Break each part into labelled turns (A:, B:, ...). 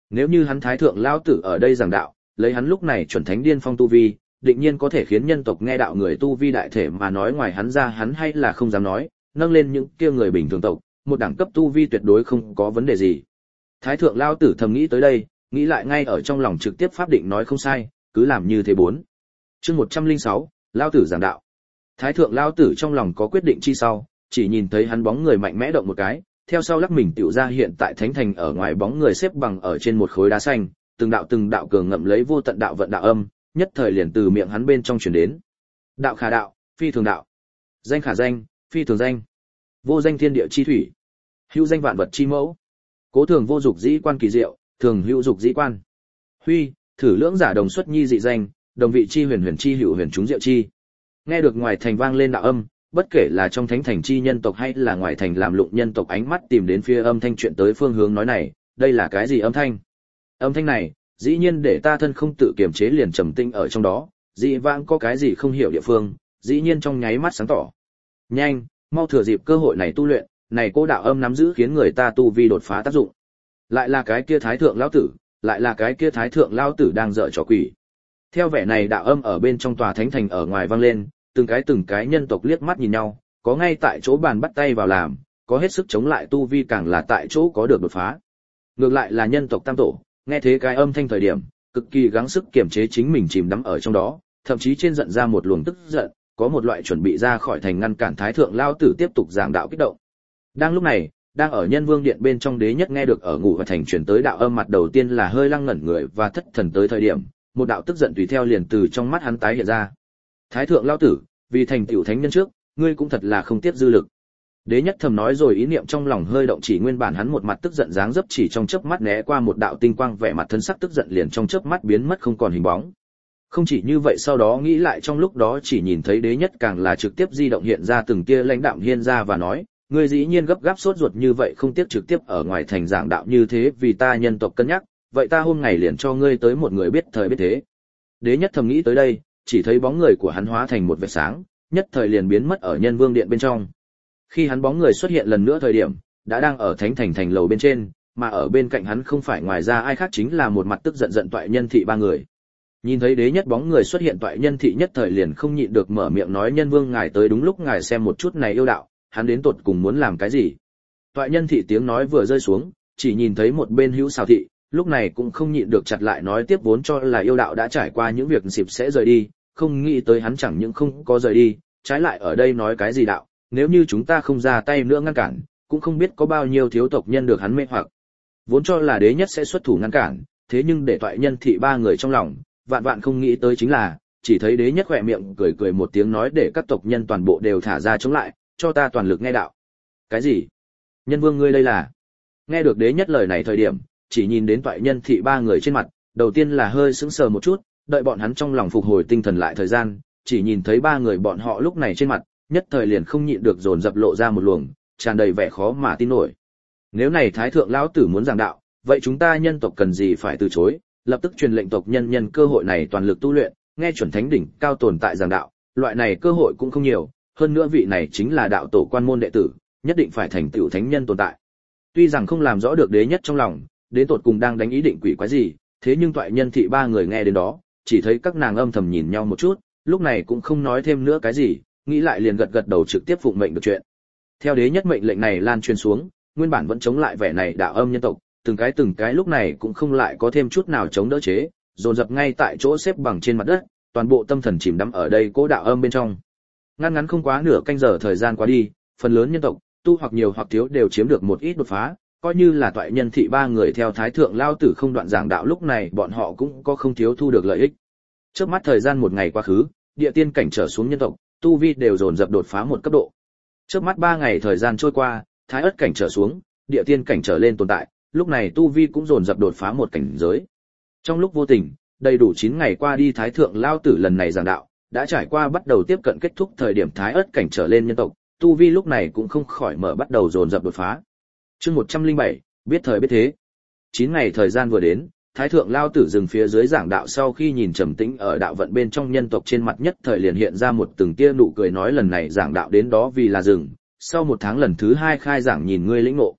A: Nếu như hắn thái thượng lão tử ở đây giảng đạo, lấy hắn lúc này chuẩn thánh điên phong tu vi, định nhiên có thể khiến nhân tộc nghe đạo người tu vi đại thể mà nói ngoài hắn ra hắn hay là không dám nói, nâng lên những kia người bình thường tộc, một đẳng cấp tu vi tuyệt đối không có vấn đề gì. Thái thượng lão tử thầm nghĩ tới đây, nghĩ lại ngay ở trong lòng trực tiếp pháp định nói không sai, cứ làm như thế bốn. Chương 106, lão tử giảng đạo. Thái thượng lão tử trong lòng có quyết định chi sau, chỉ nhìn thấy hắn bóng người mạnh mẽ động một cái, theo sau lắc mình tựu ra hiện tại thánh thành ở ngoài bóng người xếp bằng ở trên một khối đá xanh, từng đạo cường ngậm lấy vô tận đạo vận đạo âm, nhất thời liền từ miệng hắn bên trong truyền đến. Đạo khả đạo, phi thường đạo. Danh khả danh, phi thường danh. Vô danh thiên địa chi thủy, hữu danh vạn vật chi mẫu. Cố thường vô dục dĩ quan kỳ diệu, thường hữu dục dĩ quan. Huy, thử lưỡng giả đồng xuất nhi dị danh, đồng vị chi huyền huyền chi hữu huyền chúng diệu chi. Nghe được ngoài thành vang lên đạo âm, bất kể là trong thánh thành chi nhân tộc hay là ngoài thành làm lụng nhân tộc ánh mắt tìm đến phía âm thanh chuyện tới phương hướng nói này, đây là cái gì âm thanh? Âm thanh này, dĩ nhiên để ta thân không tự kiềm chế liền trầm tinh ở trong đó, dĩ vãng có cái gì không hiểu địa phương, dĩ nhiên trong nháy mắt sáng tỏ. Nhanh, mau thừa dịp cơ hội này tu luyện, này cô đạo âm nắm giữ khiến người ta tu vi đột phá tác dụng. Lại là cái kia thái thượng lão tử, lại là cái kia thái thượng lão tử đang dở trò quỷ. Theo vẻ này đạo âm ở bên trong tòa thánh thành ở ngoài vang lên, từng cái nhân tộc liếc mắt nhìn nhau, có ngay tại chỗ bàn bắt tay vào làm, có hết sức chống lại tu vi càng là tại chỗ có được đột phá. Ngược lại là nhân tộc tam tổ, nghe thế cái âm thanh thời điểm, cực kỳ gắng sức kiềm chế chính mình chìm đắm ở trong đó, thậm chí trên giận ra một luồng tức giận, có một loại chuẩn bị ra khỏi thành ngăn cản thái thượng lao tử tiếp tục giảng đạo kích động. Đang lúc này, đang ở nhân vương điện bên trong đế nhất nghe được ở ngủ và thành truyền tới đạo âm mặt đầu tiên là hơi lăng ngẩn người và thất thần tới thời điểm, một đạo tức giận tùy theo liền từ trong mắt hắn tái hiện ra. Thái thượng lao tử, vì thành tiểu thánh nhân trước, ngươi cũng thật là không tiếc dư lực. Đế nhất thầm nói rồi ý niệm trong lòng hơi động, chỉ nguyên bản hắn một mặt tức giận dáng dấp chỉ trong chớp mắt né qua một đạo tinh quang, vẻ mặt thân sắc tức giận liền trong chớp mắt biến mất không còn hình bóng. Không chỉ như vậy, sau đó nghĩ lại trong lúc đó chỉ nhìn thấy đế nhất càng là trực tiếp di động hiện ra từng tia lãnh đạm hiên ra và nói, ngươi dĩ nhiên gấp gáp sốt ruột như vậy không tiếc trực tiếp ở ngoài thành giảng đạo như thế vì ta nhân tộc cân nhắc, vậy ta hôm ngày liền cho ngươi tới một người biết thời biết thế. Đế nhất thầm nghĩ tới đây, chỉ thấy bóng người của hắn hóa thành một vệt sáng, nhất thời liền biến mất ở nhân vương điện bên trong. Khi hắn bóng người xuất hiện lần nữa thời điểm, đã đang ở thánh thành thành lầu bên trên, mà ở bên cạnh hắn không phải ngoài ra ai khác chính là một mặt tức giận giận toại nhân thị ba người. Nhìn thấy đế nhất bóng người xuất hiện, toại nhân thị nhất thời liền không nhịn được mở miệng nói, nhân vương ngài tới đúng lúc, ngài xem một chút này yêu đạo, hắn đến tột cùng muốn làm cái gì. Toại nhân thị tiếng nói vừa rơi xuống, chỉ nhìn thấy một bên hữu xào thị, lúc này cũng không nhịn được chặt lại nói tiếp, vốn cho là yêu đạo đã trải qua những việc dịp sẽ rời đi, không nghĩ tới hắn chẳng những không có rời đi, trái lại ở đây nói cái gì đạo, nếu như chúng ta không ra tay nữa ngăn cản, cũng không biết có bao nhiêu thiếu tộc nhân được hắn mê hoặc. Vốn cho là đế nhất sẽ xuất thủ ngăn cản, thế nhưng để toại nhân thị ba người trong lòng, vạn vạn không nghĩ tới chính là, chỉ thấy đế nhất khỏe miệng cười cười một tiếng nói, để các tộc nhân toàn bộ đều thả ra chống lại, cho ta toàn lực nghe đạo. Cái gì? Nhân vương ngươi đây là? Nghe được đế nhất lời này thời điểm, chỉ nhìn đến toại nhân thị ba người trên mặt, đầu tiên là hơi sững sờ một chút, đợi bọn hắn trong lòng phục hồi tinh thần lại thời gian, chỉ nhìn thấy ba người bọn họ lúc này trên mặt, nhất thời liền không nhịn được dồn dập lộ ra một luồng tràn đầy vẻ khó mà tin nổi. Nếu này thái thượng lão tử muốn giảng đạo, vậy chúng ta nhân tộc cần gì phải từ chối, lập tức truyền lệnh tộc nhân nhân cơ hội này toàn lực tu luyện, nghe chuẩn thánh đỉnh cao tồn tại giảng đạo, loại này cơ hội cũng không nhiều, hơn nữa vị này chính là đạo tổ quan môn đệ tử, nhất định phải thành tựu thánh nhân tồn tại. Tuy rằng không làm rõ được đế nhất trong lòng đến tột cùng đang đánh ý định quỷ quái gì, thế nhưng toại nhân thị ba người nghe đến đó, chỉ thấy các nàng âm thầm nhìn nhau một chút, lúc này cũng không nói thêm nữa cái gì, nghĩ lại liền gật gật đầu trực tiếp phụng mệnh được chuyện. Theo đế nhất mệnh lệnh này lan truyền xuống, nguyên bản vẫn chống lại vẻ này đạo âm nhân tộc, từng cái lúc này cũng không lại có thêm chút nào chống đỡ chế, dồn dập ngay tại chỗ xếp bằng trên mặt đất, toàn bộ tâm thần chìm đắm ở đây cố đạo âm bên trong. Ngắn không quá nửa canh giờ thời gian qua đi, phần lớn nhân tộc, tu hoặc nhiều hoặc thiếu đều chiếm được một ít đột phá, coi như là toại nhân thị ba người theo thái thượng lao tử không đoạn giảng đạo, lúc này bọn họ cũng có không thiếu thu được lợi ích. Trước mắt thời gian một ngày quá khứ, địa tiên cảnh trở xuống nhân tộc, tu vi đều dồn dập đột phá một cấp độ. Trước mắt 3 ngày thời gian trôi qua, thái ất cảnh trở xuống, địa tiên cảnh trở lên tồn tại, lúc này tu vi cũng dồn dập đột phá một cảnh giới. Trong lúc vô tình, đầy đủ 9 ngày qua đi, thái thượng lao tử lần này giảng đạo, đã trải qua bắt đầu tiếp cận kết thúc thời điểm thái ất cảnh trở lên nhân tộc, tu vi lúc này cũng không khỏi mở bắt đầu dồn dập đột phá. Chương 107, biết thời biết thế. 9 ngày thời gian vừa đến, thái thượng lao tử dừng phía dưới giảng đạo, sau khi nhìn trầm tĩnh ở đạo vận bên trong nhân tộc, trên mặt nhất thời liền hiện ra một từng tia nụ cười, nói lần này giảng đạo đến đó vì là dừng, sau 1 tháng lần thứ 2 khai giảng, nhìn ngươi lĩnh ngộ.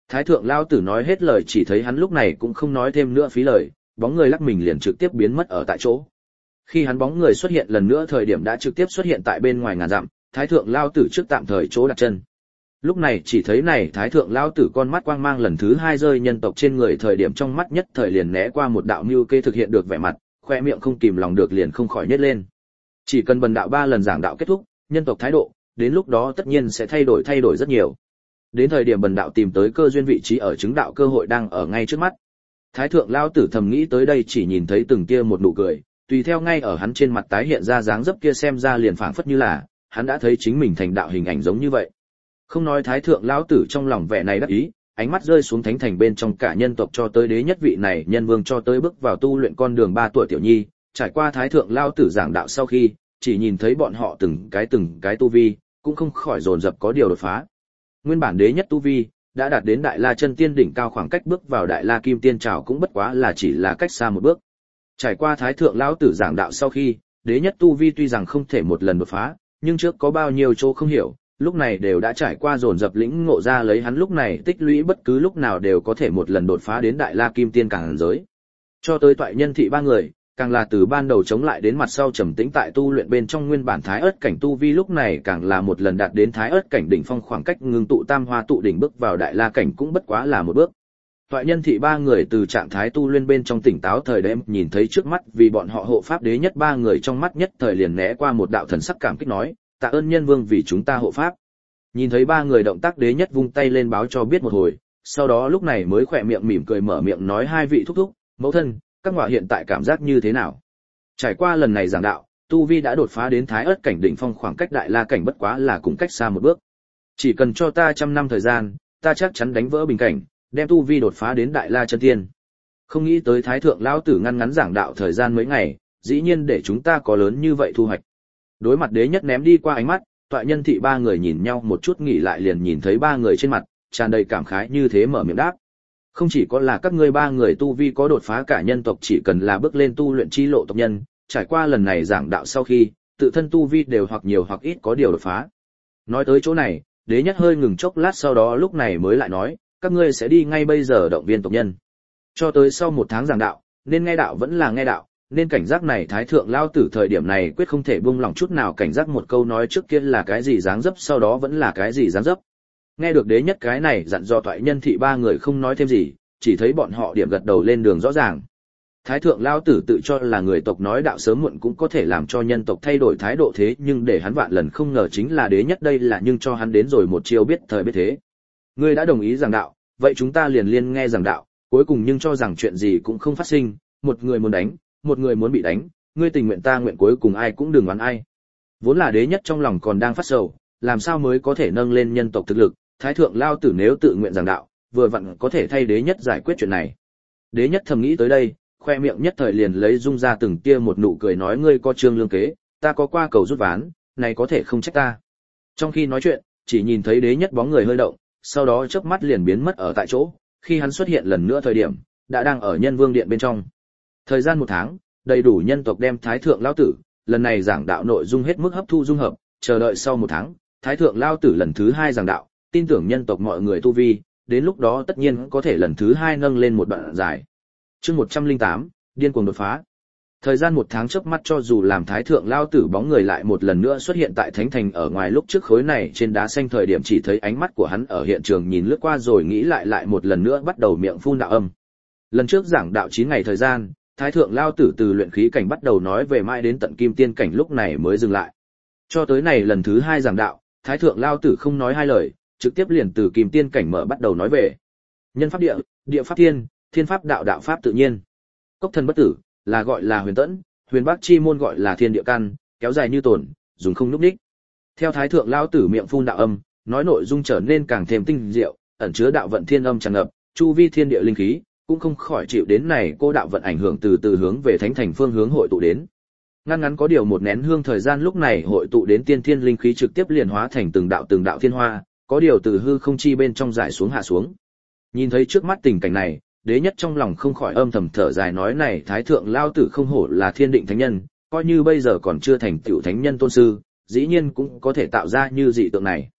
A: Thái thượng lao tử nói hết lời, chỉ thấy hắn lúc này cũng không nói thêm nữa phí lời, bóng người lắc mình liền trực tiếp biến mất ở tại chỗ. Khi hắn bóng người xuất hiện lần nữa thời điểm đã trực tiếp xuất hiện tại bên ngoài ngàn dặm, thái thượng lao tử trước tạm thời chỗ đặt chân. Lúc này chỉ thấy này thái thượng lao tử con mắt quang mang lần thứ hai rơi nhân tộc trên người thời điểm trong mắt nhất thời liền né qua một đạo mưu kê thực hiện được vẻ mặt, khoe miệng không kìm lòng được liền không khỏi nhếch lên. Chỉ cần bần đạo 3 lần giảng đạo kết thúc, nhân tộc thái độ, đến lúc đó tất nhiên sẽ thay đổi rất nhiều. Đến thời điểm bần đạo tìm tới cơ duyên vị trí ở chứng đạo cơ hội đang ở ngay trước mắt. Thái thượng lao tử thầm nghĩ tới đây chỉ nhìn thấy từng kia một nụ cười, tùy theo ngay ở hắn trên mặt tái hiện ra dáng dấp kia xem ra liền phảng phất như là hắn đã thấy chính mình thành đạo hình ảnh giống như vậy. Không nói thái thượng lão tử trong lòng vẻ này đắc ý, ánh mắt rơi xuống thánh thành bên trong cả nhân tộc cho tới đế nhất vị này nhân vương cho tới bước vào tu luyện con đường 3 tuổi tiểu nhi, trải qua thái thượng lão tử giảng đạo sau khi, chỉ nhìn thấy bọn họ từng cái tu vi, cũng không khỏi dồn dập có điều đột phá. Nguyên bản đế nhất tu vi đã đạt đến đại la chân tiên đỉnh cao, khoảng cách bước vào đại la kim tiên trảo cũng bất quá là chỉ là cách xa một bước. Trải qua thái thượng lão tử giảng đạo sau khi, đế nhất tu vi tuy rằng không thể một lần đột phá, nhưng trước có bao nhiêu chỗ không hiểu, lúc này đều đã trải qua dồn dập lĩnh ngộ ra, lấy hắn lúc này tích lũy bất cứ lúc nào đều có thể một lần đột phá đến đại la kim tiên cảnh giới. Cho tới toại nhân thị 3 người, càng là từ ban đầu chống lại đến mặt sau trầm tĩnh tại tu luyện bên trong nguyên bản thái ớt cảnh tu vi lúc này càng là một lần đạt đến thái ớt cảnh đỉnh phong, khoảng cách ngưng tụ tam hoa tụ đỉnh bước vào đại la cảnh cũng bất quá là một bước. Toại nhân thị 3 người từ trạng thái tu luyện bên trong tỉnh táo thời điểm nhìn thấy trước mắt vì bọn họ hộ pháp đế nhất 3 người, trong mắt nhất thời liền né qua một đạo thần sắc cảm kích nói, tạ ơn nhân vương vì chúng ta hộ pháp. Nhìn thấy 3 người động tác, đế nhất vung tay lên báo cho biết một hồi, sau đó lúc này mới khỏe miệng mỉm cười mở miệng nói, 2 vị thúc thúc, mẫu thân, các ngọa hiện tại cảm giác như thế nào? Trải qua lần này giảng đạo, tu vi đã đột phá đến thái ớt cảnh đỉnh phong, khoảng cách đại la cảnh bất quá là cùng cách xa một bước. Chỉ cần cho ta 100 năm thời gian, ta chắc chắn đánh vỡ bình cảnh, đem tu vi đột phá đến đại la chân tiên. Không nghĩ tới thái thượng lão tử ngắn giảng đạo thời gian mấy ngày, dĩ nhiên để chúng ta có lớn như vậy thu hoạch. Đối mặt đế nhất ném đi qua ánh mắt, toại nhân thị 3 người nhìn nhau một chút nghỉ lại liền nhìn thấy 3 người trên mặt tràn đầy cảm khái, như thế mở miệng đáp. Không chỉ có là các ngươi 3 người tu vi có đột phá, cả nhân tộc chỉ cần là bước lên tu luyện chi lộ tộc nhân, trải qua lần này giảng đạo sau khi, tự thân tu vi đều hoặc nhiều hoặc ít có điều đột phá. Nói tới chỗ này, đế nhất hơi ngừng chốc lát, sau đó lúc này mới lại nói, các ngươi sẽ đi ngay bây giờ động viên tộc nhân. Cho tới sau 1 tháng giảng đạo, nên nghe đạo vẫn là nghe đạo, nên cảnh giác này thái thượng lao tử thời điểm này quyết không thể buông lỏng chút nào, cảnh giác một câu nói trước kia là cái gì dáng dấp sau đó vẫn là cái gì dáng dấp. Nghe được đế nhất cái này dặn dò, toại nhân thị 3 người không nói thêm gì, chỉ thấy bọn họ điểm gật đầu lên đường rõ ràng. Thái thượng lao tử tự cho là người tộc nói đạo sớm muộn cũng có thể làm cho nhân tộc thay đổi thái độ, thế nhưng để hắn vạn lần không ngờ chính là đế nhất đây là nhưng cho hắn đến rồi một chiêu biết thời biết thế. Ngươi đã đồng ý giảng đạo, vậy chúng ta liền liên nghe giảng đạo, cuối cùng nhưng cho rằng chuyện gì cũng không phát sinh, một người muốn đánh, một người muốn bị đánh, ngươi tình nguyện ta nguyện, cuối cùng ai cũng đừng oán ai. Vốn là đế nhất trong lòng còn đang phát sầu, làm sao mới có thể nâng lên nhân tộc thực lực, thái thượng lao tử nếu tự nguyện giảng đạo, vừa vặn có thể thay đế nhất giải quyết chuyện này. Đế nhất thầm nghĩ tới đây, khoe miệng nhất thời liền lấy dung ra từng tia một nụ cười nói, ngươi có trương lương kế, ta có qua cầu rút ván, này có thể không trách ta. Trong khi nói chuyện, chỉ nhìn thấy đế nhất bóng người hơi động, sau đó chớp mắt liền biến mất ở tại chỗ, khi hắn xuất hiện lần nữa thời điểm, đã đang ở nhân vương điện bên trong. Thời gian 1 tháng, đầy đủ nhân tộc đem thái thượng lao tử, lần này giảng đạo nội dung hết mức hấp thu dung hợp, chờ đợi sau 1 tháng, thái thượng lao tử lần thứ 2 giảng đạo, tin tưởng nhân tộc mọi người tu vi, đến lúc đó tất nhiên có thể lần thứ 2 nâng lên một đoạn dài. Chương 108, điên cuồng đột phá. Thời gian 1 tháng chớp mắt, cho dù làm thái thượng lao tử bóng người lại một lần nữa xuất hiện tại thánh thành ở ngoài lúc trước khối này trên đá xanh thời điểm, chỉ thấy ánh mắt của hắn ở hiện trường nhìn lướt qua rồi nghĩ lại một lần nữa bắt đầu miệng phun đạo âm. Lần trước giảng đạo 9 ngày thời gian, thái thượng lao tử từ luyện khí cảnh bắt đầu nói về mãi đến tận kim tiên cảnh lúc này mới dừng lại. Cho tới này lần thứ 2 giảng đạo, thái thượng lao tử không nói 2 lời, trực tiếp liền từ kim tiên cảnh mở bắt đầu nói về nhân pháp địa, địa pháp thiên, thiên pháp đạo, đạo pháp tự nhiên. Cốc thân bất tử là gọi là huyền tẫn, huyền bác chi môn gọi là thiên địa căn, kéo dài như tồn, dùng không núc đích. Theo thái thượng lao tử miệng phun đạo âm, nói nội dung trở nên càng thêm tinh diệu, ẩn chứa đạo vận thiên âm tràn ngập, chu vi thiên địa linh khí cũng không khỏi chịu đến này cô đạo vận ảnh hưởng, từ từ hướng về thánh thành phương hướng hội tụ đến. Ngắn có điều 1 nén hương thời gian, lúc này hội tụ đến tiên thiên linh khí trực tiếp liền hóa thành từng đạo thiên hoa, có điều từ hư không chi bên trong rải xuống hạ xuống. Nhìn thấy trước mắt tình cảnh này, đế nhất trong lòng không khỏi âm thầm thở dài nói, này thái thượng lao tử không hổ là thiên định thánh nhân, coi như bây giờ còn chưa thành tựu thánh nhân tôn sư, dĩ nhiên cũng có thể tạo ra như dị tượng này.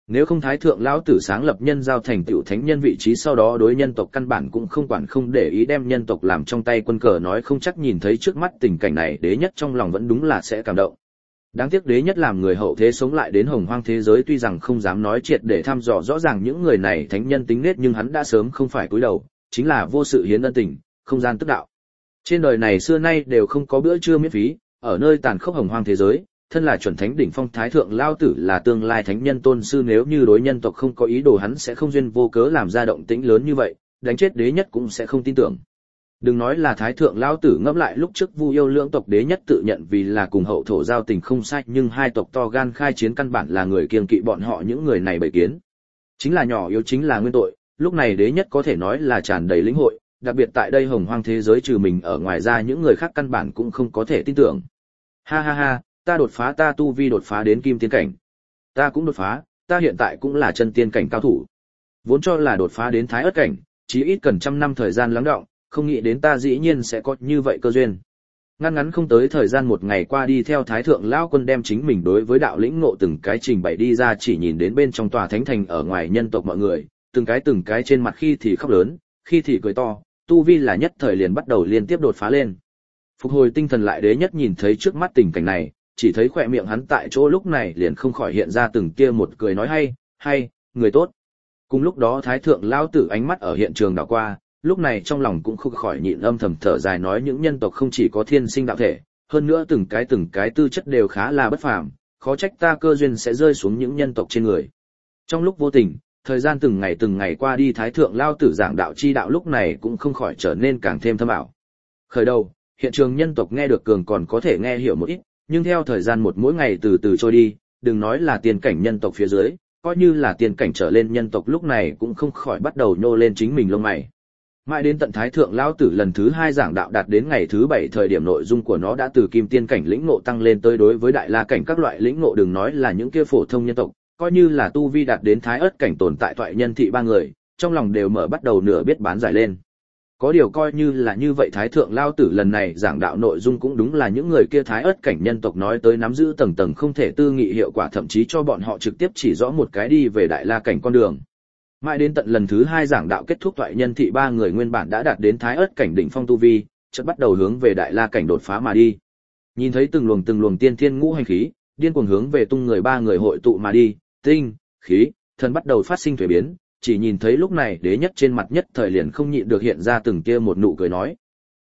A: Nếu không thái thượng lão tử sáng lập nhân giao thành tựu thánh nhân vị trí sau đó đối nhân tộc căn bản cũng không quản không để ý đem nhân tộc làm trong tay quân cờ, nói không chắc nhìn thấy trước mắt tình cảnh này đế nhất trong lòng vẫn đúng là sẽ cảm động. Đáng tiếc đế nhất làm người hậu thế sống lại đến hồng hoang thế giới, tuy rằng không dám nói triệt để thăm dò rõ ràng những người này thánh nhân tính nết, nhưng hắn đã sớm không phải cúi đầu, chính là vô sự hiến ân tình, không gian tức đạo. Trên đời này xưa nay đều không có bữa trưa miễn phí, ở nơi tàn khốc hồng hoang thế giới, thân là chuẩn thánh đỉnh phong thái thượng lao tử là tương lai thánh nhân tôn sư, nếu như đối nhân tộc không có ý đồ hắn sẽ không duyên vô cớ làm ra động tĩnh lớn như vậy, đánh chết đế nhất cũng sẽ không tin tưởng. Đừng nói là thái thượng lão tử, ngẫm lại lúc trước Vu Yêu lưỡng tộc đế nhất tự nhận vì là cùng hậu thổ giao tình không sai, nhưng hai tộc to gan khai chiến căn bản là người kiêng kỵ bọn họ những người này bầy kiến. Chính là nhỏ yếu chính là nguyên tội, lúc này đế nhất có thể nói là tràn đầy lĩnh hội, đặc biệt tại đây hồng hoang thế giới trừ mình ở ngoài ra những người khác căn bản cũng không có thể tin tưởng. Ha ha ha, ta đột phá, ta tu vi đột phá đến kim tiên cảnh. Ta cũng đột phá, ta hiện tại cũng là chân tiên cảnh cao thủ. Vốn cho là đột phá đến thái ất cảnh, chí ít cần trăm năm thời gian lắng đọng, không nghĩ đến ta dĩ nhiên sẽ có như vậy cơ duyên. Ngắn không tới thời gian một ngày qua đi, theo thái thượng lão quân đem chính mình đối với đạo lĩnh ngộ từng cái trình bày đi ra, chỉ nhìn đến bên trong tòa thánh thành ở ngoài nhân tộc mọi người, từng cái trên mặt khi thì khóc lớn, khi thì cười to, tu vi là nhất thời liền bắt đầu liên tiếp đột phá lên. Phục hồi tinh thần lại đế nhất nhìn thấy trước mắt tình cảnh này, chỉ thấy khỏe miệng hắn tại chỗ lúc này liền không khỏi hiện ra từng kia một cười nói hay, người tốt. Cùng lúc đó thái thượng lão tử ánh mắt ở hiện trường đảo qua, lúc này trong lòng cũng không khỏi nhịn âm thầm thở dài, nói những nhân tộc không chỉ có thiên sinh đạo thể, hơn nữa từng cái tư chất đều khá là bất phàm, khó trách ta cơ duyên sẽ rơi xuống những nhân tộc trên người. Trong lúc vô tình, thời gian từng ngày qua đi, thái thượng lão tử giảng đạo chi đạo lúc này cũng không khỏi trở nên càng thêm thâm ảo. Khởi đầu, hiện trường nhân tộc nghe được cường còn có thể nghe hiểu một ít, nhưng theo thời gian mỗi ngày từ từ trôi đi, đừng nói là tiên cảnh nhân tộc phía dưới, coi như là tiên cảnh trở lên nhân tộc lúc này cũng không khỏi bắt đầu nhô lên chính mình lông mày. Mãi đến tận thái thượng lão tử lần thứ 2 giảng đạo đạt đến ngày thứ 7 thời điểm, nội dung của nó đã từ kim tiên cảnh lĩnh ngộ tăng lên tới đối với đại la cảnh các loại lĩnh ngộ, đừng nói là những kia phổ thông nhân tộc, coi như là tu vi đạt đến thái ất cảnh tồn tại Toại Nhân Thị ba người, trong lòng đều mở bắt đầu nửa biết bán giải lên. Có điều coi như là như vậy, thái thượng lão tử lần này giảng đạo nội dung cũng đúng là những người kia thái ất cảnh nhân tộc nói tới nắm giữ tầng tầng không thể tư nghị hiệu quả, thậm chí cho bọn họ trực tiếp chỉ rõ một cái đi về đại la cảnh con đường. Mãi đến tận lần thứ 2 giảng đạo kết thúc, Toại Nhân Thị ba người nguyên bản đã đạt đến thái ất cảnh đỉnh phong tu vi, chợt bắt đầu hướng về đại la cảnh đột phá mà đi. Nhìn thấy từng luồng tiên thiên ngũ hành khí điên cuồng hướng về tung người ba người hội tụ mà đi, tinh, khí, thần bắt đầu phát sinh thuế biến. Chỉ nhìn thấy lúc này đế nhất trên mặt nhất thời liền không nhịn được hiện ra từng kia một nụ cười nói: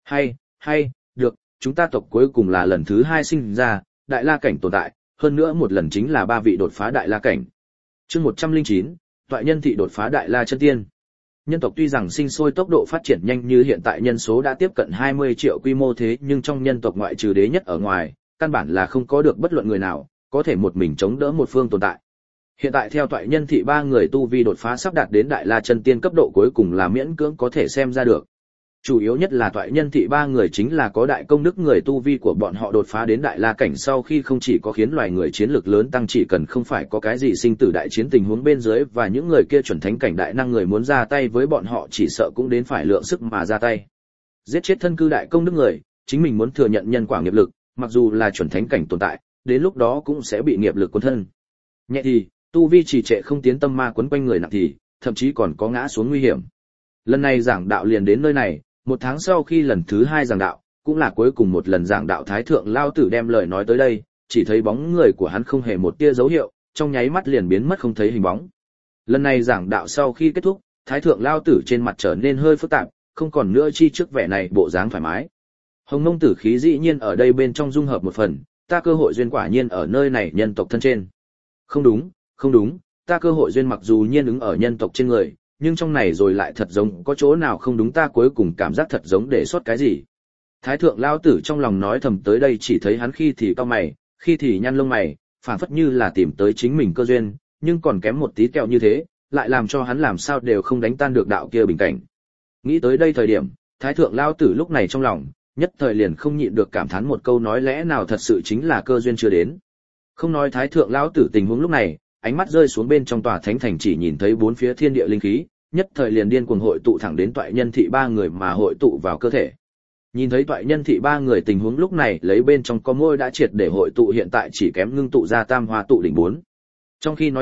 A: hay, được, chúng ta tộc cuối cùng là lần thứ 2 sinh ra đại la cảnh tồn tại, hơn nữa một lần chính là 3 vị đột phá đại la cảnh. Chương 109, Toại Nhân Thị đột phá đại la chân tiên. Nhân tộc tuy rằng sinh sôi tốc độ phát triển nhanh, như hiện tại nhân số đã tiếp cận 20 triệu quy mô, thế nhưng trong nhân tộc ngoại trừ đế nhất ở ngoài, căn bản là không có được bất luận người nào có thể một mình chống đỡ một phương tồn tại. Hiện tại theo Toại Nhân Thị ba người tu vi đột phá sắp đạt đến đại la chân tiên cấp độ, cuối cùng là miễn cưỡng có thể xem ra được. Chủ yếu nhất là Toại Nhân Thị ba người chính là có đại công đức người, tu vi của bọn họ đột phá đến đại la cảnh sau khi không chỉ có khiến loài người chiến lực lớn tăng, chỉ cần không phải có cái gì sinh tử đại chiến tình huống bên dưới và những người kia chuẩn thánh cảnh đại năng người muốn ra tay với bọn họ chỉ sợ cũng đến phải lượng sức mà ra tay. Giết chết thân cư đại công đức người, chính mình muốn thừa nhận nhân quả nghiệp lực, mặc dù là chuẩn thánh cảnh tồn tại, đến lúc đó cũng sẽ bị nghiệp lực cuốn thân. Nhẹ thì tu vi trì trệ không tiến, tâm ma quấn quanh người, nặng thì thậm chí còn có ngã xuống nguy hiểm. Lần này giảng đạo liền đến nơi này, 1 tháng sau khi lần thứ 2 giảng đạo, cũng là cuối cùng một lần giảng đạo, thái thượng lão tử đem lời nói tới đây, chỉ thấy bóng người của hắn không hề một tia dấu hiệu, trong nháy mắt liền biến mất không thấy hình bóng. Lần này giảng đạo sau khi kết thúc, thái thượng lão tử trên mặt trở nên hơi phức tạp, không còn nữa chi trước vẻ này bộ dáng thoải mái. Hồng Mông tử khí dĩ nhiên ở đây bên trong dung hợp một phần, ta cơ hội duyên quả nhiên ở nơi này nhân tộc thân trên. Không đúng, ta cơ hội duyên mặc dù nhiên ứng ở nhân tộc trên người, nhưng trong này rồi lại thật giống có chỗ nào không đúng, ta cuối cùng cảm giác thật giống để sót cái gì. Thái thượng lão tử trong lòng nói thầm, tới đây chỉ thấy hắn khi thì cau mày, khi thì nhăn lông mày, phảng phất như là tìm tới chính mình cơ duyên, nhưng còn kém một tí kẹo như thế, lại làm cho hắn làm sao đều không đánh tan được đạo kia bình cảnh. Nghĩ tới đây thời điểm, thái thượng lão tử lúc này trong lòng nhất thời liền không nhịn được cảm thán một câu, nói lẽ nào thật sự chính là cơ duyên chưa đến. Không nói thái thượng lão tử tình huống lúc này, ánh mắt rơi xuống bên trong tòa thánh thành, chỉ nhìn thấy bốn phía thiên địa linh khí nhất thời liền điên cuồng hội tụ thẳng đến Toại Nhân Thị ba người mà hội tụ vào cơ thể. Nhìn thấy Toại Nhân Thị ba người tình huống lúc này, lấy bên trong có môi đã triệt để hội tụ, hiện tại chỉ kém ngưng tụ ra Tam Hoa Tụ Đỉnh 4. Trong khi nói chuyện,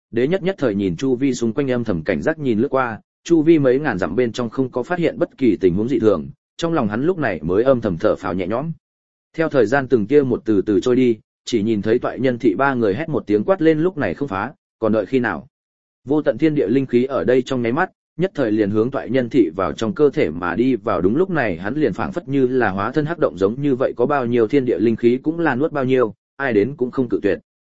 A: đế nhất nhất thời nhìn chu vi xung quanh âm thầm cảnh giác nhìn lướt qua, chu vi mấy ngàn dặm bên trong không có phát hiện bất kỳ tình huống dị thường, trong lòng hắn lúc này mới âm thầm thở phào nhẹ nhõm. Theo thời gian từng tia một từ từ trôi đi, chỉ nhìn thấy toại nhân thị ba người hét một tiếng quát lên lúc này không phá, còn đợi khi nào? Vô tận thiên địa linh khí ở đây trong nháy mắt, nhất thời liền hướng toại nhân thị vào trong cơ thể mà đi vào, đúng lúc này hắn liền phảng phất như là hóa thân hắc động giống như vậy, có bao nhiêu thiên địa linh khí cũng là nuốt bao nhiêu, ai đến cũng không cự tuyệt.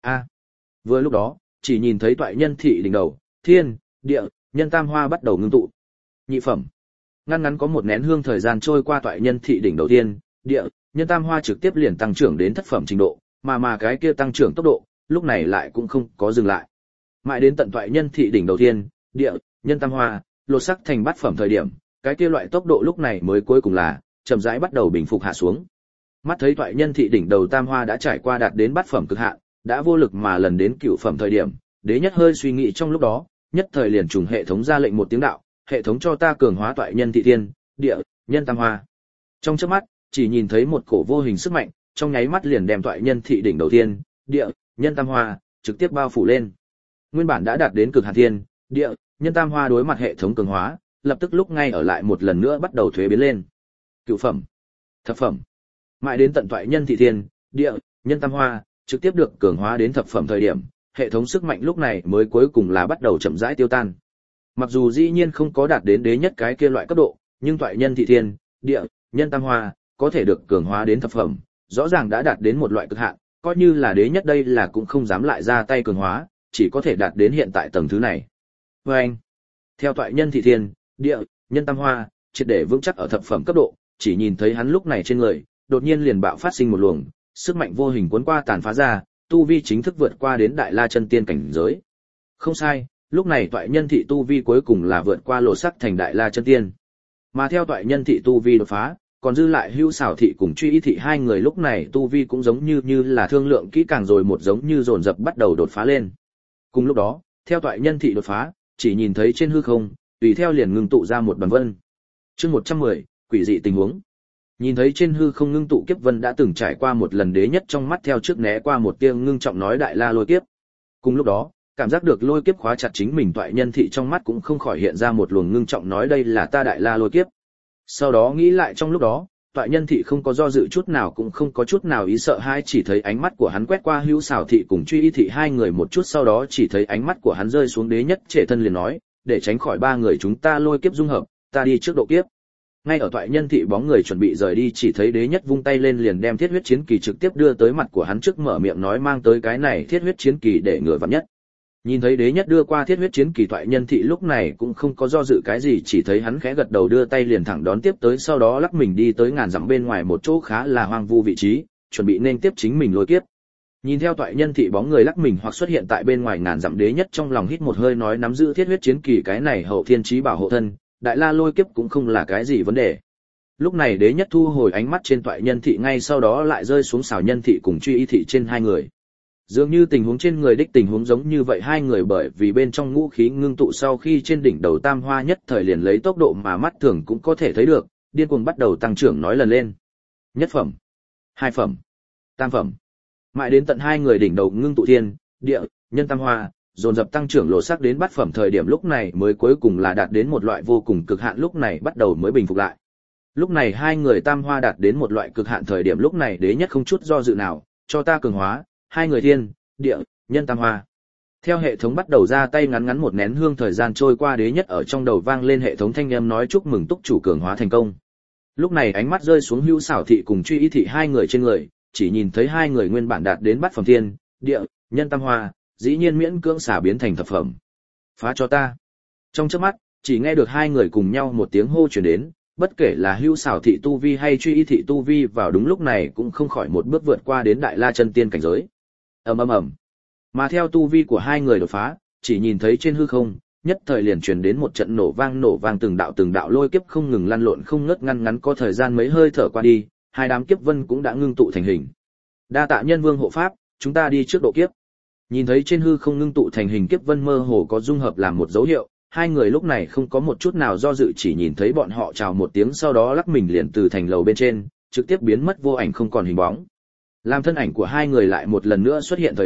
A: Vừa lúc đó, chỉ nhìn thấy toại nhân thị đỉnh đầu, thiên, địa, nhân tam hoa bắt đầu ngưng tụ. Nhị phẩm. Ngắn ngắn có một nén hương thời gian trôi qua, toại nhân thị đỉnh đầu tiên, địa, nhân tam hoa trực tiếp liền tăng trưởng đến thất phẩm trình độ, mà cái kia tăng trưởng tốc độ, lúc này lại cũng không có dừng lại. Mãi đến tận toại nhân thị đỉnh đầu tiên, địa, nhân tam hoa lột sắc thành bát phẩm thời điểm, cái kia loại tốc độ lúc này mới cuối cùng là chậm rãi bắt đầu bình phục hạ xuống. Mắt thấy toại nhân thị đỉnh đầu tam hoa đã trải qua đạt đến bát phẩm cực hạn, đã vô lực mà lần đến cửu phẩm thời điểm, đế nhất hơi suy nghĩ trong lúc đó, nhất thời liền trùng hệ thống ra lệnh một tiếng đạo, hệ thống cho ta cường hóa toại nhân thị tiên, địa, nhân tam hoa. Trong chớp mắt, chỉ nhìn thấy một cổ vô hình sức mạnh, trong nháy mắt liền đem toại nhân thị đỉnh đầu tiên, địa, nhân tam hoa trực tiếp bao phủ lên. Nguyên bản đã đạt đến cực hạn thiên, địa, nhân tam hoa đối mặt hệ thống cường hóa, lập tức lúc ngay ở lại một lần nữa bắt đầu thuế biến lên. Cửu phẩm, thập phẩm, mãi đến tận toại nhân thị thiên, địa, nhân tam hoa trực tiếp được cường hóa đến thập phẩm thời điểm, hệ thống sức mạnh lúc này mới cuối cùng là bắt đầu chậm rãi tiêu tan. Mặc dù dĩ nhiên không có đạt đến đế nhất cái kia loại cấp độ, nhưng toại nhân thị thiên, địa, nhân tam hoa có thể được cường hóa đến thập phẩm, rõ ràng đã đạt đến một loại cực hạn, coi như là đế nhất đây là cũng không dám lại ra tay cường hóa, chỉ có thể đạt đến hiện tại tầng thứ này. Anh, theo toại nhân thị thiên, địa, nhân tam hoa triệt để vững chắc ở thập phẩm cấp độ, chỉ nhìn thấy hắn lúc này trên người đột nhiên liền bạo phát sinh một luồng sức mạnh vô hình cuốn qua tàn phá ra, tu vi chính thức vượt qua đến đại la chân tiên cảnh giới. Không sai, lúc này toại nhân thị tu vi cuối cùng là vượt qua lột sắc thành đại la chân tiên. Mà theo toại nhân thị tu vi đột phá, còn dư lại Hưu Xảo thị cùng Truy Ý thị hai người lúc này tu vi cũng giống như là thương lượng kỹ càng rồi một giống như dồn dập bắt đầu đột phá lên. Cùng lúc đó, theo toại nhân thị đột phá, chỉ nhìn thấy trên hư không, tùy theo liền ngưng tụ ra một đoàn vân. Chương 110, quỷ dị tình huống. Nhìn thấy trên hư không ngưng tụ kiếp vân đã từng trải qua một lần, đế nhất trong mắt theo trước né qua một tia ngưng trọng nói đại la lôi kiếp. Cùng lúc đó, cảm giác được lôi kiếp khóa chặt chính mình, toại nhân thị trong mắt cũng không khỏi hiện ra một luồng ngưng trọng nói đây là ta đại la lôi kiếp. Sau đó nghĩ lại trong lúc đó, toại nhân thị không có do dự chút nào cũng không có chút nào ý sợ hãi, chỉ thấy ánh mắt của hắn quét qua Hữu Xảo thị cùng Truy Ý thị hai người một chút, sau đó chỉ thấy ánh mắt của hắn rơi xuống đế nhất trệ thân liền nói, để tránh khỏi ba người chúng ta lôi kiếp dung hợp, ta đi trước độ kiếp. Ngay ở toại nhân thị bóng người chuẩn bị rời đi, chỉ thấy đế nhất vung tay lên liền đem thiết huyết chiến kỳ trực tiếp đưa tới mặt của hắn trước, mở miệng nói mang tới cái này thiết huyết chiến kỳ để ngừa vạn nhất. Nhìn thấy đế nhất đưa qua thiết huyết chiến kỳ, toại nhân thị lúc này cũng không có do dự cái gì, chỉ thấy hắn khẽ gật đầu đưa tay liền thẳng đón tiếp tới, sau đó lắc mình đi tới ngàn dặm bên ngoài một chỗ khá là hoang vu vị trí, chuẩn bị nên tiếp chính mình lôi kiếp. Nhìn theo toại nhân thị bóng người lắc mình hoặc xuất hiện tại bên ngoài ngàn dặm, đế nhất trong lòng hít một hơi nói nắm giữ thiết huyết chiến kỳ cái này hậu thiên chí bảo hộ thân, đại la lôi kiếp cũng không là cái gì vấn đề. Lúc này đế nhất thu hồi ánh mắt trên toại nhân thị, ngay sau đó lại rơi xuống Xảo nhân thị cùng Truy Ý thị trên hai người. Dường như tình huống trên người đích tình huống giống như vậy, hai người bởi vì bên trong ngũ khí ngưng tụ sau khi trên đỉnh đầu tam hoa nhất thời liền lấy tốc độ mà mắt thường cũng có thể thấy được, điên cuồng bắt đầu tăng trưởng nói lần lên. Nhất phẩm, hai phẩm, tam phẩm. Mãi đến tận hai người đỉnh đầu ngưng tụ thiên, địa, nhân tam hoa, dồn dập tăng trưởng lộ sắc đến bát phẩm thời điểm, lúc này mới cuối cùng là đạt đến một loại vô cùng cực hạn, lúc này bắt đầu mới bình phục lại. Lúc này hai người tam hoa đạt đến một loại cực hạn thời điểm, lúc này đế nhất không chút do dự nào, cho ta cường hóa hai người thiên, địa, nhân tam hoa. Theo hệ thống bắt đầu ra tay, ngắn ngắn một nén hương thời gian trôi qua, đế nhất ở trong đầu vang lên hệ thống thanh âm nói chúc mừng túc chủ cường hóa thành công. Lúc này ánh mắt rơi xuống Hữu Xảo thị cùng Truy Ý thị hai người trên người, chỉ nhìn thấy hai người nguyên bản đạt đến bát phẩm thiên, địa, nhân tam hoa, dĩ nhiên miễn cưỡng xả biến thành thập phẩm. Phá cho ta. Trong chớp mắt, chỉ nghe được hai người cùng nhau một tiếng hô truyền đến, bất kể là Hữu Xảo thị tu vi hay Truy Ý thị tu vi vào đúng lúc này cũng không khỏi một bước vượt qua đến đại la chân tiên cảnh giới. Ầm ầm ầm. Mà theo tu vi của hai người đột phá, chỉ nhìn thấy trên hư không, nhất thời liền truyền đến một trận nổ vang từng đạo lôi kiếp không ngừng lăn lộn không ngớt, ngắn có thời gian mấy hơi thở qua đi, hai đám kiếp vân cũng đã ngưng tụ thành hình. Đa tạ nhân vương hộ pháp, chúng ta đi trước độ kiếp. Nhìn thấy trên hư không ngưng tụ thành hình kiếp vân mơ hồ có dung hợp làm một dấu hiệu, hai người lúc này không có một chút nào do dự, chỉ nhìn thấy bọn họ chào một tiếng sau đó lắc mình liền từ thành lầu bên trên, trực tiếp biến mất vô ảnh không còn hình bóng. Làm thân ảnh của hai người lại một lần nữa xuất hiện thời điểm,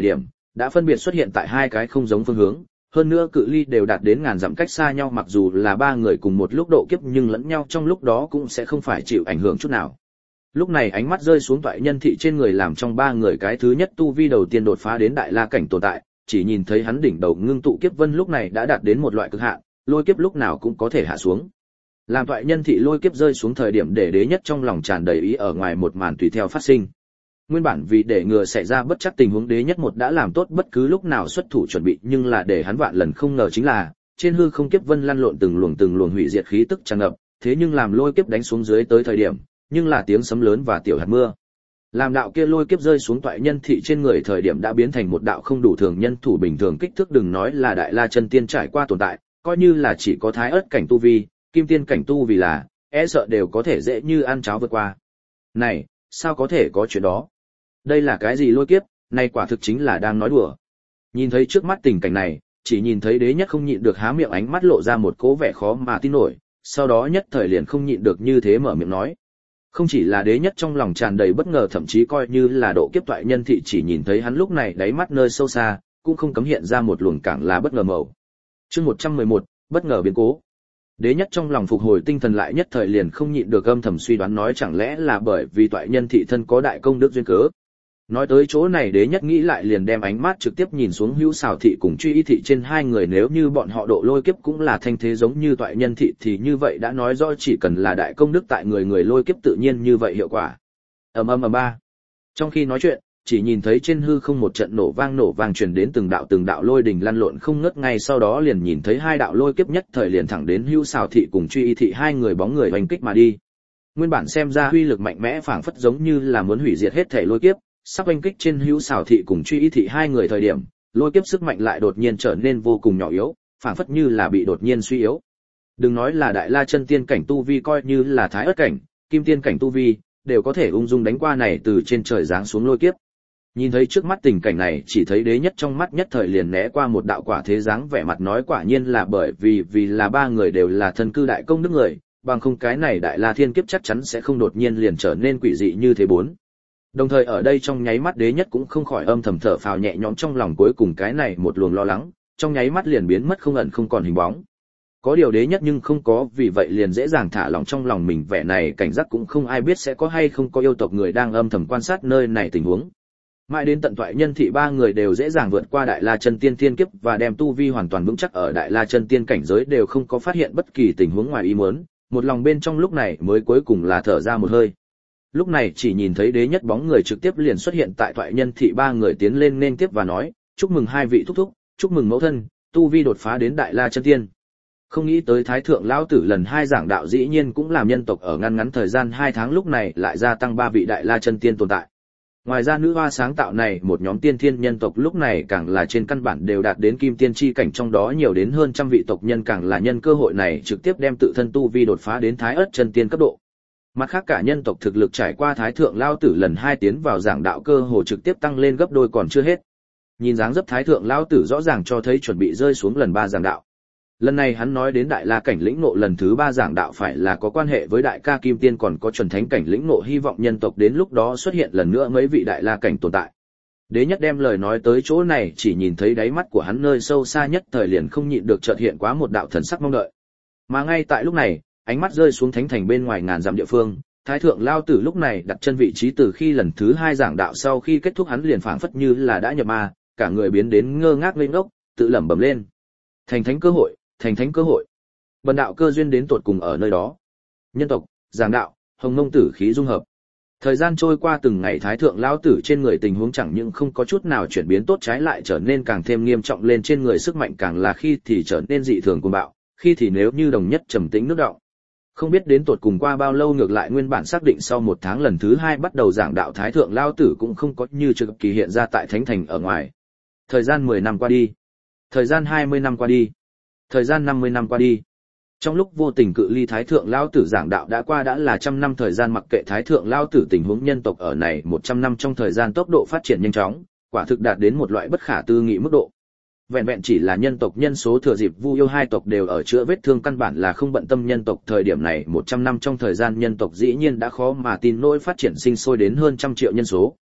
A: đã phân biệt xuất hiện tại hai cái không giống phương hướng, hơn nữa cự ly đều đạt đến ngàn dặm cách xa nhau, mặc dù là ba người cùng một lúc độ kiếp nhưng lẫn nhau trong lúc đó cũng sẽ không phải chịu ảnh hưởng chút nào. Lúc này ánh mắt rơi xuống toại nhân thị trên người, làm trong ba người cái thứ nhất tu vi đầu tiên đột phá đến đại la cảnh tồn tại, chỉ nhìn thấy hắn đỉnh đầu ngưng tụ kiếp vân lúc này đã đạt đến một loại cực hạn, lôi kiếp lúc nào cũng có thể hạ xuống. Làm toại nhân thị lôi kiếp rơi xuống thời điểm, để đế nhất trong lòng tràn đầy ý ở ngoài một màn tùy theo phát sinh. Nguyên bản vì để ngừa xảy ra bất chắc tình huống, đế nhất một đã làm tốt bất cứ lúc nào xuất thủ chuẩn bị, nhưng là để hắn vạn lần không ngờ chính là trên hư không kiếp vân lăn lộn từng luồng hủy diệt khí tức tràn ngập, thế nhưng làm lôi kiếp đánh xuống dưới tới thời điểm, nhưng là tiếng sấm lớn và tiểu hạt mưa. Làm đạo kia lôi kiếp rơi xuống toại nhân thị trên người thời điểm đã biến thành một đạo không đủ thường nhân thủ bình thường kích thước, đừng nói là đại la chân tiên trải qua tồn tại, coi như là chỉ có thái ớt cảnh tu vi, kim tiên cảnh tu vì là, e sợ đều có thể dễ như ăn cháo vượt qua. Này, sao có thể có chuyện đó? Đây là cái gì lôi kiếp, này quả thực chính là đang nói đùa. Nhìn thấy trước mắt tình cảnh này, chỉ nhìn thấy đế nhất không nhịn được há miệng, ánh mắt lộ ra một cố vẻ khó mà tin nổi, sau đó nhất thời liền không nhịn được như thế mở miệng nói. Không chỉ là đế nhất trong lòng tràn đầy bất ngờ, thậm chí coi như là độ kiếp toại nhân thị chỉ nhìn thấy hắn lúc này đáy mắt nơi sâu xa, cũng không cấm hiện ra một luồng càng là bất ngờ màu. Chương 111, bất ngờ biến cố. Đế nhất trong lòng phục hồi tinh thần lại, nhất thời liền không nhịn được âm thầm suy đoán, nói chẳng lẽ là bởi vì toại nhân thị thân có đại công đức duyên cớ. Nói tới chỗ này, đế nhất nghĩ lại liền đem ánh mắt trực tiếp nhìn xuống Hữu Xào thị cùng Truy Y thị trên hai người, nếu như bọn họ độ lôi kiếp cũng là thanh thế giống như toại nhân thị thì như vậy đã nói rõ chỉ cần là đại công đức tại người lôi kiếp tự nhiên như vậy hiệu quả. Ầm ầm ầm ba. Trong khi nói chuyện, chỉ nhìn thấy trên hư không một trận nổ vang truyền đến từng đạo lôi đình lăn lộn không ngớt, ngay sau đó liền nhìn thấy hai đạo lôi kiếp nhất thời liền thẳng đến Hữu Xào thị cùng Truy Y thị hai người bóng người hoành kích mà đi. Nguyên bản xem ra uy lực mạnh mẽ phảng phất giống như là muốn hủy diệt hết thể lôi kiếp, sắp oanh kích trên Hữu Xào thị cùng Truy Y thị hai người thời điểm, lôi kiếp sức mạnh lại đột nhiên trở nên vô cùng nhỏ yếu, phảng phất như là bị đột nhiên suy yếu. Đừng nói là đại la chân tiên cảnh tu vi, coi như là thái ớt cảnh, kim tiên cảnh tu vi, đều có thể ung dung đánh qua này từ trên trời giáng xuống lôi kiếp. Nhìn thấy trước mắt tình cảnh này, chỉ thấy đế nhất trong mắt nhất thời liền né qua một đạo quả thế dáng vẻ mặt, nói quả nhiên là bởi vì là ba người đều là thân cư đại công đức người, bằng không cái này đại la thiên kiếp chắc chắn sẽ không đột nhiên liền trở nên quỷ dị như thế bốn. Đồng thời ở đây trong nháy mắt đế nhất cũng không khỏi âm thầm thở phào nhẹ nhõm, trong lòng cuối cùng cái này một luồng lo lắng, trong nháy mắt liền biến mất không ẩn không còn hình bóng. Có điều đế nhất nhưng không có vì vậy liền dễ dàng thả lỏng trong lòng mình, vẻ này cảnh giác cũng không ai biết sẽ có hay không có yêu tộc người đang âm thầm quan sát nơi này tình huống. Mãi đến tận toại nhân thị ba người đều dễ dàng vượt qua đại la chân tiên thiên kiếp và đem tu vi hoàn toàn vững chắc ở đại la chân tiên cảnh giới, đều không có phát hiện bất kỳ tình huống ngoài ý muốn, một lòng bên trong lúc này mới cuối cùng là thở ra một hơi. Lúc này chỉ nhìn thấy đế nhất bóng người trực tiếp liền xuất hiện tại toại nhân thị ba người, tiến lên nên tiếp và nói, chúc mừng hai vị thúc thúc, chúc mừng mẫu thân, tu vi đột phá đến đại la chân tiên. Không nghĩ tới thái thượng lão tử lần 2 giảng đạo dĩ nhiên cũng làm nhân tộc ở ngắn thời gian 2 tháng lúc này lại gia tăng 3 vị đại la chân tiên tồn tại. Ngoài ra nữ hoa sáng tạo này một nhóm tiên thiên nhân tộc lúc này càng là trên căn bản đều đạt đến kim tiên chi cảnh, trong đó nhiều đến hơn trăm vị tộc nhân càng là nhân cơ hội này trực tiếp đem tự thân tu vi đột phá đến thái ớt chân tiên cấp độ. Mặt khác cả nhân tộc thực lực trải qua thái thượng lão tử lần 2 tiến vào giảng đạo cơ hồ trực tiếp tăng lên gấp đôi còn chưa hết. Nhìn dáng dấp thái thượng lão tử rõ ràng cho thấy chuẩn bị rơi xuống lần 3 giảng đạo. Lần này hắn nói đến đại la cảnh lĩnh ngộ lần thứ 3 giảng đạo phải là có quan hệ với đại ca kim tiên còn có chuẩn thánh cảnh lĩnh ngộ, hy vọng nhân tộc đến lúc đó xuất hiện lần nữa mấy vị đại la cảnh tồn tại. Đế nhất đem lời nói tới chỗ này, chỉ nhìn thấy đáy mắt của hắn nơi sâu xa nhất thời liền không nhịn được chợt hiện quá một đạo thần sắc mong đợi. Mà ngay tại lúc này, ánh mắt rơi xuống thánh thành bên ngoài ngàn dặm địa phương, thái thượng lao tử lúc này đặt chân vị trí từ khi lần thứ 2 giảng đạo sau khi kết thúc, hắn liền phảng phất như là đã nhập ma, cả người biến đến ngơ ngác ngây ngốc, tự lẩm bẩm lên: thành thánh cơ hội, thành thánh cơ hội. Bần đạo cơ duyên đến tột cùng ở nơi đó. Nhân tộc, giảng đạo, hồng mông tử khí dung hợp. Thời gian trôi qua từng ngày, thái thượng lão tử trên người tình huống chẳng những không có chút nào chuyển biến tốt, trái lại trở nên càng thêm nghiêm trọng lên, trên người sức mạnh càng là khi thì trở nên dị thường cuồng bạo, khi thì nếu như đồng nhất trầm tĩnh nước động. Không biết đến tột cùng qua bao lâu, ngược lại nguyên bản xác định sau 1 tháng lần thứ 2 bắt đầu giảng đạo, thái thượng lão tử cũng không có như trực kỳ hiện ra tại thánh thành ở ngoài. Thời gian 10 năm qua đi, thời gian 20 năm qua đi, thời gian 50 năm qua đi. Trong lúc vô tình cự ly thái thượng lão tử giảng đạo đã qua đã là 100 năm thời gian, mặc kệ thái thượng lão tử tình huống nhân tộc ở này 100 năm trong thời gian tốc độ phát triển nhanh chóng, quả thực đạt đến một loại bất khả tư nghị mức độ. Vẹn vẹn chỉ là nhân tộc nhân số Thừa Dịp Vu Yêu hai tộc đều ở chữa vết thương, căn bản là không bận tâm nhân tộc. Thời điểm này 100 năm trong thời gian nhân tộc dĩ nhiên đã khó mà tin nỗi phát triển sinh sôi đến hơn 100 triệu nhân số.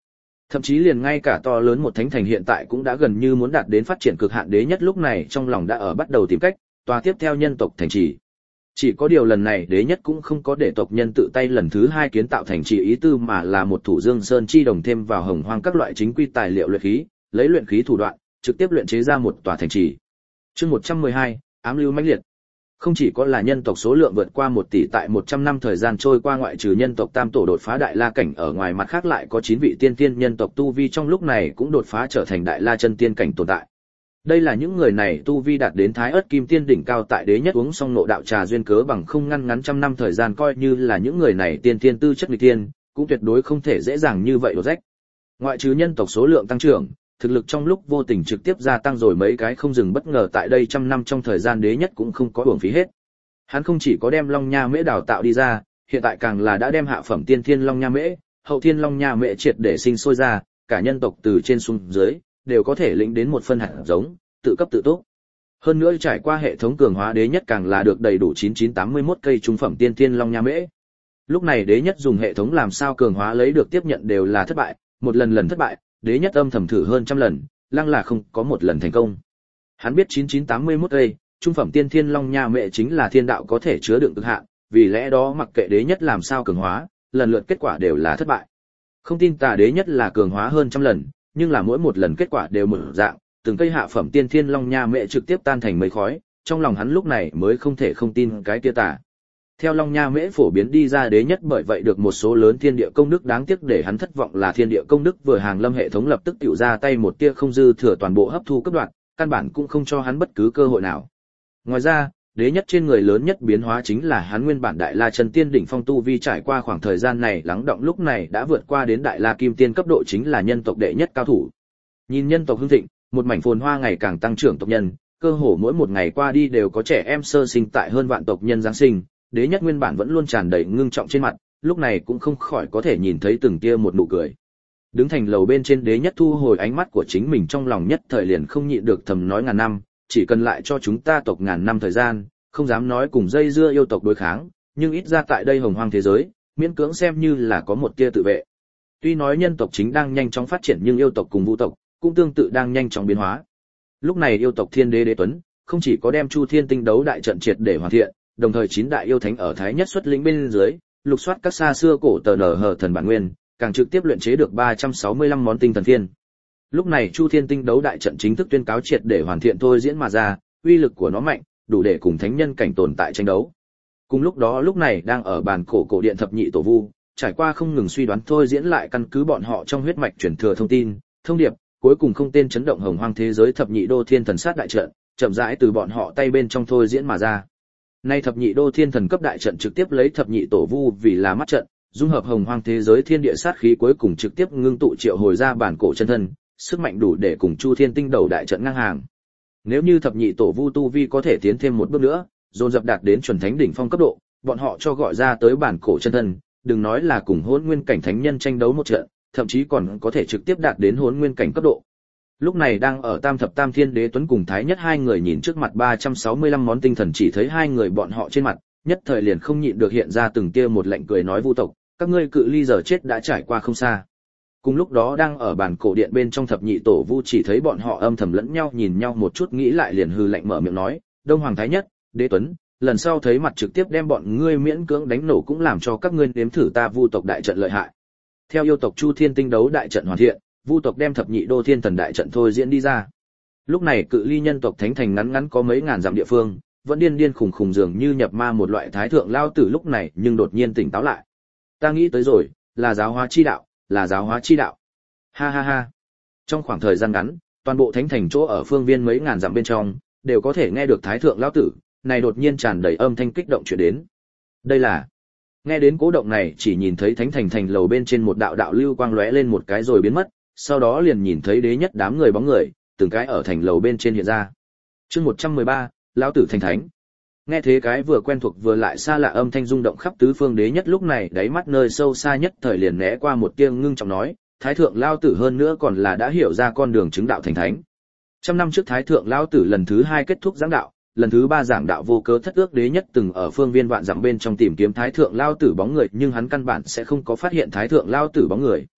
A: Thậm chí liền ngay cả to lớn một thánh thành hiện tại cũng đã gần như muốn đạt đến phát triển cực hạn, đế nhất lúc này trong lòng đã ở bắt đầu tìm cách tòa tiếp theo nhân tộc thành trì. Chỉ có điều lần này đế nhất cũng không có để tộc nhân tự tay lần thứ hai kiến tạo thành trì ý tư, mà là một thủ dương sơn chi đồng thêm vào hồng hoang các loại chính quy tài liệu luyện khí, lấy luyện khí thủ đoạn trực tiếp luyện chế ra một tòa thành trì. Chương 112, ám lưu mãnh liệt. Không chỉ có là nhân tộc số lượng vượt qua 1 tỷ, tại 100 năm thời gian trôi qua, ngoại trừ nhân tộc tam tổ đột phá đại la cảnh ở ngoài, mặt khác lại có 9 vị tiên tiên nhân tộc tu vi trong lúc này cũng đột phá trở thành đại la chân tiên cảnh tồn tại. Đây là những người này tu vi đạt đến thái ớt kim tiên đỉnh cao, tại đế nhất uống xong nộ đạo trà duyên cớ bằng không ngăn ngắn trăm năm thời gian, coi như là những người này tiên tiên tư chất nghịch tiên, cũng tuyệt đối không thể dễ dàng như vậy đổ rách. Ngoại trừ nhân tộc số lượng tăng trưởng, thực lực trong lúc vô tình trực tiếp gia tăng rồi mấy cái không dừng, bất ngờ tại đây trăm năm trong thời gian đế nhất cũng không có uổng phí hết. Hắn không chỉ có đem Long Nha Mễ đào tạo đi ra, hiện tại càng là đã đem hạ phẩm tiên thiên Long Nha Mễ, hậu thiên Long Nha Mễ triệt để sinh sôi ra, cả nhân tộc từ trên xuống dưới đều có thể lĩnh đến một phân hạt giống, tự cấp tự túc. Hơn nữa trải qua hệ thống cường hóa, đế nhất càng là được đầy đủ 9981 cây trung phẩm tiên thiên Long Nha Mễ. Lúc này đế nhất dùng hệ thống làm sao cường hóa lấy được tiếp nhận đều là thất bại, một lần thất bại, đế nhất âm thầm thử hơn trăm lần, lăng là không có một lần thành công. Hắn biết 9981 cây trung phẩm tiên thiên Long Nha Mễ chính là thiên đạo có thể chứa đựng cực hạn, vì lẽ đó mặc kệ đế nhất làm sao cường hóa, lần lượt kết quả đều là thất bại. Không tin tà, đế nhất là cường hóa hơn trăm lần, nhưng là mỗi một lần kết quả đều một dạng, từng cây hạ phẩm tiên thiên Long Nha Mễ trực tiếp tan thành mây khói, trong lòng hắn lúc này mới không thể không tin cái kia tà. Theo Long Nha Mễ phổ biến đi ra, đế nhất bởi vậy được một số lớn thiên địa công đức, đáng tiếc để hắn thất vọng là thiên địa công đức vừa hàng lâm hệ thống lập tức tiểu ra tay một tia không dư thừa, toàn bộ hấp thu cấp đoạn, căn bản cũng không cho hắn bất cứ cơ hội nào. Ngoài ra, đế nhất trên người lớn nhất biến hóa chính là hắn nguyên bản đại la chân tiên đỉnh phong tu vi trải qua khoảng thời gian này lắng động lúc này đã vượt qua đến đại la kim tiên cấp độ, chính là nhân tộc đệ nhất cao thủ. Nhìn nhân tộc hưng thịnh, một mảnh phồn hoa ngày càng tăng trưởng tộc nhân, cơ hồ mỗi một ngày qua đi đều có trẻ em sơ sinh tại hơn vạn tộc nhân giáng sinh, đế nhất nguyên bản vẫn luôn tràn đầy ngưng trọng trên mặt, lúc này cũng không khỏi có thể nhìn thấy từng tia một nụ cười. Đứng thành lầu bên trên, đế nhất thu hồi ánh mắt của chính mình, trong lòng nhất thời liền không nhịn được thầm nói ngàn năm, chỉ cần lại cho chúng ta tộc ngàn năm thời gian, không dám nói cùng dây dưa yêu tộc đối kháng, nhưng ít ra tại đây hồng hoang thế giới, miễn cưỡng xem như là có một tia tự vệ. Tuy nói nhân tộc chính đang nhanh chóng phát triển, nhưng yêu tộc cùng vũ tộc cũng tương tự đang nhanh chóng biến hóa. Lúc này yêu tộc Thiên Đế Đế Tuấn không chỉ có đem Chu Thiên Tinh Đấu đại trận triệt để hoàn thiện, đồng thời 9 đại yêu thánh ở thái nhất xuất lĩnh bên dưới, lục soát các xa xưa cổ tờ nở hở thần bản nguyên, càng trực tiếp luyện chế được 365 món tinh thần phiên. Lúc này Chu Thiên Tinh Đấu đại trận chính thức tuyên cáo triệt để hoàn thiện thôi diễn mà ra, uy lực của nó mạnh, đủ để cùng thánh nhân cảnh tồn tại tranh đấu. Cùng lúc đó, lúc này đang ở bàn cổ điện thập nhị tổ vu, trải qua không ngừng suy đoán thôi diễn lại căn cứ bọn họ trong huyết mạch truyền thừa thông tin, thông điệp, cuối cùng không tên chấn động hồng hoang thế giới thập nhị đô thiên thần sát đại trận, chậm rãi từ bọn họ tay bên trong thôi diễn mà ra. Nay thập nhị đô thiên thần cấp đại trận trực tiếp lấy thập nhị tổ vu vì là mắt trận, dung hợp hồng hoang thế giới thiên địa sát khí, cuối cùng trực tiếp ngưng tụ triệu hồi ra bản cổ chân thân, sức mạnh đủ để cùng Chu Thiên Tinh Đầu đại trận ngang hàng. Nếu như thập nhị tổ vu tu vi có thể tiến thêm một bước nữa, dồn dập đạt đến chuẩn thánh đỉnh phong cấp độ, bọn họ cho gọi ra tới bản cổ chân thân, đừng nói là cùng Hỗn Nguyên cảnh thánh nhân tranh đấu một trận, thậm chí còn có thể trực tiếp đạt đến Hỗn Nguyên cảnh cấp độ. Lúc này đang ở Tam Thập Tam Thiên Đế Tuấn cùng Thái Nhất hai người nhìn trước mặt 365 món tinh thần, chỉ thấy hai người bọn họ trên mặt, nhất thời liền không nhịn được hiện ra từng tia một lạnh cười, nói vu tộc, các ngươi cự ly giờ chết đã trải qua không xa. Cùng lúc đó đang ở bàn cổ điện bên trong thập nhị tổ vu chỉ thấy bọn họ âm thầm lẫn nhau nhìn nhau một chút, nghĩ lại liền hừ lạnh mở miệng nói, Đông Hoàng Thái Nhất, Đế Tuấn, lần sau thấy mặt trực tiếp đem bọn ngươi miễn cưỡng đánh nổ, cũng làm cho các ngươi nếm thử ta vu tộc đại trận lợi hại. Theo yêu tộc Chu Thiên Tinh Đấu đại trận hoàn thiện, vu tộc đem thập nhị đô thiên thần đại trận thôi diễn đi ra. Lúc này cự ly nhân tộc thánh thành ngắn ngắn có mấy ngàn dặm địa phương, vẫn điên điên khủng khủng dường như nhập ma một loại thái thượng lao tử lúc này nhưng đột nhiên tỉnh táo lại. Ta nghĩ tới rồi, là giáo hóa chi đạo, là giáo hóa chi đạo. Ha ha ha. Trong khoảng thời gian ngắn, toàn bộ thánh thành chỗ ở phương viên mấy ngàn dặm bên trong, đều có thể nghe được thái thượng lão tử này đột nhiên tràn đầy âm thanh kích động truyền đến. Đây là. Nghe đến cố động này, chỉ nhìn thấy thánh thành thành lầu bên trên một đạo đạo lưu quang lóe lên một cái rồi biến mất, sau đó liền nhìn thấy đế nhất đám người bóng người, từng cái ở thành lầu bên trên hiện ra. Chương 113, lão tử thành thánh. Nghe thế cái vừa quen thuộc vừa lại xa lạ âm thanh rung động khắp tứ phương, đế nhất lúc này đáy mắt nơi sâu xa nhất thời liền né qua một tia ngưng trọng nói, thái thượng lão tử hơn nữa còn là đã hiểu ra con đường chứng đạo thành thánh. Trăm năm trước thái thượng lão tử lần thứ 2 kết thúc giảng đạo, lần thứ 3 giảng đạo vô cớ thất ước, đế nhất từng ở phương viên vạn dặm bên trong tìm kiếm thái thượng lão tử bóng người, nhưng hắn căn bản sẽ không có phát hiện thái thượng lão tử bóng người.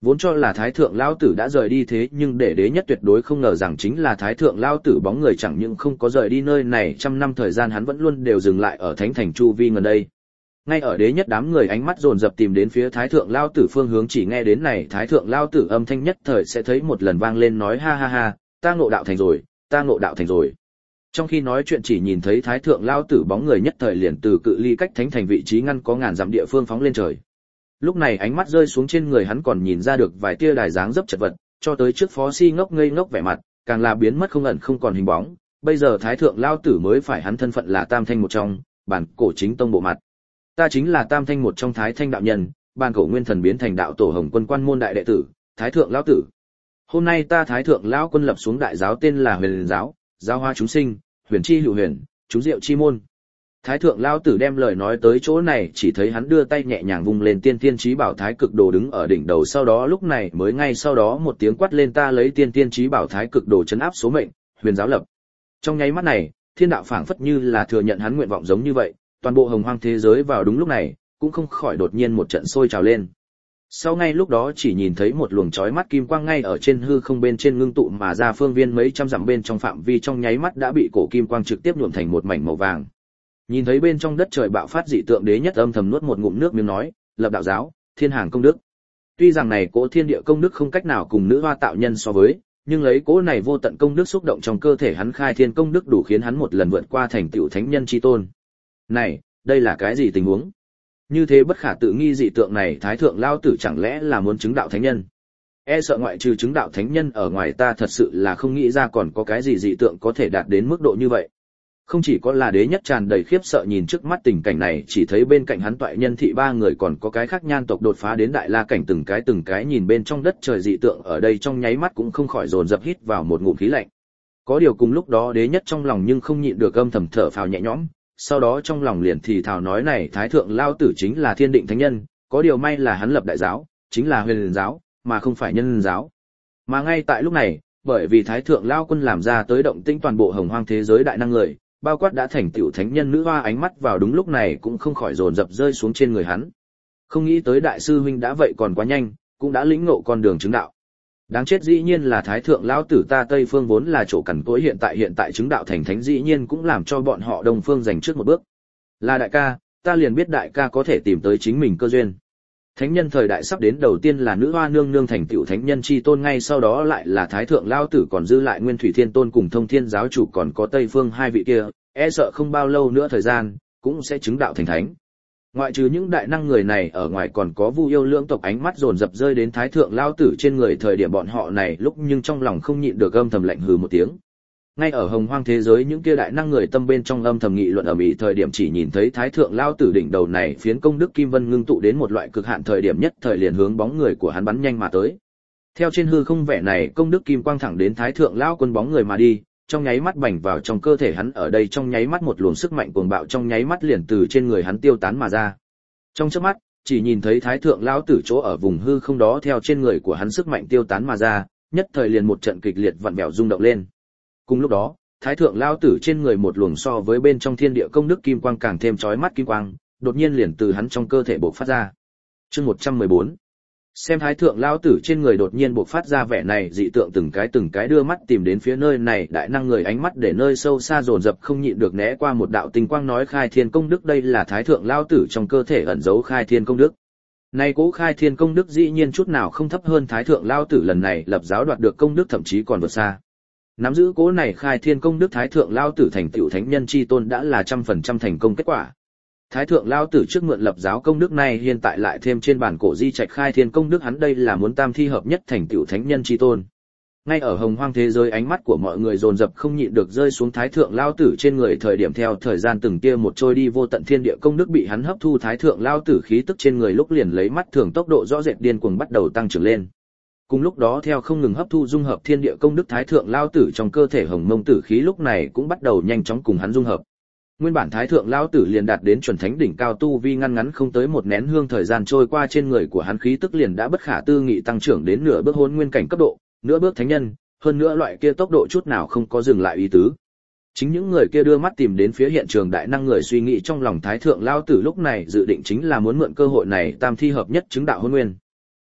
A: Vốn cho là thái thượng lão tử đã rời đi, thế nhưng để đế nhất tuyệt đối không ngờ rằng chính là thái thượng lão tử bóng người chẳng những không có rời đi nơi này, trăm năm thời gian hắn vẫn luôn đều dừng lại ở thánh thành chu vi gần đây. Ngay ở đế nhất đám người ánh mắt dồn dập tìm đến phía thái thượng lão tử phương hướng, chỉ nghe đến này thái thượng lão tử âm thanh nhất thời sẽ thấy một lần vang lên nói ha ha ha, ta ngộ đạo thành rồi, ta ngộ đạo thành rồi. Trong khi nói chuyện chỉ nhìn thấy thái thượng lão tử bóng người nhất thời liền từ cự ly cách thánh thành vị trí ngăn có ngàn dặm địa phương phóng lên trời. Lúc này ánh mắt rơi xuống trên người hắn còn nhìn ra được vài tia đài dáng dấp chật vật, cho tới trước Phó Si ngốc ngây ngốc vẻ mặt, càng là biến mất không ẩn không còn hình bóng. Bây giờ thái thượng lão tử mới phải hắn thân phận là Tam Thanh một trong, bản cổ chính tông bộ mặt. Ta chính là Tam Thanh một trong Thái Thanh đạo nhân, bản cổ nguyên thần biến thành đạo tổ Hồng Quân quan môn đại đệ tử, thái thượng lão tử. Hôm nay ta thái thượng lão quân lập xuống đại giáo tên là Huyền giáo, giáo hóa chúng sinh, huyền chi hữu huyền, chúng diệu chi môn. Thái thượng lão tử đem lời nói tới chỗ này, chỉ thấy hắn đưa tay nhẹ nhàng vung lên tiên tiên chí bảo thái cực đồ đứng ở đỉnh đầu, sau đó lúc này mới ngay sau đó một tiếng quát lên, ta lấy tiên tiên chí bảo thái cực đồ trấn áp số mệnh, huyền giáo lập. Trong nháy mắt này, thiên đạo phảng phất như là thừa nhận hắn nguyện vọng giống như vậy, toàn bộ hồng hoang thế giới vào đúng lúc này cũng không khỏi đột nhiên một trận sôi trào lên. Sau ngay lúc đó chỉ nhìn thấy một luồng chói mắt kim quang ngay ở trên hư không bên trên ngưng tụ mà ra, phương viên mấy trăm dặm bên trong phạm vi trong nháy mắt đã bị cổ kim quang trực tiếp nhuộm thành một mảnh màu vàng. Nhìn thấy bên trong đất trời bạo phát dị tượng, đế nhất âm thầm nuốt một ngụm nước miếng nói, lập đạo giáo, thiên hàng công đức. Tuy rằng này cỗ thiên địa công đức không cách nào cùng nữ hoa tạo nhân so với, nhưng lấy cỗ này vô tận công đức xúc động trong cơ thể hắn, khai thiên công đức đủ khiến hắn một lần vượt qua thành tựu thánh nhân chi tôn. Này, đây là cái gì tình huống? Như thế bất khả tự nghi dị tượng này, thái thượng lao tử chẳng lẽ là muốn chứng đạo thánh nhân? E sợ ngoại trừ chứng đạo thánh nhân ở ngoài, ta thật sự là không nghĩ ra còn có cái gì dị tượng có thể đạt đến mức độ như vậy. Không chỉ có là đế nhất tràn đầy khiếp sợ nhìn trước mắt tình cảnh này, chỉ thấy bên cạnh hắn toại nhân thị ba người còn có cái khác nhan tộc đột phá đến đại la cảnh, từng cái nhìn bên trong đất trời dị tượng ở đây trong nháy mắt cũng không khỏi dồn dập hít vào một ngụm khí lạnh. Có điều cùng lúc đó đế nhất trong lòng nhưng không nhịn được âm thầm thở phào nhẹ nhõm, sau đó trong lòng liền thì thào nói, này thái thượng lao tử chính là thiên định thánh nhân, có điều may là hắn lập đại giáo, chính là huyền giáo, mà không phải nhân giáo. Mà ngay tại lúc này, bởi vì thái thượng lao quân làm ra tới động tĩnh toàn bộ hồng hoang thế giới đại năng người, bao quát đã thành tựu thánh nhân nữ hoa ánh mắt vào đúng lúc này cũng không khỏi dồn dập rơi xuống trên người hắn. Không nghĩ tới đại sư huynh đã vậy còn quá nhanh, cũng đã lĩnh ngộ con đường chứng đạo. Đáng chết, dĩ nhiên là thái thượng lão tử ta Tây Phương vốn là chỗ cằn cỗi, hiện tại chứng đạo thành thánh, dĩ nhiên cũng làm cho bọn họ Đông Phương giành trước một bước. Là đại ca, ta liền biết đại ca có thể tìm tới chính mình cơ duyên. Thánh nhân thời đại sắp đến, đầu tiên là nữ hoa nương nương thành tựu thánh nhân chi tôn, ngay sau đó lại là thái thượng lão tử, còn dư lại Nguyên Thủy Thiên Tôn cùng Thông Thiên giáo chủ còn có Tây Phương hai vị kia, e sợ không bao lâu nữa thời gian cũng sẽ chứng đạo thành thánh. Ngoại trừ những đại năng người này ở ngoài, còn có Vu Yêu lưỡng tộc ánh mắt dồn dập rơi đến thái thượng lão tử trên người, thời điểm bọn họ này lúc nhưng trong lòng không nhịn được âm thầm lạnh hừ một tiếng. Ngay ở hồng hoang thế giới những kia đại năng người tâm bên trong âm thầm nghị luận ở mỹ, thời điểm chỉ nhìn thấy thái thượng lão tử đỉnh đầu này phiến công đức kim vân ngưng tụ đến một loại cực hạn, thời điểm nhất thời liền hướng bóng người của hắn bắn nhanh mà tới. Theo trên hư không vẻ này công đức kim quang thẳng đến thái thượng lão quân bóng người mà đi, trong nháy mắt bành vào trong cơ thể hắn, ở đây trong nháy mắt một luồng sức mạnh cuồng bạo trong nháy mắt liền từ trên người hắn tiêu tán mà ra. Trong chớp mắt, chỉ nhìn thấy thái thượng lão tử chỗ ở vùng hư không đó theo trên người của hắn sức mạnh tiêu tán mà ra, nhất thời liền một trận kịch liệt vặn vẹo rung động lên. Cùng lúc đó, thái thượng lão tử trên người một luồng so với bên trong thiên địa công đức kim quang càng thêm chói mắt kim quang, đột nhiên liền từ hắn trong cơ thể bộc phát ra. Chương 114. Xem thái thượng lão tử trên người đột nhiên bộc phát ra vẻ này dị tượng, từng cái đưa mắt tìm đến phía nơi này đại năng người ánh mắt để nơi sâu xa dồn dập không nhịn được né qua một đạo tinh quang, nói khai thiên công đức, đây là thái thượng lão tử trong cơ thể ẩn giấu khai thiên công đức. Này cố khai thiên công đức dĩ nhiên chút nào không thấp hơn thái thượng lão tử lần này lập giáo đoạt được công đức, thậm chí còn vượt xa. Nắm giữ cố này khai thiên công đức, thái thượng lão tử thành tựu thánh nhân chi tôn đã là 100% thành công kết quả. Thái thượng lão tử trước mượn lập giáo công đức này hiện tại lại thêm trên bản cổ di trạch khai thiên công đức, hắn đây là muốn tam thi hợp nhất thành tựu thánh nhân chi tôn. Ngay ở hồng hoang thế giới ánh mắt của mọi người dồn dập không nhịn được rơi xuống thái thượng lão tử trên người, thời điểm theo thời gian từng tia một trôi đi, vô tận thiên địa công đức bị hắn hấp thu, thái thượng lão tử khí tức trên người lúc liền lấy mắt thường tốc độ rõ rệt điên cuồng bắt đầu tăng trưởng lên. Cùng lúc đó theo không ngừng hấp thu dung hợp thiên địa công đức, thái thượng lão tử trong cơ thể hồng mông tử khí lúc này cũng bắt đầu nhanh chóng cùng hắn dung hợp. Nguyên bản thái thượng lão tử liền đạt đến chuẩn thánh đỉnh cao tu vi, ngắn không tới một nén hương thời gian trôi qua, trên người của hắn khí tức liền đã bất khả tư nghị tăng trưởng đến nửa bước hôn nguyên cảnh cấp độ, nửa bước thánh nhân, hơn nữa loại kia tốc độ chút nào không có dừng lại ý tứ. Chính những người kia đưa mắt tìm đến phía hiện trường đại năng người suy nghĩ trong lòng thái thượng lão tử lúc này dự định chính là muốn mượn cơ hội này tam thi hợp nhất chứng đạo hôn nguyên.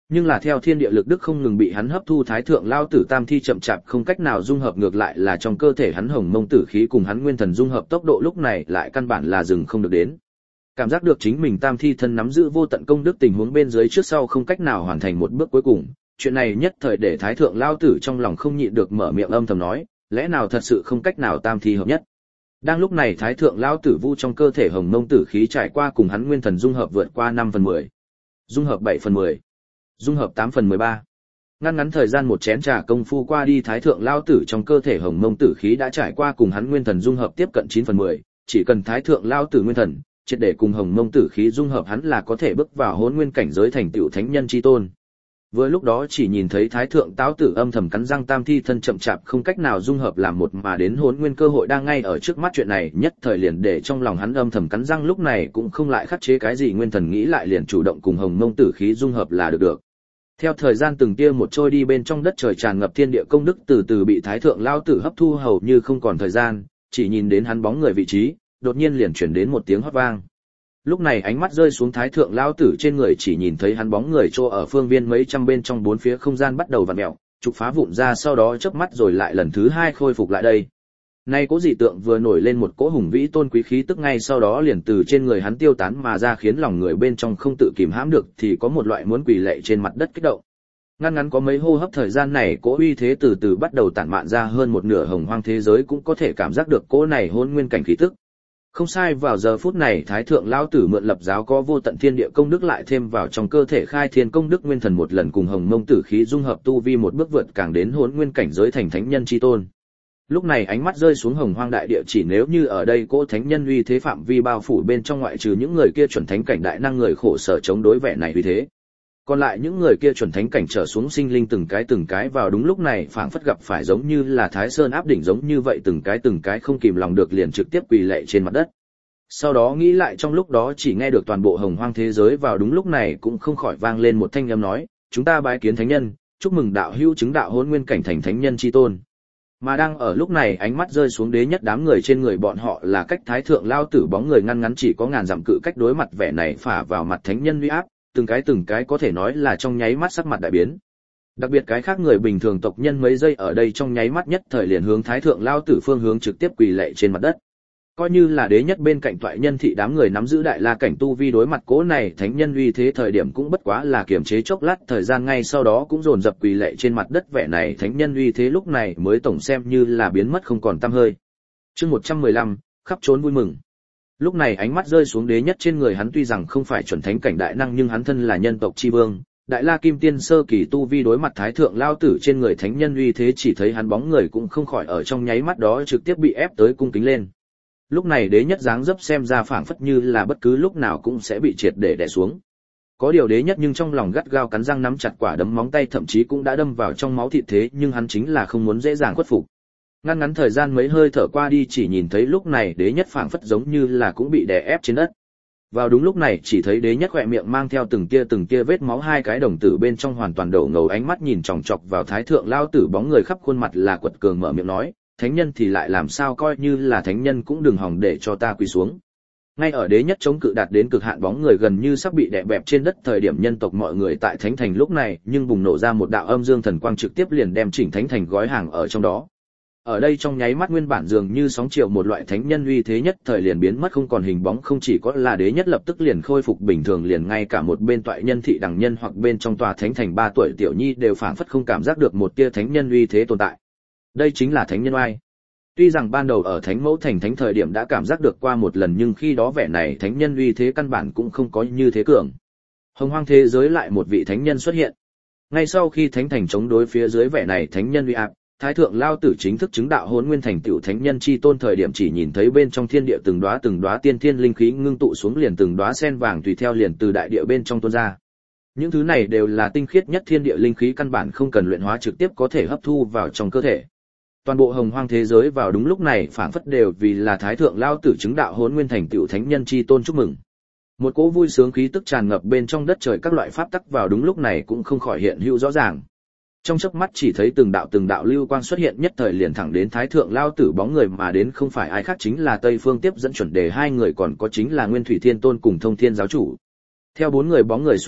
A: Nhưng là theo thiên địa lực đức không ngừng bị hắn hấp thu, thái thượng lao tử tam thi chậm chạp không cách nào dung hợp, ngược lại là trong cơ thể hắn hồng mông tử khí cùng hắn nguyên thần dung hợp tốc độ lúc này lại căn bản là dừng không được đến. Cảm giác được chính mình tam thi thân nắm giữ vô tận công đức tình huống bên dưới trước sau không cách nào hoàn thành một bước cuối cùng, chuyện này nhất thời để thái thượng lao tử trong lòng không nhịn được mở miệng âm thầm nói, lẽ nào thật sự không cách nào tam thi hợp nhất. Đang lúc này thái thượng lao tử vu trong cơ thể hồng mông tử khí trải qua cùng hắn nguyên thần dung hợp vượt qua 5/10, dung hợp 7/10, dung hợp 8/13. Ngắn thời gian một chén trà công phu qua đi, thái thượng lao tử trong cơ thể hồng mông tử khí đã trải qua cùng hắn nguyên thần dung hợp tiếp cận 9/10, chỉ cần thái thượng lao tử nguyên thần triệt để cùng hồng mông tử khí dung hợp, hắn là có thể bước vào hỗn nguyên cảnh giới thành tựu thánh nhân chi tôn. Vừa lúc đó chỉ nhìn thấy thái thượng táo tử âm thầm cắn răng, tam thi thân chậm chạp không cách nào dung hợp làm một mà đến hỗn nguyên cơ hội đang ngay ở trước mắt, chuyện này nhất thời liền để trong lòng hắn âm thầm cắn răng, lúc này cũng không lại khắc chế cái gì nguyên thần, nghĩ lại liền chủ động cùng hồng mông tử khí dung hợp là được. Theo thời gian từng tia một trôi đi, bên trong đất trời tràn ngập thiên địa công đức từ từ bị thái thượng lao tử hấp thu hầu như không còn thời gian, chỉ nhìn đến hắn bóng người vị trí, đột nhiên liền chuyển đến một tiếng hót vang. Lúc này ánh mắt rơi xuống thái thượng lao tử trên người, chỉ nhìn thấy hắn bóng người trô ở phương viên mấy trăm bên trong bốn phía không gian bắt đầu vặn mèo, trục phá vụn ra, sau đó chớp mắt rồi lại lần thứ hai khôi phục lại đây. Nay cố dị tượng vừa nổi lên, một cỗ hùng vĩ tôn quý khí tức ngay sau đó liền từ trên người hắn tiêu tán mà ra, khiến lòng người bên trong không tự kìm hãm được thì có một loại muốn quỳ lạy trên mặt đất kích động. Ngắn có mấy hô hấp thời gian này, cỗ uy thế từ từ bắt đầu tản mạn ra, hơn một nửa hồng hoang thế giới cũng có thể cảm giác được cỗ này hôn nguyên cảnh khí tức. Không sai, vào giờ phút này thái thượng lão tử mượn lập giáo có vô tận thiên địa công đức lại thêm vào trong cơ thể khai thiên công đức nguyên thần, một lần cùng hồng mông tử khí dung hợp, tu vi một bước vượt càng đến hỗn nguyên cảnh giới thành thánh nhân chi tôn. Lúc này ánh mắt rơi xuống hồng hoang đại địa, chỉ nếu như ở đây cỗ thánh nhân uy thế phạm vi bao phủ bên trong, ngoại trừ những người kia chuẩn thánh cảnh đại năng người khổ sở chống đối vẻ này uy thế, còn lại những người kia chuẩn thánh cảnh trở xuống sinh linh từng cái vào đúng lúc này phảng phất gặp phải giống như là Thái Sơn áp đỉnh giống như vậy, từng cái không kìm lòng được liền trực tiếp quỳ lạy trên mặt đất. Sau đó nghĩ lại trong lúc đó chỉ nghe được toàn bộ hồng hoang thế giới vào đúng lúc này cũng không khỏi vang lên một thanh âm nói, chúng ta bái kiến thánh nhân, chúc mừng đạo hữu chứng đạo hỗn nguyên cảnh thành thánh nhân chi tôn. Mà đang ở lúc này ánh mắt rơi xuống đế nhất đám người trên người, bọn họ là cách thái thượng lao tử bóng người ngắn chỉ có ngàn dặm cự cách, đối mặt vẻ này phả vào mặt thánh nhân uy áp, từng cái có thể nói là trong nháy mắt sắc mặt đại biến. Đặc biệt cái khác người bình thường tộc nhân mấy giây ở đây trong nháy mắt nhất thời liền hướng thái thượng lao tử phương hướng trực tiếp quỳ lạy trên mặt đất. Coi như là đế nhất bên cạnh toại nhân thị đám người nắm giữ đại la cảnh tu vi, đối mặt cố này thánh nhân uy thế thời điểm cũng bất quá là kiềm chế chốc lát thời gian, ngay sau đó cũng dồn dập quỳ lạy trên mặt đất, vẻ này thánh nhân uy thế lúc này mới tổng xem như là biến mất không còn tăm hơi. Chương 115, khắp trốn vui mừng. Lúc này ánh mắt rơi xuống đế nhất trên người, hắn tuy rằng không phải chuẩn thánh cảnh đại năng nhưng hắn thân là nhân tộc chi vương, đại la kim tiên sơ kỳ tu vi, đối mặt thái thượng lao tử trên người thánh nhân uy thế, chỉ thấy hắn bóng người cũng không khỏi ở trong nháy mắt đó trực tiếp bị ép tới cung kính lên. Lúc này đế nhất dáng dấp xem ra phảng phất như là bất cứ lúc nào cũng sẽ bị triệt để đè xuống. Có điều đế nhất nhưng trong lòng gắt gao cắn răng nắm chặt quả đấm, móng tay thậm chí cũng đã đâm vào trong máu thịt, thế nhưng hắn chính là không muốn dễ dàng khuất phục. Ngắn thời gian mấy hơi thở qua đi, chỉ nhìn thấy lúc này đế nhất phảng phất giống như là cũng bị đè ép trên đất. Vào đúng lúc này chỉ thấy đế nhất khỏe miệng mang theo từng kia vết máu, hai cái đồng tử bên trong hoàn toàn đổ ngầu, ánh mắt nhìn chòng chọc vào thái thượng lao tử bóng người, khắp khuôn mặt là quật cường, mở miệng nói, thánh nhân thì lại làm sao, coi như là thánh nhân cũng đừng hòng để cho ta quỳ xuống. Ngay ở đế nhất chống cự đạt đến cực hạn, bóng người gần như sắp bị đè bẹp trên đất thời điểm, nhân tộc mọi người tại thánh thành lúc này nhưng bùng nổ ra một đạo âm dương thần quang, trực tiếp liền đem chỉnh thánh thành gói hàng ở trong đó. Ở đây trong nháy mắt nguyên bản dường như sóng chiều một loại thánh nhân uy thế nhất thời liền biến mất không còn hình bóng, không chỉ có là đế nhất lập tức liền khôi phục bình thường, liền ngay cả một bên toại nhân thị đẳng nhân hoặc bên trong tòa thánh thành 3 tuổi tiểu nhi đều phảng phất không cảm giác được một tia thánh nhân uy thế tồn tại. Đây chính là thánh nhân oai. Tuy rằng ban đầu ở Thánh Mẫu Thành thánh thời điểm đã cảm giác được qua một lần, nhưng khi đó vẻ này thánh nhân uy thế căn bản cũng không có như thế cường. Hồng hoang thế giới lại một vị thánh nhân xuất hiện. Ngay sau khi thánh thành chống đối phía dưới vẻ này thánh nhân uy áp, thái thượng lao tử chính thức chứng đạo hỗn nguyên thành tựu thánh nhân chi tôn thời điểm, chỉ nhìn thấy bên trong thiên địa từng đóa tiên thiên linh khí ngưng tụ xuống, liền từng đóa sen vàng tùy theo liền từ đại địa bên trong tuôn ra. Những thứ này đều là tinh khiết nhất thiên địa linh khí, căn bản không cần luyện hóa trực tiếp có thể hấp thu vào trong cơ thể. Toàn bộ hồng hoang thế giới vào đúng lúc này phảng phất đều vì là thái thượng lao tử chứng đạo hỗn nguyên thành tựu thánh nhân chi tôn chúc mừng. Một cỗ vui sướng khí tức tràn ngập bên trong đất trời, các loại pháp tắc vào đúng lúc này cũng không khỏi hiện hữu rõ ràng. Trong chớp mắt chỉ thấy từng đạo lưu quang xuất hiện, nhất thời liền thẳng đến thái thượng lao tử bóng người mà đến, không phải ai khác chính là Tây Phương tiếp dẫn chuẩn đề hai người, còn có chính là Nguyên Thủy Thiên Tôn cùng Thông Thiên giáo chủ. Theo 4 người bóng người xuất hiện,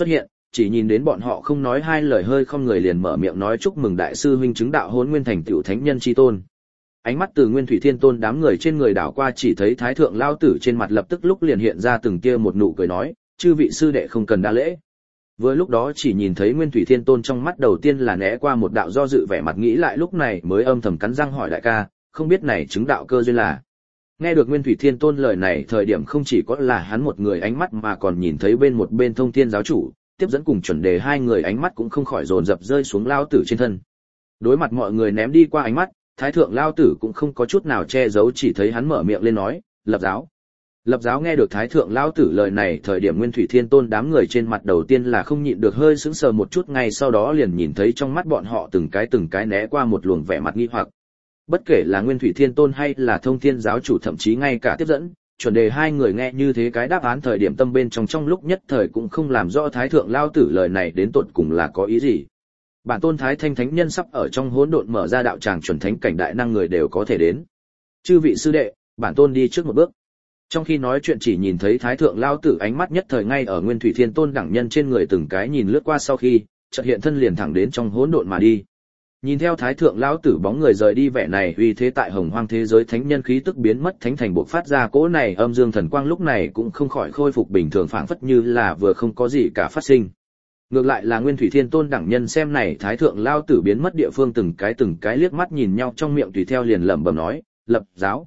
A: chỉ nhìn đến bọn họ không nói hai lời hơi không người liền mở miệng nói chúc mừng đại sư huynh chứng đạo Hỗn Nguyên thành tựu thánh nhân chi tôn. Ánh mắt từ Nguyên Thủy Thiên Tôn đám người trên người đảo qua chỉ thấy Thái thượng lao tử trên mặt lập tức lúc liền hiện ra từng kia một nụ cười nói, chư vị sư đệ không cần đa lễ. Vừa lúc đó chỉ nhìn thấy Nguyên Thủy Thiên Tôn trong mắt đầu tiên là né qua một đạo do dự vẻ mặt nghĩ lại lúc này mới âm thầm cắn răng hỏi đại ca, không biết này chứng đạo cơ duyên là. Nghe được Nguyên Thủy Thiên Tôn lời này thời điểm không chỉ có là hắn một người ánh mắt mà còn nhìn thấy bên một bên Thông Thiên giáo chủ, tiếp dẫn cùng chuẩn đề hai người ánh mắt cũng không khỏi dồn dập rơi xuống lao tử trên thân. Đối mặt mọi người ném đi qua ánh mắt, Thái thượng lao tử cũng không có chút nào che giấu chỉ thấy hắn mở miệng lên nói, lập giáo. Lập giáo nghe được Thái thượng lao tử lời này thời điểm Nguyên Thủy Thiên Tôn đám người trên mặt đầu tiên là không nhịn được hơi sững sờ một chút ngay sau đó liền nhìn thấy trong mắt bọn họ từng cái né qua một luồng vẻ mặt nghi hoặc. Bất kể là Nguyên Thủy Thiên Tôn hay là Thông Thiên giáo chủ thậm chí ngay cả tiếp dẫn, chuẩn đề hai người nghe như thế cái đáp án thời điểm tâm bên trong lúc nhất thời cũng không làm rõ Thái thượng lao tử lời này đến tột cùng là có ý gì. Bản tôn Thái Thanh Thánh Nhân sắp ở trong hỗn độn mở ra đạo tràng chuẩn thánh cảnh đại năng người đều có thể đến. Chư vị sư đệ, bản tôn đi trước một bước. Trong khi nói chuyện chỉ nhìn thấy Thái thượng lao tử ánh mắt nhất thời ngay ở Nguyên Thủy Thiên Tôn đẳng nhân trên người từng cái nhìn lướt qua sau khi, chợt hiện thân liền thẳng đến trong hỗn độn mà đi. Nhìn theo Thái thượng lão tử bóng người rời đi vẻ này uy thế tại hồng hoang thế giới thánh nhân khí tức biến mất thánh thành bộc phát ra cỗ này âm dương thần quang lúc này cũng không khỏi khôi phục bình thường phảng phất như là vừa không có gì cả phát sinh. Ngược lại là Nguyên Thủy Thiên Tôn đẳng nhân xem này Thái thượng lao tử biến mất địa phương từng cái liếc mắt nhìn nhau trong miệng tùy theo liền lẩm bẩm nói, lập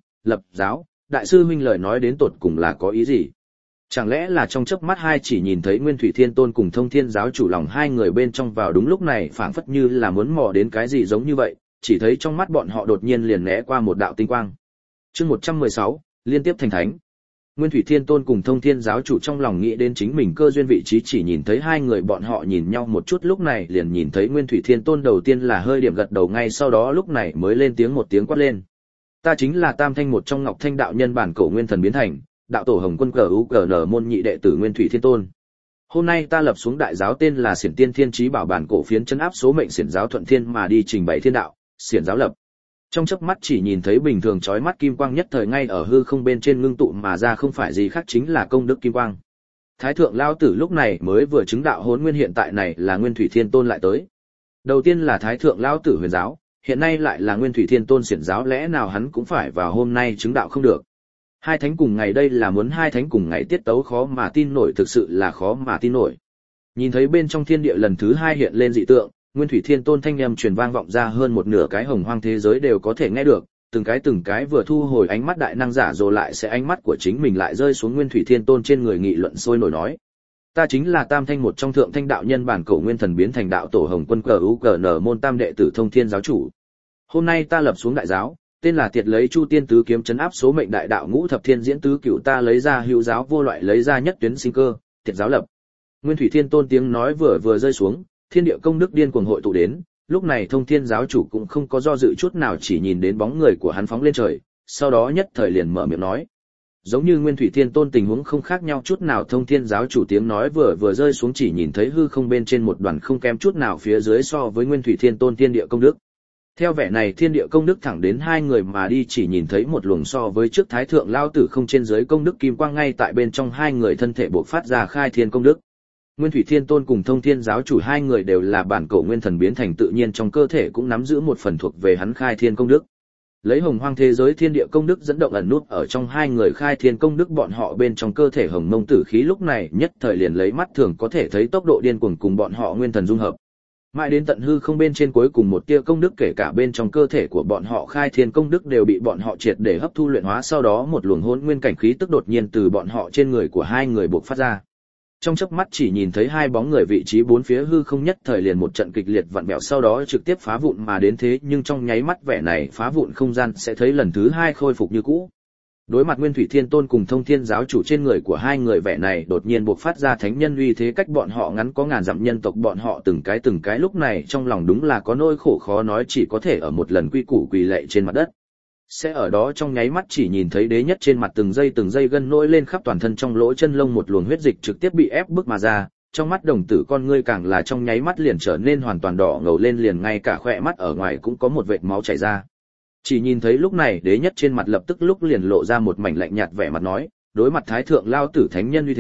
A: giáo, đại sư huynh lời nói đến tột cùng là có ý gì? Chẳng lẽ là trong chớp mắt hai chỉ nhìn thấy Nguyên Thủy Thiên Tôn cùng Thông Thiên giáo chủ lòng hai người bên trong vào đúng lúc này phảng phất như là muốn mò đến cái gì giống như vậy, chỉ thấy trong mắt bọn họ đột nhiên liền né qua một đạo tinh quang. Chương 116, liên tiếp thành thánh. Nguyên Thủy Thiên Tôn cùng Thông Thiên giáo chủ trong lòng nghĩ đến chính mình cơ duyên vị trí chỉ nhìn thấy hai người bọn họ nhìn nhau một chút lúc này liền nhìn thấy Nguyên Thủy Thiên Tôn đầu tiên là hơi điểm gật đầu ngay sau đó lúc này mới lên tiếng một tiếng quát lên. Ta chính là Tam Thanh một trong Ngọc Thanh đạo nhân bản cổ nguyên thần biến thành, đạo tổ Hồng Quân CUGN môn nhị đệ tử Nguyên Thủy Thiên Tôn. Hôm nay ta lập xuống đại giáo tên là Xiển Tiên Thiên Chí Bảo bản cổ phiến trấn áp số mệnh xiển giáo thuận thiên mà đi trình bày thiên đạo, xiển giáo lập. Trong chớp mắt chỉ nhìn thấy bình thường chói mắt kim quang nhất thời ngay ở hư không bên trên ngưng tụ mà ra không phải gì khác chính là công đức kim quang. Thái thượng lao tử lúc này mới vừa chứng đạo Hỗn Nguyên hiện tại này là Nguyên Thủy Thiên Tôn lại tới. Đầu tiên là Thái thượng lao tử huyền giáo, hiện nay lại là Nguyên Thủy Thiên Tôn xiển giáo lẽ nào hắn cũng phải vào hôm nay chứng đạo không được. Hai thánh cùng ngày đây là muốn hai thánh cùng ngày tiết tấu khó mà tin nổi thực sự là khó mà tin nổi. Nhìn thấy bên trong thiên địa lần thứ hai hiện lên dị tượng, Nguyên Thủy Thiên Tôn thanh âm truyền vang vọng ra hơn một nửa cái hồng hoang thế giới đều có thể nghe được, từng cái vừa thu hồi ánh mắt đại năng giả rồi lại sẽ ánh mắt của chính mình lại rơi xuống Nguyên Thủy Thiên Tôn trên người nghị luận sôi nổi nói. Ta chính là Tam Thanh một trong thượng thanh đạo nhân bản cổ nguyên thần biến thành đạo tổ Hồng Quân CUGN môn tam đệ tử Thông Thiên giáo chủ. Hôm nay ta lập xuống đại giáo, tên là Tiệt lấy Chu Tiên tứ kiếm trấn áp số mệnh đại đạo ngũ thập thiên diễn tứ cửu ta lấy ra hữu giáo vô loại lấy ra nhất tuyến sinh cơ, Tiệt giáo lập. Nguyên Thủy Thiên Tôn tiếng nói vừa rơi xuống, thiên địa công đức điên cuồng hội tụ đến, lúc này Thông Thiên giáo chủ cũng không có do dự chút nào chỉ nhìn đến bóng người của hắn phóng lên trời, sau đó nhất thời liền mở miệng nói. Giống như Nguyên Thủy Thiên Tôn tình huống không khác nhau chút nào Thông Thiên giáo chủ tiếng nói vừa rơi xuống chỉ nhìn thấy hư không bên trên một đoàn không kém chút nào phía dưới so với Nguyên Thủy Thiên Tôn thiên địa công đức. Theo vẻ này thiên địa công đức thẳng đến hai người mà đi chỉ nhìn thấy một luồng so với trước thái thượng lao tử không trên dưới công đức kim quang ngay tại bên trong hai người thân thể bộc phát ra khai thiên công đức. Nguyên Thủy Thiên Tôn cùng Thông Thiên giáo chủ hai người đều là bản cổ nguyên thần biến thành tự nhiên trong cơ thể cũng nắm giữ một phần thuộc về hắn khai thiên công đức. Lấy hồng hoang thế giới thiên địa công đức dẫn động ẩn nút ở trong hai người khai thiên công đức bọn họ bên trong cơ thể hồng mông tử khí lúc này nhất thời liền lấy mắt thường có thể thấy tốc độ điên cuồng cùng bọn họ nguyên thần dung hợp. Mãi đến tận hư không bên trên cuối cùng một tia công đức kể cả bên trong cơ thể của bọn họ khai thiên công đức đều bị bọn họ triệt để hấp thu luyện hóa sau đó một luồng hỗn nguyên cảnh khí tức đột nhiên từ bọn họ trên người của hai người bộc phát ra. Trong chớp mắt chỉ nhìn thấy hai bóng người vị trí bốn phía hư không nhất thời liền một trận kịch liệt vặn vẹo sau đó trực tiếp phá vụn mà đến thế nhưng trong nháy mắt vẻ này phá vụn không gian sẽ thấy lần thứ hai khôi phục như cũ. Đối mặt Nguyên Thủy Thiên Tôn cùng Thông Thiên giáo chủ trên người của hai người vẻ này đột nhiên bộc phát ra thánh nhân uy thế cách bọn họ ngắn có ngàn dặm nhân tộc bọn họ từng cái lúc này trong lòng đúng là có nỗi khổ khó nói chỉ có thể ở một lần quy củ quỳ lạy trên mặt đất. Sẽ ở đó trong nháy mắt chỉ nhìn thấy đế nhất trên mặt từng giây gân nổi lên khắp toàn thân trong lỗ chân lông một luồng huyết dịch trực tiếp bị ép bức mà ra, trong mắt đồng tử con ngươi càng là trong nháy mắt liền trở nên hoàn toàn đỏ ngầu lên liền ngay cả khóe mắt ở ngoài cũng có một vệt máu chảy ra. Chỉ nhìn thấy lúc này đế nhất trên mặt lập tức lúc liền lộ ra một mảnh lạnh nhạt vẻ mặt nói, đối mặt thái thượng lao tử thánh nhân như thế,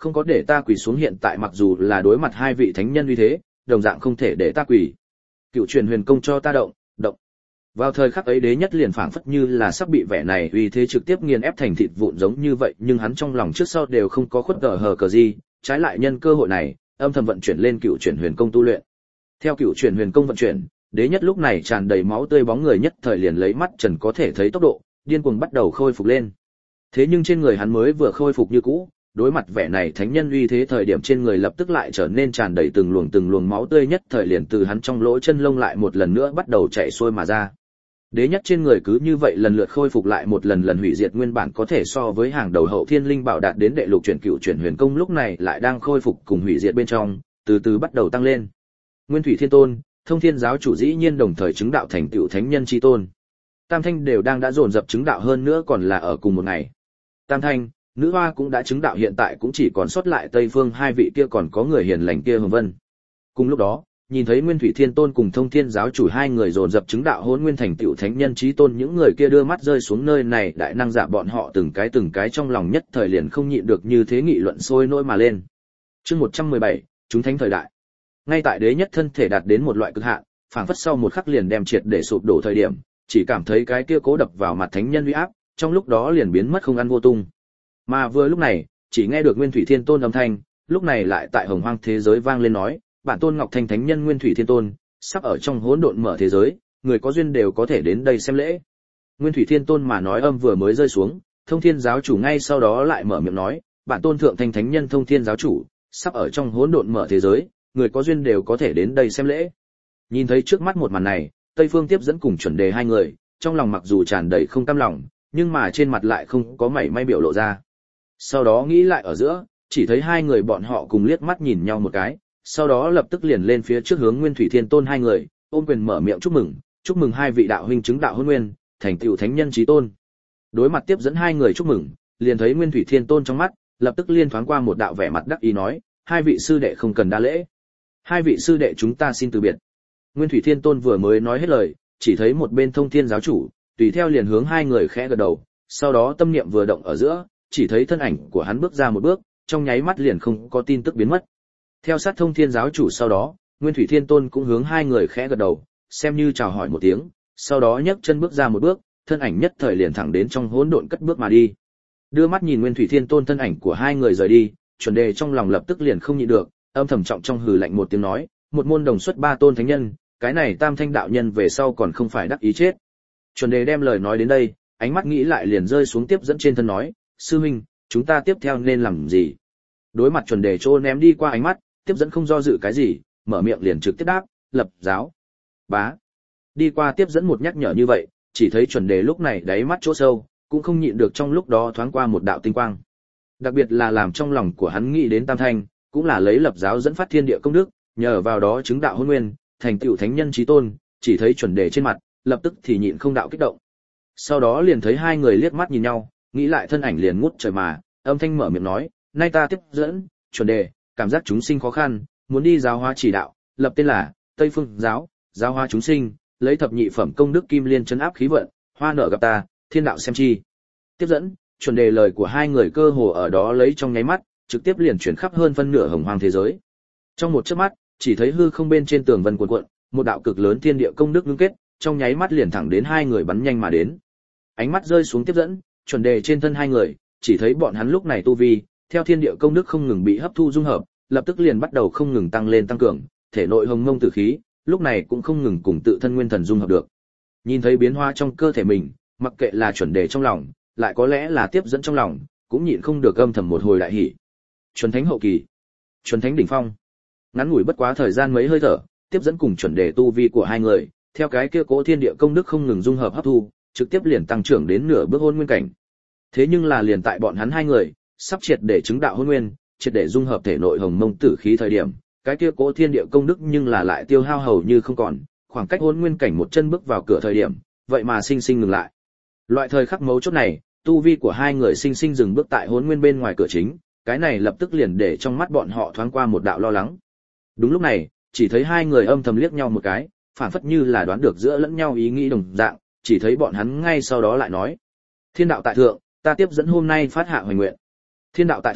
A: không có để ta quỳ xuống, hiện tại mặc dù là đối mặt hai vị thánh nhân uy thế, đồng dạng không thể để ta quỳ. Cựu truyền huyền công cho ta động. Vào thời khắc ấy Đế Nhất liền phảng phất như là sắp bị vẻ này uy thế trực tiếp nghiền ép thành thịt vụn giống như vậy, nhưng hắn trong lòng trước sau đều không có khuất hờ cờ gì, trái lại nhân cơ hội này, âm thầm vận chuyển lên cựu truyền huyền công tu luyện. Theo cựu truyền huyền công vận chuyển, Đế Nhất lúc này tràn đầy máu tươi bóng người nhất thời liền lấy mắt trần có thể thấy tốc độ, điên cuồng bắt đầu khôi phục lên. Thế nhưng trên người hắn mới vừa khôi phục như cũ, đối mặt vẻ này thánh nhân uy thế thời điểm trên người lập tức lại trở nên tràn đầy từng luồng máu tươi, nhất thời liền từ hắn trong lỗ chân lông lại một lần nữa bắt đầu chảy xuôi mà ra. Đế Nhất trên người cứ như vậy lần lượt khôi phục lại một lần hủy diệt nguyên bản có thể so với hàng đầu hậu thiên linh bảo đạt đến đệ lục chuyển cựu chuyển huyền công lúc này lại đang khôi phục cùng hủy diệt bên trong, từ từ bắt đầu tăng lên. Nguyên Thủy Thiên Tôn, Thông Thiên giáo chủ dĩ nhiên đồng thời chứng đạo thành tựu thánh nhân chi tôn. Tam Thanh đều đang đã dồn dập chứng đạo, hơn nữa còn là ở cùng một ngày. Tam Thanh, Nữ Hoa cũng đã chứng đạo, hiện tại cũng chỉ còn sót lại Tây Phương hai vị kia còn có người hiền lành kia Hồng Vân. Cùng lúc đó, nhìn thấy Nguyên Thủy Thiên Tôn cùng Thông Thiên giáo chủ hai người dồn dập chứng đạo Hỗn Nguyên thành tựu thánh nhân chí tôn, những người kia đưa mắt rơi xuống nơi này đại năng giả bọn họ từng cái trong lòng nhất thời liền không nhịn được như thế nghị luận sôi nổi mà lên. Chương 117, chúng thánh thời đại. Ngay tại Đế Nhất thân thể đạt đến một loại cực hạn, phảng phất sau một khắc liền đem triệt để sụp đổ thời điểm, chỉ cảm thấy cái kia cố đập vào mặt thánh nhân uy áp, trong lúc đó liền biến mất không ăn vô tung. Mà vừa lúc này, chỉ nghe được Nguyên Thủy Thiên Tôn âm thanh, lúc này lại tại hồng hoang thế giới vang lên nói, bản tôn Ngọc Thanh thánh nhân Nguyên Thủy Thiên Tôn, sắp ở trong hỗn độn mở thế giới, người có duyên đều có thể đến đây xem lễ. Nguyên Thủy Thiên Tôn mà nói âm vừa mới rơi xuống, Thông Thiên giáo chủ ngay sau đó lại mở miệng nói, bản tôn Thượng Thanh thánh nhân Thông Thiên giáo chủ, sắp ở trong hỗn độn mở thế giới, người có duyên đều có thể đến đây xem lễ. Nhìn thấy trước mắt một màn này, Tây Phương Tiếp Dẫn cùng Chuẩn Đề hai người, trong lòng mặc dù tràn đầy không cam lòng, nhưng mà trên mặt lại không có mảy may biểu lộ ra. Sau đó nghĩ lại ở giữa, chỉ thấy hai người bọn họ cùng liếc mắt nhìn nhau một cái, sau đó lập tức liền lên phía trước hướng Nguyên Thủy Thiên Tôn hai người, ôm quyền mở miệng chúc mừng hai vị đạo huynh chứng đạo Hỗn Nguyên, thành tựu thánh nhân chí tôn. Đối mặt Tiếp Dẫn hai người chúc mừng, liền thấy Nguyên Thủy Thiên Tôn trong mắt, lập tức liên thoáng qua một đạo vẻ mặt đắc ý nói, hai vị sư đệ không cần đa lễ. Hai vị sư đệ chúng ta xin từ biệt. Nguyên Thủy Thiên Tôn vừa mới nói hết lời, chỉ thấy một bên Thông Thiên giáo chủ, tùy theo liền hướng hai người khẽ gật đầu, sau đó tâm niệm vừa động ở giữa, chỉ thấy thân ảnh của hắn bước ra một bước, trong nháy mắt liền không có tin tức biến mất. Theo sát Thông Thiên giáo chủ sau đó, Nguyên Thủy Thiên Tôn cũng hướng hai người khẽ gật đầu, xem như chào hỏi một tiếng, sau đó nhấc chân bước ra một bước, thân ảnh nhất thời liền thẳng đến trong hỗn độn cất bước mà đi. Đưa mắt nhìn Nguyên Thủy Thiên Tôn thân ảnh của hai người rời đi, Chuẩn Đề trong lòng lập tức liền không nhịn được, âm thầm trọng trong hừ lạnh một tiếng nói, một môn đồng xuất ba tôn thánh nhân, cái này Tam Thanh đạo nhân về sau còn không phải đắc ý chết. Chuẩn Đề đem lời nói đến đây, ánh mắt nghĩ lại liền rơi xuống Tiếp Dẫn trên thân nói, sư huynh, chúng ta tiếp theo nên làm gì? Đối mặt Chuẩn Đề trô ném đi qua ánh mắt, Tiếp Dẫn không do dự cái gì, mở miệng liền trực tiếp đáp, lập giáo. Bá. Đi qua Tiếp Dẫn một nhắc nhở như vậy, chỉ thấy Chuẩn Đề lúc này đáy mắt chỗ sâu, cũng không nhịn được trong lúc đó thoáng qua một đạo tinh quang. Đặc biệt là làm trong lòng của hắn nghĩ đến Tam Thanh, cũng là lấy lập giáo dẫn phát thiên địa công đức, nhờ vào đó chứng đạo Hỗn Nguyên, thành tựu thánh nhân chí tôn, chỉ thấy Chuẩn Đề trên mặt, lập tức thì nhịn không đạo kích động. Sau đó liền thấy hai người liếc mắt nhìn nhau, nghĩ lại thân ảnh liền ngút trời mà, âm thanh mở miệng nói, nay ta Tiếp Dẫn, Chuẩn Đề, cảm giác chúng sinh khó khăn, muốn đi giáo hóa chỉ đạo, lập tên là Tây Phương giáo, giáo hóa chúng sinh, lấy thập nhị phẩm công đức kim liên trấn áp khí vận, hoa nở gặp ta, thiên đạo xem chi. Tiếp Dẫn, Chuẩn Đề lời của hai người cơ hồ ở đó lấy trong nháy mắt, trực tiếp liền chuyển khắp hơn phân nửa hồng hoang thế giới. Trong một chớp mắt, chỉ thấy hư không bên trên tường vân cuộn cuộn, một đạo cực lớn thiên địa công đức ngưng kết, trong nháy mắt liền thẳng đến hai người bắn nhanh mà đến. Ánh mắt rơi xuống Tiếp Dẫn, Chuẩn Đề trên thân hai người, chỉ thấy bọn hắn lúc này tu vi, theo thiên địa công đức không ngừng bị hấp thu dung hợp, lập tức liền bắt đầu không ngừng tăng lên tăng cường, thể nội hồng mông tử khí, lúc này cũng không ngừng cùng tự thân nguyên thần dung hợp được. Nhìn thấy biến hóa trong cơ thể mình, mặc kệ là Chuẩn Đề trong lòng, lại có lẽ là Tiếp Dẫn trong lòng, cũng nhịn không được âm thầm một hồi đại hỉ. Chuẩn thánh hậu kỳ, chuẩn thánh đỉnh phong. Ngắn ngủi bất quá thời gian mấy hơi thở, Tiếp Dẫn cùng Chuẩn Đề tu vi của hai người, theo cái kia cố thiên địa công đức không ngừng dung hợp hấp thu, trực tiếp liền tăng trưởng đến nửa bước Hỗn Nguyên cảnh. Thế nhưng là liền tại bọn hắn hai người sắp triệt để chứng đạo Hỗn Nguyên, triệt để dung hợp thể nội hồng mông tử khí thời điểm, cái kia cố thiên địa công đức nhưng là lại tiêu hao hầu như không còn, khoảng cách Hỗn Nguyên cảnh một chân bước vào cửa thời điểm, vậy mà sinh sinh ngừng lại. Loại thời khắc mấu chốt này, tu vi của hai người sinh sinh dừng bước tại Hỗn Nguyên bên ngoài cửa chính, cái này lập tức liền để trong mắt bọn họ thoáng qua một đạo lo lắng. Đúng lúc này, chỉ thấy hai người âm thầm liếc nhau một cái, phản phất như là đoán được giữa lẫn nhau ý nghĩ đồng dạng, chỉ thấy bọn hắn ngay sau đó lại nói: Thiên đạo tại thượng, ta Tiếp Dẫn hôm nay phát hạ hoành nguyện. Thiên đạo tại thượng,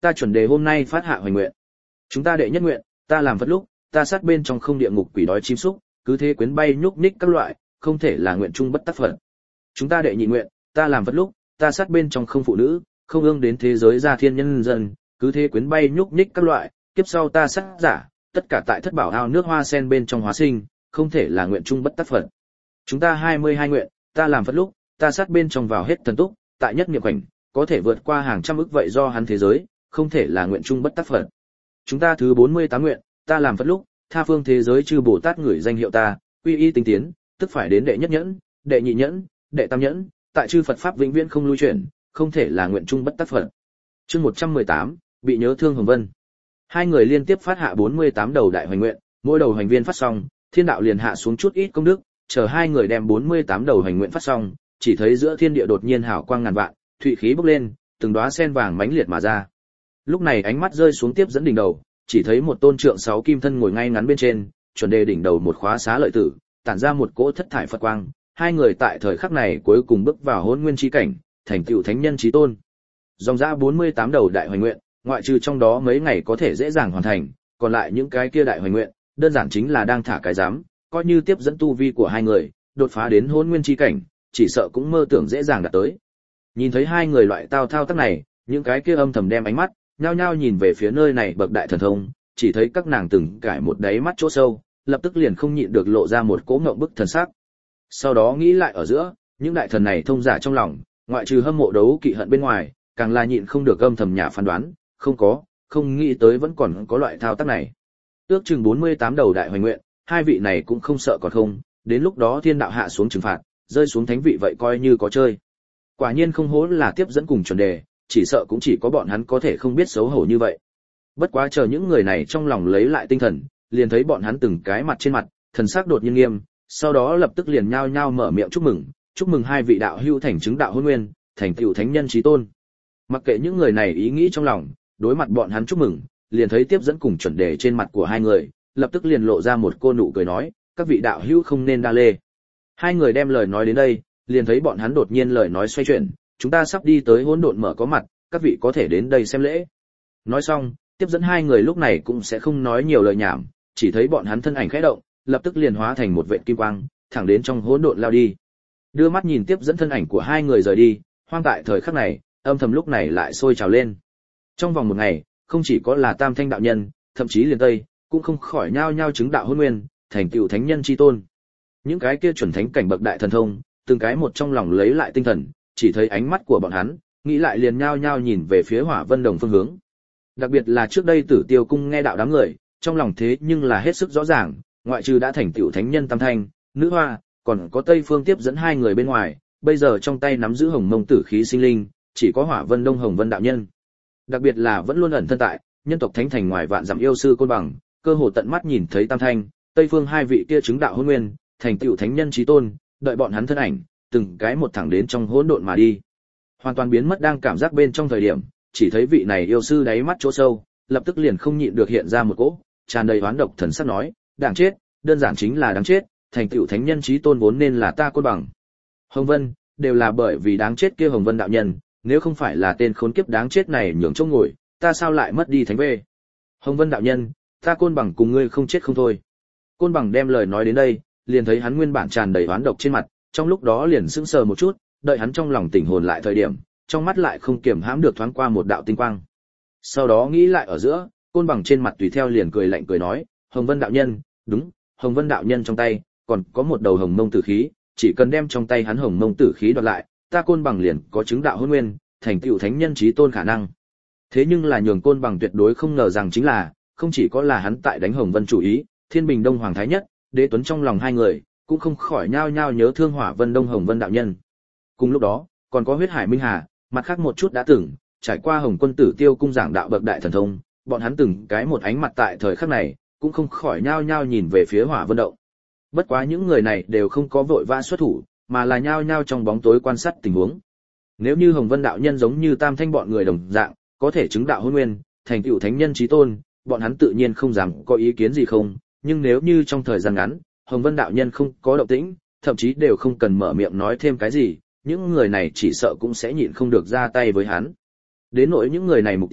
A: ta chuẩn đề hôm nay phát hạ hoành nguyện. Chúng ta đệ nhất nguyện, ta làm Phật lúc, ta sát bên trong không địa ngục quỷ đói chim súc, cứ thế quyến bay nhúc nhích các loại, không thể là nguyện chung bất tác Phật. Chúng ta đệ nhị nguyện, ta làm Phật lúc, ta sát bên trong không phụ nữ, không ương đến thế giới gia thiên nhân dân, cứ thế quyến bay nhúc nhích các loại, kiếp sau ta sát giả, tất cả tại thất bảo ao nước hoa sen bên trong hóa sinh, không thể là nguyện chung bất tác Phật. Chúng ta 22 nguyện, ta làm Phật lúc, ta sát bên trong vào hết thần túc, tại nhất niệm cảnh, có thể vượt qua hàng trăm ức vậy do hắn thế giới, không thể là nguyện chung bất tác Phật. Chúng ta thứ 48 nguyện, ta làm Phật lúc, tha phương thế giới chư Bồ Tát ngửi danh hiệu ta, quy y tinh tiến, tức phải đến đệ nhất nhẫn, đệ nhị nhẫn, đệ tam nhẫn, tại chư Phật pháp vĩnh viễn không lui chuyển, không thể là nguyện chung bất tác Phật. Chương 118, bị nhớ thương Hồng Vân. Hai người liên tiếp phát hạ 48 đầu đại hoành nguyện, mỗi đầu hoành viên phát xong, thiên đạo liền hạ xuống chút ít công đức, chờ hai người đem 48 đầu hoành nguyện phát xong, chỉ thấy giữa thiên địa đột nhiên hào quang ngàn vạn, thụy khí bốc lên, từng đóa sen vàng mãnh liệt mà ra. Lúc này ánh mắt rơi xuống tiếp dẫn đỉnh đầu, chỉ thấy một tôn trượng 6 kim thân ngồi ngay ngắn bên trên, chuẩn đề đỉnh đầu một khóa xá lợi tử, tản ra một cỗ thất thải Phật quang, hai người tại thời khắc này cuối cùng bước vào hỗn nguyên chi cảnh, thành tựu thánh nhân chí tôn. Dòng ra 48 đầu đại hoành nguyện, ngoại trừ trong đó mấy ngày có thể dễ dàng hoàn thành, còn lại những cái kia đại hoành nguyện, đơn giản chính là đang thả cái giám, coi như tiếp dẫn tu vi của hai người, đột phá đến hỗn nguyên chi cảnh, chỉ sợ cũng mơ tưởng dễ dàng đạt tới. Nhìn thấy hai người loại thao tác này, những cái kia âm thầm đem ánh mắt nhao nhao nhìn về phía nơi này bậc đại thần thông, chỉ thấy các nàng từng cải một đáy mắt chỗ sâu, lập tức liền không nhịn được lộ ra một cỗ ngượng bức thần sắc. Sau đó nghĩ lại ở giữa, những đại thần này thông giả trong lòng, ngoại trừ hâm mộ đấu kỵ hận bên ngoài, càng là nhịn không được âm thầm nhả phán đoán, không nghĩ tới vẫn còn có loại thao tác này. Ước chừng 48 đầu đại hoành nguyện, hai vị này cũng không sợ còn không, đến lúc đó thiên đạo hạ xuống trừng phạt, rơi xuống thánh vị vậy coi như có chơi. Quả nhiên không hổ là tiếp dẫn cùng chuẩn đề, chỉ sợ cũng chỉ có bọn hắn có thể không biết xấu hổ như vậy. Bất quá chờ những người này trong lòng lấy lại tinh thần, liền thấy bọn hắn từng cái mặt trên mặt, thần sắc đột nhiên nghiêm, sau đó lập tức liền nhao nhao mở miệng chúc mừng hai vị đạo hữu thành chứng đạo hôn nguyên, thành tựu thánh nhân chí tôn. Mặc kệ những người này ý nghĩ trong lòng, đối mặt bọn hắn chúc mừng, liền thấy tiếp dẫn cùng chuẩn đề trên mặt của hai người, lập tức liền lộ ra một cô nụ cười nói, các vị đạo hữu không nên đa lê. Hai người đem lời nói đến đây, liền thấy bọn hắn đột nhiên lời nói xoay chuyển, chúng ta sắp đi tới hỗn độn mở có mặt, các vị có thể đến đây xem lễ. Nói xong, tiếp dẫn hai người lúc này cũng sẽ không nói nhiều lời nhảm, chỉ thấy bọn hắn thân ảnh khẽ động, lập tức liền hóa thành một vệt kim quang, thẳng đến trong hỗn độn lao đi. Đưa mắt nhìn tiếp dẫn thân ảnh của hai người rời đi, hoang tại thời khắc này, âm thầm lúc này lại sôi trào lên. Trong vòng một ngày, không chỉ có là Tam Thanh đạo nhân, thậm chí liền Tây, cũng không khỏi nhao nhao chứng đạo hôn nguyên, thành tựu thánh nhân chi tôn. Những cái kia chuẩn thánh cảnh bậc đại thần thông, từng cái một trong lòng lấy lại tinh thần, chỉ thấy ánh mắt của bọn hắn, nghĩ lại liền nhao nhao nhìn về phía Hỏa Vân Đồng phương hướng. Đặc biệt là trước đây Tử Tiêu cung nghe đạo đám người, trong lòng thế nhưng là hết sức rõ ràng, ngoại trừ đã thành tựu thánh nhân Tam Thanh, nữ hoa, còn có Tây Phương tiếp dẫn hai người bên ngoài, bây giờ trong tay nắm giữ Hồng Mông tử khí sinh linh, chỉ có Hỏa Vân Đông Hồng Vân đạo nhân. Đặc biệt là vẫn luôn ẩn thân tại nhân tộc thánh thành ngoài vạn dặm yêu sư Côn Bằng, cơ hồ tận mắt nhìn thấy Tam Thanh, Tây Phương hai vị kia chứng đạo hôn nguyên, thành tựu thánh nhân chí tôn, đợi bọn hắn thân ảnh, từng cái một thẳng đến trong hỗn độn mà đi. Hoàn toàn biến mất đang cảm giác bên trong thời điểm, chỉ thấy vị này yêu sư đáy mắt chỗ sâu, lập tức liền không nhịn được hiện ra một cỗ tràn đầy oán độc thần sắc nói, đáng chết, đơn giản chính là đáng chết, thành tựu thánh nhân chí tôn vốn nên là ta Côn Bằng. Hồng Vân, đều là bởi vì đáng chết kia Hồng Vân đạo nhân, nếu không phải là tên khốn kiếp đáng chết này nhường chỗ ngồi, ta sao lại mất đi thánh về. Hồng Vân đạo nhân, ta Côn Bằng cùng ngươi không chết không thôi. Côn Bằng đem lời nói đến đây, liền thấy hắn nguyên bản tràn đầy oán độc trên mặt, trong lúc đó liền sững sờ một chút, đợi hắn trong lòng tỉnh hồn lại thời điểm, trong mắt lại không kiềm hãm được thoáng qua một đạo tinh quang. Sau đó nghĩ lại ở giữa, Côn Bằng trên mặt tùy theo liền cười lạnh cười nói, Hồng Vân đạo nhân, đúng, Hồng Vân đạo nhân trong tay còn có một đầu hồng mông tử khí, chỉ cần đem trong tay hắn hồng mông tử khí đoạt lại, ta Côn Bằng liền có chứng đạo hôn nguyên, thành tựu thánh nhân chí tôn khả năng. Thế nhưng là nhường Côn Bằng tuyệt đối không ngờ rằng chính là, không chỉ có là hắn tại đánh Hồng Vân chủ ý, Thiên Bình Đông Hoàng Thái Nhất, Đế Tuấn trong lòng hai người cũng không khỏi nhao nhao nhớ thương Hỏa Vân Đông Hồng Vân đạo nhân. Cùng lúc đó, còn có Huyết Hải Minh Hà, mặt khác một chút đã từng trải qua Hồng Quân Tử Tiêu cung giảng đạo bậc đại thần thông, bọn hắn từng cái một ánh mặt tại thời khắc này, cũng không khỏi nhao nhao nhìn về phía Hỏa Vân động. Bất quá những người này đều không có vội vã xuất thủ, mà là nhao nhao trong bóng tối quan sát tình huống. Nếu như Hồng Vân đạo nhân giống như Tam Thanh bọn người đồng dạng, có thể chứng đạo hôn nguyên, thành tựu thánh nhân chí tôn, bọn hắn tự nhiên không dám có ý kiến gì không, nhưng nếu như trong thời gian ngắn, Hồng Vân đạo nhân không có động tĩnh, thậm chí đều không cần mở miệng nói thêm cái gì, những người này chỉ sợ cũng sẽ nhịn không được ra tay với hắn. Đến nỗi những người này mục tiêu,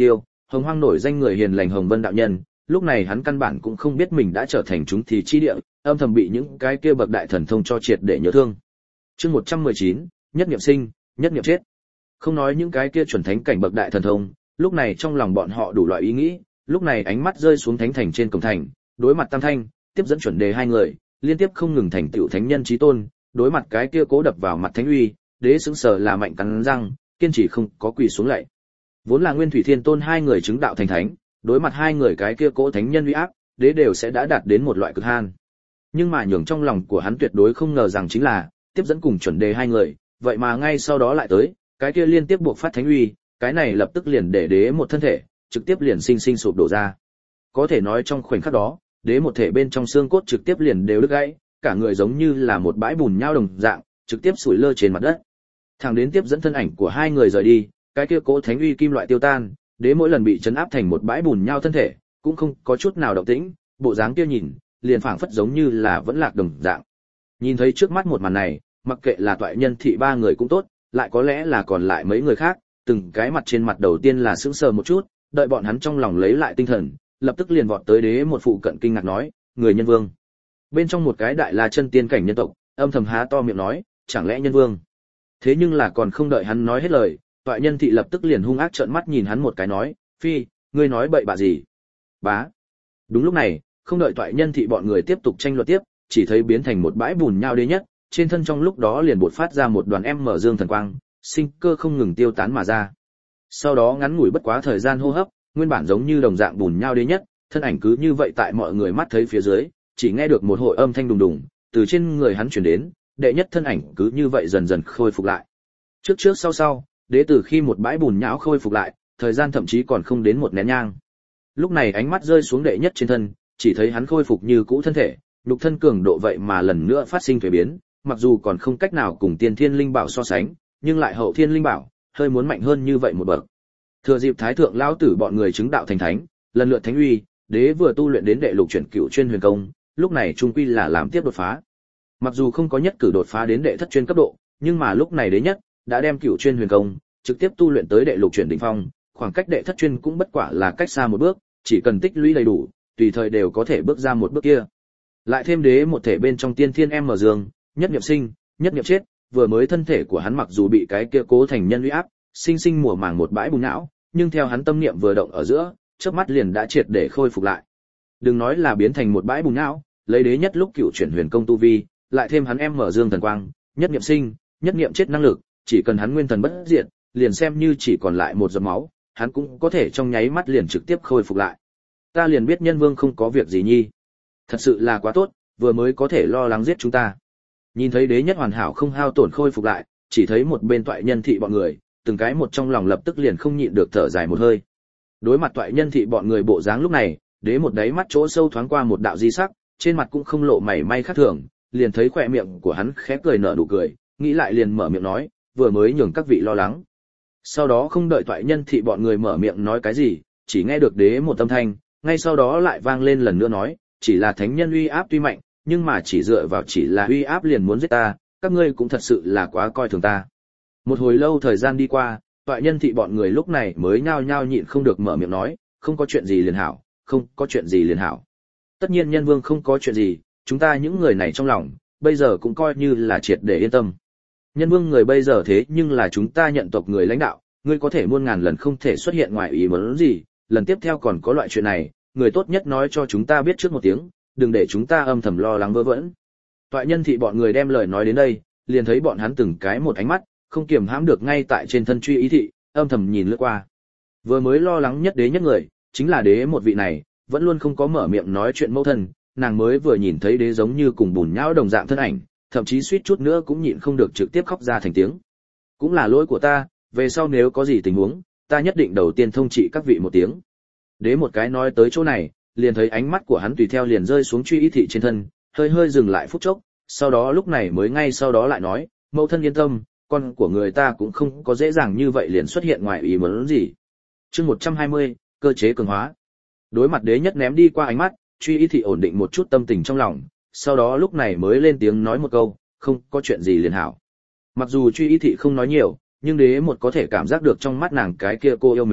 A: hồng hoang nổi danh người hiền lành Hồng Vân đạo nhân, lúc này hắn căn bản cũng không biết mình đã trở thành chúng thì chi địa, âm thầm bị những cái kia bậc đại thần thông cho triệt để nhớ thương. Chương 119, nhất niệm sinh, nhất niệm chết. Không nói những cái kia chuẩn thánh cảnh bậc đại thần thông, lúc này trong lòng bọn họ đủ loại ý nghĩ, lúc này ánh mắt rơi xuống thánh thành trên cổng thành, đối mặt Tam Thanh, tiếp dẫn chuẩn đề hai người, liên tiếp không ngừng thành tựu thánh nhân chí tôn, đối mặt cái kia cố đập vào mặt thánh uy, đế sững sờ là mạnh cắn răng, kiên trì không có quỳ xuống lạy. Vốn là Nguyên Thủy Thiên Tôn hai người chứng đạo thành thánh, đối mặt hai người cái kia cố thánh nhân uy áp, đế đều sẽ đã đạt đến một loại cực hạn. Nhưng mà nhường trong lòng của hắn tuyệt đối không ngờ rằng chính là, tiếp dẫn cùng chuẩn đề hai người, vậy mà ngay sau đó lại tới, cái kia liên tiếp buộc phát thánh uy, cái này lập tức liền để đế một thân thể, trực tiếp liền sinh sinh sụp đổ ra. Có thể nói trong khoảnh khắc đó, đế một thể bên trong xương cốt trực tiếp liền đều đứt gãy, cả người giống như là một bãi bùn nhão đồng dạng, trực tiếp sủi lơ trên mặt đất. Thẳng đến tiếp dẫn thân ảnh của hai người rời đi, cái kia cố thánh uy kim loại tiêu tan, đế mỗi lần bị chấn áp thành một bãi bùn nhão thân thể, cũng không có chút nào động tĩnh, bộ dáng kia nhìn, liền phảng phất giống như là vẫn lạc đồng dạng. Nhìn thấy trước mắt một màn này, mặc kệ là Toại Nhân Thị ba người cũng tốt, lại có lẽ là còn lại mấy người khác, từng cái mặt trên mặt đầu tiên là sững sờ một chút, đợi bọn hắn trong lòng lấy lại tinh thần, lập tức liền vọt tới đế một phụ cận kinh ngạc nói, người nhân vương. Bên trong một cái đại la chân tiên cảnh nhân tộc, âm thầm há to miệng nói, chẳng lẽ nhân vương? Thế nhưng là còn không đợi hắn nói hết lời, Toại Nhân Thị lập tức liền hung ác trợn mắt nhìn hắn một cái nói, phi, ngươi nói bậy bạ gì? Bá. Đúng lúc này, không đợi Toại Nhân Thị bọn người tiếp tục tranh luận tiếp, chỉ thấy biến thành một bãi bùn nhão đế nhất, trên thân trong lúc đó liền bộc phát ra một đoàn em mở dương thần quang, sinh cơ không ngừng tiêu tán mà ra. Sau đó ngắn ngủi bất quá thời gian hô hấp, nguyên bản giống như đồng dạng bùn nhão đế nhất, thân ảnh cứ như vậy tại mọi người mắt thấy phía dưới, chỉ nghe được một hồi âm thanh đùng đùng, từ trên người hắn truyền đến, đệ nhất thân ảnh cứ như vậy dần dần khôi phục lại. Trước trước sau sau, đế từ khi một bãi bùn nhão khôi phục lại, thời gian thậm chí còn không đến một nén nhang. Lúc này ánh mắt rơi xuống đệ nhất trên thân, chỉ thấy hắn khôi phục như cũ thân thể, nhục thân cường độ vậy mà lần nữa phát sinh thay biến, mặc dù còn không cách nào cùng tiên thiên linh bảo so sánh, nhưng lại hậu thiên linh bảo, hơi muốn mạnh hơn như vậy một bậc. Thừa dịp thái thượng lão tử bọn người chứng đạo thành thánh, lần lượt thánh uy, đế vừa tu luyện đến đệ lục chuyển cửu chuyên huyền công, lúc này trung quy là làm tiếp đột phá. Mặc dù không có nhất cử đột phá đến đệ thất chuyên cấp độ, nhưng mà lúc này đế nhất đã đem cửu chuyên huyền công trực tiếp tu luyện tới đệ lục chuyển đỉnh phong, khoảng cách đệ thất chuyên cũng bất quả là cách xa một bước, chỉ cần tích lũy đầy đủ, tùy thời đều có thể bước ra một bước kia. Lại thêm đế một thể bên trong tiên thiên em mở dương, nhất niệm sinh, nhất niệm chết, vừa mới thân thể của hắn mặc dù bị cái kia cố thành nhân uy áp, sinh sinh mùa màng một bãi bùn não, nhưng theo hắn tâm niệm vừa động ở giữa, chớp mắt liền đã triệt để khôi phục lại. Đừng nói là biến thành một bãi bùn não, lấy đế nhất lúc cựu chuyển huyền công tu vi, lại thêm hắn em mở dương thần quang, nhất niệm sinh, nhất niệm chết năng lực, chỉ cần hắn nguyên thần bất diệt, liền xem như chỉ còn lại một giọt máu, hắn cũng có thể trong nháy mắt liền trực tiếp khôi phục lại. Ta liền biết nhân vương không có việc gì nhi. Thật sự là quá tốt, vừa mới có thể lo lắng giết chúng ta. Nhìn thấy đế nhất hoàn hảo không hao tổn khôi phục lại, chỉ thấy một bên Toại Nhân Thị bọn người, từng cái một trong lòng lập tức liền không nhịn được thở dài một hơi. Đối mặt Toại Nhân Thị bọn người bộ dáng lúc này, đế một đáy mắt chỗ sâu thoáng qua một đạo di sắc, trên mặt cũng không lộ mảy may khác thường, liền thấy khóe miệng của hắn khẽ cười nở nụ cười, nghĩ lại liền mở miệng nói, vừa mới nhường các vị lo lắng. Sau đó không đợi Toại Nhân Thị bọn người mở miệng nói cái gì, chỉ nghe được đế một âm thanh, ngay sau đó lại vang lên lần nữa nói, chỉ là thánh nhân uy áp tuy mạnh, nhưng mà chỉ dựa vào chỉ là uy áp liền muốn giết ta, các ngươi cũng thật sự là quá coi thường ta. Một hồi lâu thời gian đi qua, Toại Nhân Thị bọn người lúc này mới nhao nhao nhịn không được mở miệng nói, không có chuyện gì liền hảo, không có chuyện gì liền hảo. Tất nhiên nhân vương không có chuyện gì, chúng ta những người này trong lòng, bây giờ cũng coi như là triệt để yên tâm. Nhân vương người bây giờ thế nhưng là chúng ta nhận tộc người lãnh đạo, ngươi có thể muôn ngàn lần không thể xuất hiện ngoài ý muốn gì, lần tiếp theo còn có loại chuyện này, người tốt nhất nói cho chúng ta biết trước một tiếng, đừng để chúng ta âm thầm lo lắng vớ vẩn. Toại Nhân Thị bọn người đem lời nói đến đây, liền thấy bọn hắn từng cái một ánh mắt, không kiềm hãm được ngay tại trên thân truy ý thị, âm thầm nhìn lướt qua. Vừa mới lo lắng nhất đế nhất người, chính là đế một vị này, vẫn luôn không có mở miệng nói chuyện mẫu thân, nàng mới vừa nhìn thấy đế giống như cùng bùn nhão đồng dạng thân ảnh, thậm chí suýt chút nữa cũng nhịn không được trực tiếp khóc ra thành tiếng. Cũng là lỗi của ta, về sau nếu có gì tình huống, ta nhất định đầu tiên thông trị các vị một tiếng. Đế một cái nói tới chỗ này, liền thấy ánh mắt của hắn tùy theo liền rơi xuống truy ý thị trên thân, hơi hơi dừng lại phút chốc, sau đó lúc này mới ngay sau đó lại nói, mẫu thân yên tâm, con của người ta cũng không có dễ dàng như vậy liền xuất hiện ngoài ý muốn gì. Chương 120, cơ chế cường hóa. Đối mặt đế nhất ném đi qua ánh mắt, truy ý thị ổn định một chút tâm tình trong lòng, sau đó lúc này mới lên tiếng nói một câu, không có chuyện gì liền hảo. Mặc dù truy ý thị không nói nhiều, nhưng đế một có thể cảm giác được trong mắt nàng cái kia cô yêu mến,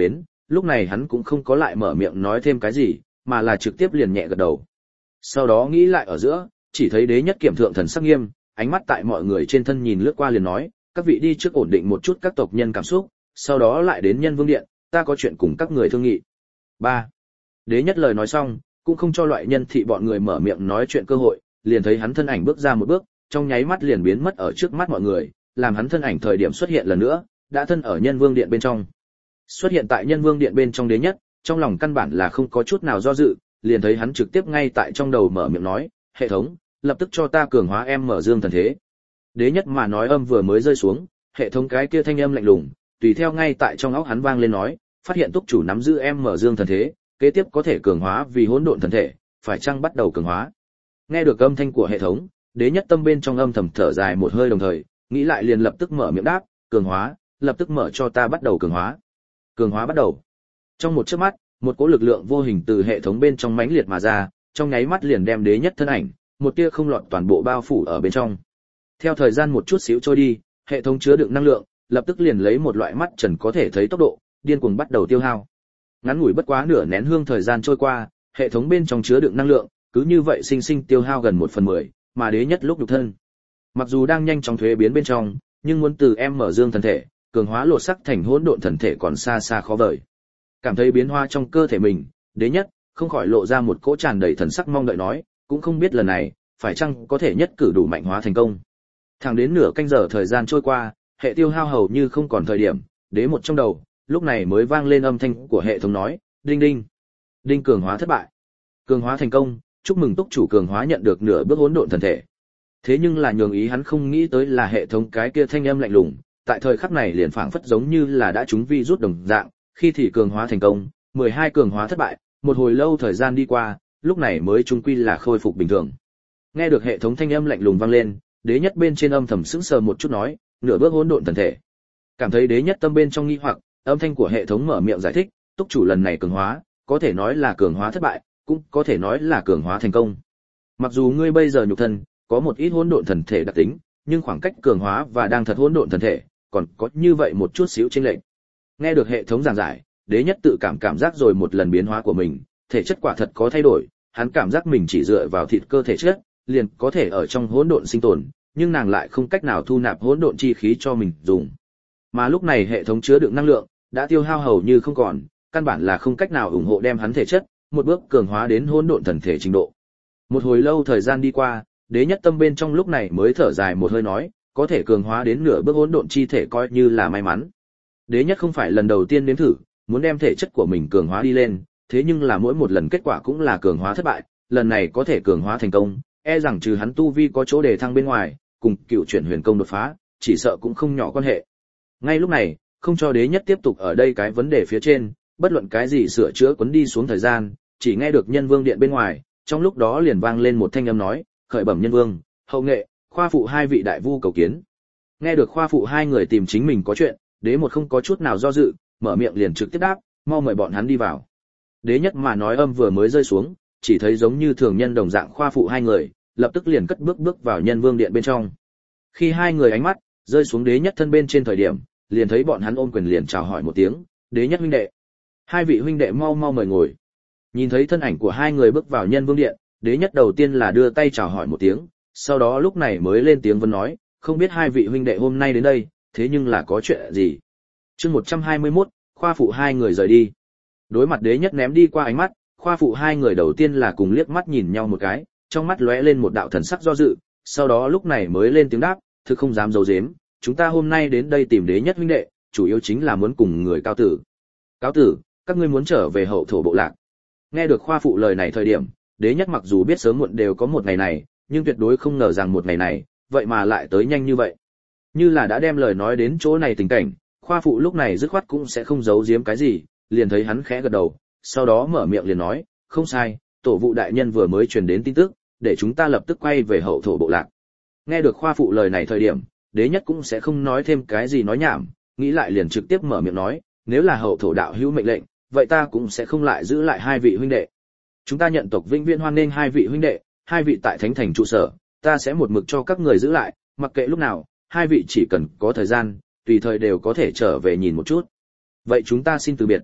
A: lúc này hắn cũng không có lại mở miệng nói thêm cái gì, mà là trực tiếp liền nhẹ gật đầu. Sau đó nghĩ lại ở giữa, chỉ thấy Đế Nhất Kiểm thượng thần sắc nghiêm, ánh mắt tại mọi người trên thân nhìn lướt qua liền nói, các vị đi trước ổn định một chút các tộc nhân cảm xúc, sau đó lại đến Nhân Vương điện, ta có chuyện cùng các người thương nghị. 3. Đế Nhất lời nói xong, cũng không cho loại nhân thị bọn người mở miệng nói chuyện cơ hội, liền thấy hắn thân ảnh bước ra một bước, trong nháy mắt liền biến mất ở trước mắt mọi người, làm hắn thân ảnh thời điểm xuất hiện lần nữa, đã thân ở Nhân Vương điện bên trong. Xuất hiện tại Nhân Vương điện bên trong Đế Nhất, trong lòng căn bản là không có chút nào do dự, liền thấy hắn trực tiếp ngay tại trong đầu mở miệng nói, hệ thống, lập tức cho ta cường hóa em mở dương thần thế. Đế Nhất mà nói âm vừa mới rơi xuống, hệ thống cái kia thanh âm lạnh lùng, tùy theo ngay tại trong óc hắn vang lên nói, phát hiện túc chủ nắm giữ em mở dương thần thế, kế tiếp có thể cường hóa vì hỗn độn thần thể, phải chăng bắt đầu cường hóa. Nghe được âm thanh của hệ thống, Đế Nhất tâm bên trong âm thầm thở dài một hơi đồng thời, nghĩ lại liền lập tức mở miệng đáp, cường hóa, lập tức mở cho ta bắt đầu cường hóa. Cường hóa bắt đầu. Trong một chớp mắt, một cỗ lực lượng vô hình từ hệ thống bên trong mãnh liệt mà ra, trong nháy mắt liền đem Đế Nhất thân ảnh, một tia không lọt toàn bộ bao phủ ở bên trong. Theo thời gian một chút xíu trôi đi, hệ thống chứa đựng năng lượng, lập tức liền lấy một loại mắt trần có thể thấy tốc độ, điên cuồng bắt đầu tiêu hao. Ngắn ngủi bất quá nửa nén hương thời gian trôi qua, hệ thống bên trong chứa đựng năng lượng, cứ như vậy sinh sinh tiêu hao gần 1/10, mà Đế Nhất lúc nhục thân. Mặc dù đang nhanh chóng thuế biến bên trong, nhưng muốn từ em mở dương thần thể, cường hóa lột sắc thành hỗn độn thần thể còn xa xa khó vời. Cảm thấy biến hóa trong cơ thể mình, Đế Nhất không khỏi lộ ra một cỗ tràn đầy thần sắc mong đợi nói, cũng không biết lần này phải chăng có thể nhất cử đủ mạnh hóa thành công. Thẳng đến nửa canh giờ thời gian trôi qua, hệ tiêu hao hầu như không còn thời điểm, Đế một trong đầu, lúc này mới vang lên âm thanh của hệ thống nói, đinh đinh. Đinh cường hóa thất bại. Cường hóa thành công, chúc mừng túc chủ cường hóa nhận được nửa bước hỗn độn thần thể. Thế nhưng là nhường ý hắn không nghĩ tới là hệ thống cái kia thanh âm lạnh lùng, tại thời khắc này liền phảng phất giống như là đã trúng virus đồng dạng, khi thì cường hóa thành công, 12 cường hóa thất bại, một hồi lâu thời gian đi qua, lúc này mới trung quy là khôi phục bình thường. Nghe được hệ thống thanh âm lạnh lùng vang lên, Đế Nhất bên trên âm thầm sững sờ một chút nói, nửa bước hỗn độn thần thể. Cảm thấy Đế Nhất tâm bên trong nghi hoặc, âm thanh của hệ thống mở miệng giải thích, túc chủ lần này cường hóa, có thể nói là cường hóa thất bại, cũng có thể nói là cường hóa thành công. Mặc dù ngươi bây giờ nhục thân có một ít hỗn độn thần thể đặc tính, nhưng khoảng cách cường hóa và đang thật hỗn độn thần thể, còn có như vậy một chút xíu chênh lệch. Nghe được hệ thống giảng giải, Đế Nhất tự cảm giác rồi một lần biến hóa của mình, thể chất quả thật có thay đổi, hắn cảm giác mình chỉ dựa vào thịt cơ thể chất, liền có thể ở trong hỗn độn sinh tồn, nhưng nàng lại không cách nào thu nạp hỗn độn chi khí cho mình dùng. Mà lúc này hệ thống chứa đựng năng lượng đã tiêu hao hầu như không còn, căn bản là không cách nào ủng hộ đem hắn thể chất một bước cường hóa đến hỗn độn thần thể trình độ. Một hồi lâu thời gian đi qua, Đế Nhất tâm bên trong lúc này mới thở dài một hơi nói, có thể cường hóa đến nửa bước hỗn độn chi thể coi như là may mắn. Đế Nhất không phải lần đầu tiên nếm thử, muốn đem thể chất của mình cường hóa đi lên, thế nhưng là mỗi một lần kết quả cũng là cường hóa thất bại, lần này có thể cường hóa thành công, e rằng trừ hắn tu vi có chỗ đề thăng bên ngoài, cùng cựu chuyển huyền công đột phá, chỉ sợ cũng không nhỏ quan hệ. Ngay lúc này, không cho Đế Nhất tiếp tục ở đây cái vấn đề phía trên, bất luận cái gì sửa chữa quấn đi xuống thời gian, chỉ nghe được Nhân Vương điện bên ngoài, trong lúc đó liền vang lên một thanh âm nói, khởi bẩm Nhân Vương, hậu nghệ, khoa phụ hai vị đại vu cầu kiến. Nghe được khoa phụ hai người tìm chính mình có chuyện, Đế một không có chút nào do dự, mở miệng liền trực tiếp đáp, mau mời bọn hắn đi vào. Đế Nhất mà nói âm vừa mới rơi xuống, chỉ thấy giống như thường nhân đồng dạng khoa phụ hai người, lập tức liền cất bước vào Nhân Vương điện bên trong. Khi hai người ánh mắt rơi xuống Đế Nhất thân bên trên thời điểm, liền thấy bọn hắn ôm quyền liền chào hỏi một tiếng, Đế Nhất huynh đệ. Hai vị huynh đệ mau mau mời ngồi. Nhìn thấy thân ảnh của hai người bước vào Nhân Vương điện, Đế Nhất đầu tiên là đưa tay chào hỏi một tiếng, sau đó lúc này mới lên tiếng vấn nói, không biết hai vị huynh đệ hôm nay đến đây, thế nhưng là có chuyện gì? Chương 121, khoa phụ hai người rời đi. Đối mặt Đế Nhất ném đi qua ánh mắt, khoa phụ hai người đầu tiên là cùng liếc mắt nhìn nhau một cái, trong mắt lóe lên một đạo thần sắc do dự, sau đó lúc này mới lên tiếng đáp, thực không dám giấu giếm, chúng ta hôm nay đến đây tìm Đế Nhất huynh đệ, chủ yếu chính là muốn cùng người cáo tử. Cáo tử, các ngươi muốn trở về hậu thổ bộ lạc. Nghe được khoa phụ lời này thời điểm, Đế Nhất mặc dù biết sớm muộn đều có một ngày này, nhưng tuyệt đối không ngờ rằng một ngày này, vậy mà lại tới nhanh như vậy. Như là đã đem lời nói đến chỗ này tình cảnh, khoa phụ lúc này dứt khoát cũng sẽ không giấu giếm cái gì, liền thấy hắn khẽ gật đầu, sau đó mở miệng liền nói, không sai, tổ vụ đại nhân vừa mới truyền đến tin tức, để chúng ta lập tức quay về hậu thổ bộ lạc. Nghe được khoa phụ lời này thời điểm, Đế Nhất cũng sẽ không nói thêm cái gì nói nhảm, nghĩ lại liền trực tiếp mở miệng nói, nếu là hậu thổ đạo hữu mệnh lệnh, vậy ta cũng sẽ không lại giữ lại hai vị huynh đệ. Chúng ta nhận tộc vĩnh viễn hoan nghênh hai vị huynh đệ, hai vị tại thánh thành trụ sở, ta sẽ một mực cho các người giữ lại, mặc kệ lúc nào, hai vị chỉ cần có thời gian, tùy thời đều có thể trở về nhìn một chút. Vậy chúng ta xin từ biệt.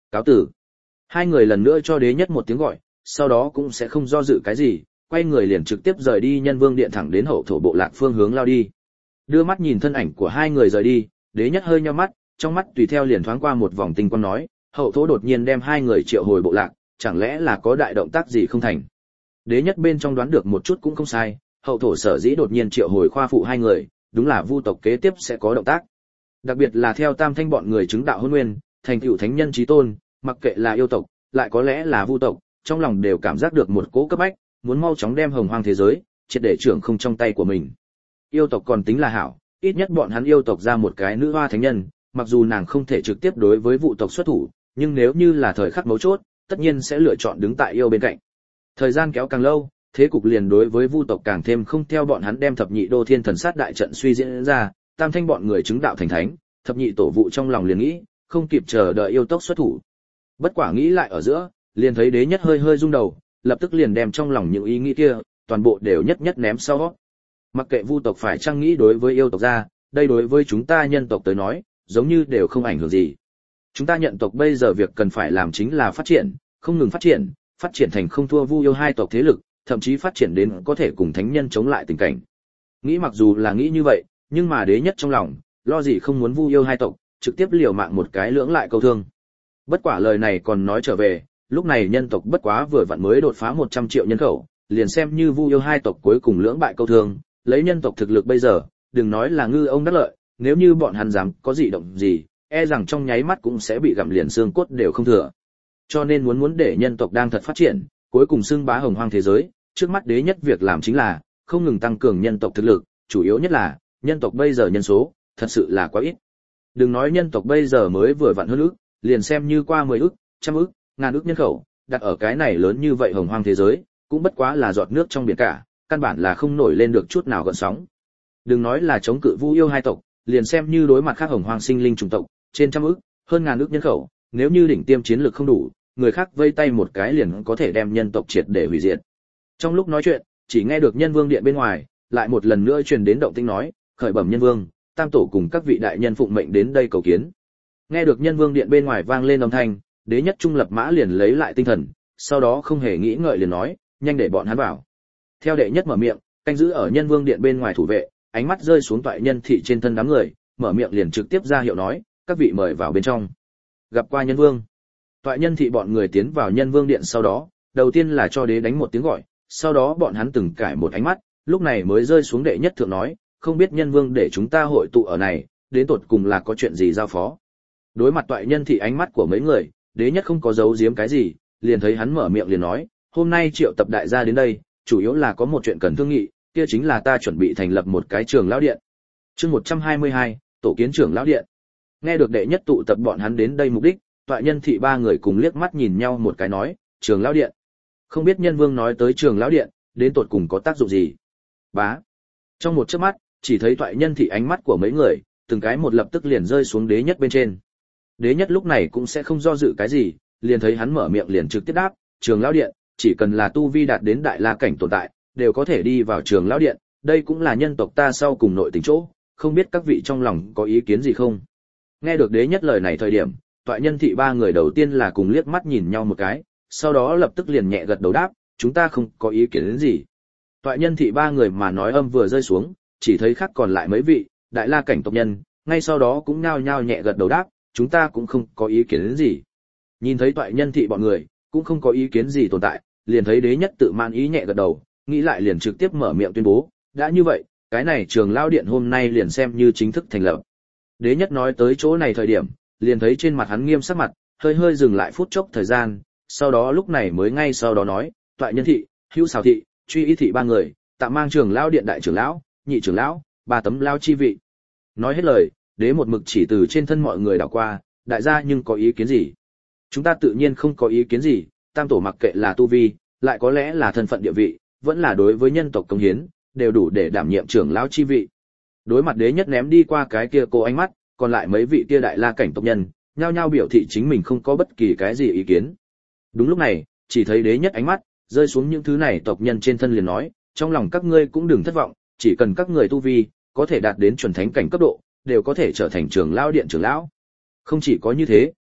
A: Cáo tử. Hai người lần nữa cho đế nhất một tiếng gọi, sau đó cũng sẽ không do dự cái gì, quay người liền trực tiếp rời đi Nhân Vương điện thẳng đến hậu thổ bộ lạc phương hướng lao đi. Đưa mắt nhìn thân ảnh của hai người rời đi, đế nhất hơi nheo mắt, trong mắt tùy theo liền thoáng qua một vòng tinh quang nói, hậu thổ đột nhiên đem hai người triệu hồi bộ lạc, chẳng lẽ là có đại động tác gì không thành. Đế nhất bên trong đoán được một chút cũng không sai, hậu thổ sở dĩ đột nhiên triệu hồi khoa phụ hai người, đúng là vu tộc kế tiếp sẽ có động tác. Đặc biệt là theo Tam Thanh bọn người chứng đạo hôn nguyên, thành tựu thánh nhân chí tôn, mặc kệ là yêu tộc, lại có lẽ là vu tộc, trong lòng đều cảm giác được một cỗ cấp bách, muốn mau chóng đem hồng hoang thế giới triệt để trưởng không trong tay của mình. Yêu tộc còn tính là hảo, ít nhất bọn hắn yêu tộc ra một cái nữ hoa thánh nhân, mặc dù nàng không thể trực tiếp đối với vu tộc xuất thủ, nhưng nếu như là thời khắc mấu chốt, tất nhiên sẽ lựa chọn đứng tại yêu bên cạnh. Thời gian kéo càng lâu, thế cục liền đối với vu tộc càng thêm không theo bọn hắn đem thập nhị đô thiên thần sát đại trận suy diễn ra, Tam Thanh bọn người chứng đạo thành thánh, thập nhị tổ vụ trong lòng liền nghĩ, không kịp chờ đợi yêu tộc xuất thủ. Bất quả nghĩ lại ở giữa, liền thấy đế nhất hơi hơi rung đầu, lập tức liền đem trong lòng những ý nghĩ kia, toàn bộ đều nhất nhất ném sau. Mặc kệ vu tộc phải chăng nghĩ đối với yêu tộc ra, đây đối với chúng ta nhân tộc tới nói, giống như đều không ảnh hưởng gì. Chúng ta nhận tộc bây giờ việc cần phải làm chính là phát triển, không ngừng phát triển thành không thua vu yêu hai tộc thế lực, thậm chí phát triển đến có thể cùng thánh nhân chống lại tình cảnh. Nghĩ mặc dù là nghĩ như vậy, nhưng mà đế nhất trong lòng, lo gì không muốn vu yêu hai tộc, trực tiếp liều mạng một cái lưỡng lại câu thương. Bất quả lời này còn nói trở về, lúc này nhân tộc bất quá vừa vặn mới đột phá 100 triệu nhân khẩu, liền xem như vu yêu hai tộc cuối cùng lưỡng bại câu thương, lấy nhân tộc thực lực bây giờ, đừng nói là ngư ông đắc lợi, nếu như bọn hắn dám có dị động gì, e rằng trong nháy mắt cũng sẽ bị gặm liền xương cốt đều không thừa. Cho nên muốn để nhân tộc đang thật phát triển, cuối cùng xưng bá hồng hoang thế giới, trước mắt đế nhất việc làm chính là không ngừng tăng cường nhân tộc thực lực, chủ yếu nhất là nhân tộc bây giờ nhân số thật sự là quá ít. Đừng nói nhân tộc bây giờ mới vừa vặn hơn ước, liền xem như qua 10 ước, trăm ước, ngàn ước nhân khẩu, đặt ở cái này lớn như vậy hồng hoang thế giới, cũng bất quá là giọt nước trong biển cả, căn bản là không nổi lên được chút nào gợn sóng. Đừng nói là chống cự vu yêu hai tộc, liền xem như đối mặt khác hồng hoang sinh linh chủng tộc, trên trăm ước, hơn ngàn ước nhân khẩu, nếu như đỉnh tiêm chiến lược không đủ, người khác vây tay một cái liền có thể đem nhân tộc triệt để hủy diệt. Trong lúc nói chuyện, chỉ nghe được Nhân Vương điện bên ngoài, lại một lần nữa truyền đến động tĩnh nói, khởi bẩm Nhân Vương, Tam tổ cùng các vị đại nhân phụng mệnh đến đây cầu kiến. Nghe được Nhân Vương điện bên ngoài vang lên âm thanh, đế nhất trung lập mã liền lấy lại tinh thần, sau đó không hề nghĩ ngợi liền nói, nhanh để bọn hắn vào. Theo đệ nhất mở miệng, canh giữ ở Nhân Vương điện bên ngoài thủ vệ, ánh mắt rơi xuống toại nhân thị trên thân đám người, mở miệng liền trực tiếp ra hiệu nói, các vị mời vào bên trong. Gặp qua Nhân Vương. Toại nhân thị bọn người tiến vào Nhân Vương điện sau đó, đầu tiên là cho đế đánh một tiếng gọi, sau đó bọn hắn từng cải một ánh mắt, lúc này mới rơi xuống đệ nhất thượng nói, không biết Nhân Vương để chúng ta hội tụ ở này, đến tột cùng là có chuyện gì giao phó. Đối mặt toại nhân thị ánh mắt của mấy người, đế nhất không có giấu giếm cái gì, liền thấy hắn mở miệng liền nói, hôm nay triệu tập đại gia đến đây, chủ yếu là có một chuyện cần thương nghị, kia chính là ta chuẩn bị thành lập một cái trường lão điện. Chương 122, tổ kiến trường lão điện. Nghe được đệ nhất tụ tập bọn hắn đến đây mục đích, toại nhân thị ba người cùng liếc mắt nhìn nhau một cái nói, trường lão điện. Không biết Nhân Vương nói tới trường lão điện, đến tột cùng có tác dụng gì. Bá. Trong một chớp mắt, chỉ thấy toại nhân thị ánh mắt của mấy người, từng cái một lập tức liền rơi xuống đế nhất bên trên. Đế nhất lúc này cũng sẽ không do dự cái gì, liền thấy hắn mở miệng liền trực tiếp đáp, trường lão điện, chỉ cần là tu vi đạt đến đại la cảnh tồn tại, đều có thể đi vào trường lão điện, đây cũng là nhân tộc ta sau cùng nội tình chỗ, không biết các vị trong lòng có ý kiến gì không. Nghe được đế nhất lời này thời điểm, toại nhân thị ba người đầu tiên là cùng liếc mắt nhìn nhau một cái, sau đó lập tức liền nhẹ gật đầu đáp, chúng ta không có ý kiến đến gì. Toại nhân thị ba người mà nói âm vừa rơi xuống, chỉ thấy khác còn lại mấy vị đại la cảnh tộc nhân, ngay sau đó cũng nhao nhao nhẹ gật đầu đáp, chúng ta cũng không có ý kiến đến gì. Nhìn thấy toại nhân thị bọn người cũng không có ý kiến gì tồn tại, liền thấy đế nhất tự man ý nhẹ gật đầu, nghĩ lại liền trực tiếp mở miệng tuyên bố, đã như vậy, cái này trường lão điện hôm nay liền xem như chính thức thành lập. Đế nhất nói tới chỗ này thời điểm, liền thấy trên mặt hắn nghiêm sắc mặt, hơi hơi dừng lại phút chốc thời gian, sau đó lúc này mới ngay sau đó nói, toại nhân thị, hữu xào thị, truy ý thị ba người, tạm mang trường lão điện đại trưởng lão, nhị trưởng lão, ba tấm lao chi vị. Nói hết lời, đế một mực chỉ từ trên thân mọi người đảo qua, đại gia nhưng có ý kiến gì? Chúng ta tự nhiên không có ý kiến gì, tam tổ mặc kệ là tu vi, lại có lẽ là thân phận địa vị, vẫn là đối với nhân tộc công hiến, đều đủ để đảm nhiệm trưởng lão chi vị. Đối mặt đế nhất ném đi qua cái kia cô ánh mắt, còn lại mấy vị kia đại la cảnh tộc nhân, nhao nhao biểu thị chính mình không có bất kỳ cái gì ý kiến. Đúng lúc này, chỉ thấy đế nhất ánh mắt rơi xuống những thứ này tộc nhân trên thân liền nói, trong lòng các ngươi cũng đừng thất vọng, chỉ cần các người tu vi có thể đạt đến chuẩn thánh cảnh cấp độ, đều có thể trở thành trưởng lão điện trưởng lão. Không chỉ có như thế,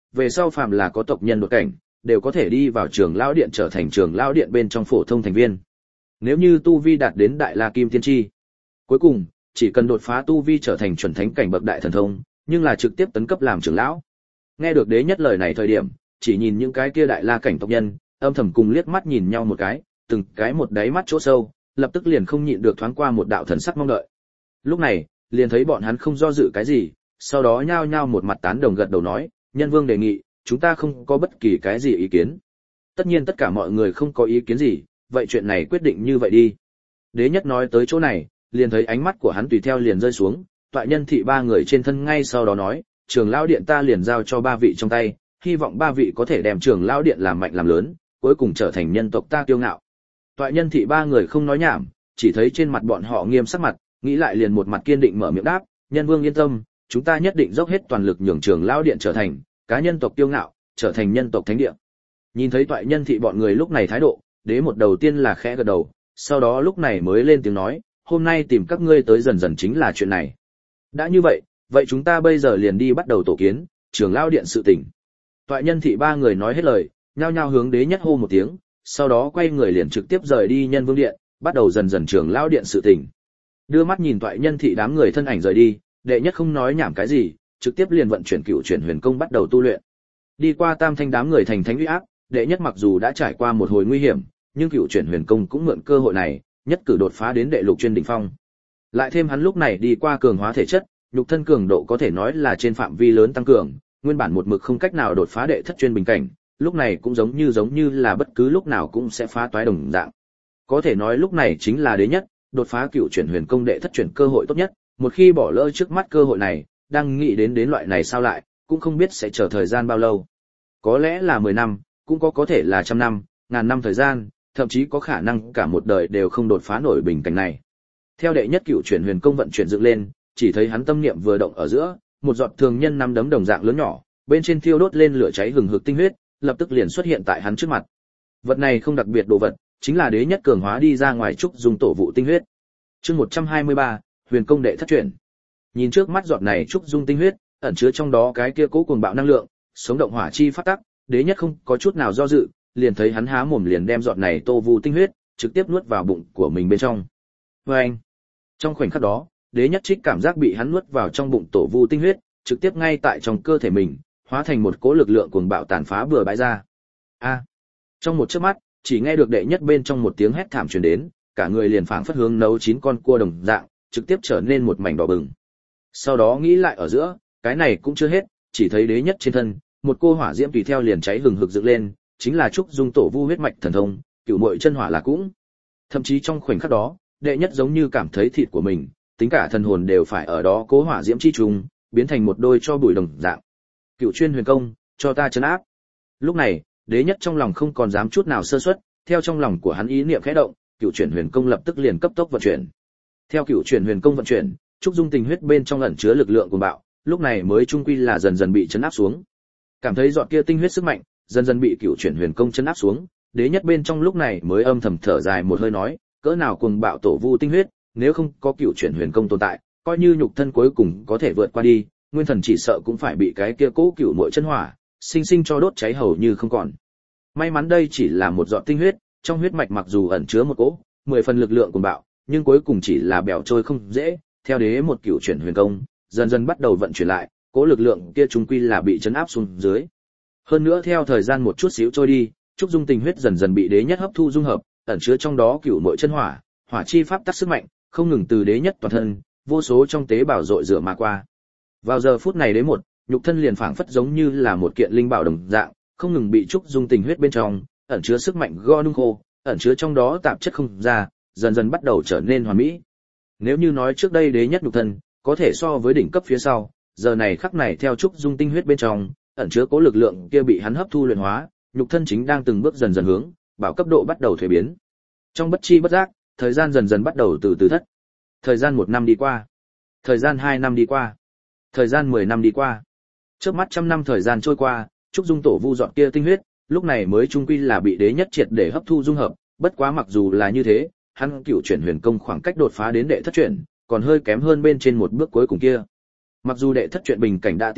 A: về sau phàm là có tộc nhân đột cảnh, đều có thể đi vào Trường Lão Điện trở thành Trường Lão Điện bên trong phổ thông thành viên. Nếu như tu vi đạt đến Đại La Kim Tiên Chi, cuối cùng chỉ cần đột phá tu vi trở thành chuẩn thánh cảnh bậc đại thần thông, nhưng là trực tiếp tấn cấp làm trưởng lão. Nghe được Đế Nhất lời này thời điểm, chỉ nhìn những cái kia Đại La cảnh tộc nhân, âm thầm cùng liếc mắt nhìn nhau một cái, từng cái một đáy mắt chỗ sâu, lập tức liền không nhịn được thoáng qua một đạo thần sắc mong đợi. Lúc này, liền thấy bọn hắn không do dự cái gì, sau đó nhao nhao một mặt tán đồng gật đầu nói, Nhân Vương đề nghị, chúng ta không có bất kỳ cái gì ý kiến. Tất nhiên tất cả mọi người không có ý kiến gì, vậy chuyện này quyết định như vậy đi. Đế Nhất nói tới chỗ này, liền thấy ánh mắt của hắn tùy theo liền rơi xuống, Toại Nhân Thị ba người trên thân, ngay sau đó nói, Trường Lão Điện ta liền giao cho ba vị trong tay, hy vọng ba vị có thể đem Trường Lão Điện làm mạnh làm lớn, cuối cùng trở thành nhân tộc ta kiêu ngạo. Toại Nhân Thị ba người không nói nhảm, chỉ thấy trên mặt bọn họ nghiêm sắc mặt, nghĩ lại liền một mặt kiên định mở miệng đáp, Nhân Vương yên tâm, chúng ta nhất định dốc hết toàn lực nhường Trường Lão Điện trở thành cá nhân tộc kiêu ngạo, trở thành nhân tộc thánh địa. Nhìn thấy Toại Nhân Thị bọn người lúc này thái độ, Đế một đầu tiên là khẽ gật đầu, sau đó lúc này mới lên tiếng nói, hôm nay tìm các ngươi tới dần dần chính là chuyện này. Đã như vậy, vậy chúng ta bây giờ liền đi bắt đầu tổ kiến Trường Lão Điện sự tình. Toại Nhân Thị ba người nói hết lời, nhao nhao hướng Đế Nhất hô một tiếng, sau đó quay người liền trực tiếp rời đi Nhân Vương Điện, bắt đầu dần dần Trường Lão Điện sự tình. Đưa mắt nhìn Toại Nhân Thị đám người thân ảnh rời đi, Đệ Nhất không nói nhảm cái gì, trực tiếp liền vận chuyển Cửu Chuyển Huyền Công bắt đầu tu luyện. Đi qua Tam Thanh đám người thành thánh uy áp, Đệ Nhất mặc dù đã trải qua một hồi nguy hiểm, nhưng Cửu Chuyển Huyền Công cũng mượn cơ hội này, nhất cử đột phá đến đệ lục chuyên đỉnh phong. Lại thêm hắn lúc này đi qua cường hóa thể chất, nhục thân cường độ có thể nói là trên phạm vi lớn tăng cường, nguyên bản một mực không cách nào đột phá đệ thất chuyên bình cảnh, lúc này cũng giống như là bất cứ lúc nào cũng sẽ phá toái đồng dạng. Có thể nói lúc này chính là Đế Nhất đột phá Cửu Chuyển Huyền Công đệ thất chuyển cơ hội tốt nhất, một khi bỏ lỡ trước mắt cơ hội này, đang nghĩ đến loại này sao lại, cũng không biết sẽ chờ thời gian bao lâu. Có lẽ là 10 năm, cũng có thể là trăm năm, ngàn năm thời gian, thậm chí có khả năng cả một đời đều không đột phá nổi bình cảnh này. Theo Đệ Nhất Cửu Chuyển Huyền Công vận chuyển dựng lên, chỉ thấy hắn tâm niệm vừa động ở giữa, một giọt thường nhân nắm đấm đồng dạng lớn nhỏ, bên trên thiêu đốt lên lửa cháy hừng hực tinh huyết, lập tức liền xuất hiện tại hắn trước mặt. Vật này không đặc biệt đồ vật, chính là Đế Nhất cường hóa đi ra ngoài trúc dung tổ vụ tinh huyết. Chương 123, Huyền Công đệ thất chuyển. Nhìn trước mắt giọt này trúc dung tinh huyết, ẩn chứa trong đó cái kia cố cuồng bạo năng lượng, sống động hỏa chi phát tắc, Đế Nhất không có chút nào do dự, liền thấy hắn há mồm liền đem giọt này tô vu tinh huyết trực tiếp nuốt vào bụng của mình bên trong. Oeng! Trong khoảnh khắc đó, Đế Nhất trích cảm giác bị hắn nuốt vào trong bụng tổ vu tinh huyết, trực tiếp ngay tại trong cơ thể mình, hóa thành một cỗ lực lượng cuồng bạo tàn phá bừa bãi ra. A! Trong một chớp mắt, chỉ nghe được Đệ Nhất bên trong một tiếng hét thảm truyền đến, cả người liền phảng phất hướng nấu chín con cua đồng dạng, trực tiếp trở nên một mảnh đỏ bừng. Sau đó nghĩ lại ở giữa, cái này cũng chưa hết, chỉ thấy Đế Nhất trên thân, một cô hỏa diễm tùy theo liền cháy hừng hực dựng lên, chính là trúc dung tổ vu huyết mạch thần thông, Cửu Muội chân hỏa là cũng. Thậm chí trong khoảnh khắc đó, Đệ Nhất giống như cảm thấy thịt của mình, tính cả thần hồn đều phải ở đó cố hỏa diễm chi trùng, biến thành một đôi cho bụi đồng dạng. Cửu Chuyên Huyền Công, cho ta trấn áp. Lúc này, Đế Nhất trong lòng không còn dám chút nào sơ suất, theo trong lòng của hắn ý niệm khẽ động, Cửu Chuyển Huyền Công lập tức liền cấp tốc vận chuyển. Theo Cửu Chuyển Huyền Công vận chuyển, trúc dung tình huyết bên trong ẩn chứa lực lượng cuồng bạo, lúc này mới trung quy là dần dần bị trấn áp xuống. Cảm thấy giọt kia tinh huyết sức mạnh dần dần bị Cửu Chuyển Huyền Công trấn áp xuống, Đế Nhất bên trong lúc này mới âm thầm thở dài một hơi nói, cỡ nào cuồng bạo tổ vu tinh huyết, nếu không có Cửu Chuyển Huyền Công tồn tại, coi như nhục thân cuối cùng có thể vượt qua đi, nguyên thần chỉ sợ cũng phải bị cái kia cố Cửu Muội chân hỏa sinh sinh cho đốt cháy hầu như không còn. May mắn đây chỉ là một giọt tinh huyết, trong huyết mạch mặc dù ẩn chứa một cỗ 10 phần lực lượng cuồng bạo, nhưng cuối cùng chỉ là bèo trôi không dễ. Theo Đế một Cửu Chuyển Huyền Công dần dần bắt đầu vận chuyển lại, cỗ lực lượng kia trung quy là bị chấn áp xuống dưới. Hơn nữa theo thời gian một chút xíu trôi đi, trúc dung tình huyết dần dần bị Đế Nhất hấp thu dung hợp, ẩn chứa trong đó Cửu Muội chân hỏa, hỏa chi pháp tắc sức mạnh, không ngừng từ Đế Nhất toàn thân, vô số trong tế bào dội rửa mà qua. Vào giờ phút này Đế một, nhục thân liền phảng phất giống như là một kiện linh bảo đồng dạng, không ngừng bị trúc dung tình huyết bên trong, ẩn chứa sức mạnh go nung khô, ẩn chứa trong đó tạp chất không ra, dần dần bắt đầu trở nên hoàn mỹ. Nếu như nói trước đây Đế Nhất nhục thân có thể so với đỉnh cấp phía sau, giờ này khắc này theo trúc dung tinh huyết bên trong, ẩn chứa cố lực lượng kia bị hắn hấp thu luyện hóa, nhục thân chính đang từng bước dần dần hướng bảo cấp độ bắt đầu thuế biến. Trong bất chi bất giác, thời gian dần dần bắt đầu từ từ thất. Thời gian 1 năm đi qua, thời gian 2 năm đi qua, thời gian 10 năm đi qua. Chớp mắt trăm năm thời gian trôi qua, trúc dung tổ vu dọn kia tinh huyết, lúc này mới trung quy là bị Đế Nhất triệt để hấp thu dung hợp, bất quá mặc dù là như thế, hắn Cửu Chuyển Huyền Công khoảng cách đột phá đến đệ thất chuyển, còn hơi kém hơn bên trên một bước cuối cùng kia. Mặc dù đệ thất chuyển bình cảnh đã tiêu thất,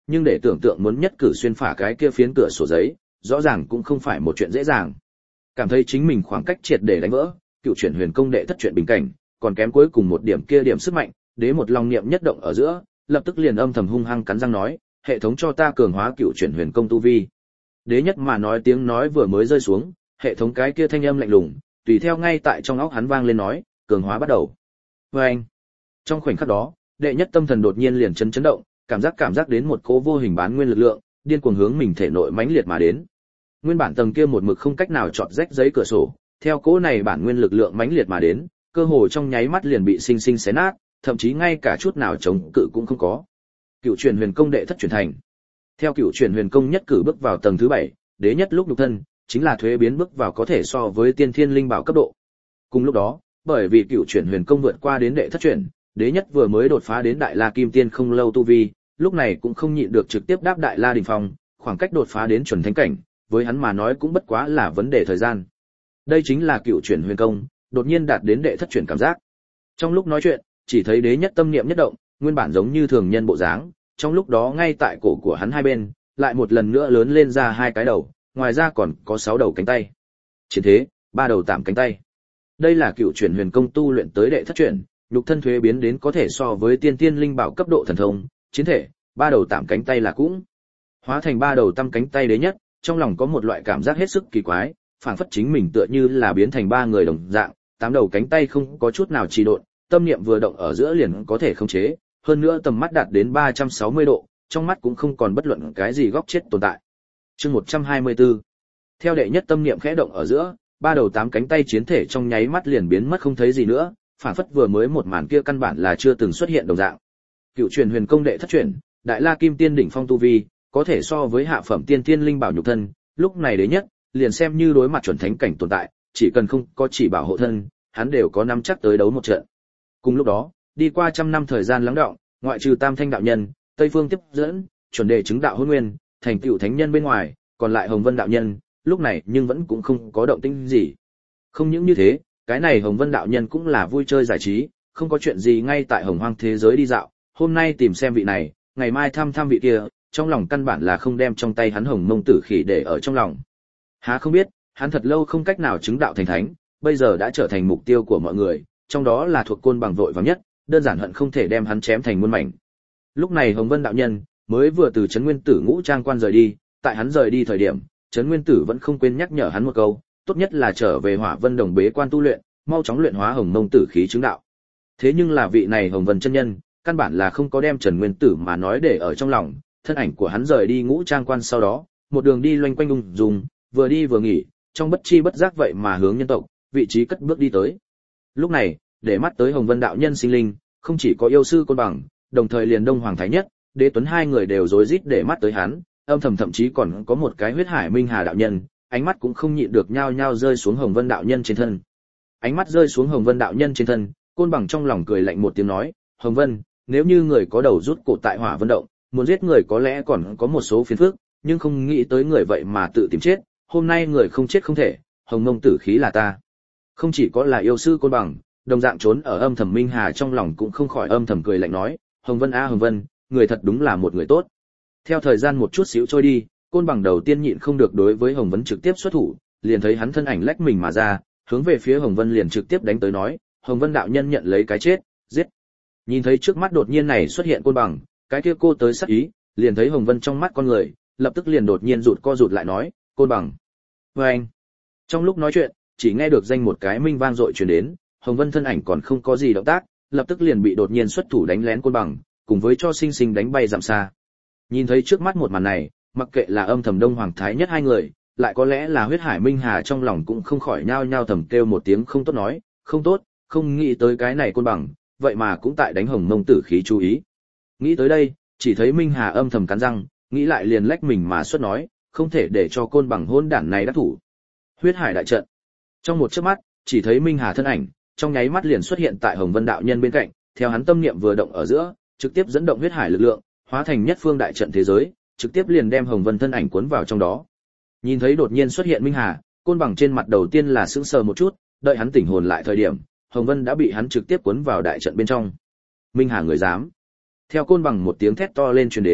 A: nhưng để tưởng tượng muốn nhất cử xuyên phá cái kia phiến cửa sổ giấy, rõ ràng cũng không phải một chuyện dễ dàng. Cảm thấy chính mình khoảng cách triệt để đánh vỡ, Cựu Chuyển Huyền Công đệ thất chuyện bình cảnh, còn kém cuối cùng một điểm kia điểm sức mạnh, đế một lòng niệm nhất động ở giữa, lập tức liền âm thầm hung hăng cắn răng nói, hệ thống cho ta cường hóa Cựu Chuyển Huyền Công tu vi. Đế nhất mà nói tiếng nói vừa mới rơi xuống, hệ thống cái kia thanh âm lạnh lùng, tùy theo ngay tại trong óc hắn vang lên nói, cường hóa bắt đầu. Anh. Trong khoảnh khắc đó, đệ nhất tâm thần đột nhiên liền chấn động, cảm giác đến một cỗ vô hình bán nguyên lực lượng, điên cuồng hướng mình thể nội mãnh liệt mà đến. Nguyên bản tầng kia một mực không cách nào chọt rách giấy cửa sổ, theo cỗ này bản nguyên lực lượng mãnh liệt mà đến, cơ hồ trong nháy mắt liền bị sinh sinh xé nát, thậm chí ngay cả chút nào chống cự cũng không có. Cựu Chuyển Huyền Công đệ thất chuyển thành. Theo Cựu Chuyển Huyền Công nhất cử bước vào tầng thứ 7, đế nhất lúc nhục thân, chính là thuế biến bước vào có thể so với tiên thiên linh bảo cấp độ. Cùng lúc đó, bởi vì Cựu Chuyển Huyền Công vượt qua đến đệ thất chuyển, đế nhất vừa mới đột phá đến đại la kim tiên không lâu tu vi, lúc này cũng không nhịn được trực tiếp đáp đại la đỉnh phong, khoảng cách đột phá đến chuẩn thánh cảnh, với hắn mà nói cũng bất quá là vấn đề thời gian. Đây chính là Cựu Chuyển Huyền Công, đột nhiên đạt đến đệ thất chuyển cảm giác. Trong lúc nói chuyện, chỉ thấy đế nhất tâm niệm nhất động, nguyên bản giống như thường nhân bộ dáng, trong lúc đó ngay tại cổ của hắn hai bên, lại một lần nữa lớn lên ra hai cái đầu, ngoài ra còn có 6 đầu cánh tay. Chiến thế, 3 đầu 8 cánh tay. Đây là Cựu Chuyển Huyền Công tu luyện tới đệ thất chuyển, nhục thân thuế biến đến có thể so với tiên tiên linh bảo cấp độ thần thông, chiến thể, 3 đầu 8 cánh tay là cũng hóa thành 3 đầu 8 cánh tay đế nhất, trong lòng có một loại cảm giác hết sức kỳ quái, phảng phất chính mình tựa như là biến thành 3 người đồng dạng, 8 đầu cánh tay không có chút nào trì độn, tâm niệm vừa động ở giữa liền có thể khống chế, hơn nữa tầm mắt đạt đến 360 độ, trong mắt cũng không còn bất luận cái gì góc chết tồn tại. Chương 124. Theo đệ nhất tâm niệm khẽ động ở giữa, 3 đầu 8 cánh tay chiến thể trong nháy mắt liền biến mất không thấy gì nữa, phảng phất vừa mới một màn kia căn bản là chưa từng xuất hiện đồng dạng. Cựu Chuyển Huyền Công đệ thất chuyển, đại la kim tiên đỉnh phong tu vi, có thể so với hạ phẩm tiên tiên linh bảo nhục thân, lúc này đế nhất, liền xem như đối mặt chuẩn thánh cảnh tồn tại, chỉ cần không có chỉ bảo hộ thân, hắn đều có nắm chắc tới đấu một trận. Cùng lúc đó, đi qua trăm năm thời gian lắng đọng, ngoại trừ Tam Thanh đạo nhân, Tây Phương tiếp dẫn, chuẩn đề chứng đạo hôn nguyên, thành tựu thánh nhân bên ngoài, còn lại Hồng Vân đạo nhân, lúc này nhưng vẫn cũng không có động tĩnh gì. Không những như thế, cái này Hồng Vân đạo nhân cũng là vui chơi giải trí, không có chuyện gì ngay tại Hồng Hoang thế giới đi dạo, hôm nay tìm xem vị này, ngày mai thăm thăm vị kia, trong lòng căn bản là không đem trong tay hắn Hồng Mông Tử Khỉ để ở trong lòng. Há không biết, hắn thật lâu không cách nào chứng đạo thành thánh, bây giờ đã trở thành mục tiêu của mọi người, trong đó là thuộc Côn Bằng vội vàng nhất, đơn giản hận không thể đem hắn chém thành muôn mảnh. Lúc này Hồng Vân đạo nhân mới vừa từ Trấn Nguyên Tử Ngũ Trang Quan rời đi, tại hắn rời đi thời điểm, Trấn Nguyên Tử vẫn không quên nhắc nhở hắn một câu, tốt nhất là trở về Hỏa Vân Đồng bế quan tu luyện, mau chóng luyện hóa Hồng Mông Tử Khí chứng đạo. Thế nhưng là vị này Hồng Vân chân nhân, căn bản là không có đem Trần Nguyên Tử mà nói để ở trong lòng, thân ảnh của hắn rời đi Ngũ Trang Quan sau đó, một đường đi loanh quanh ung dung, vừa đi vừa nghỉ, trong bất chi bất giác vậy mà hướng nhân tộc vị trí cất bước đi tới. Lúc này, để mắt tới Hồng Vân đạo nhân sinh linh, không chỉ có yêu sư Côn Bằng, đồng thời liền Đông Hoàng Thái Nhất, Đế Tuấn hai người đều rối rít để mắt tới hắn, âm thầm thậm chí còn có một cái Huyết Hải Minh Hà đạo nhân, ánh mắt cũng không nhịn được nhao nhao rơi xuống Hồng Vân đạo nhân trên thân. Ánh mắt rơi xuống Hồng Vân đạo nhân trên thân, Côn Bằng trong lòng cười lạnh một tiếng nói, Hồng Vân, nếu như người có đầu rút cổ tại Hỏa Vân động, muốn giết người có lẽ còn có một số phiền phức, nhưng không nghĩ tới người vậy mà tự tìm chết, hôm nay người không chết không thể, Hồng Mông Tử Khí là ta. Không chỉ có là yêu sư Côn Bằng, đồng dạng trốn ở âm thầm Minh Hà trong lòng cũng không khỏi âm thầm cười lạnh nói, Hồng Vân a Hồng Vân, người thật đúng là một người tốt. Theo thời gian một chút xíu trôi đi, Côn Bằng đầu tiên nhịn không được đối với Hồng Vân trực tiếp xuất thủ, liền thấy hắn thân ảnh lách mình mà ra, hướng về phía Hồng Vân liền trực tiếp đánh tới nói, Hồng Vân đạo nhân nhận lấy cái chết, giết. Nhìn thấy trước mắt đột nhiên này xuất hiện Côn Bằng, cái kia cô tới sắc ý, liền thấy Hồng Vân trong mắt con người, lập tức liền đột nhiên rụt co rụt lại nói, Côn Bằng. Và anh. Trong lúc nói chuyện, chỉ nghe được danh một cái minh vang dội truyền đến, Hồng Vân thân ảnh còn không có gì động tác, lập tức liền bị đột nhiên xuất thủ đánh lén Côn Bằng, cùng với cho sinh sinh đánh bay dặm xa. Nhìn thấy trước mắt một màn này, mặc kệ là âm thầm Đông Hoàng Thái Nhất hai người, lại có lẽ là Huyết Hải Minh Hà trong lòng cũng không khỏi nhao nhao thầm kêu một tiếng không tốt nói, không tốt, không nghĩ tới cái này Côn Bằng, vậy mà cũng tại đánh Hồng Mông Tử Khí chú ý. Nghĩ tới đây, chỉ thấy Minh Hà âm thầm cắn răng, nghĩ lại liền lách mình mà xuất nói, không thể để cho Côn Bằng hỗn đản này đắc thủ. Huyết Hải đại trận. Trong một chớp mắt, chỉ thấy Minh Hà thân ảnh, trong nháy mắt liền xuất hiện tại Hồng Vân đạo nhân bên cạnh, theo hắn tâm niệm vừa động ở giữa, trực tiếp dẫn động huyết hải lực lượng, hóa thành nhất phương đại trận thế giới, trực tiếp liền đem Hồng Vân thân ảnh cuốn vào trong đó. Nhìn thấy đột nhiên xuất hiện Minh Hà, Côn Bằng trên mặt đầu tiên là sững sờ một chút, đợi hắn tỉnh hồn lại thời điểm, Hồng Vân đã bị hắn trực tiếp cuốn vào đại trận bên trong. Minh Hà người dám. Theo Côn Bằng một tiếng thét to lên truyền đến,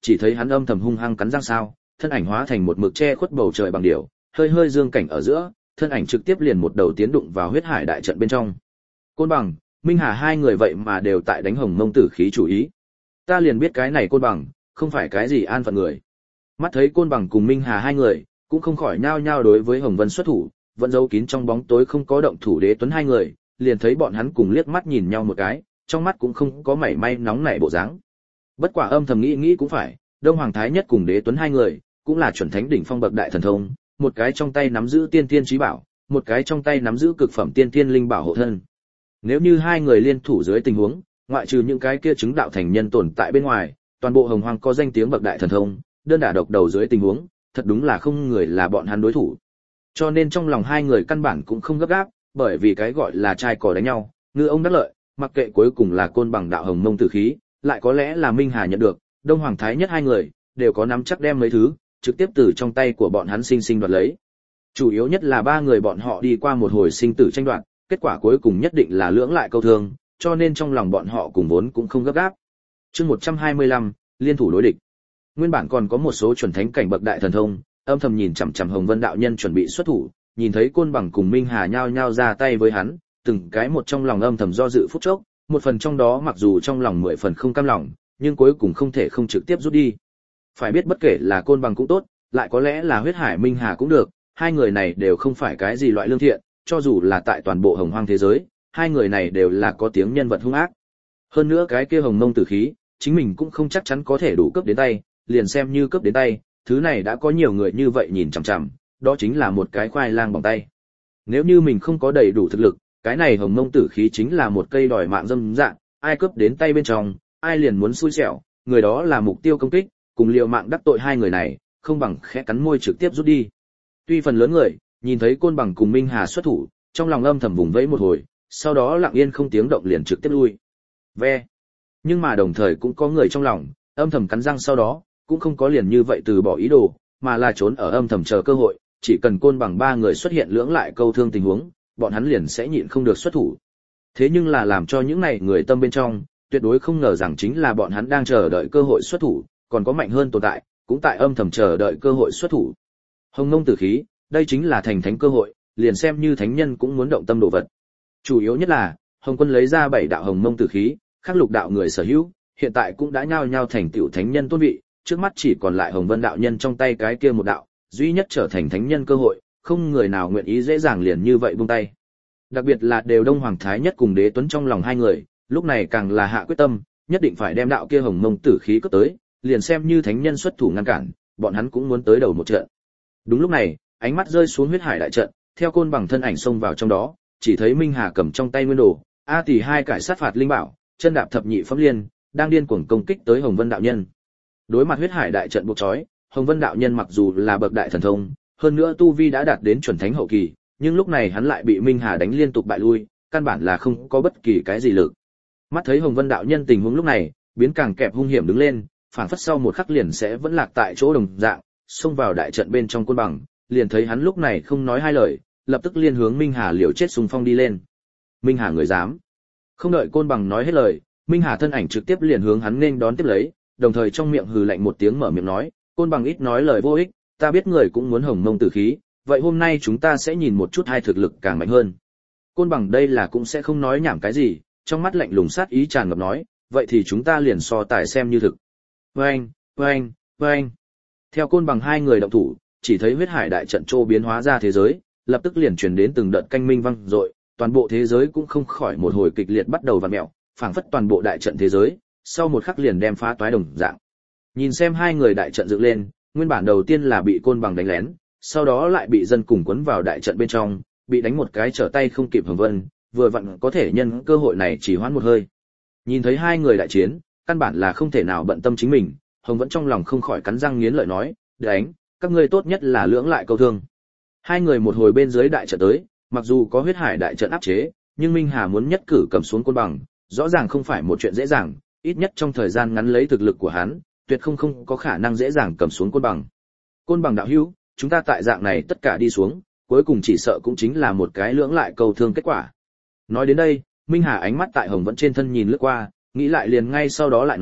A: chỉ thấy hắn âm thầm hung hăng cắn răng sao, thân ảnh hóa thành một mực che khuất bầu trời bằng điểu, hơi hơi dương cảnh ở giữa, thân ảnh trực tiếp liền một đầu tiến đụng vào huyết hải đại trận bên trong. Côn Bằng, Minh Hà hai người vậy mà đều tại đánh Hồng Mông Tử Khí chủ ý. Ta liền biết cái này Côn Bằng, không phải cái gì an phận người. Mắt thấy Côn Bằng cùng Minh Hà hai người, cũng không khỏi nhao nhao đối với Hồng Vân xuất thủ, vẫn giấu kín trong bóng tối không có động thủ Đế Tuấn hai người, liền thấy bọn hắn cùng liếc mắt nhìn nhau một cái, trong mắt cũng không có mảy may nóng nảy bộ dáng. Bất quả âm thầm nghĩ nghĩ cũng phải, Đông Hoàng Thái Nhất cùng Đế Tuấn hai người, cũng là chuẩn thánh đỉnh phong bậc đại thần thông, một cái trong tay nắm giữ tiên tiên chí bảo, một cái trong tay nắm giữ cực phẩm tiên tiên linh bảo hộ thân. Nếu như hai người liên thủ dưới tình huống, ngoại trừ những cái kia chứng đạo thành nhân tồn tại bên ngoài, toàn bộ Hồng Hoang có danh tiếng bậc đại thần thông, đơn đả độc đầu dưới tình huống, thật đúng là không người là bọn hắn đối thủ. Cho nên trong lòng hai người căn bản cũng không gấp gáp, bởi vì cái gọi là trai cò đánh nhau, ngư ông đắc lợi, mặc kệ cuối cùng là Côn Bằng đạo Hồng Mông Tử Khí, lại có lẽ là Minh Hà nhận được, Đông Hoàng Thái Nhất hai người đều có nắm chắc đem mấy thứ trực tiếp từ trong tay của bọn hắn sinh sinh đoạt lấy. Chủ yếu nhất là ba người bọn họ đi qua một hồi sinh tử tranh đoạt, kết quả cuối cùng nhất định là lưỡng lại câu thương, cho nên trong lòng bọn họ cùng vốn cũng không gấp gáp. Chương 125, liên thủ đối địch. Nguyên bản còn có một số chuẩn thánh cảnh bậc đại thần thông, âm thầm nhìn chằm chằm Hồng Vân đạo nhân chuẩn bị xuất thủ, nhìn thấy Côn Bằng cùng Minh Hà nhao nhao ra tay với hắn, từng cái một trong lòng âm thầm do dự phút chốc, một phần trong đó mặc dù trong lòng 10 phần không cam lòng, nhưng cuối cùng không thể không trực tiếp rút đi. Phải biết bất kể là Côn Bằng cũng tốt, lại có lẽ là Huyết Hải Minh Hà cũng được, hai người này đều không phải cái gì loại lương thiện, cho dù là tại toàn bộ Hồng Hoang thế giới, hai người này đều là có tiếng nhân vật hung ác. Hơn nữa cái kia Hồng Mông Tử Khí, chính mình cũng không chắc chắn có thể đủ cướp đến tay, liền xem như cướp đến tay, thứ này đã có nhiều người như vậy nhìn chằm chằm, đó chính là một cái khoai lang bằng tay. Nếu như mình không có đầy đủ thực lực, cái này Hồng Mông Tử Khí chính là một cây đòi mạng dâm dạng, ai cướp đến tay bên trong, ai liền muốn xui xẻo, người đó là mục tiêu công kích, cùng liều mạng đắc tội hai người này, không bằng khẽ cắn môi trực tiếp rút đi. Tuy phần lớn người nhìn thấy Côn Bằng cùng Minh Hà xuất thủ, trong lòng âm thầm vùng vẫy một hồi, sau đó lặng yên không tiếng động liền trực tiếp lui. Ve. Nhưng mà đồng thời cũng có người trong lòng âm thầm cắn răng, sau đó cũng không có liền như vậy từ bỏ ý đồ, mà là trốn ở âm thầm chờ cơ hội, chỉ cần Côn Bằng ba người xuất hiện lưỡng lại câu thương tình huống, bọn hắn liền sẽ nhịn không được xuất thủ. Thế nhưng là làm cho những này người tâm bên trong tuyệt đối không ngờ rằng chính là bọn hắn đang chờ đợi cơ hội xuất thủ, còn có mạnh hơn tồn tại cũng tại âm thầm chờ đợi cơ hội xuất thủ. Hồng Mông Tử Khí, đây chính là thành thánh cơ hội, liền xem như thánh nhân cũng muốn động tâm đồ vật. Chủ yếu nhất là Hồng Quân lấy ra 7 đạo Hồng Mông Tử Khí, khác lục đạo người sở hữu, hiện tại cũng đã nhao nhao thành tựu thánh nhân tôn vị, trước mắt chỉ còn lại Hồng Vân đạo nhân trong tay cái kia một đạo, duy nhất trở thành thánh nhân cơ hội, không người nào nguyện ý dễ dàng liền như vậy buông tay. Đặc biệt là đều Đông Hoàng Thái Nhất cùng Đế Tuấn trong lòng hai người, lúc này càng là hạ quyết tâm, nhất định phải đem đạo kia Hồng Mông Tử Khí cướp tới, liền xem như thánh nhân xuất thủ ngăn cản, bọn hắn cũng muốn tới đầu một trận. Đúng lúc này, ánh mắt rơi xuống huyết hải đại trận, theo Côn Bằng thân ảnh xông vào trong đó, chỉ thấy Minh Hà cầm trong tay nguyên đồ, A Tỷ hai cải sát phạt linh bảo, chân đạp thập nhị phẩm liên, đang điên cuồng công kích tới Hồng Vân đạo nhân. Đối mặt huyết hải đại trận buộc chói, Hồng Vân đạo nhân mặc dù là bậc đại thần thông, hơn nữa tu vi đã đạt đến chuẩn thánh hậu kỳ, nhưng lúc này hắn lại bị Minh Hà đánh liên tục bại lui, căn bản là không có bất kỳ cái gì lực. Mắt thấy Hồng Vân đạo nhân tình huống lúc này, biến càng kẹp hung hiểm đứng lên, phảng phất sau một khắc liền sẽ vẫn lạc tại chỗ đồng dạng, xông vào đại trận bên trong Côn Bằng, liền thấy hắn lúc này không nói hai lời, lập tức liên hướng Minh Hà liều chết xung phong đi lên. Minh Hà người dám? Không đợi Côn Bằng nói hết lời, Minh Hà thân ảnh trực tiếp liền hướng hắn nên đón tiếp lấy, đồng thời trong miệng hừ lạnh một tiếng mở miệng nói, Côn Bằng ít nói lời vô ích, ta biết người cũng muốn Hồng Mông Tử Khí, vậy hôm nay chúng ta sẽ nhìn một chút hai thực lực càng mạnh hơn. Côn Bằng đây là cũng sẽ không nói nhảm cái gì, trong mắt lạnh lùng sát ý tràn ngập nói, vậy thì chúng ta liền so tài xem như thực. Oeng, oeng, oeng. Theo Côn Bằng hai người động thủ, chỉ thấy huyết hải đại trận trô biến hóa ra thế giới, lập tức liền truyền đến từng đợt canh minh vang dội, toàn bộ thế giới cũng không khỏi một hồi kịch liệt bắt đầu vặn mèo, phảng phất toàn bộ đại trận thế giới, sau một khắc liền đem phá toái đồng dạng. Nhìn xem hai người đại trận dựng lên, nguyên bản đầu tiên là bị Côn Bằng đánh lén, sau đó lại bị dân cùng quấn vào đại trận bên trong, bị đánh một cái trở tay không kịp Hồng Vân, vừa vặn có thể nhân cơ hội này chỉ hoãn một hơi. Nhìn thấy hai người đại chiến, căn bản là không thể nào bận tâm chính mình, Hồng vẫn trong lòng không khỏi cắn răng nghiến lợi nói, đánh, các ngươi tốt nhất là lưỡng lại câu thương. Hai người một hồi bên dưới đại trận tới, mặc dù có huyết hải đại trận áp chế, nhưng Minh Hà muốn nhất cử cầm xuống Côn Bằng, rõ ràng không phải một chuyện dễ dàng, ít nhất trong thời gian ngắn lấy thực lực của hắn, tuyệt không có khả năng dễ dàng cầm xuống Côn Bằng. Côn Bằng đạo hữu, chúng ta tại dạng này tất cả đi xuống, cuối cùng chỉ sợ cũng chính là một cái lưỡng lại câu thương kết quả. Nói đến đây, Minh Hà ánh mắt tại Hồng vẫn trên thân nhìn lướt qua, nghĩ lại liền ngay sau đó lại nói,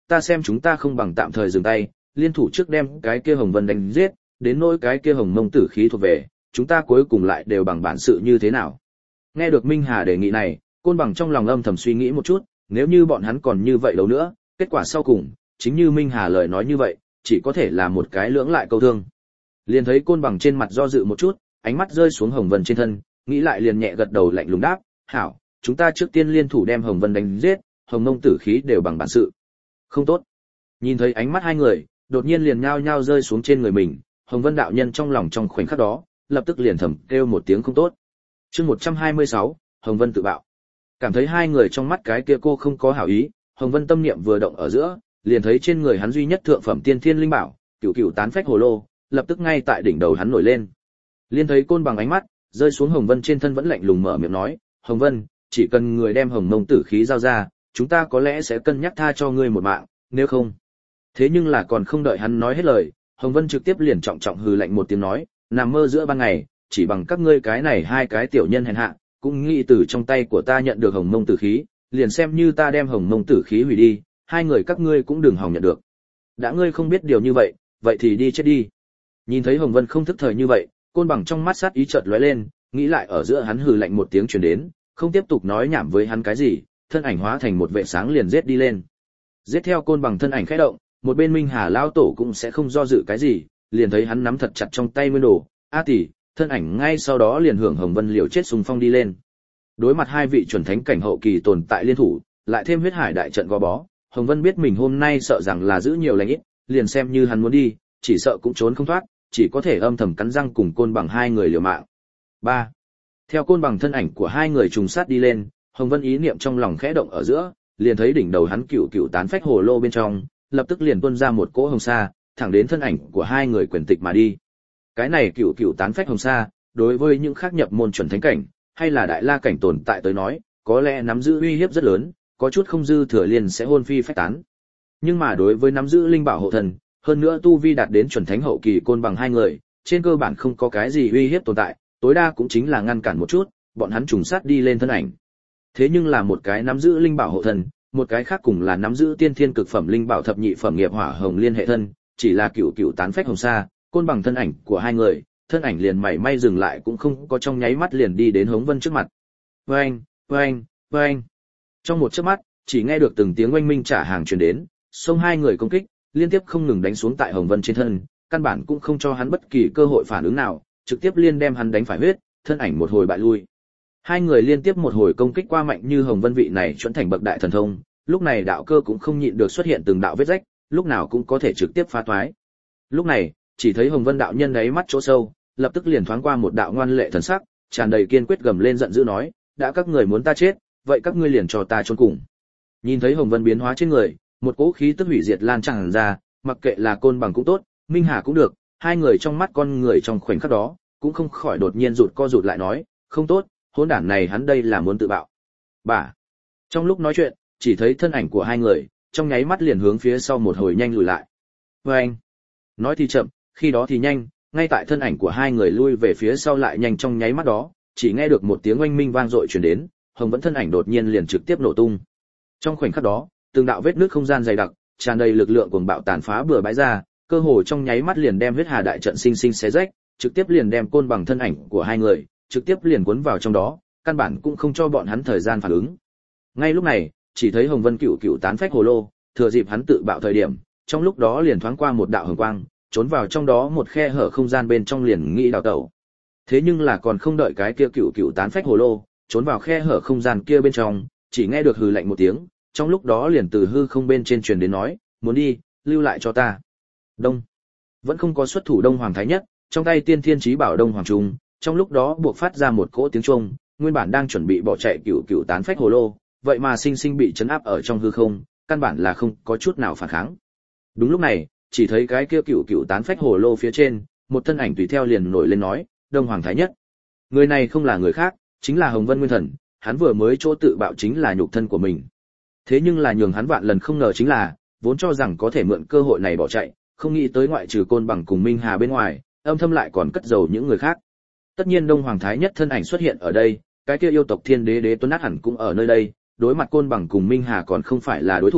A: ta xem chúng ta không bằng tạm thời dừng tay, liên thủ trước đem cái kia Hồng Vân đánh giết, đến nỗi cái kia Hồng Mông tử khí thuộc về, chúng ta cuối cùng lại đều bằng bản sự như thế nào. Nghe được Minh Hà đề nghị này, Côn Bằng trong lòng âm thầm suy nghĩ một chút, nếu như bọn hắn còn như vậy lâu nữa, kết quả sau cùng, chính như Minh Hà lời nói như vậy, chỉ có thể là một cái lưỡng lại câu thương. Liền thấy Côn Bằng trên mặt do dự một chút, ánh mắt rơi xuống Hồng Vân trên thân, nghĩ lại liền nhẹ gật đầu lạnh lùng đáp, hảo, chúng ta trước tiên liên thủ đem Hồng Vân đánh giết, Hồng Mông tử khí đều bằng bản sự. Không tốt. Nhìn thấy ánh mắt hai người, đột nhiên liền nhao nhao rơi xuống trên người mình, Hồng Vân đạo nhân trong lòng trong khoảnh khắc đó, lập tức liền thầm kêu một tiếng không tốt. Chương 126, Hồng Vân tự bạo. Cảm thấy hai người trong mắt cái kia cô không có hảo ý, Hồng Vân tâm niệm vừa động ở giữa, liền thấy trên người hắn duy nhất thượng phẩm tiên thiên linh bảo, Cửu Cửu Tán Phách Hồ Lô, lập tức ngay tại đỉnh đầu hắn nổi lên. Liên thấy Côn Bằng ánh mắt rơi xuống Hồng Vân trên thân vẫn lạnh lùng mở miệng nói, "Hồng Vân, chỉ cần người đem Hồng Mông tử khí giao ra, chúng ta có lẽ sẽ cân nhắc tha cho ngươi một mạng, nếu không." Thế nhưng là còn không đợi hắn nói hết lời, Hồng Vân trực tiếp liền trọng trọng hừ lạnh một tiếng nói, "Nằm mơ giữa ban ngày, chỉ bằng các ngươi cái này hai cái tiểu nhân hèn hạ, cũng nghĩ từ trong tay của ta nhận được Hồng Mông tử khí, liền xem như ta đem Hồng Mông tử khí hủy đi, hai người các ngươi cũng đừng hòng nhận được. Đã ngươi không biết điều như vậy, vậy thì đi chết đi." Nhìn thấy Hồng Vân không thức thời như vậy, Côn Bằng trong mắt sát ý chợt lóe lên, nghĩ lại ở giữa hắn hừ lạnh một tiếng truyền đến, không tiếp tục nói nhảm với hắn cái gì, thân ảnh hóa thành một vệ sáng liền giết đi lên. Giết theo Côn Bằng thân ảnh khẽ động, một bên Minh Hà lão tổ cũng sẽ không do dự cái gì, liền thấy hắn nắm thật chặt trong tay nguyên đồ, "A tỷ", thân ảnh ngay sau đó liền hưởng Hồng Vân liều chết xung phong đi lên. Đối mặt hai vị chuẩn thánh cảnh hậu kỳ tồn tại liên thủ, lại thêm huyết hải đại trận gò bó, Hồng Vân biết mình hôm nay sợ rằng là giữ nhiều lành ít, liền xem như hắn muốn đi, chỉ sợ cũng trốn không thoát, chỉ có thể âm thầm cắn răng cùng Côn Bằng hai người liều mạng. 3. Theo Côn Bằng thân ảnh của hai người trùng sát đi lên, Hồng Vân ý niệm trong lòng khẽ động ở giữa, liền thấy đỉnh đầu hắn Cửu Cửu Tán Phách Hồ Lô bên trong, lập tức liền tuôn ra một cỗ hồng sa, thẳng đến thân ảnh của hai người quyền tịch mà đi. Cái này Cửu Cửu Tán Phách hồng sa, đối với những khác nhập môn chuẩn thánh cảnh, hay là đại la cảnh tồn tại tới nói, có lẽ nắm giữ uy hiếp rất lớn, có chút không dư thừa liền sẽ hồn phi phách tán. Nhưng mà đối với nắm giữ linh bảo hộ thần, hơn nữa tu vi đạt đến chuẩn thánh hậu kỳ Côn Bằng hai người, trên cơ bản không có cái gì uy hiếp tồn tại, tối đa cũng chính là ngăn cản một chút, bọn hắn trùng sát đi lên thân ảnh. Thế nhưng là một cái nắm giữ linh bảo hộ thần, một cái khác cùng là nắm giữ tiên thiên cực phẩm linh bảo thập nhị phẩm nghiệp hỏa hồng liên hệ thân, chỉ là Cửu Cửu Tán Phách hồng sa, Côn Bằng thân ảnh của hai người, thân ảnh liền mảy may dừng lại cũng không có trong nháy mắt liền đi đến Hồng Vân trước mặt. Oeng, oeng, oeng. Trong một chớp mắt, chỉ nghe được từng tiếng oanh minh trả hàng truyền đến, xông hai người công kích, liên tiếp không ngừng đánh xuống tại Hồng Vân trên thân, căn bản cũng không cho hắn bất kỳ cơ hội phản ứng nào, trực tiếp liên đem hắn đánh phải huyết, thân ảnh một hồi bại lui. Hai người liên tiếp một hồi công kích qua mạnh như Hồng Vân vị này chuẩn thành bậc đại thần thông, lúc này đạo cơ cũng không nhịn được xuất hiện từng đạo vết rách, lúc nào cũng có thể trực tiếp phá toái. Lúc này, chỉ thấy Hồng Vân đạo nhân ấy mắt chỗ sâu, lập tức liền thoáng qua một đạo ngoan lệ thần sắc, tràn đầy kiên quyết gầm lên giận dữ nói, đã các người muốn ta chết, vậy các ngươi liền cho ta chôn cùng. Nhìn thấy Hồng Vân biến hóa trên người, một cỗ khí tức hủy diệt lan tràn ra, mặc kệ là Côn Bằng cũng tốt, Minh Hà cũng được, hai người trong mắt con người trong khoảnh khắc đó, cũng không khỏi đột nhiên rụt co rụt lại nói, không tốt, hỗn đản này hắn đây là muốn tự bạo. Bả. Trong lúc nói chuyện, chỉ thấy thân ảnh của hai người, trong nháy mắt liền hướng phía sau một hồi nhanh lùi lại. Vâng. Nói thì chậm, khi đó thì nhanh, ngay tại thân ảnh của hai người lui về phía sau lại nhanh trong nháy mắt đó, chỉ nghe được một tiếng oanh minh vang dội truyền đến, Hồng Vân thân ảnh đột nhiên liền trực tiếp nổ tung. Trong khoảnh khắc đó, từng đạo vết nứt không gian dày đặc, tràn đầy lực lượng cuồng bạo tàn phá bừa bãi ra, cơ hồ trong nháy mắt liền đem huyết hà đại trận sinh sinh xé rách, trực tiếp liền đem Côn Bằng thân ảnh của hai người, trực tiếp liền cuốn vào trong đó, căn bản cũng không cho bọn hắn thời gian phản ứng. Ngay lúc này, chỉ thấy Hồng Vân Cửu Cửu Tán Phách Hồ Lô, thừa dịp hắn tự bạo thời điểm, trong lúc đó liền thoáng qua một đạo hồng quang, trốn vào trong đó một khe hở không gian bên trong liền nghĩ đào tẩu. Thế nhưng là còn không đợi cái kia Cửu Cửu Tán Phách Hồ Lô trốn vào khe hở không gian kia bên trong, chỉ nghe được hừ lạnh một tiếng, trong lúc đó liền từ hư không bên trên truyền đến nói, muốn đi, lưu lại cho ta. Đông. Vẫn không có xuất thủ Đông Hoàng Thái Nhất, trong tay Tiên Thiên Chí Bảo Đông Hoàng Trung, trong lúc đó buộc phát ra một cỗ tiếng chuông, nguyên bản đang chuẩn bị bỏ chạy Cửu Cửu Tán Phách Hồ Lô, vậy mà sinh sinh bị chấn áp ở trong hư không, căn bản là không có chút nào phản kháng. Đúng lúc này, chỉ thấy cái kia Cửu Cửu Tán Phách Hồ Lô phía trên, một thân ảnh tùy theo liền nổi lên nói, Đông Hoàng Thái Nhất. Người này không là người khác, chính là Hồng Vân Nguyên Thần, hắn vừa mới chỗ tự bạo chính là nhục thân của mình. Thế nhưng là nhường hắn vạn lần không ngờ chính là, vốn cho rằng có thể mượn cơ hội này bỏ chạy, không nghĩ tới ngoại trừ Côn Bằng cùng Minh Hà bên ngoài, âm thầm lại còn cất giấu những người khác. Tất nhiên Đông Hoàng Thái Nhất thân ảnh xuất hiện ở đây, cái kia yêu tộc Thiên Đế Đế Tuấn Át hẳn cũng ở nơi đây, đối mặt Côn Bằng cùng Minh Hà còn không phải là đối thủ,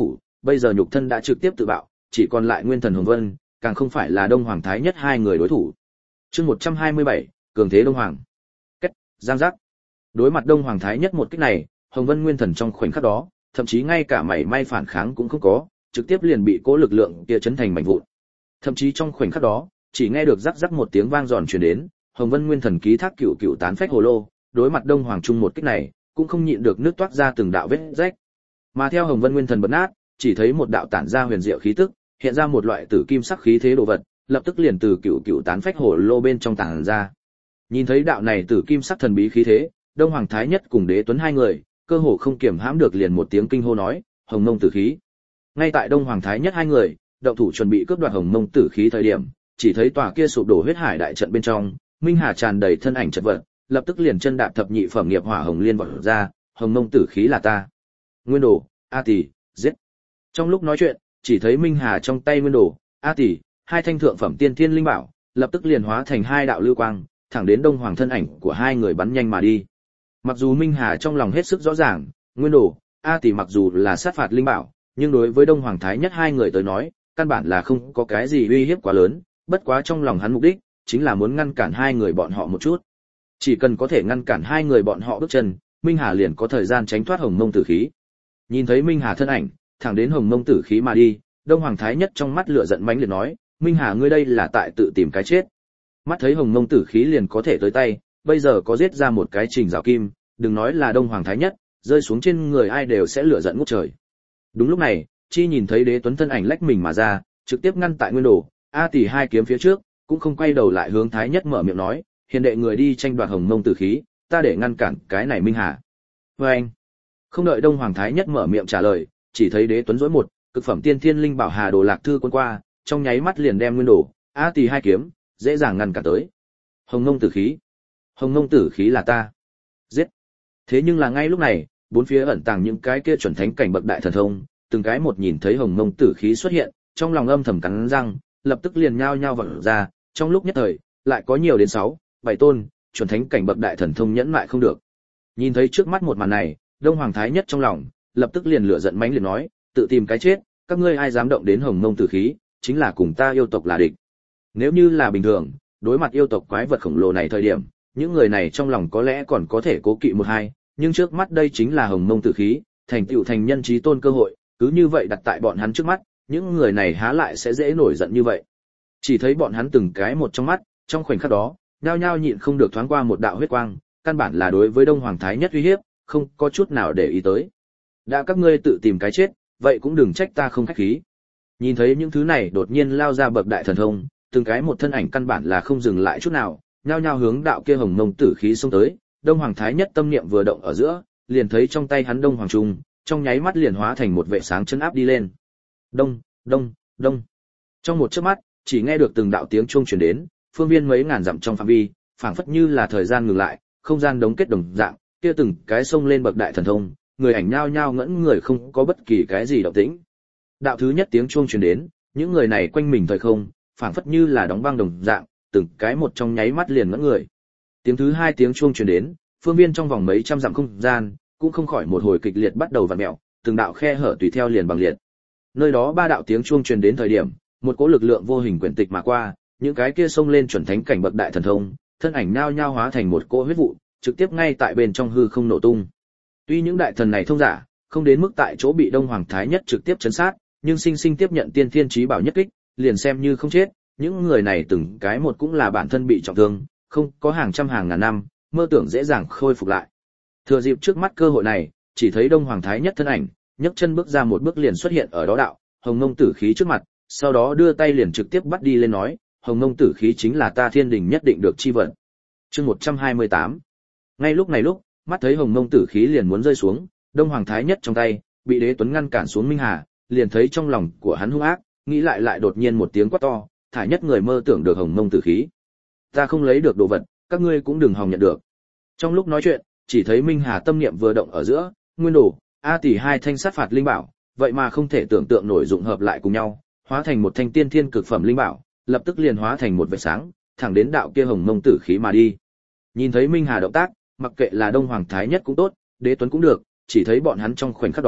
A: bây giờ nhục thân đã trực tiếp tự bạo, chỉ còn lại Nguyên Thần Hồng Vân, càng không phải là Đông Hoàng Thái Nhất hai người đối thủ. Chương 127, cường thế Đông Hoàng. Kết, giang giác. Đối mặt Đông Hoàng Thái Nhất một kích này, Hồng Vân Nguyên Thần trong khoảnh khắc đó, thậm chí ngay cả mảy may phản kháng cũng không có, trực tiếp liền bị cố lực lượng kia chấn thành mảnh vụn. Thậm chí trong khoảnh khắc đó, chỉ nghe được rắc rắc một tiếng vang giòn truyền đến, Hồng Vân Nguyên Thần ký thác cựu cựu tán phách hồ lô, đối mặt Đông Hoàng Trung một kích này, cũng không nhịn được nước toát ra từng đạo vết rách. Mà theo Hồng Vân Nguyên Thần bật nát, chỉ thấy một đạo tản ra huyền diệu khí tức, hiện ra một loại tử kim sắc khí thế đồ vật, lập tức liền từ cựu cựu tán phách hồ lô bên trong tản ra. Nhìn thấy đạo này tử kim sắc thần bí khí thế, Đông Hoàng Thái Nhất cùng Đế Tuấn hai người, cơ hồ không kiềm hãm được liền một tiếng kinh hô nói, Hồng Mông tử khí. Ngay tại Đông Hoàng Thái Nhất hai người, động thủ chuẩn bị cướp đoạt Hồng Mông tử khí thời điểm, chỉ thấy tòa kia sụp đổ huyết hải đại trận bên trong, Minh Hà tràn đầy thân ảnh chật vật, lập tức liền chân đạp thập nhị phẩm nghiệp hỏa hồng liên vọt ra, Hồng Mông tử khí là ta. Nguyên Đồ, A Tỷ, giết. Trong lúc nói chuyện, chỉ thấy Minh Hà trong tay Nguyên Đồ, A Tỷ, hai thanh thượng phẩm tiên thiên linh bảo, lập tức liền hóa thành hai đạo lưu quang, thẳng đến Đông Hoàng thân ảnh của hai người bắn nhanh mà đi. Mặc dù Minh Hà trong lòng hết sức rõ ràng, Nguyên Đồ, A Tỷ mặc dù là sát phạt linh bảo, nhưng đối với Đông Hoàng Thái Nhất hai người tới nói, căn bản là không có cái gì uy hiếp quá lớn, bất quá trong lòng hắn mục đích chính là muốn ngăn cản hai người bọn họ một chút. Chỉ cần có thể ngăn cản hai người bọn họ bước chân, Minh Hà liền có thời gian tránh thoát Hồng Mông tử khí. Nhìn thấy Minh Hà thân ảnh, thẳng đến Hồng Mông tử khí mà đi, Đông Hoàng Thái Nhất trong mắt lửa giận mãnh liệt nói, Minh Hà ngươi đây là tại tự tìm cái chết. Mắt thấy Hồng Mông tử khí liền có thể tới tay, bây giờ có giết ra một cái Trình Giảo Kim, đừng nói là Đông Hoàng Thái Nhất, rơi xuống trên người ai đều sẽ lửa giận ngút trời. Đúng lúc này, Chi nhìn thấy Đế Tuấn thân ảnh lách mình mà ra, trực tiếp ngăn tại Nguyên Đồ, A Tỷ hai kiếm phía trước, cũng không quay đầu lại hướng Thái Nhất mở miệng nói, hiền đệ người đi tranh đoạt Hồng Mông tử khí, ta để ngăn cản cái này Minh Hà. Và anh, không đợi Đông Hoàng Thái Nhất mở miệng trả lời, chỉ thấy Đế Tuấn rỗi một cực phẩm tiên thiên linh bảo Hà Đồ Lạc Thư cuốn qua, trong nháy mắt liền đem Nguyên Đồ, A Tỷ hai kiếm dễ dàng ngăn cản tới. Hồng Mông tử khí, Hồng Mông tử khí là ta. Giết. Thế nhưng là ngay lúc này, bốn phía ẩn tàng những cái kia chuẩn thánh cảnh bậc đại thần thông, từng cái một nhìn thấy Hồng Mông tử khí xuất hiện, trong lòng âm thầm cắn răng, lập tức liền nhao nhao vọt ra, trong lúc nhất thời, lại có nhiều đến 6, 7 tôn, chuẩn thánh cảnh bậc đại thần thông nhẫn lại không được. Nhìn thấy trước mắt một màn này, Đông Hoàng Thái Nhất trong lòng, lập tức liền lửa giận mãnh liệt nói, tự tìm cái chết, các ngươi ai dám động đến Hồng Mông tử khí, chính là cùng ta yêu tộc là địch. Nếu như là bình thường, đối mặt yêu tộc quái vật khổng lồ này thời điểm, những người này trong lòng có lẽ còn có thể cố kỵ một hai, nhưng trước mắt đây chính là Hồng Mông tử khí, thành tựu thành nhân chí tôn cơ hội, cứ như vậy đặt tại bọn hắn trước mắt, những người này há lại sẽ dễ nổi giận như vậy. Chỉ thấy bọn hắn từng cái một trong mắt, trong khoảnh khắc đó, nhao nhao nhịn không được thoáng qua một đạo huyết quang, căn bản là đối với Đông Hoàng Thái Nhất uy hiếp, không có chút nào để ý tới. Đã các ngươi tự tìm cái chết, vậy cũng đừng trách ta không khách khí. Nhìn thấy những thứ này đột nhiên lao ra bậc đại thần thông, từng cái một thân ảnh căn bản là không dừng lại chút nào, nhao nhao hướng đạo kia Hồng Mông tử khí xông tới. Đông Hoàng Thái Nhất tâm niệm vừa động ở giữa, liền thấy trong tay hắn Đông Hoàng Trung, trong nháy mắt liền hóa thành một vệ sáng chấn áp đi lên. Đông, đông, đông. Trong một chớp mắt, chỉ nghe được từng đạo tiếng chuông truyền đến, phương viên mấy ngàn dặm trong phạm vi, phảng phất như là thời gian ngừng lại, không gian đống kết đồng dạng, kia từng cái xông lên bậc đại thần thông, người ảnh nhao nhao ngẩn người không có bất kỳ cái gì động tĩnh. Đạo thứ nhất tiếng chuông truyền đến, những người này quanh mình thời không, phảng phất như là đóng băng đồng dạng, từng cái một trong nháy mắt liền ngẩn người. Tiếng thứ hai tiếng chuông truyền đến, phương viên trong vòng mấy trăm dặm không gian, cũng không khỏi một hồi kịch liệt bắt đầu vặn mèo, từng đạo khe hở tùy theo liền bằng liệt. Nơi đó ba đạo tiếng chuông truyền đến thời điểm, một cỗ lực lượng vô hình quyển tịch mà qua, những cái kia xông lên chuẩn thánh cảnh bậc đại thần thông, thân ảnh nhao nhao hóa thành một cỗ huyết vụ, trực tiếp ngay tại bên trong hư không nổ tung. Tuy những đại thần này thông giả, không đến mức tại chỗ bị Đông Hoàng Thái Nhất trực tiếp chấn sát, nhưng sinh sinh tiếp nhận tiên thiên chí bảo nhất kích, liền xem như không chết, những người này từng cái một cũng là bản thân bị trọng thương, không có hàng trăm hàng ngàn năm, mơ tưởng dễ dàng khôi phục lại. Thừa dịp trước mắt cơ hội này, chỉ thấy Đông Hoàng Thái Nhất thân ảnh, nhấc chân bước ra một bước liền xuất hiện ở đó đạo Hồng Mông tử khí trước mặt, sau đó đưa tay liền trực tiếp bắt đi lên nói, Hồng Mông tử khí chính là ta Thiên Đình nhất định được chi vận. Chương 128. Ngay lúc này lúc, mắt thấy Hồng Mông tử khí liền muốn rơi xuống, Đông Hoàng Thái Nhất trong tay bị Đế Tuấn ngăn cản xuống Minh Hà, liền thấy trong lòng của hắn hung ác, nghĩ lại đột nhiên một tiếng quát to, thả nhất người mơ tưởng được Hồng Mông tử khí. Ta không lấy được đồ vật, các ngươi cũng đừng hòng nhận được. Trong lúc nói chuyện, chỉ thấy Minh Hà tâm niệm vừa động ở giữa, Nguyên Đồ, A Tỷ hai thanh sát phạt linh bảo, vậy mà không thể tưởng tượng nổi dụng hợp lại cùng nhau, hóa thành một thanh tiên thiên cực phẩm linh bảo, lập tức liền hóa thành một vệt sáng, thẳng đến đạo kia Hồng Mông tử khí mà đi. Nhìn thấy Minh Hà động tác, mặc kệ là Đông Hoàng Thái Nhất cũng tốt, Đế Tuấn cũng được, chỉ thấy bọn hắn trong khoảnh khắc đó,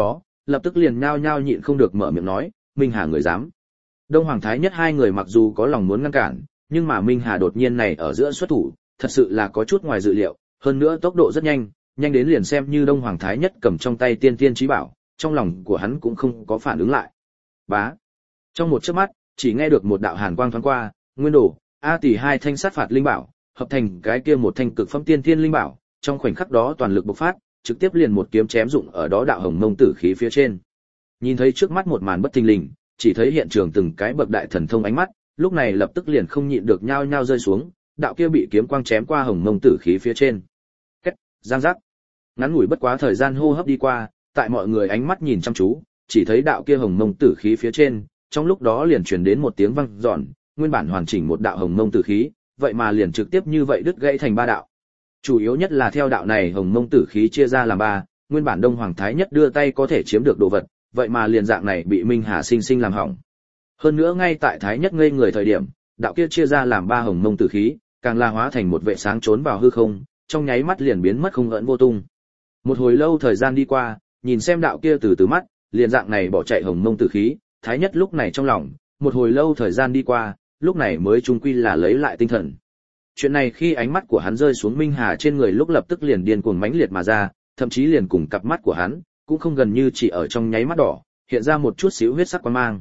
A: lập tức liền nhao nhao nhịn không được mở miệng nói, Minh Hà người dám. Đông Hoàng Thái Nhất hai người mặc dù có lòng muốn ngăn cản, nhưng mà Minh Hà đột nhiên này ở giữa xuất thủ, thật sự là có chút ngoài dự liệu, hơn nữa tốc độ rất nhanh, nhanh đến liền xem như Đông Hoàng Thái Nhất cầm trong tay tiên tiên chí bảo, trong lòng của hắn cũng không có phản ứng lại. Bá. Trong một chớp mắt, chỉ nghe được một đạo hàn quang thoáng qua, nguyên đồ, A Tỷ hai thanh sát phạt linh bảo, hợp thành cái kia một thanh cực phẩm tiên tiên linh bảo, trong khoảnh khắc đó toàn lực bộc phát, trực tiếp liền một kiếm chém dụng ở đó đạo hồng mông tử khí phía trên. Nhìn thấy trước mắt một màn bất thình lình, chỉ thấy hiện trường từng cái bậc đại thần thông ánh mắt, lúc này lập tức liền không nhịn được nhao nhao rơi xuống, đạo kia bị kiếm quang chém qua hồng mông tử khí phía trên. Két, giang giác. Ngắn ngủi bất quá thời gian hô hấp đi qua, tại mọi người ánh mắt nhìn chăm chú, chỉ thấy đạo kia hồng mông tử khí phía trên, trong lúc đó liền truyền đến một tiếng vang dọn, nguyên bản hoàn chỉnh một đạo hồng mông tử khí, vậy mà liền trực tiếp như vậy đứt gãy thành ba đạo. Chủ yếu nhất là theo đạo này hồng mông tử khí chia ra làm ba, nguyên bản Đông Hoàng Thái Nhất đưa tay có thể chiếm được đồ vật, vậy mà liền dạng này bị Minh Hà sinh sinh làm hỏng. Hơn nữa ngay tại Thái Nhất ngây người thời điểm, đạo kia chia ra làm ba hồng mông tử khí, càng la hóa thành một vệ sáng trốn vào hư không, trong nháy mắt liền biến mất không ẩn vô tung. Một hồi lâu thời gian đi qua, nhìn xem đạo kia từ từ mắt, liền dạng này bỏ chạy hồng mông tử khí, Thái Nhất lúc này trong lòng, một hồi lâu thời gian đi qua, lúc này mới chung quy là lấy lại tinh thần. Chuyện này khi ánh mắt của hắn rơi xuống Minh Hà trên người lúc lập tức liền điên cuồng mãnh liệt mà ra, thậm chí liền cùng cặp mắt của hắn, cũng không gần như chỉ ở trong nháy mắt đỏ, hiện ra một chút xíu huyết sắc quang mang.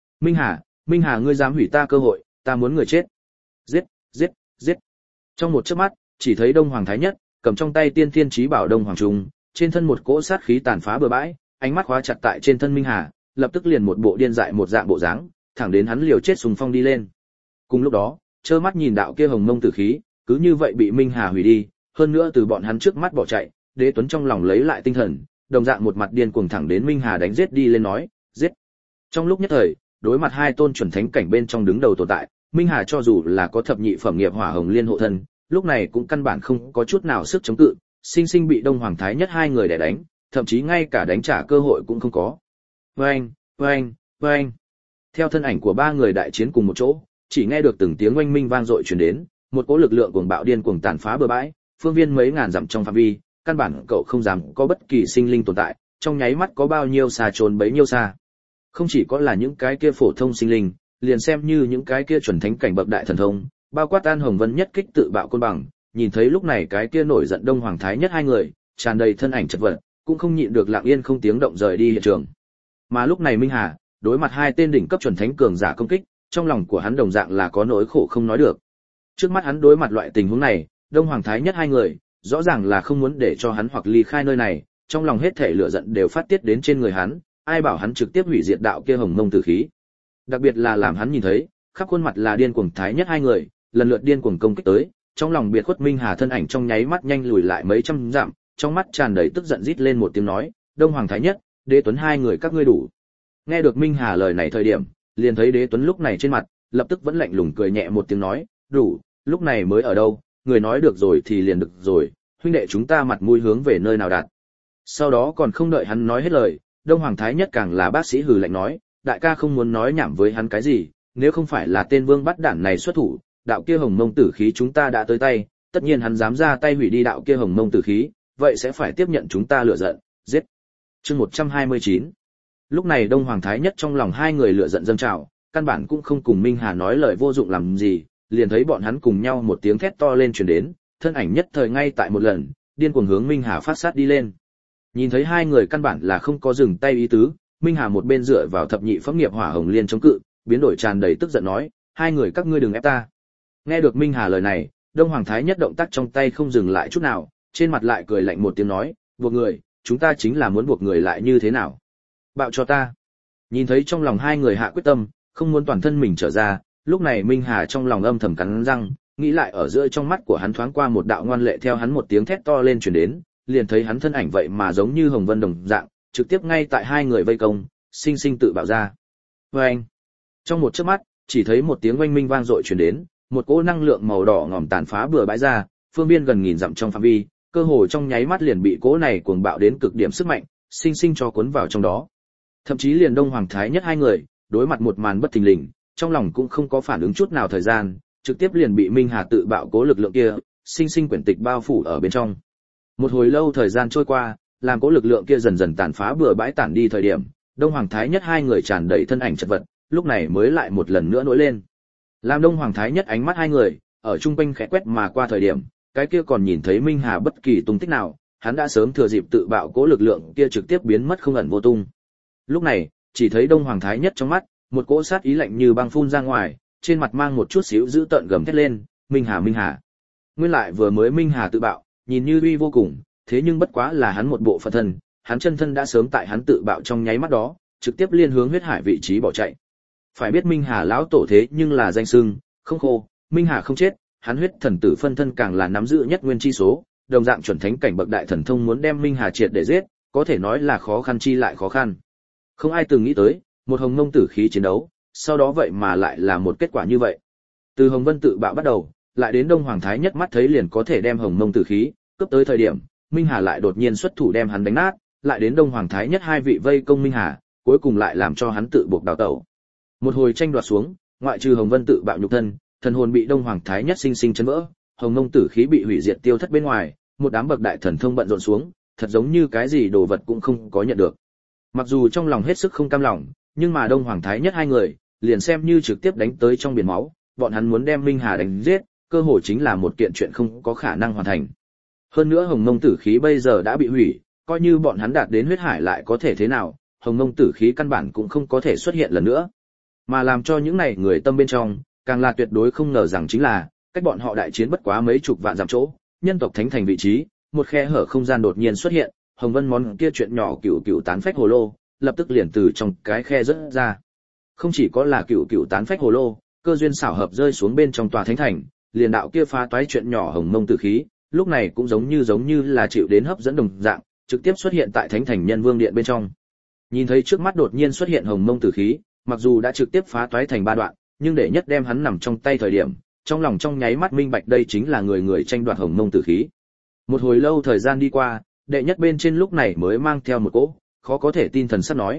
A: Minh Hà ngươi dám hủy ta cơ hội, ta muốn người chết. Giết, giết, giết. Trong một chớp mắt, chỉ thấy Đông Hoàng Thái Nhất, cầm trong tay tiên thiên chí bảo Đông Hoàng Trung, trên thân một cỗ sát khí tàn phá bừa bãi, ánh mắt khóa chặt tại trên thân Minh Hà, lập tức liền một bộ điên dại một dạng bộ dáng, thẳng đến hắn liều chết xung phong đi lên. Cùng lúc đó, trơ mắt nhìn đạo kia hồng mông tử khí, cứ như vậy bị Minh Hà hủy đi, hơn nữa từ bọn hắn trước mắt bỏ chạy, Đế Tuấn trong lòng lấy lại tinh thần, đồng dạng một mặt điên cuồng thẳng đến Minh Hà đánh giết đi lên nói, giết. Trong lúc nhất thời, đối mặt hai tôn chuẩn thánh cảnh bên trong đứng đầu tồn tại, Minh Hà cho dù là có thập nhị phẩm nghiệp hỏa hồng liên hộ thân, lúc này cũng căn bản không có chút nào sức chống cự, sinh sinh bị Đông Hoàng Thái Nhất hai người đè đánh, thậm chí ngay cả đánh trả cơ hội cũng không có. Oeng, oeng, oeng. Theo thân ảnh của ba người đại chiến cùng một chỗ, chỉ nghe được từng tiếng oanh minh vang dội truyền đến, một cỗ lực lượng cuồng bạo điên cuồng tàn phá bừa bãi, phương viên mấy ngàn dặm trong phạm vi, căn bản cậu không dám có bất kỳ sinh linh tồn tại, trong nháy mắt có bao nhiêu xa trốn bấy nhiêu xa. Không chỉ có là những cái kia phổ thông sinh linh, liền xem như những cái kia chuẩn thánh cảnh bậc đại thần thông, bao quát An Hồng Vân nhất kích tự bạo côn bằng, nhìn thấy lúc này cái kia nổi giận Đông Hoàng Thái Nhất hai người, tràn đầy thân ảnh chật vật, cũng không nhịn được lặng yên không tiếng động rời đi hiện trường. Mà lúc này Minh Hà, đối mặt hai tên đỉnh cấp chuẩn thánh cường giả công kích, trong lòng của hắn đồng dạng là có nỗi khổ không nói được. Trước mắt hắn đối mặt loại tình huống này, Đông Hoàng Thái Nhất hai người, rõ ràng là không muốn để cho hắn hoặc ly khai nơi này, trong lòng hết thể lửa giận đều phát tiết đến trên người hắn, ai bảo hắn trực tiếp hủy diệt đạo kia hồng mông tử khí. Đặc biệt là làm hắn nhìn thấy, khắp khuôn mặt là điên cuồng Thái Nhất hai người, lần lượt điên cuồng công kích tới, trong lòng biệt khuất Minh Hà thân ảnh trong nháy mắt nhanh lùi lại mấy trăm dặm, trong mắt tràn đầy tức giận rít lên một tiếng nói, Đông Hoàng Thái Nhất, Đế Tuấn hai người các ngươi đủ. Nghe được Minh Hà lời này thời điểm, liền thấy Đế Tuấn lúc này trên mặt, lập tức vẫn lạnh lùng cười nhẹ một tiếng nói, đủ, lúc này mới ở đâu, người nói được rồi thì liền được rồi, huynh đệ chúng ta mặt mũi hướng về nơi nào đạt. Sau đó còn không đợi hắn nói hết lời, Đông Hoàng Thái Nhất càng là bác sĩ hừ lạnh nói, đại ca không muốn nói nhảm với hắn cái gì, nếu không phải là tên vương bắt đản này xuất thủ, đạo kia hồng mông tử khí chúng ta đã tới tay, tất nhiên hắn dám ra tay hủy đi đạo kia hồng mông tử khí, vậy sẽ phải tiếp nhận chúng ta lựa giận, giết. Chương 129. Lúc này Đông Hoàng Thái Nhất trong lòng hai người lựa giận dâng trào, căn bản cũng không cùng Minh Hà nói lời vô dụng làm gì, liền thấy bọn hắn cùng nhau một tiếng thét to lên truyền đến, thân ảnh nhất thời ngay tại một lần, điên cuồng hướng Minh Hà phát sát đi lên. Nhìn thấy hai người căn bản là không có dừng tay ý tứ, Minh Hà một bên dựa vào thập nhị phẩm nghiệp hỏa hồng liên chống cự, biến đổi tràn đầy tức giận nói, hai người các ngươi đừng ép ta. Nghe được Minh Hà lời này, Đông Hoàng Thái Nhất động tác trong tay không dừng lại chút nào, trên mặt lại cười lạnh một tiếng nói, buộc người, chúng ta chính là muốn buộc người lại như thế nào? Bạo cho ta. Nhìn thấy trong lòng hai người hạ quyết tâm, không muốn toàn thân mình trở ra, lúc này Minh Hà trong lòng âm thầm cắn răng, nghĩ lại ở giữa trong mắt của hắn thoáng qua một đạo ngoan lệ theo hắn một tiếng thét to lên truyền đến, liền thấy hắn thân ảnh vậy mà giống như hồng vân đồng dạng, trực tiếp ngay tại hai người vây công, sinh sinh tự bạo ra. Oeng! Trong một chớp mắt, chỉ thấy một tiếng oanh minh vang dội truyền đến, một cỗ năng lượng màu đỏ ngòm tàn phá bừa bãi ra, phương biên gần nghìn dặm trong phạm vi, cơ hồ trong nháy mắt liền bị cỗ này cuồng bạo đến cực điểm sức mạnh, sinh sinh cho cuốn vào trong đó. Thậm chí liền Đông Hoàng Thái Nhất hai người, đối mặt một màn bất thình lình, trong lòng cũng không có phản ứng chút nào thời gian, trực tiếp liền bị Minh Hà tự bạo cố lực lượng kia, sinh sinh quyển tịch bao phủ ở bên trong. Một hồi lâu thời gian trôi qua, làm cỗ lực lượng kia dần dần tàn phá bừa bãi tản đi thời điểm, Đông Hoàng Thái Nhất hai người tràn đầy thân ảnh chật vật, lúc này mới lại một lần nữa nổi lên. Làm Đông Hoàng Thái Nhất ánh mắt hai người ở trung quanh khẽ quét mà qua thời điểm, cái kia còn nhìn thấy Minh Hà bất kỳ tung tích nào, hắn đã sớm thừa dịp tự bạo cỗ lực lượng kia trực tiếp biến mất không ẩn vô tung. Lúc này, chỉ thấy Đông Hoàng Thái Nhất trong mắt, một cỗ sát ý lạnh như băng phun ra ngoài, trên mặt mang một chút xíu dữ tợn gầm thét lên, Minh Hà, Minh Hà. Nguyên lại vừa mới Minh Hà tự bạo, nhìn như uy vô cùng, thế nhưng bất quá là hắn một bộ phận thân, hắn chân thân đã sớm tại hắn tự bạo trong nháy mắt đó, trực tiếp liên hướng huyết hải vị trí bỏ chạy. Phải biết Minh Hà lão tổ thế nhưng là danh xưng, không khô, Minh Hà không chết, hắn huyết thần tử phân thân càng là nắm giữ nhất nguyên chi số, đồng dạng chuẩn thánh cảnh bậc đại thần thông muốn đem Minh Hà triệt để giết, có thể nói là khó khăn chi lại khó khăn. Không ai từng nghĩ tới, một hồng mông tử khí chiến đấu, sau đó vậy mà lại là một kết quả như vậy. Từ Hồng Vân tự bạo bắt đầu, lại đến Đông Hoàng Thái Nhất mắt thấy liền có thể đem hồng mông tử khí cướp tới thời điểm, Minh Hà lại đột nhiên xuất thủ đem hắn đánh nát, lại đến Đông Hoàng Thái Nhất hai vị vây công Minh Hà, cuối cùng lại làm cho hắn tự buộc đào tẩu. Một hồi tranh đoạt xuống, ngoại trừ Hồng Vân tự bạo nhục thân, thần hồn bị Đông Hoàng Thái Nhất sinh sinh chấn vỡ, hồng mông tử khí bị hủy diệt tiêu thất bên ngoài, một đám bậc đại thần thông bận rộn xuống, thật giống như cái gì đồ vật cũng không có nhận được. Mặc dù trong lòng hết sức không cam lòng, nhưng mà Đông Hoàng Thái Nhất hai người, liền xem như trực tiếp đánh tới trong biển máu, bọn hắn muốn đem Minh Hà đánh giết, cơ hội chính là một kiện chuyện không có khả năng hoàn thành. Hơn nữa hồng mông tử khí bây giờ đã bị hủy, coi như bọn hắn đạt đến huyết hải lại có thể thế nào, hồng mông tử khí căn bản cũng không có thể xuất hiện lần nữa. Mà làm cho những này người tâm bên trong, càng là tuyệt đối không ngờ rằng chính là, cách bọn họ đại chiến bất quá mấy chục vạn dặm chỗ, nhân tộc thánh thành vị trí, một khe hở không gian đột nhiên xuất hiện, Hồng Vân món kia chuyện nhỏ cựu cựu tán phách hồ lô, lập tức liền từ trong cái khe rớt ra. Không chỉ có là cựu cựu tán phách hồ lô, cơ duyên xảo hợp rơi xuống bên trong tòa thánh thành, liền đạo kia phá toái chuyện nhỏ hồng mông tử khí, lúc này cũng giống như là chịu đến hấp dẫn đồng dạng, trực tiếp xuất hiện tại thánh thành nhân vương điện bên trong. Nhìn thấy trước mắt đột nhiên xuất hiện hồng mông tử khí, mặc dù đã trực tiếp phá toái thành ba đoạn, nhưng để nhất đem hắn nằm trong tay thời điểm, trong lòng trong nháy mắt minh bạch đây chính là người người tranh đoạt hồng mông tử khí. Một hồi lâu thời gian đi qua, đệ nhất bên trên lúc này mới mang theo một cỗ khó có thể tin thần sắc nói,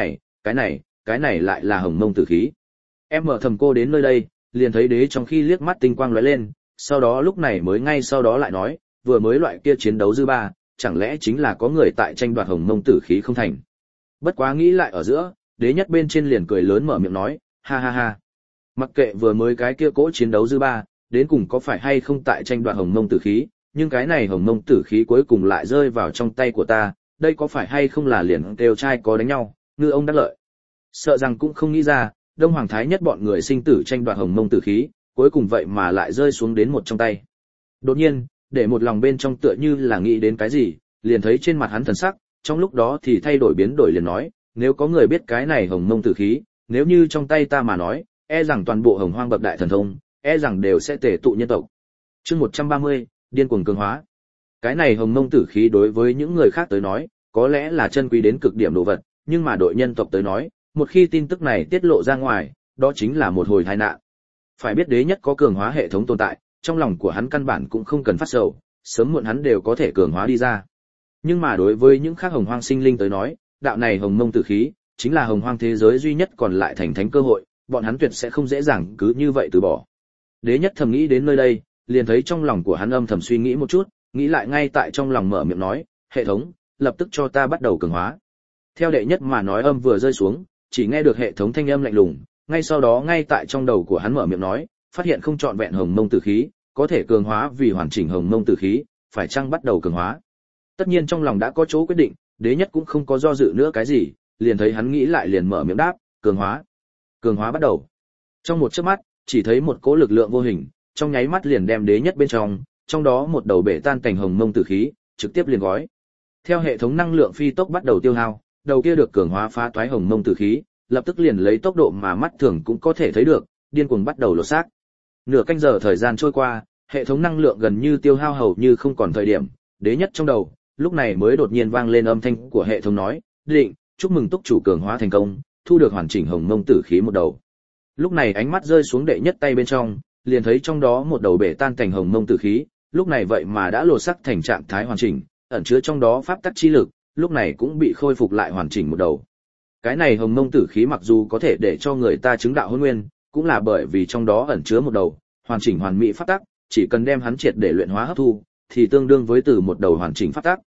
A: cái này lại là hồng mông tử khí. Em mở thầm cô đến nơi đây, liền thấy đế trong khi liếc mắt tinh quang lóe lên, sau đó lúc này mới ngay sau đó lại nói, vừa mới loại kia chiến đấu dư ba, chẳng lẽ chính là có người tại tranh đoạt hồng mông tử khí không thành. Bất quá nghĩ lại ở giữa, đế nhất bên trên liền cười lớn mở miệng nói, ha ha ha. Mặc kệ vừa mới cái kia cỗ chiến đấu dư ba, đến cùng có phải hay không tại tranh đoạt hồng mông tử khí, nhưng cái này hồng mông tử khí cuối cùng lại rơi vào trong tay của ta, đây có phải hay không là liền đều trai có đánh nhau, ngư ông đắc lợi. Sợ rằng cũng không nghĩ ra, Đông Hoàng Thái Nhất bọn người sinh tử tranh đoạt hồng mông tử khí, cuối cùng vậy mà lại rơi xuống đến một trong tay. Đột nhiên, để một lòng bên trong tựa như là nghĩ đến cái gì, liền thấy trên mặt hắn thần sắc, trong lúc đó thì thay đổi biến đổi liền nói, nếu có người biết cái này hồng mông tử khí, nếu như trong tay ta mà nói, e rằng toàn bộ hồng hoang bậc đại thần thông, e rằng đều sẽ tề tụ nhân tộc. Chương 130, điên cuồng cường hóa. Cái này hồng mông tử khí đối với những người khác tới nói, có lẽ là chân quý đến cực điểm đồ vật, nhưng mà đội nhân tộc tới nói, một khi tin tức này tiết lộ ra ngoài, đó chính là một hồi tai nạn. Phải biết đế nhất có cường hóa hệ thống tồn tại, trong lòng của hắn căn bản cũng không cần phát sầu, sớm muộn hắn đều có thể cường hóa đi ra. Nhưng mà đối với những khác hồng hoang sinh linh tới nói, đạo này hồng mông tử khí, chính là hồng hoang thế giới duy nhất còn lại thành thánh cơ hội, bọn hắn tuyệt sẽ không dễ dàng cứ như vậy từ bỏ. Đế nhất thầm nghĩ đến nơi đây, liền thấy trong lòng của hắn âm thầm suy nghĩ một chút, nghĩ lại ngay tại trong lòng mở miệng nói, hệ thống, lập tức cho ta bắt đầu cường hóa. Theo đệ nhất mà nói âm vừa rơi xuống, chỉ nghe được hệ thống thanh âm lạnh lùng, ngay sau đó ngay tại trong đầu của hắn mở miệng nói, phát hiện không trọn vẹn hồng mông tử khí, có thể cường hóa vì hoàn chỉnh hồng mông tử khí, phải chăng bắt đầu cường hóa. Tất nhiên trong lòng đã có chỗ quyết định, đế nhất cũng không có do dự nữa cái gì, liền thấy hắn nghĩ lại liền mở miệng đáp, cường hóa. Cường hóa bắt đầu. Trong một chớp mắt, chỉ thấy một cỗ lực lượng vô hình, trong nháy mắt liền đem đế nhất bên trong đó một đầu bể tan cảnh hồng mông tử khí, trực tiếp liền gói. Theo hệ thống năng lượng phi tốc bắt đầu tiêu hao, đầu kia được cường hóa phá toái hồng mông tử khí, lập tức liền lấy tốc độ mà mắt thường cũng có thể thấy được, điên cuồng bắt đầu lột xác. Nửa canh giờ thời gian trôi qua, hệ thống năng lượng gần như tiêu hao hầu như không còn thời điểm, đế nhất trong đầu, lúc này mới đột nhiên vang lên âm thanh của hệ thống nói, định, chúc mừng túc chủ cường hóa thành công, thu được hoàn chỉnh hồng mông tử khí một đầu. Lúc này ánh mắt rơi xuống đệ nhất tay bên trong, liền thấy trong đó một đầu bể tan thành hồng mông tử khí, lúc này vậy mà đã lột xác thành trạng thái hoàn chỉnh, ẩn chứa trong đó pháp tắc chi lực, lúc này cũng bị khôi phục lại hoàn chỉnh một đầu. Cái này hồng mông tử khí mặc dù có thể để cho người ta chứng đạo hôn nguyên, cũng là bởi vì trong đó ẩn chứa một đầu hoàn chỉnh hoàn mỹ pháp tắc, chỉ cần đem hắn triệt để luyện hóa hấp thu, thì tương đương với từ một đầu hoàn chỉnh pháp tắc.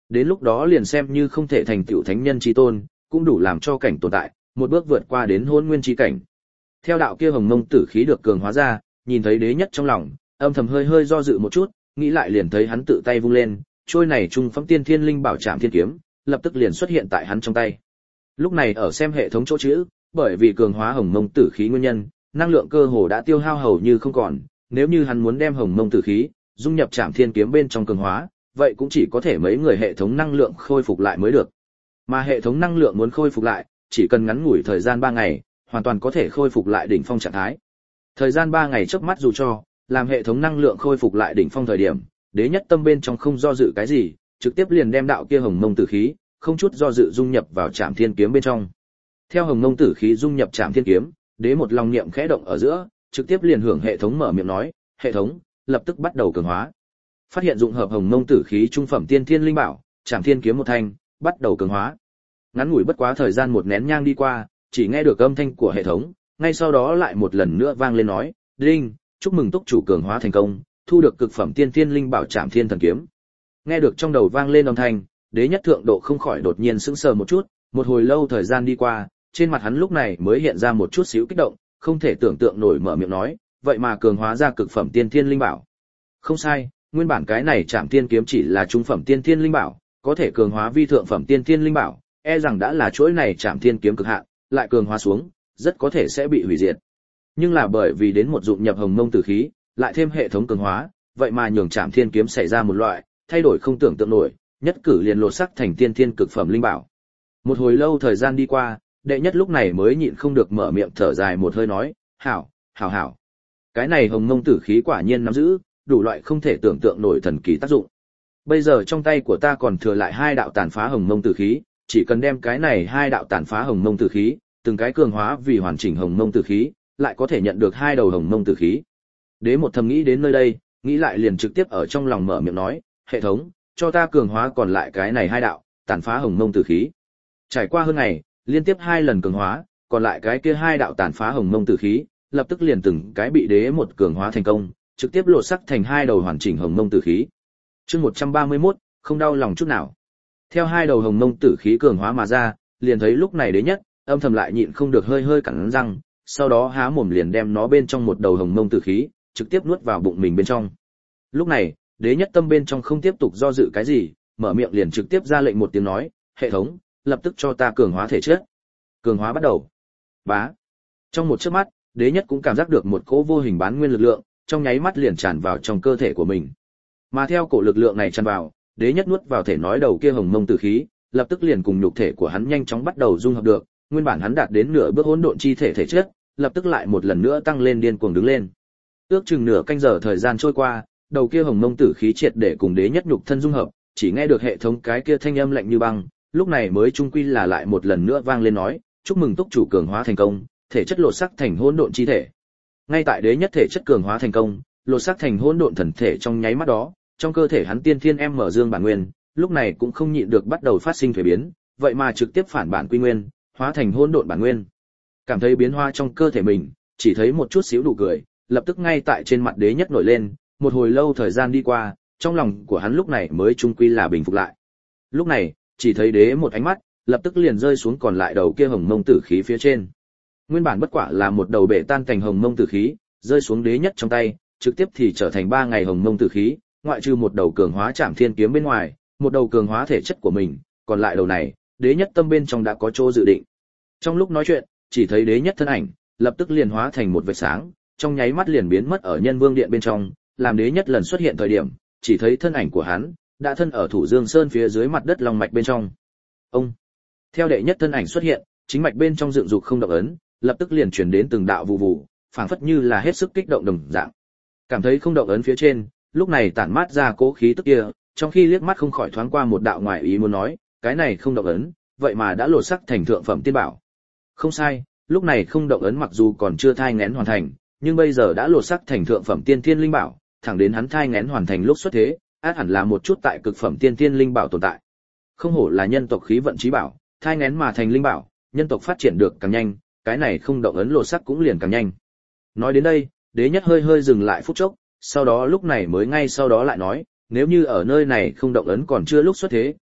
A: Đến lúc đó liền xem như không thể thành tựu thánh nhân chi tôn, cũng đủ làm cho cảnh tồn tại, một bước vượt qua đến hôn nguyên chi cảnh. Theo đạo kia hồng mông tử khí được cường hóa ra, nhìn thấy đế nhất trong lòng, âm thầm hơi hơi do dự một chút, nghĩ lại liền thấy hắn tự tay vung lên, trôi này trung phẩm tiên thiên linh bảo trảm thiên kiếm, lập tức liền xuất hiện tại hắn trong tay. Lúc này ở xem hệ thống chỗ chữ, bởi vì cường hóa hồng mông tử khí nguyên nhân, năng lượng cơ hồ đã tiêu hao hầu như không còn, nếu như hắn muốn đem hồng mông tử khí dung nhập trảm thiên kiếm bên trong cường hóa, vậy cũng chỉ có thể mấy người hệ thống năng lượng khôi phục lại mới được. Mà hệ thống năng lượng muốn khôi phục lại, chỉ cần ngắn ngủi thời gian 3 ngày, hoàn toàn có thể khôi phục lại đỉnh phong trạng thái. Thời gian 3 ngày chớp mắt dù cho, làm hệ thống năng lượng khôi phục lại đỉnh phong thời điểm, đế nhất tâm bên trong không do dự cái gì, trực tiếp liền đem đạo kia hồng mông tử khí, không chút do dự dung nhập vào trảm thiên kiếm bên trong. Theo hồng mông tử khí dung nhập trảm thiên kiếm, đế một lòng niệm khẽ động ở giữa, trực tiếp liền hưởng hệ thống mở miệng nói, hệ thống, lập tức bắt đầu cường hóa. Phát hiện dụng hợp hồng mông tử khí trung phẩm tiên thiên linh bảo, trảm thiên kiếm một thanh, bắt đầu cường hóa. Ngắn ngủi bất quá thời gian một nén nhang đi qua, chỉ nghe được âm thanh của hệ thống, ngay sau đó lại một lần nữa vang lên nói, đinh, chúc mừng túc chủ cường hóa thành công, thu được cực phẩm tiên thiên linh bảo trảm thiên thần kiếm. Nghe được trong đầu vang lên âm thanh, đế nhất thượng độ không khỏi đột nhiên sững sờ một chút, một hồi lâu thời gian đi qua, trên mặt hắn lúc này mới hiện ra một chút xíu kích động, không thể tưởng tượng nổi mở miệng nói, vậy mà cường hóa ra cực phẩm tiên thiên linh bảo. Không sai, nguyên bản cái này trảm thiên kiếm chỉ là trung phẩm tiên thiên linh bảo, có thể cường hóa vi thượng phẩm tiên thiên linh bảo, e rằng đã là chuỗi này trảm thiên kiếm cực hạn, lại cường hóa xuống, rất có thể sẽ bị hủy diệt. Nhưng là bởi vì đến một dụng nhập hồng mông tử khí, lại thêm hệ thống cường hóa, vậy mà nhường trảm thiên kiếm xảy ra một loại thay đổi không tưởng tượng nổi, nhất cử liền lột sắc thành tiên thiên cực phẩm linh bảo. Một hồi lâu thời gian đi qua, đệ nhất lúc này mới nhịn không được mở miệng thở dài một hơi nói, hảo, hảo hảo. Cái này hồng mông tử khí quả nhiên nắm giữ, đủ loại không thể tưởng tượng nổi thần kỳ tác dụng. Bây giờ trong tay của ta còn thừa lại 2 đạo tàn phá hồng mông tử khí, chỉ cần đem cái này 2 đạo tàn phá hồng mông tử khí, từng cái cường hóa vì hoàn chỉnh hồng mông tử khí, lại có thể nhận được 2 đầu hồng mông tử khí. Đế một thầm nghĩ đến nơi đây, nghĩ lại liền trực tiếp ở trong lòng mở miệng nói, hệ thống, cho ta cường hóa còn lại cái này 2 đạo tàn phá hồng mông tử khí. Trải qua hơn ngày, liên tiếp 2 lần cường hóa, còn lại cái kia 2 đạo tàn phá hồng mông tử khí, lập tức liền từng cái bị đế một cường hóa thành công, trực tiếp lột sắc thành 2 đầu hoàn chỉnh hồng mông tử khí. Chương 131, không đau lòng chút nào. Theo 2 đầu hồng mông tử khí cường hóa mà ra, liền thấy lúc này đế nhất, âm thầm lại nhịn không được hơi hơi cắn răng, sau đó há mồm liền đem nó bên trong một đầu hồng mông tử khí, trực tiếp nuốt vào bụng mình bên trong. Lúc này, đế nhất tâm bên trong không tiếp tục do dự cái gì, mở miệng liền trực tiếp ra lệnh một tiếng nói, hệ thống, lập tức cho ta cường hóa thể chất. Cường hóa bắt đầu. Bá. Trong một chớp mắt, đế nhất cũng cảm giác được một cỗ vô hình bán nguyên lực lượng, trong nháy mắt liền tràn vào trong cơ thể của mình. Mà theo cổ lực lượng này tràn vào, đế nhất nuốt vào thể nói đầu kia hồng mông tử khí, lập tức liền cùng nhục thể của hắn nhanh chóng bắt đầu dung hợp được, nguyên bản hắn đạt đến nửa bước hỗn độn chi thể thể chất, lập tức lại một lần nữa tăng lên điên cuồng đứng lên. Ước chừng nửa canh giờ thời gian trôi qua, đầu kia hồng mông tử khí triệt để cùng đế nhất nhục thân dung hợp, chỉ nghe được hệ thống cái kia thanh âm lạnh như băng, lúc này mới trung quy là lại một lần nữa vang lên nói, chúc mừng túc chủ cường hóa thành công, thể chất lột sắc thành hỗn độn chi thể. Ngay tại đế nhất thể chất cường hóa thành công, lột sắc thành hỗn độn thần thể trong nháy mắt đó, trong cơ thể hắn tiên thiên em mở dương bản nguyên, lúc này cũng không nhịn được bắt đầu phát sinh thay biến, vậy mà trực tiếp phản bản quy nguyên, hóa thành hỗn độn bản nguyên. Cảm thấy biến hóa trong cơ thể mình, chỉ thấy một chút xíu đủ cười, lập tức ngay tại trên mặt đế nhất nổi lên, một hồi lâu thời gian đi qua, trong lòng của hắn lúc này mới trung quy là bình phục lại. Lúc này, chỉ thấy đế một ánh mắt, lập tức liền rơi xuống còn lại đầu kia hồng mông tử khí phía trên. Nguyên bản bất quả là một đầu bể tan thành hồng mông tử khí, rơi xuống đế nhất trong tay, trực tiếp thì trở thành 3 ngày hồng mông tử khí, ngoại trừ một đầu cường hóa trảm thiên kiếm bên ngoài, một đầu cường hóa thể chất của mình, còn lại đầu này, đế nhất tâm bên trong đã có chỗ dự định. Trong lúc nói chuyện, chỉ thấy đế nhất thân ảnh, lập tức liền hóa thành một vệt sáng, trong nháy mắt liền biến mất ở Nhân Vương Điện bên trong, làm đế nhất lần xuất hiện thời điểm, chỉ thấy thân ảnh của hắn đã thân ở Thủ Dương Sơn phía dưới mặt đất long mạch bên trong. Ông, theo đệ nhất thân ảnh xuất hiện, chính mạch bên trong dựng dục không động ấn, lập tức liền truyền đến từng đạo vụ vụ, phảng phất như là hết sức kích động đồng dạng. Cảm thấy không động ấn phía trên, lúc này tản mát ra cố khí tức kia, trong khi liếc mắt không khỏi thoáng qua một đạo ngoại ý muốn nói, cái này không động ấn, vậy mà đã lột sắc thành thượng phẩm tiên bảo. Không sai, lúc này không động ấn mặc dù còn chưa thai nghén hoàn thành, nhưng bây giờ đã lột sắc thành thượng phẩm tiên thiên linh bảo, thẳng đến hắn thai nghén hoàn thành lúc xuất thế, át hẳn là một chút tại cực phẩm tiên thiên linh bảo tồn tại. Không hổ là nhân tộc khí vận chí bảo, thai nghén mà thành linh bảo, nhân tộc phát triển được càng nhanh, cái này không động ấn lột sắc cũng liền càng nhanh. Nói đến đây, đế nhất hơi hơi dừng lại phút chốc, sau đó lúc này mới ngay sau đó lại nói, nếu như ở nơi này không động ấn còn chưa lúc xuất thế,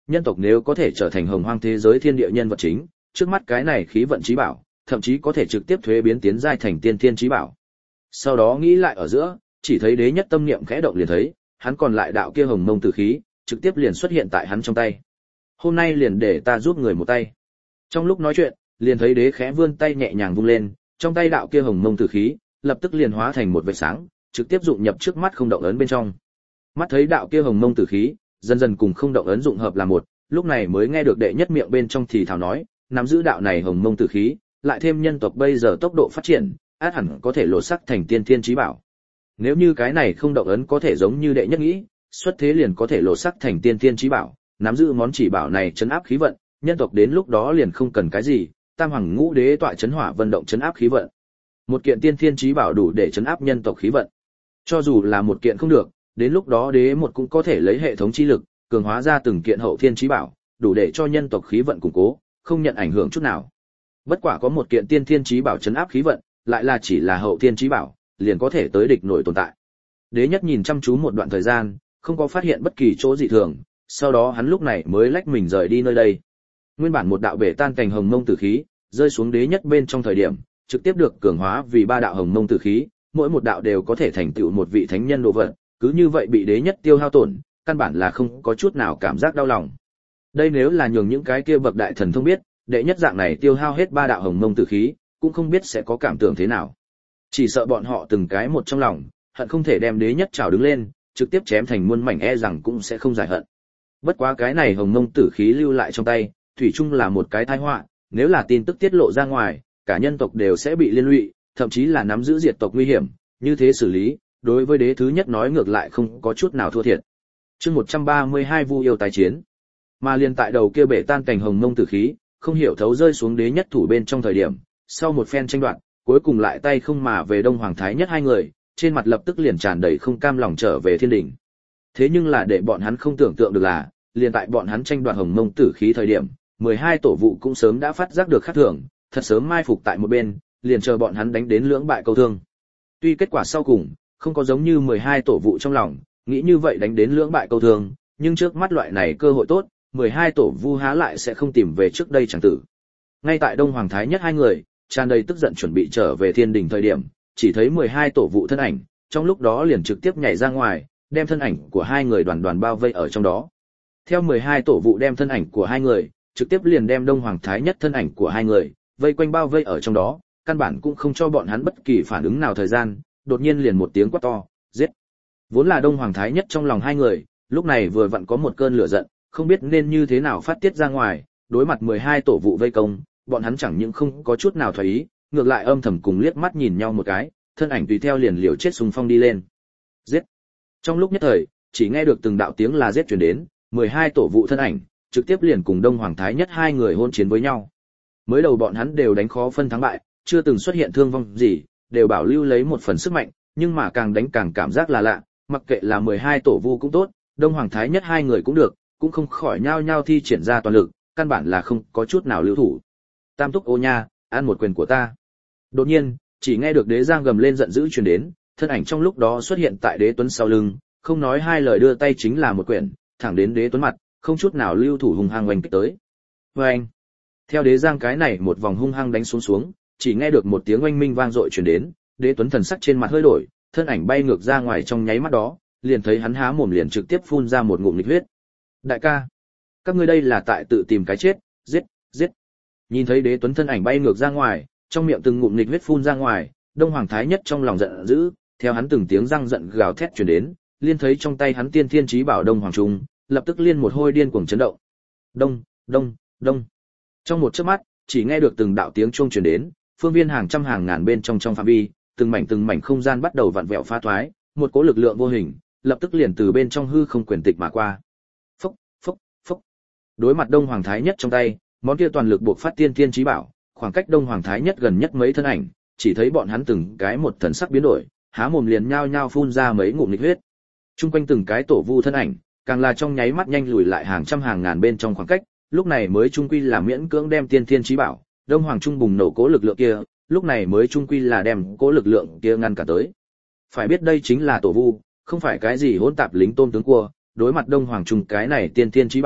A: nhân tộc nếu có thể trở thành hồng hoang thế giới thiên địa nhân vật chính, trước mắt cái này khí vận chí bảo, thậm chí có thể trực tiếp thuế biến tiến giai thành tiên thiên chí bảo. Sau đó nghĩ lại ở giữa, chỉ thấy đế nhất tâm niệm khẽ động liền thấy, hắn còn lại đạo kia hồng mông tử khí, trực tiếp liền xuất hiện tại hắn trong tay. Hôm nay liền để ta giúp người một tay. Trong lúc nói chuyện, liền thấy đế khẽ vươn tay nhẹ nhàng vung lên, trong tay đạo kia hồng mông tử khí, lập tức liền hóa thành một vệt sáng, trực tiếp dụng nhập trước mắt không động ấn bên trong. Mắt thấy đạo kia hồng mông tử khí, dần dần cùng không động ấn dụng hợp là một, lúc này mới nghe được đệ nhất miệng bên trong thì thào nói, nắm giữ đạo này hồng mông tử khí, lại thêm nhân tộc bây giờ tốc độ phát triển, át hẳn có thể lột sắc thành tiên thiên chí bảo. Nếu như cái này không động ấn có thể giống như đệ nhất nghĩ, xuất thế liền có thể lột sắc thành tiên thiên chí bảo, nắm giữ món chỉ bảo này trấn áp khí vận, nhân tộc đến lúc đó liền không cần cái gì, tam hoàng ngũ đế tọa trấn hỏa vận động trấn áp khí vận. Một kiện tiên thiên chí bảo đủ để trấn áp nhân tộc khí vận. Cho dù là một kiện không được, đến lúc đó đế một cũng có thể lấy hệ thống chi lực, cường hóa ra từng kiện hậu thiên chí bảo, đủ để cho nhân tộc khí vận củng cố, không nhận ảnh hưởng chút nào. Bất quả có một kiện tiên thiên chí bảo trấn áp khí vận, lại là chỉ là hậu thiên chí bảo, liền có thể tới địch nổi tồn tại. Đế nhất nhìn chăm chú một đoạn thời gian, không có phát hiện bất kỳ chỗ dị thường, sau đó hắn lúc này mới lách mình rời đi nơi đây. Nguyên bản một đạo bể tan cành hồng mông tử khí, rơi xuống đế nhất bên trong thời điểm, trực tiếp được cường hóa vì ba đạo hồng mông tử khí, mỗi một đạo đều có thể thành tựu một vị thánh nhân độ vận, cứ như vậy bị đế nhất tiêu hao tổn, căn bản là không có chút nào cảm giác đau lòng. Đây nếu là nhường những cái kia bậc đại thần thông biết, đệ nhất dạng này tiêu hao hết ba đạo hồng mông tử khí, cũng không biết sẽ có cảm tưởng thế nào. Chỉ sợ bọn họ từng cái một trong lòng, hận không thể đem đế nhất trào đứng lên, trực tiếp chém thành muôn mảnh, e rằng cũng sẽ không giải hận. Bất quá cái này hồng mông tử khí lưu lại trong tay, thủy chung là một cái tai họa, nếu là tin tức tiết lộ ra ngoài, cả nhân tộc đều sẽ bị liên lụy, thậm chí là nắm giữ diệt tộc nguy hiểm, như thế xử lý, đối với đế thứ nhất nói ngược lại không có chút nào thua thiệt. Chương 132 Vu yêu tái chiến. Mà liền tại đầu kia bể tan cảnh hồng mông tử khí, không hiểu thấu rơi xuống đế nhất thủ bên trong thời điểm, sau một phen tranh đoạt, cuối cùng lại tay không mà về Đông Hoàng Thái Nhất hai người, trên mặt lập tức liền tràn đầy không cam lòng trở về thiên đỉnh. Thế nhưng là để bọn hắn không tưởng tượng được là, liền tại bọn hắn tranh đoạt hồng mông tử khí thời điểm, 12 tổ vụ cũng sớm đã phát giác được khác thường, thật sớm mai phục tại một bên, liền chờ bọn hắn đánh đến lưỡng bại câu thương. Tuy kết quả sau cùng không có giống như 12 tổ vụ trong lòng, nghĩ như vậy đánh đến lưỡng bại câu thương, nhưng trước mắt loại này cơ hội tốt, 12 tổ vu há lại sẽ không tìm về trước đây chẳng tử. Ngay tại Đông Hoàng Thái Nhất hai người, tràn đầy tức giận chuẩn bị trở về thiên đình thời điểm, chỉ thấy 12 tổ vụ thân ảnh, trong lúc đó liền trực tiếp nhảy ra ngoài, đem thân ảnh của hai người đoàn đoàn bao vây ở trong đó. Theo 12 tổ vụ đem thân ảnh của hai người, trực tiếp liền đem Đông Hoàng Thái Nhất thân ảnh của hai người, vây quanh bao vây ở trong đó, căn bản cũng không cho bọn hắn bất kỳ phản ứng nào thời gian, đột nhiên liền một tiếng quát to, giết. Vốn là Đông Hoàng Thái Nhất trong lòng hai người, lúc này vừa vặn có một cơn lửa giận, không biết nên như thế nào phát tiết ra ngoài, đối mặt 12 tổ vụ vây công, bọn hắn chẳng những không có chút nào thoái ý, ngược lại âm thầm cùng liếc mắt nhìn nhau một cái, thân ảnh tùy theo liền liều chết xung phong đi lên. Giết. Trong lúc nhất thời, chỉ nghe được từng đạo tiếng là giết truyền đến, 12 tổ vụ thân ảnh, trực tiếp liền cùng Đông Hoàng Thái Nhất hai người hôn chiến với nhau. Mới đầu bọn hắn đều đánh khó phân thắng bại, chưa từng xuất hiện thương vong gì, đều bảo lưu lấy một phần sức mạnh, nhưng mà càng đánh càng cảm giác là lạ, mặc kệ là 12 tổ vu cũng tốt, Đông Hoàng Thái Nhất hai người cũng được, cũng không khỏi nhao nhao thi triển ra toàn lực, căn bản là không có chút nào lưu thủ. Tam túc ô nha, ăn một quyền của ta. Đột nhiên, chỉ nghe được đế giang gầm lên giận dữ truyền đến, thân ảnh trong lúc đó xuất hiện tại đế tuấn sau lưng, không nói hai lời đưa tay chính là một quyền, thẳng đến đế tuấn mặt, không chút nào lưu thủ hung hăng oanh kích tới. Oanh! Theo đế giang cái này một vòng hung hăng đánh xuống, chỉ nghe được một tiếng oanh minh vang dội truyền đến, đế tuấn thần sắc trên mặt hơi đổi, thân ảnh bay ngược ra ngoài trong nháy mắt đó, liền thấy hắn há mồm liền trực tiếp phun ra một ngụm nghịch huyết. Đại ca, các ngươi đây là tại tự tìm cái chết, giết, giết. Nhìn thấy đế tuấn thân ảnh bay ngược ra ngoài, trong miệng từng ngụm nghịch huyết phun ra ngoài, Đông Hoàng Thái Nhất trong lòng giận dữ, theo hắn từng tiếng răng giận gào thét truyền đến, liên thấy trong tay hắn tiên thiên chí bảo Đông Hoàng Trung, lập tức liên một hôi điên cuồng chấn động. Đông, đông, đông. Trong một chớp mắt, chỉ nghe được từng đạo tiếng chuông truyền đến, phương viên hàng trăm hàng ngàn bên trong phạm vi, từng mảnh không gian bắt đầu vặn vẹo phá thoái, một cỗ lực lượng vô hình, lập tức liền từ bên trong hư không quyền tịch mà qua. Phốc, phốc, phốc. Đối mặt Đông Hoàng Thái Nhất trong tay, món kia toàn lực buộc phát tiên thiên chí bảo, khoảng cách Đông Hoàng Thái Nhất gần nhất mấy thân ảnh, chỉ thấy bọn hắn từng cái một thần sắc biến đổi, há mồm liền nhao nhao phun ra mấy ngụm nghịch huyết. Trung quanh từng cái tổ vu thân ảnh, càng là trong nháy mắt nhanh lùi lại hàng trăm hàng ngàn bên trong khoảng cách, lúc này mới trung quy là miễn cưỡng đem tiên thiên chí bảo, Đông Hoàng Trung bùng nổ cố lực lượng kia, lúc này mới trung quy là đem cố lực lượng kia ngăn cả tới. Phải biết đây chính là tổ vu, không phải cái gì hỗn tạp lính tôm tướng cua, đối mặt Đông Hoàng Trung cái này tiên thiên chí bảo,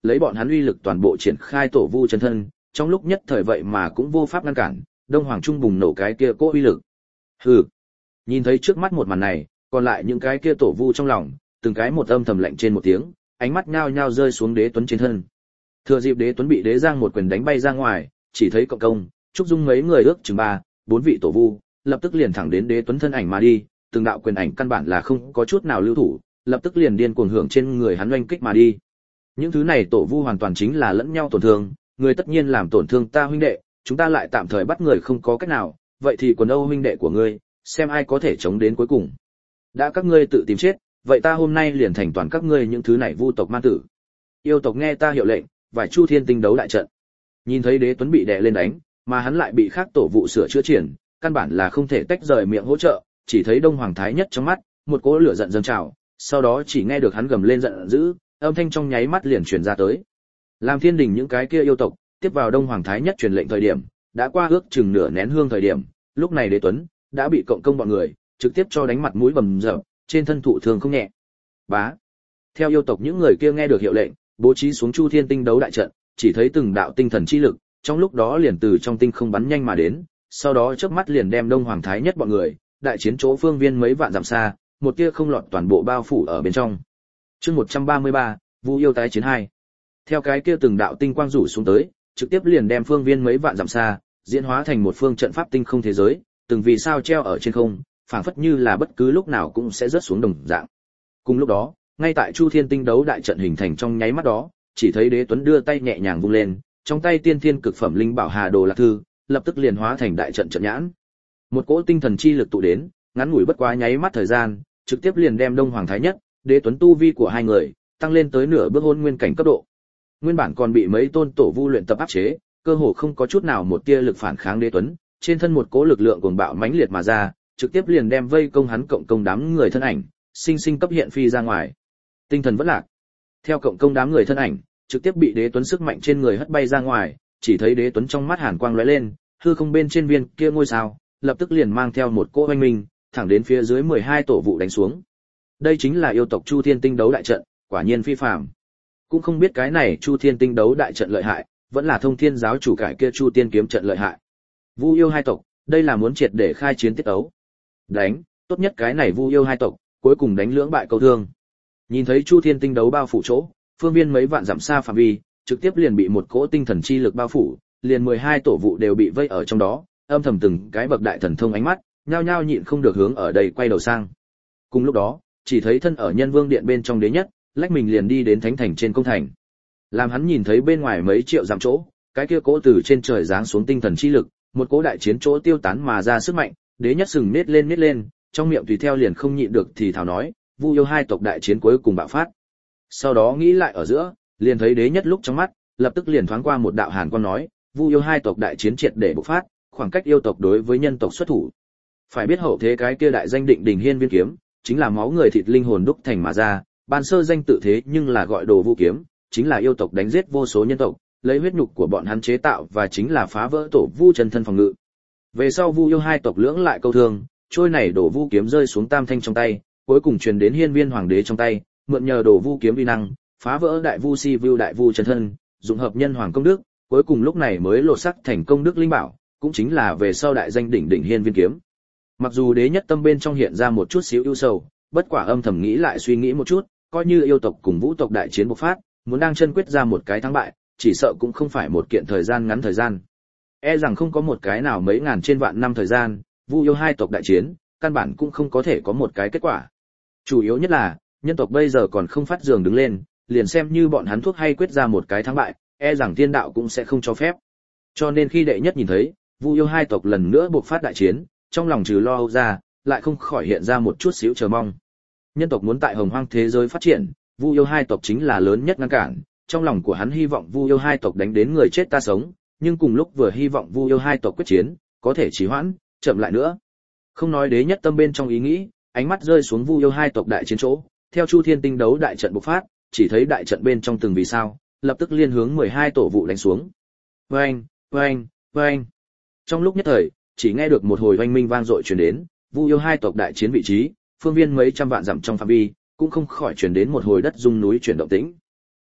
A: lấy bọn hắn uy lực toàn bộ triển khai tổ vu chân thân, trong lúc nhất thời vậy mà cũng vô pháp ngăn cản, Đông Hoàng Trung bùng nổ cái kia cỗ uy lực. Hừ. Nhìn thấy trước mắt một màn này, còn lại những cái kia tổ vu trong lòng, từng cái một âm thầm lạnh trên một tiếng, ánh mắt nhao nhao rơi xuống Đế Tuấn trên thân. Thừa dịp Đế Tuấn bị Đế Giang một quyền đánh bay ra ngoài, chỉ thấy Cộng Công, Trúc Dung mấy người ước chừng 4 vị tổ vu, lập tức liền thẳng đến Đế Tuấn thân ảnh mà đi, từng đạo quyền ảnh căn bản là không có chút nào lưu thủ, lập tức liền điên cuồng hưởng trên người hắn oanh kích mà đi. Những thứ này tổ vu hoàn toàn chính là lẫn nhau tổn thương, người tất nhiên làm tổn thương ta huynh đệ, chúng ta lại tạm thời bắt người không có cách nào, vậy thì quần Âu huynh đệ của ngươi, xem ai có thể chống đến cuối cùng. Đã các ngươi tự tìm chết, vậy ta hôm nay liền thành toàn các ngươi những thứ này vu tộc man tử. Yêu tộc nghe ta hiệu lệnh, vài Chu Thiên Tinh đấu đại trận. Nhìn thấy Đế Tuấn bị đè lên đánh, mà hắn lại bị khác tổ vụ sửa chữa triển, căn bản là không thể tách rời miệng hỗ trợ, chỉ thấy Đông Hoàng Thái Nhất trong mắt, một cỗ lửa giận dâng trào, sau đó chỉ nghe được hắn gầm lên giận dữ, âm thanh trong nháy mắt liền truyền ra tới. Làm Thiên Đình những cái kia yêu tộc, tiếp vào Đông Hoàng Thái Nhất truyền lệnh thời điểm, đã qua ước chừng nửa nén hương thời điểm, lúc này Đế Tuấn đã bị Cộng Công bọn người trực tiếp cho đánh mặt mũi bầm dập, trên thân thụ thương không nhẹ. Bá. Theo yêu tộc những người kia nghe được hiệu lệnh, bố trí xuống Chu Thiên Tinh đấu đại trận, chỉ thấy từng đạo tinh thần chi lực, trong lúc đó liền từ trong tinh không bắn nhanh mà đến, sau đó chớp mắt liền đem Đông Hoàng Thái Nhất bọn người, đại chiến chỗ phương viên mấy vạn dặm xa, một tia không lọt toàn bộ bao phủ ở bên trong. Chương 133, Vu yêu tái chiến 2. Theo cái kia từng đạo tinh quang rủ xuống tới, trực tiếp liền đem phương viên mấy vạn dặm xa, diễn hóa thành một phương trận pháp tinh không thế giới, từng vì sao treo ở trên không, phảng phất như là bất cứ lúc nào cũng sẽ rớt xuống đồng dạng. Cùng lúc đó, ngay tại Chu Thiên Tinh đấu đại trận hình thành trong nháy mắt đó, chỉ thấy Đế Tuấn đưa tay nhẹ nhàng vung lên, trong tay tiên thiên cực phẩm linh bảo Hà Đồ Lạc Thư, lập tức liền hóa thành đại trận trận nhãn. Một cỗ tinh thần chi lực tụ đến, ngắn ngủi bất quá nháy mắt thời gian, trực tiếp liền đem Đông Hoàng Thái Nhất, Đế Tuấn tu vi của hai người tăng lên tới nửa bước hôn nguyên cảnh cấp độ. Nguyên bản còn bị mấy tôn tổ vu luyện tập áp chế, cơ hồ không có chút nào một tia lực phản kháng Đế Tuấn, trên thân một cỗ lực lượng cuồng bạo mãnh liệt mà ra, trực tiếp liền đem vây công hắn Cộng Công đám người thân ảnh, sinh sinh cấp hiện phi ra ngoài. Tinh thần vẫn lạc. Theo Cộng Công đám người thân ảnh, trực tiếp bị Đế Tuấn sức mạnh trên người hất bay ra ngoài, chỉ thấy Đế Tuấn trong mắt hàn quang lóe lên, hư không bên trên viên kia ngôi sao, lập tức liền mang theo một cỗ oanh minh, thẳng đến phía dưới 12 tổ vụ đánh xuống. Đây chính là yêu tộc Chu Thiên Tinh đấu đại trận, quả nhiên phi phàm. Cũng không biết cái này Chu Thiên Tinh đấu đại trận lợi hại, vẫn là Thông Thiên giáo chủ cải kia Chu Tiên kiếm trận lợi hại. Vu yêu hai tộc, đây là muốn triệt để khai chiến tiết ấu. Đánh, tốt nhất cái này Vu yêu hai tộc, cuối cùng đánh lưỡng bại câu thương. Nhìn thấy Chu Thiên Tinh đấu bao phủ chỗ, phương viên mấy vạn dặm xa phạm vi, trực tiếp liền bị một cỗ tinh thần chi lực bao phủ, liền 12 tổ vụ đều bị vây ở trong đó, âm thầm từng cái bậc đại thần thông ánh mắt, nhao nhao nhịn không được hướng ở đây quay đầu sang. Cùng lúc đó, chỉ thấy thân ở Nhân Vương điện bên trong Đế Nhất, lách mình liền đi đến thánh thành trên công thành. Làm hắn nhìn thấy bên ngoài mấy triệu dặm chỗ, cái kia cỗ từ trên trời giáng xuống tinh thần chi lực, một cỗ đại chiến chỗ tiêu tán mà ra sức mạnh, Đế Nhất sừng nết lên, trong miệng tùy theo liền không nhịn được thì thào nói, Vu yêu hai tộc đại chiến cuối cùng bạo phát. Sau đó nghĩ lại ở giữa, liền thấy Đế Nhất lúc trong mắt, lập tức liền thoáng qua một đạo hàn quang nói, Vu yêu hai tộc đại chiến triệt để bộc phát, khoảng cách yêu tộc đối với nhân tộc xuất thủ. Phải biết hậu thế cái kia đại danh định đỉnh hiên viên kiếm, chính là máu người thịt linh hồn đúc thành mà ra, ban sơ danh tự thế nhưng là gọi Đồ Vu kiếm, chính là yêu tộc đánh giết vô số nhân tộc, lấy huyết nhục của bọn hắn chế tạo và chính là phá vỡ tổ vu chân thân phòng ngự. Về sau Vu yêu hai tộc lưỡng lại câu thương, trôi này Đồ Vu kiếm rơi xuống Tam Thanh trong tay, cuối cùng truyền đến Hiên Viên Hoàng đế trong tay, mượn nhờ Đồ Vu kiếm uy năng, phá vỡ đại vu si view đại vu chân thân, dụng hợp nhân hoàng công đức, cuối cùng lúc này mới lột sắc thành công đức linh bảo, cũng chính là về sau đại danh đỉnh hiên viên kiếm. Mặc dù Đế Nhất tâm bên trong hiện ra một chút xíu ưu sầu, bất quả âm thầm nghĩ lại suy nghĩ một chút, coi như yêu tộc cùng vũ tộc đại chiến bộc phát, muốn đang chân quyết ra một cái thắng bại, chỉ sợ cũng không phải một kiện thời gian ngắn thời gian. E rằng không có một cái nào mấy ngàn trên vạn năm thời gian, Vu yêu hai tộc đại chiến, căn bản cũng không có thể có một cái kết quả. Chủ yếu nhất là, nhân tộc bây giờ còn không phát giường đứng lên, liền xem như bọn hắn thuốc hay quyết ra một cái thắng bại, e rằng thiên đạo cũng sẽ không cho phép. Cho nên khi Đệ Nhất nhìn thấy, Vu yêu hai tộc lần nữa bộc phát đại chiến, trong lòng trừ lo âu ra, lại không khỏi hiện ra một chút xíu chờ mong. Nhân tộc muốn tại hồng hoang thế giới phát triển, Vu yêu hai tộc chính là lớn nhất ngăn cản, trong lòng của hắn hy vọng Vu yêu hai tộc đánh đến người chết ta sống, nhưng cùng lúc vừa hy vọng Vu yêu hai tộc quyết chiến, có thể trì hoãn, chậm lại nữa. Không nói Đế Nhất tâm bên trong ý nghĩ, ánh mắt rơi xuống Vu yêu hai tộc đại chiến chỗ, theo Chu Thiên Tinh đấu đại trận bộc phát, chỉ thấy đại trận bên trong từng vì sao, lập tức liên hướng 12 tổ vụ đánh xuống. Oeng, oeng, oeng. Trong lúc nhất thời, chỉ nghe được một hồi oanh minh vang dội truyền đến, Vu yêu hai tộc đại chiến vị trí, phương viên mấy trăm vạn dặm trong phạm vi, cũng không khỏi truyền đến một hồi đất rung núi chuyển động tĩnh.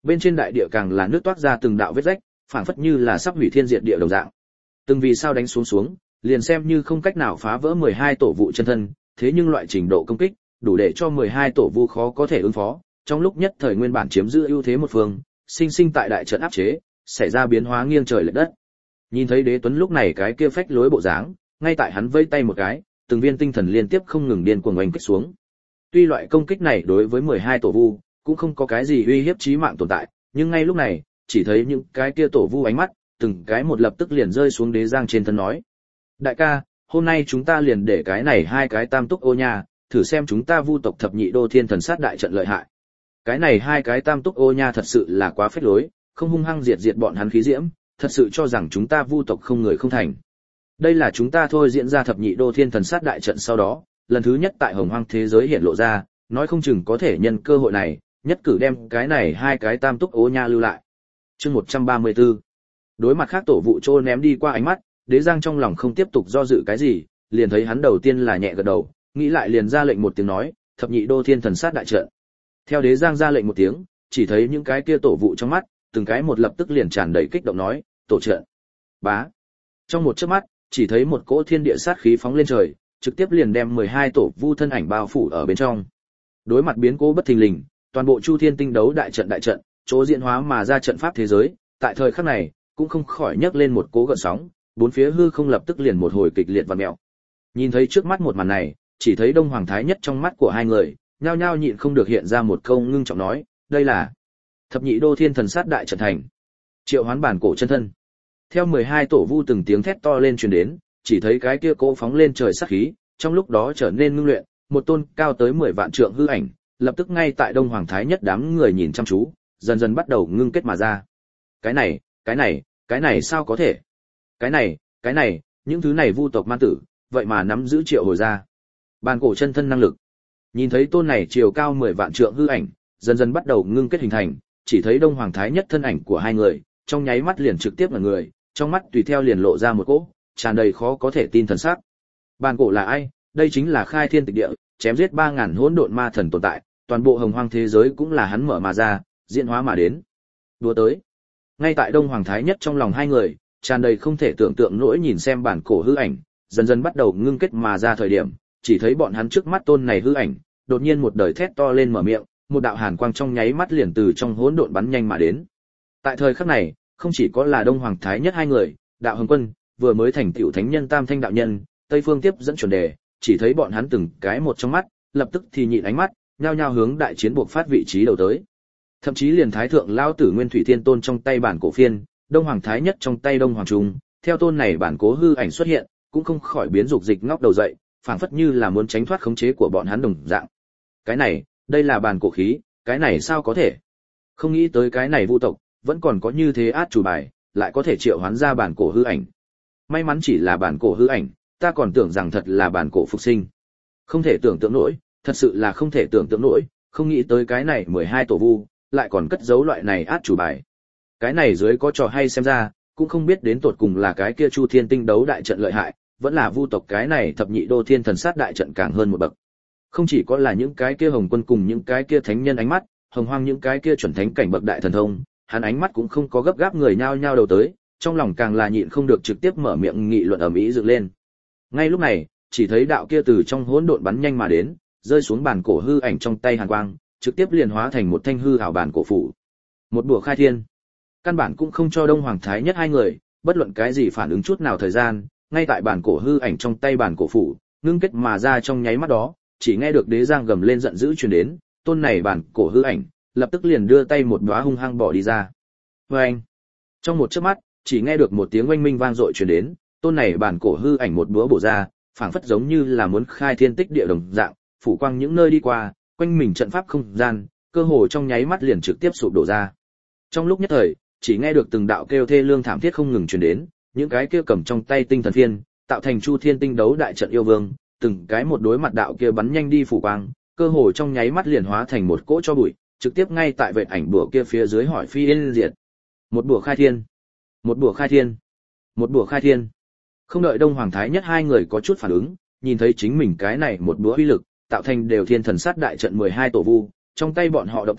A: Bên trên đại địa càng là nước toát ra từng đạo vết rách, phảng phất như là sắp hủy thiên diệt địa đồng dạng. Từng vì sao đánh xuống, liền xem như không cách nào phá vỡ 12 tổ vụ chân thân, thế nhưng loại trình độ công kích, đủ để cho 12 tổ vu khó có thể ứng phó, trong lúc nhất thời nguyên bản chiếm giữ ưu thế một phương, sinh tại đại trận áp chế, xảy ra biến hóa nghiêng trời lệch đất. Nhìn thấy Đế Tuấn lúc này cái kia phách lối bộ dáng, ngay tại hắn vây tay một cái, từng viên tinh thần liên tiếp không ngừng điên cuồng oanh kích xuống. Tuy loại công kích này đối với 12 tổ vu cũng không có cái gì uy hiếp chí mạng tồn tại, nhưng ngay lúc này, chỉ thấy những cái kia tổ vu ánh mắt, từng cái một lập tức liền rơi xuống Đế Giang trên thân nói: "Đại ca, hôm nay chúng ta liền để cái này hai cái tam túc ô nha, thử xem chúng ta Vu tộc thập nhị đô thiên thần sát đại trận lợi hại." Cái này hai cái tam túc ô nha thật sự là quá phách lối, không hung hăng diệt bọn hắn khí diễm, thật sự cho rằng chúng ta Vu tộc không người không thành. Đây là chúng ta thôi diễn ra thập nhị đô thiên thần sát đại trận sau đó, lần thứ nhất tại hồng hoang thế giới hiện lộ ra, nói không chừng có thể nhân cơ hội này, nhất cử đem cái này hai cái tam túc ô nha lưu lại. Chương 134. Đối mặt khác tổ vụ trô ném đi qua ánh mắt, Đế Giang trong lòng không tiếp tục do dự cái gì, liền thấy hắn đầu tiên là nhẹ gật đầu, nghĩ lại liền ra lệnh một tiếng nói: "Thập nhị đô thiên thần sát đại trận." Theo Đế Giang ra lệnh một tiếng, chỉ thấy những cái kia tổ vụ trong mắt, từng cái một lập tức liền tràn đầy kích động nói: "Tổ trận." Bá. Trong một chớp mắt, chỉ thấy một cỗ thiên địa sát khí phóng lên trời, trực tiếp liền đem 12 tổ vu thân ảnh bao phủ ở bên trong. Đối mặt biến cố bất thình lình, toàn bộ Chu Thiên Tinh Đấu đại trận, chỗ diễn hóa mà ra trận pháp thế giới, tại thời khắc này, cũng không khỏi nhấc lên một cỗ gợn sóng, bốn phía hư không lập tức liền một hồi kịch liệt vặn mèo. Nhìn thấy trước mắt một màn này, chỉ thấy Đông Hoàng Thái Nhất trong mắt của hai người, nhao nhao nhịn không được hiện ra một câu ngưng trọng nói: "Đây là thập nhị đô thiên thần sát đại trận thành." Triệu Hoán bản cổ chân thân. Theo 12 tổ vu từng tiếng thét to lên truyền đến, chỉ thấy cái kia cỗ phóng lên trời sát khí, trong lúc đó trở nên ngưng luyện, một tôn cao tới 10 vạn trượng hư ảnh, lập tức ngay tại Đông Hoàng Thái Nhất đám người nhìn chăm chú, dần dần bắt đầu ngưng kết mà ra. Cái này sao có thể? Cái này, những thứ này vu tộc man tử, vậy mà nắm giữ triệu hồi ra. Bàn cổ chân thân năng lực. Nhìn thấy tôn này chiều cao 10 vạn trượng hư ảnh, dần dần bắt đầu ngưng kết hình thành, chỉ thấy Đông Hoàng Thái Nhất thân ảnh của hai người, trong nháy mắt liền trực tiếp là người, trong mắt tùy theo liền lộ ra một cỗ tràn đầy khó có thể tin thần sắc. Bàn cổ là ai? Đây chính là khai thiên tịch địa, chém giết 3000 hỗn độn ma thần tồn tại, toàn bộ hồng hoang thế giới cũng là hắn mở mà ra, diễn hóa mà đến. Đùa tới. Ngay tại Đông Hoàng Thái Nhất trong lòng hai người, tràn đầy không thể tưởng tượng nổi nhìn xem bản cổ hư ảnh, dần dần bắt đầu ngưng kết mà ra thời điểm, chỉ thấy bọn hắn trước mắt tôn này hư ảnh, đột nhiên một đời thét to lên mở miệng, một đạo hàn quang trong nháy mắt liền từ trong hỗn độn bắn nhanh mà đến. Tại thời khắc này, không chỉ có là Đông Hoàng Thái Nhất hai người, Đạo Hồng Quân vừa mới thành tựu thánh nhân Tam Thanh đạo nhân, Tây Phương tiếp dẫn chuẩn đề, chỉ thấy bọn hắn từng cái một trong mắt, lập tức thì nhịn ánh mắt, nhao nhao hướng đại chiến buộc phát vị trí đầu tới. Thậm chí liền Thái thượng lão tử Nguyên Thủy Thiên Tôn trong tay bản cổ phiên, Đông Hoàng Thái Nhất trong tay Đông Hoàng Trung, theo tôn này bản cố hư ảnh xuất hiện, cũng không khỏi biến dục dịch ngóc đầu dậy, phảng phất như là muốn tránh thoát khống chế của bọn hắn đồng dạng. Cái này, đây là bản cổ khí, cái này sao có thể? Không nghĩ tới cái này vu tộc, vẫn còn có như thế át chủ bài, lại có thể triệu hoán ra bản cổ hư ảnh. May mắn chỉ là bản cổ hư ảnh, ta còn tưởng rằng thật là bản cổ phục sinh. Không thể tưởng tượng nổi, thật sự là không thể tưởng tượng nổi, không nghĩ tới cái này 12 tổ vu, lại còn cất giấu loại này át chủ bài. Cái này dưới có trò hay xem ra, cũng không biết đến tột cùng là cái kia Chu Thiên Tinh Đấu đại trận lợi hại, vẫn là vu tộc cái này thập nhị đô thiên thần sát đại trận càng hơn một bậc. Không chỉ có là những cái kia hồng quân cùng những cái kia thánh nhân ánh mắt, hồng hoang những cái kia chuẩn thánh cảnh bậc đại thần thông, hắn ánh mắt cũng không có gấp gáp người nhao nhao đầu tới, trong lòng càng là nhịn không được trực tiếp mở miệng nghị luận ầm ĩ dựng lên. Ngay lúc này, chỉ thấy đạo kia từ trong hỗn độn bắn nhanh mà đến, rơi xuống bàn cổ hư ảnh trong tay hàn quang, trực tiếp liền hóa thành một thanh hư ảo bản cổ phủ. Một bùa khai thiên. Căn bản cũng không cho Đông Hoàng Thái Nhất hai người bất luận cái gì phản ứng chút nào thời gian, ngay tại bản cổ hư ảnh trong tay bản cổ phủ, ngưng kết mà ra trong nháy mắt đó, chỉ nghe được Đế Giang gầm lên giận dữ truyền đến, tôn này bản cổ hư ảnh, lập tức liền đưa tay một đóa hung hăng bỏ đi ra. Oeng! Trong một chớp mắt, chỉ nghe được một tiếng oanh minh vang dội truyền đến, tôn này bản cổ hư ảnh một búa bổ ra, phảng phất giống như là muốn khai thiên tích địa đồng dạng, phủ quang những nơi đi qua, quanh mình trận pháp không gian, cơ hồ trong nháy mắt liền trực tiếp sụp đổ ra. Trong lúc nhất thời, chỉ nghe được từng đạo kêu thê lương thảm thiết không ngừng truyền đến, những cái kia cầm trong tay tinh thần phiên, tạo thành Chu Thiên Tinh Đấu đại trận yêu vương, từng cái một đối mặt đạo kia bắn nhanh đi phủ quang, cơ hồ trong nháy mắt liền hóa thành một cỗ cho bụi, trực tiếp ngay tại vệt ảnh bùa kia phía dưới hỏi phi yên diệt. Một bùa khai thiên, một bùa khai thiên, một bùa khai thiên. Không đợi Đông Hoàng Thái Nhất hai người có chút phản ứng, nhìn thấy chính mình cái này một búa uy lực, tạo thành đều thiên thần sát đại trận 12 tổ vu, trong tay bọn họ động tác,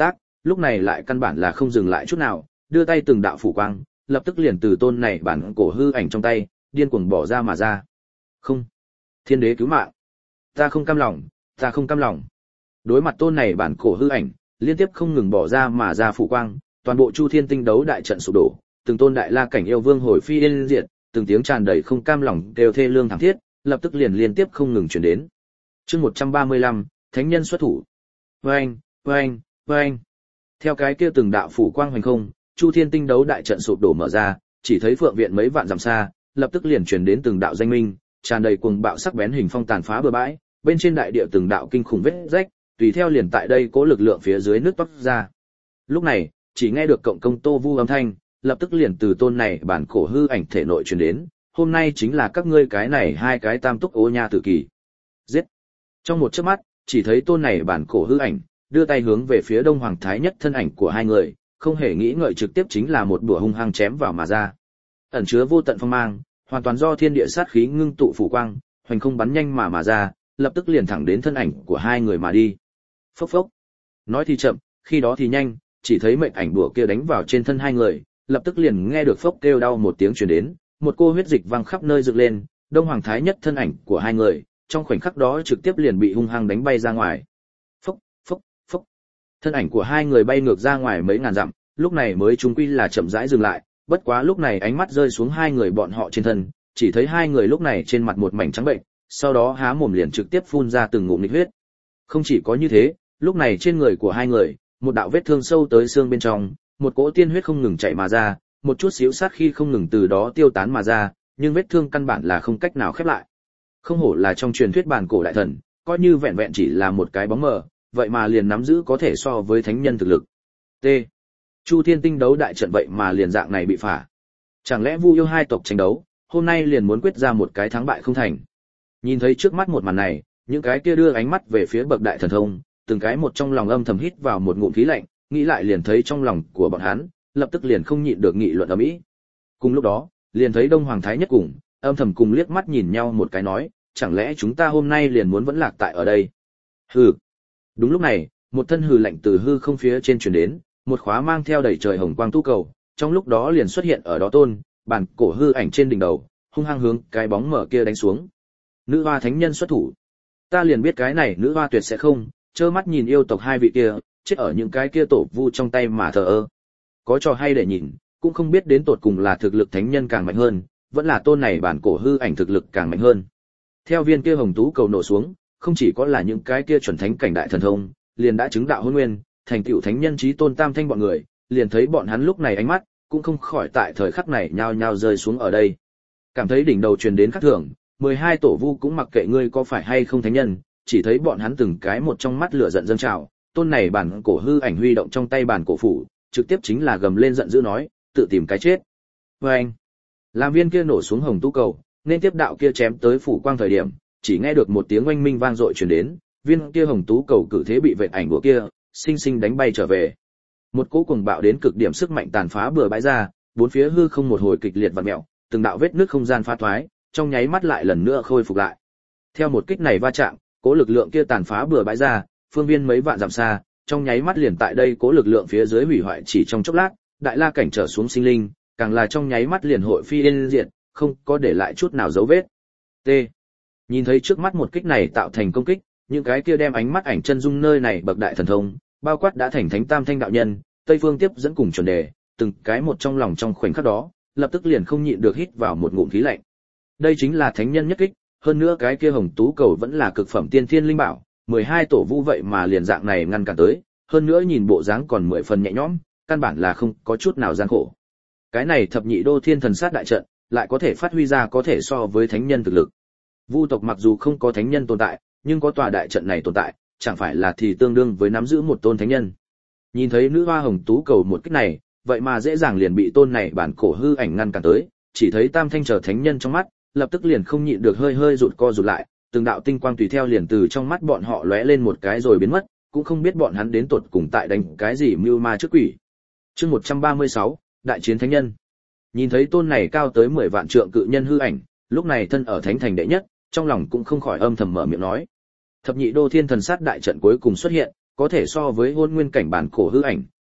A: lúc này lại căn bản là không dừng lại chút nào, đưa tay từng đạo phủ quang, lập tức liền từ tôn này bản cổ hư ảnh trong tay, điên cuồng bỏ ra mà ra. Không, thiên đế cứu mạng, ta không cam lòng, ta không cam lòng. Đối mặt tôn này bản cổ hư ảnh, liên tiếp không ngừng bỏ ra mà ra phủ quang, toàn bộ Chu Thiên Tinh đấu đại trận sụp đổ, từng tôn đại la cảnh yêu vương hồi phi yên diệt, từng tiếng tràn đầy không cam lòng đều thê lương thảm thiết, lập tức liền liên tiếp không ngừng truyền đến. Chương 135, thánh nhân xuất thủ. Oeng, oeng, oeng. Theo cái kia từng đạo phủ quang hoành không, Chu Thiên Tinh đấu đại trận sụp đổ mở ra, chỉ thấy phượng viện mấy vạn dặm xa, lập tức liền truyền đến từng đạo danh minh, tràn đầy cuồng bạo sắc bén hình phong tàn phá bừa bãi, bên trên đại địa từng đạo kinh khủng vết rách, tùy theo liền tại đây cố lực lượng phía dưới nước toát ra. Lúc này, chỉ nghe được cộng công Tô Vu âm thanh, lập tức liền từ tôn này bản cổ hư ảnh thể nội truyền đến, hôm nay chính là các ngươi cái này hai cái tam túc ô nha tử kỳ. Giết! Trong một chớp mắt, chỉ thấy tôn này bản cổ hư ảnh, đưa tay hướng về phía Đông Hoàng Thái Nhất thân ảnh của hai người, không hề nghĩ ngợi trực tiếp chính là một búa hung hăng chém vào mà ra. Ẩn chứa vô tận phong mang, hoàn toàn do thiên địa sát khí ngưng tụ phủ quang, hoành không bắn nhanh mà ra, lập tức liền thẳng đến thân ảnh của hai người mà đi. Phốc phốc. Nói thì chậm, khi đó thì nhanh, chỉ thấy mệnh ảnh búa kia đánh vào trên thân hai người, lập tức liền nghe được phốc kêu đau một tiếng truyền đến, một cô huyết dịch văng khắp nơi dựng lên, Đông Hoàng Thái Nhất thân ảnh của hai người, trong khoảnh khắc đó trực tiếp liền bị hung hăng đánh bay ra ngoài. Phốc, phốc, phốc. Thân ảnh của hai người bay ngược ra ngoài mấy ngàn dặm, lúc này mới chung quy là chậm rãi dừng lại, bất quá lúc này ánh mắt rơi xuống hai người bọn họ trên thân, chỉ thấy hai người lúc này trên mặt một mảnh trắng bệnh, sau đó há mồm liền trực tiếp phun ra từng ngụm nghịch huyết. Không chỉ có như thế, lúc này trên người của hai người, một đạo vết thương sâu tới xương bên trong, một cỗ tiên huyết không ngừng chảy mà ra, một chút xíu sát khi không ngừng từ đó tiêu tán mà ra, nhưng vết thương căn bản là không cách nào khép lại. Không hổ là trong truyền thuyết bản cổ đại thần, coi như vẹn vẹn chỉ là một cái bóng mờ, vậy mà liền nắm giữ có thể so với thánh nhân thực lực. T. Chu Thiên Tinh đấu đại trận vậy mà liền dạng này bị phá. Chẳng lẽ Vu yêu hai tộc tranh đấu, hôm nay liền muốn quyết ra một cái thắng bại không thành. Nhìn thấy trước mắt một màn này, những cái kia đưa ánh mắt về phía bậc đại thần thông, từng cái một trong lòng âm thầm hít vào một ngụm khí lạnh, nghĩ lại liền thấy trong lòng của bọn hắn, lập tức liền không nhịn được nghị luận ầm ĩ. Cùng lúc đó, liền thấy Đông Hoàng Thái Nhất cùng, âm thầm cùng liếc mắt nhìn nhau một cái nói, chẳng lẽ chúng ta hôm nay liền muốn vẫn lạc tại ở đây? Hừ. Đúng lúc này, một thân hừ lạnh từ hư không phía trên truyền đến, một khóa mang theo đầy trời hồng quang tu cầu, trong lúc đó liền xuất hiện ở đó tôn, bản cổ hư ảnh trên đỉnh đầu, hung hăng hướng cái bóng mở kia đánh xuống. Nữ hoa thánh nhân xuất thủ. Ta liền biết cái này nữ hoa tuyệt sẽ không, trơ mắt nhìn yêu tộc hai vị kia, chết ở những cái kia tổ vu trong tay mà thờ ơ. Có trò hay để nhìn, cũng không biết đến tột cùng là thực lực thánh nhân càng mạnh hơn, vẫn là tôn này bản cổ hư ảnh thực lực càng mạnh hơn. Theo viên kia hồng tú cầu nổ xuống, không chỉ có là những cái kia chuẩn thánh cảnh đại thần thông, liền đã chứng đạo hôn nguyên, thành tựu thánh nhân chí tôn tam thanh bọn người, liền thấy bọn hắn lúc này ánh mắt, cũng không khỏi tại thời khắc này nhao nhao rơi xuống ở đây. Cảm thấy đỉnh đầu truyền đến khắc thường, 12 tổ vu cũng mặc kệ ngươi có phải hay không thánh nhân, chỉ thấy bọn hắn từng cái một trong mắt lửa giận dâng trào, tôn này bản cổ hư ảnh huy động trong tay bản cổ phủ, trực tiếp chính là gầm lên giận dữ nói, tự tìm cái chết. Oeng! Làm viên kia nổ xuống hồng tú cầu, nên tiếp đạo kia chém tới phủ quang thời điểm, chỉ nghe được một tiếng oanh minh vang dội truyền đến, viên kia hồng tú cầu cử thế bị vệt ảnh của kia, sinh sinh đánh bay trở về. Một cỗ cuồng bạo đến cực điểm sức mạnh tàn phá bừa bãi ra, bốn phía hư không một hồi kịch liệt vặn mèo, từng đạo vết nứt không gian phá thoái, trong nháy mắt lại lần nữa khôi phục lại. Theo một kích này va chạm, cỗ lực lượng kia tàn phá bừa bãi ra, phương viên mấy vạn dặm xa, trong nháy mắt liền tại đây cỗ lực lượng phía dưới hủy hoại chỉ trong chốc lát, đại la cảnh trở xuống sinh linh, càng là trong nháy mắt liền hội phi yên diệt, không có để lại chút nào dấu vết. T. Nhìn thấy trước mắt một kích này tạo thành công kích, những cái kia đem ánh mắt ảnh chân dung nơi này bậc đại thần thông, bao quát đã thành thánh tam thanh đạo nhân, Tây Phương tiếp dẫn cùng chuẩn đề, từng cái một trong lòng trong khoảnh khắc đó, lập tức liền không nhịn được hít vào một ngụm khí lạnh. Đây chính là thánh nhân nhất kích, hơn nữa cái kia hồng tú cầu vẫn là cực phẩm tiên thiên linh bảo, 12 tổ vu vậy mà liền dạng này ngăn cản tới, hơn nữa nhìn bộ dáng còn 10 phần nhẹ nhõm, căn bản là không có chút nào gian khổ. Cái này thập nhị đô thiên thần sát đại trận, lại có thể phát huy ra có thể so với thánh nhân thực lực. Vu tộc mặc dù không có thánh nhân tồn tại, nhưng có tòa đại trận này tồn tại, chẳng phải là thì tương đương với nắm giữ một tôn thánh nhân. Nhìn thấy nữ hoa hồng tú cầu một kích này, vậy mà dễ dàng liền bị tôn này bản cổ hư ảnh ngăn cản tới, chỉ thấy tam thanh trở thánh nhân trong mắt, lập tức liền không nhịn được hơi hơi rụt co rụt lại, từng đạo tinh quang tùy theo liền từ trong mắt bọn họ lóe lên một cái rồi biến mất, cũng không biết bọn hắn đến tột cùng tại đánh cái gì mưu ma trước quỷ. Chương 136, đại chiến thánh nhân. Nhìn thấy tôn này cao tới 10 vạn trượng cự nhân hư ảnh, lúc này thân ở thánh thành đệ nhất, trong lòng cũng không khỏi âm thầm mở miệng nói: thập nhị đô thiên thần sát đại trận cuối cùng xuất hiện, có thể so với hôn nguyên cảnh bản cổ hư ảnh,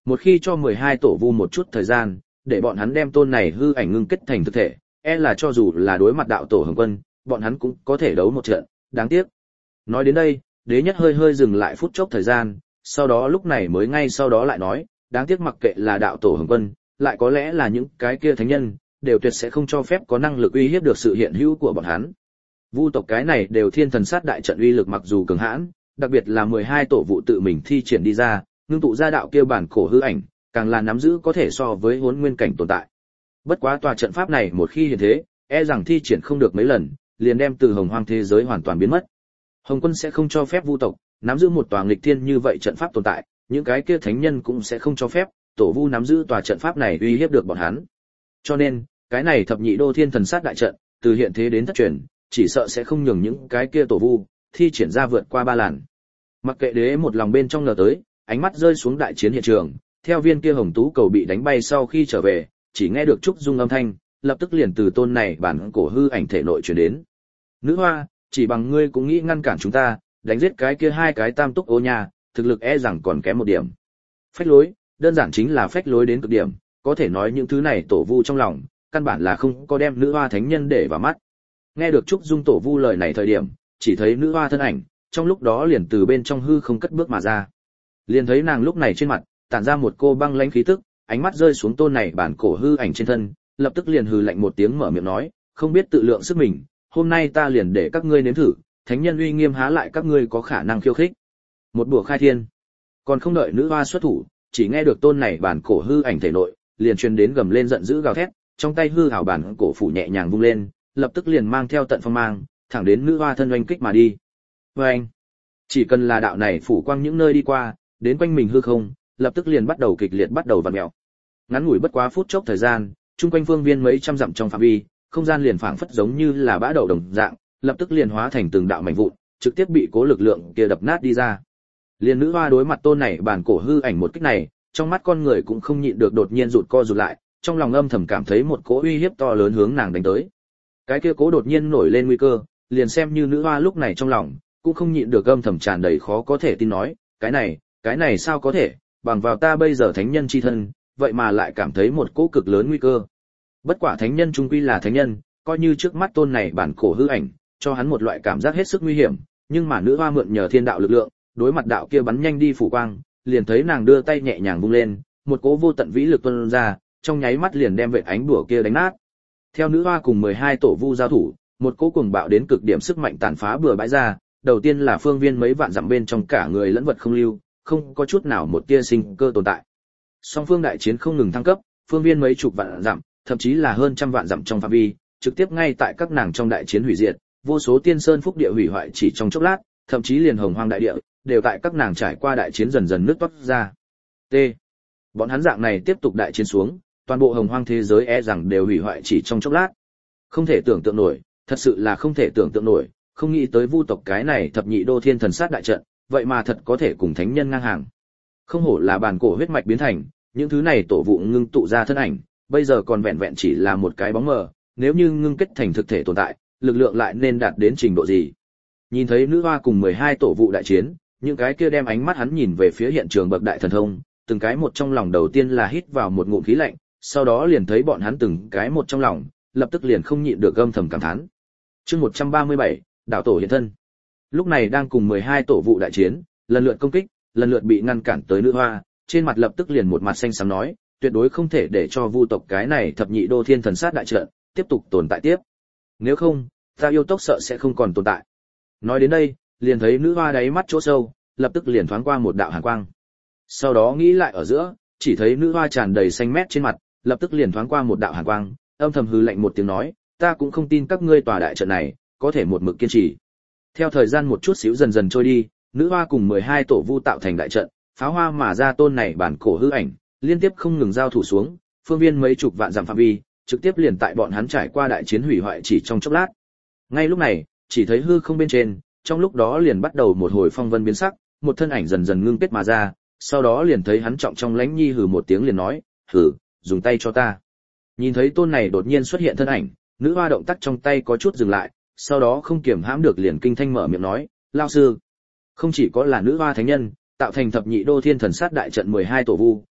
A: Một khi cho 12 tổ vu một chút thời gian, để bọn hắn đem tôn này hư ảnh ngưng kết thành thực thể, là cho dù là đối mặt đạo tổ Hồng Quân, bọn hắn cũng có thể đấu một trận, đáng tiếc. Nói đến đây, Đế Nhất hơi hơi dừng lại phút chốc thời gian, sau đó lúc này mới ngay sau đó lại nói, đáng tiếc mặc kệ là đạo tổ Hồng Quân, lại có lẽ là những cái kia thánh nhân, đều tuyệt sẽ không cho phép có năng lực uy hiếp được sự hiện hữu của bọn hắn. Vu tộc cái này đều thiên thần sát đại trận uy lực mặc dù cường hãn, đặc biệt là 12 tổ vụ tự mình thi triển đi ra, ngưng tụ ra đạo kia bản cổ hư ảnh, càng là nắm giữ có thể so với Hỗn Nguyên cảnh tồn tại. Bất quá tòa trận pháp này một khi hiện thế, rằng thi triển không được mấy lần, liền đem từ Hồng Hoang thế giới hoàn toàn biến mất. Hồng Quân sẽ không cho phép Vu tộc nắm giữ một tòa nghịch thiên như vậy trận pháp tồn tại, những cái kia thánh nhân cũng sẽ không cho phép tổ vu nắm giữ tòa trận pháp này uy hiếp được bọn hắn. Cho nên, cái này thập nhị đô thiên thần sát đại trận, từ hiện thế đến thất truyền, chỉ sợ sẽ không nhường những cái kia tổ vu thi triển ra vượt qua 3 lần. Mặc kệ Đế một lòng bên trong ngờ tới, ánh mắt rơi xuống đại chiến hiện trường, theo viên kia hồng tú cầu bị đánh bay sau khi trở về, chỉ nghe được trúc dung âm thanh, lập tức liền từ tôn này bản cổ hư ảnh thể nội truyền đến. Nữ hoa, chỉ bằng ngươi cũng nghĩ ngăn cản chúng ta, đánh giết cái kia 2 cái tam túc ô nha, thực lực rằng còn kém một điểm. Phách lối, đơn giản chính là phách lối đến cực điểm, có thể nói những thứ này tổ vu trong lòng, căn bản là không có đem nữ hoa thánh nhân để vào mắt. Nghe được trúc dung tổ vu lời này thời điểm, chỉ thấy nữ hoa thân ảnh, trong lúc đó liền từ bên trong hư không cất bước mà ra. Liền thấy nàng lúc này trên mặt tản ra một cô băng lãnh khí tức, ánh mắt rơi xuống tôn này bản cổ hư ảnh trên thân, lập tức liền hừ lạnh một tiếng mở miệng nói, không biết tự lượng sức mình, hôm nay ta liền để các ngươi nếm thử, thánh nhân uy nghiêm há lại các ngươi có khả năng khiêu khích. Một bùa khai thiên. Còn không đợi nữ hoa xuất thủ, chỉ nghe được tôn này bản cổ hư ảnh thể nội, liền truyền đến gầm lên giận dữ gào thét, trong tay hư hào bản cổ phủ nhẹ nhàng vung lên, lập tức liền mang theo tận phong mang, thẳng đến nữ hoa thân oanh kích mà đi. Oanh! Chỉ cần là đạo này phủ quang những nơi đi qua, đến quanh mình hư không, lập tức liền bắt đầu kịch liệt bắt đầu vặn mèo. Ngắn ngủi bất quá phút chốc thời gian, chung quanh phương viên mấy trăm dặm trong phạm vi, không gian liền phảng phất giống như là bã đậu đồng dạng, lập tức liền hóa thành từng đạo mảnh vụn, trực tiếp bị cố lực lượng kia đập nát đi ra. Liên nữ hoa đối mặt tôn này bản cổ hư ảnh một kích này, trong mắt con người cũng không nhịn được đột nhiên rụt co rụt lại, trong lòng âm thầm cảm thấy một cỗ uy hiếp to lớn hướng nàng đánh tới. Cái kia cố đột nhiên nổi lên nguy cơ, liền xem như nữ hoa lúc này trong lòng cũng không nhịn được âm thầm tràn đầy khó có thể tin nói, cái này sao có thể, bằng vào ta bây giờ thánh nhân chi thân, vậy mà lại cảm thấy một cỗ cực lớn nguy cơ. Bất quả thánh nhân trung quy là thánh nhân, coi như trước mắt tôn này bản cổ hư ảnh, cho hắn một loại cảm giác hết sức nguy hiểm, nhưng mà nữ hoa mượn nhờ thiên đạo lực lượng, đối mặt đạo kia bắn nhanh đi phủ quang, liền thấy nàng đưa tay nhẹ nhàng vung lên, một cỗ vô tận vĩ lực tuôn ra, trong nháy mắt liền đem vệt ánh đùa kia đánh nát. Theo nữ hoa cùng 12 tổ vu giao thủ, một cỗ cuồng bạo đến cực điểm sức mạnh tàn phá bừa bãi ra, đầu tiên là phương viên mấy vạn dặm bên trong cả người lẫn vật không lưu, không có chút nào một tia sinh cơ tồn tại. Song phương đại chiến không ngừng thăng cấp, phương viên mấy chục vạn dặm, thậm chí là hơn trăm vạn dặm trong phạm vi, trực tiếp ngay tại các nàng trong đại chiến hủy diệt, vô số tiên sơn phúc địa hủy hoại chỉ trong chốc lát, thậm chí liền hồng hoang đại địa đều tại các nàng trải qua đại chiến dần dần nứt toát ra. T. Bọn hắn dạng này tiếp tục đại chiến xuống, toàn bộ hồng hoang thế giới rằng đều hủy hoại chỉ trong chốc lát. Không thể tưởng tượng nổi, thật sự là không thể tưởng tượng nổi, không nghĩ tới vu tộc cái này thập nhị đô thiên thần sát đại trận, vậy mà thật có thể cùng thánh nhân ngang hàng. Không hổ là bản cổ huyết mạch biến thành, những thứ này tổ vụ ngưng tụ ra thân ảnh, bây giờ còn vẹn vẹn chỉ là một cái bóng mờ, nếu như ngưng kết thành thực thể tồn tại, lực lượng lại nên đạt đến trình độ gì. Nhìn thấy nữ hoa cùng 12 tổ vụ đại chiến, những cái kia đem ánh mắt hắn nhìn về phía hiện trường bậc đại thần thông, từng cái một trong lòng đầu tiên là hít vào một ngụm khí lạnh, sau đó liền thấy bọn hắn từng cái một trong lòng, lập tức liền không nhịn được âm thầm cảm thán. Chương 137, đạo tổ hiện thân. Lúc này đang cùng 12 tổ vụ đại chiến, lần lượt công kích, lần lượt bị ngăn cản tới nữ hoa, trên mặt lập tức liền một mặt xanh xám nói, tuyệt đối không thể để cho vu tộc cái này thập nhị đô thiên thần sát đại trận tiếp tục tồn tại tiếp. Nếu không, ta yêu tộc sợ sẽ không còn tồn tại. Nói đến đây, liền thấy nữ hoa đáy mắt chỗ sâu, lập tức liền thoáng qua một đạo hàn quang. Sau đó nghĩ lại ở giữa, chỉ thấy nữ hoa tràn đầy xanh mét trên mặt, lập tức liền thoáng qua một đạo hàn quang, âm thầm hừ lạnh một tiếng nói, ta cũng không tin các ngươi tòa đại trận này có thể một mực kiên trì. Theo thời gian một chút xíu dần dần trôi đi, nữ hoa cùng 12 tổ vu tạo thành đại trận, pháo hoa mà ra tôn này bản cổ hư ảnh, liên tiếp không ngừng giao thủ xuống, phương viên mấy chục vạn dặm phạm vi, trực tiếp liền tại bọn hắn trải qua đại chiến hủy hoại chỉ trong chốc lát. Ngay lúc này, chỉ thấy hư không bên trên, trong lúc đó liền bắt đầu một hồi phong vân biến sắc, một thân ảnh dần dần ngưng kết mà ra, sau đó liền thấy hắn trọng trong lãnh nhi hừ một tiếng liền nói, hừ, dùng tay cho ta. Nhìn thấy tôn này đột nhiên xuất hiện thân ảnh, nữ hoa động tác trong tay có chút dừng lại, sau đó không kiềm hãm được liền kinh thanh mở miệng nói, lao sư. Không chỉ có là nữ hoa thánh nhân, tạo thành thập nhị đô thiên thần sát đại trận 12 tổ vu,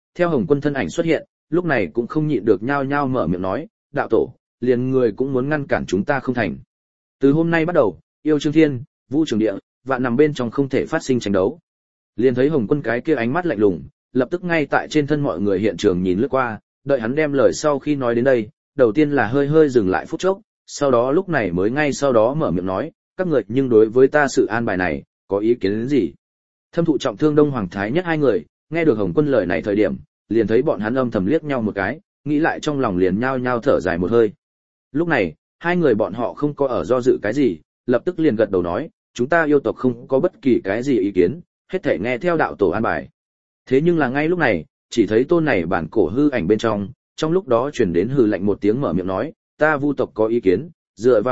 A: theo Hồng Quân thân ảnh xuất hiện, lúc này cũng không nhịn được nhao nhao mở miệng nói, đạo tổ, liền người cũng muốn ngăn cản chúng ta không thành. Từ hôm nay bắt đầu, yêu Trương Thiên, Vu Trường Địa, vạn nằm bên trong không thể phát sinh tranh đấu. Liền thấy Hồng Quân cái kia ánh mắt lạnh lùng, lập tức ngay tại trên thân mọi người hiện trường nhìn lướt qua, đợi hắn đem lời sau khi nói đến đây, đầu tiên là hơi hơi dừng lại phút chốc, sau đó lúc này mới ngay sau đó mở miệng nói, các người nhưng đối với ta sự an bài này, có ý kiến đến gì? Thâm thụ trọng thương Đông Hoàng Thái Nhất hai người, nghe được Hồng Quân lời này thời điểm, liền thấy bọn hắn âm thầm liếc nhau một cái, nghĩ lại trong lòng liền nhao nhao thở dài một hơi. Lúc này, hai người bọn họ không có ở do dự cái gì, lập tức liền gật đầu nói, chúng ta yêu tộc không có bất kỳ cái gì ý kiến, hết thảy nghe theo đạo tổ an bài. Thế nhưng là ngay lúc này, chỉ thấy tôn này bản cổ hư ảnh bên trong lúc đó truyền đến hừ lạnh một tiếng mở miệng nói, ta Vu tộc có ý kiến, dựa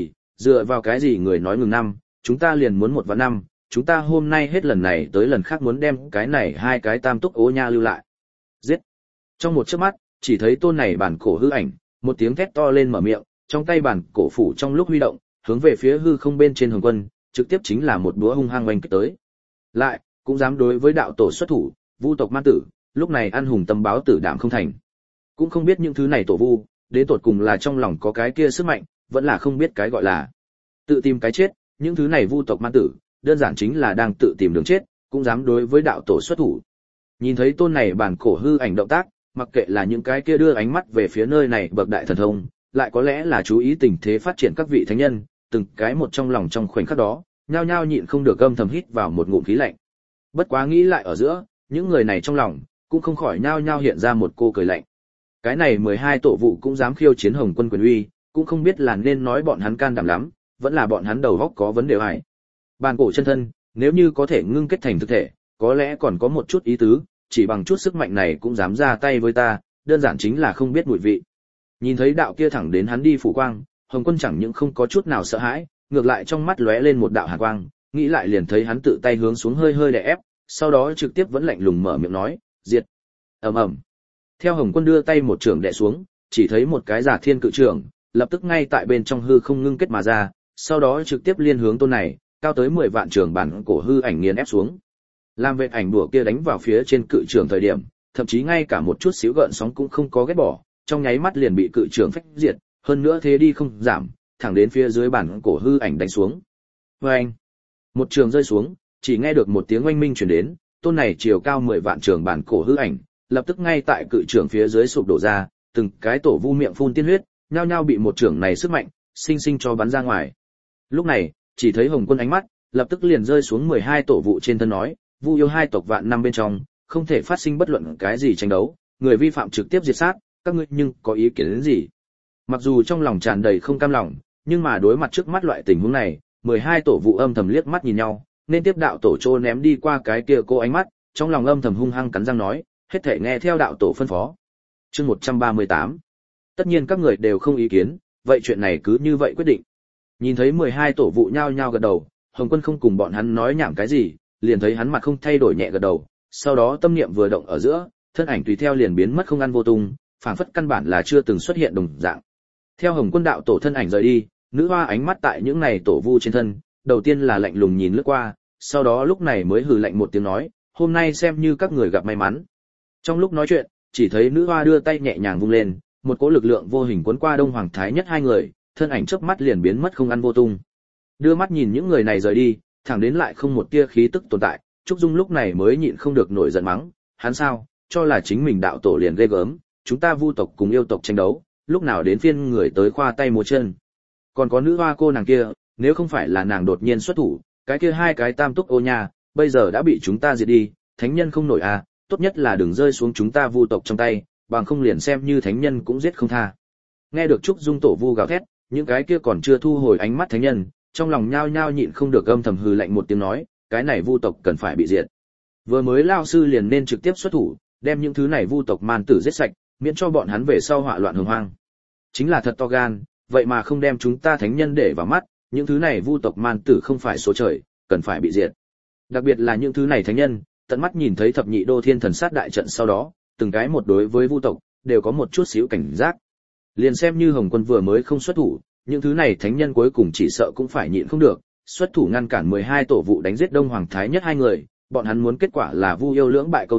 A: vào cái gì người nói ngừng năm, chúng ta liền muốn 1 vạn năm, chúng ta hôm nay hết lần này tới lần khác muốn đem cái này hai cái tam túc ố nha lưu lại. Giết! Trong một chớp mắt, chỉ thấy tôn này bản cổ hư ảnh, một tiếng thét to lên mở miệng, trong tay bản cổ phủ trong lúc huy động, hướng về phía hư không bên trên Hồng Quân, trực tiếp chính là một búa hung hăng oanh kích tới. Lại, cũng dám đối với đạo tổ xuất thủ, Vu tộc man tử, lúc này ăn hùng tâm báo tử đảm không thành. Cũng không biết những thứ này tổ vu, đến tột cùng là trong lòng có cái kia sức mạnh, vẫn là không biết cái gọi là tự tìm cái chết, những thứ này Vu tộc man tử, đơn giản chính là đang tự tìm đường chết, cũng dám đối với đạo tổ xuất thủ. Nhìn thấy tôn này bản cổ hư ảnh động tác, mặc kệ là những cái kia đưa ánh mắt về phía nơi này bậc đại thần thông, lại có lẽ là chú ý tình thế phát triển các vị thánh nhân, từng cái một trong lòng trong khoảnh khắc đó, nhao nhao nhịn không được âm thầm hít vào một ngụm khí lạnh. Bất quá nghĩ lại ở giữa, những người này trong lòng cũng không khỏi nhao nhao hiện ra một cô cười lạnh. Cái này 12 tổ vụ cũng dám khiêu chiến Hồng Quân quyền uy, cũng không biết là nên nói bọn hắn can đảm lắm, vẫn là bọn hắn đầu óc có vấn đề hay. Bàn cổ chân thân, nếu như có thể ngưng kết thành thực thể, có lẽ còn có một chút ý tứ, chỉ bằng chút sức mạnh này cũng dám ra tay với ta, đơn giản chính là không biết mùi vị. Nhìn thấy đạo kia thẳng đến hắn đi phủ quang, Hồng Quân chẳng những không có chút nào sợ hãi, ngược lại trong mắt lóe lên một đạo hàn quang, nghĩ lại liền thấy hắn tự tay hướng xuống hơi hơi đè ép, sau đó trực tiếp vẫn lạnh lùng mở miệng nói, diệt. Ầm ầm. Theo Hồng Quân đưa tay một chưởng đè xuống, chỉ thấy một cái giả thiên cự trưởng, lập tức ngay tại bên trong hư không ngưng kết mà ra, sau đó trực tiếp liên hướng tôn này, cao tới 10 vạn trường bản cổ hư ảnh nghiền ép xuống. Làm vệt ảnh đùa kia đánh vào phía trên cự trưởng thời điểm, thậm chí ngay cả một chút xíu gợn sóng cũng không có ghét bỏ, trong nháy mắt liền bị cự trưởng phách diệt, hơn nữa thế đi không giảm, thẳng đến phía dưới bản cổ hư ảnh đánh xuống. Oeng! Một trường rơi xuống, chỉ nghe được một tiếng oanh minh truyền đến, tôn này chiều cao 10 vạn trường bản cổ hư ảnh, lập tức ngay tại cự trưởng phía dưới sụp đổ ra, từng cái tổ vu miệng phun tiên huyết, nhao nhao bị một trưởng này sức mạnh sinh sinh cho bắn ra ngoài. Lúc này, chỉ thấy Hồng Quân ánh mắt lập tức liền rơi xuống 12 tổ vụ trên thân nói, Vu yêu hai tộc vạn năm bên trong, không thể phát sinh bất luận cái gì tranh đấu, người vi phạm trực tiếp diệt sát, các ngươi nhưng có ý kiến đến gì? Mặc dù trong lòng tràn đầy không cam lòng, nhưng mà đối mặt trước mắt loại tình huống này, 12 tổ vụ âm thầm liếc mắt nhìn nhau, nên tiếp đạo tổ trô ném đi qua cái kia cô ánh mắt, trong lòng âm thầm hung hăng cắn răng nói, hết thể nghe theo đạo tổ phân phó. Chương 138. Tất nhiên các người đều không ý kiến, vậy chuyện này cứ như vậy quyết định. Nhìn thấy 12 tổ vụ nhao nhao gật đầu, Hồng Quân không cùng bọn hắn nói nhảm cái gì, liền thấy hắn mặt không thay đổi nhẹ gật đầu, sau đó tâm niệm vừa động ở giữa, thân ảnh tùy theo liền biến mất không ăn vô tung, phảng phất căn bản là chưa từng xuất hiện đồng dạng. Theo Hồng Quân đạo tổ thân ảnh rời đi, nữ hoa ánh mắt tại những này tổ vu trên thân, đầu tiên là lạnh lùng nhìn lướt qua, sau đó lúc này mới hừ lạnh một tiếng nói, hôm nay xem như các người gặp may mắn. Trong lúc nói chuyện, chỉ thấy nữ hoa đưa tay nhẹ nhàng vung lên, một cỗ lực lượng vô hình cuốn qua Đông Hoàng Thái Nhất hai người, thân ảnh chớp mắt liền biến mất không ăn vô tung. Đưa mắt nhìn những người này rời đi, thẳng đến lại không một tia khí tức tồn tại, Trúc Dung lúc này mới nhịn không được nổi giận mắng, hắn sao, cho là chính mình đạo tổ liền ghê gớm, chúng ta Vu tộc cùng yêu tộc tranh đấu, lúc nào đến phiên người tới khoa tay múa chân. Còn có nữ hoa cô nàng kia, nếu không phải là nàng đột nhiên xuất thủ, cái kia hai cái tam túc ô nha, bây giờ đã bị chúng ta diệt đi, thánh nhân không nổi à, tốt nhất là đừng rơi xuống chúng ta Vu tộc trong tay, bằng không liền xem như thánh nhân cũng giết không tha. Nghe được Trúc Dung tổ vu gào thét, những cái kia còn chưa thu hồi ánh mắt thánh nhân, trong lòng nhao nhao nhịn không được âm thầm hừ lạnh một tiếng nói, cái này Vu tộc cần phải bị diệt. Vừa mới lao sư liền nên trực tiếp xuất thủ, đem những thứ này Vu tộc man tử giết sạch, miễn cho bọn hắn về sau họa loạn hồng hoang. Chính là thật to gan, vậy mà không đem chúng ta thánh nhân để vào mắt, những thứ này Vu tộc man tử không phải số trời, cần phải bị diệt. Đặc biệt là những thứ này thánh nhân, tận mắt nhìn thấy thập nhị đô thiên thần sát đại trận sau đó, từng cái một đối với Vu tộc đều có một chút xíu cảnh giác. Liền xem như Hồng Quân vừa mới không xuất thủ, những thứ này thánh nhân cuối cùng chỉ sợ cũng phải nhịn không được, xuất thủ ngăn cản 12 tổ vụ đánh giết Đông Hoàng Thái Nhất hai người, bọn hắn muốn kết quả là Vu yêu lưỡng bại câu thương,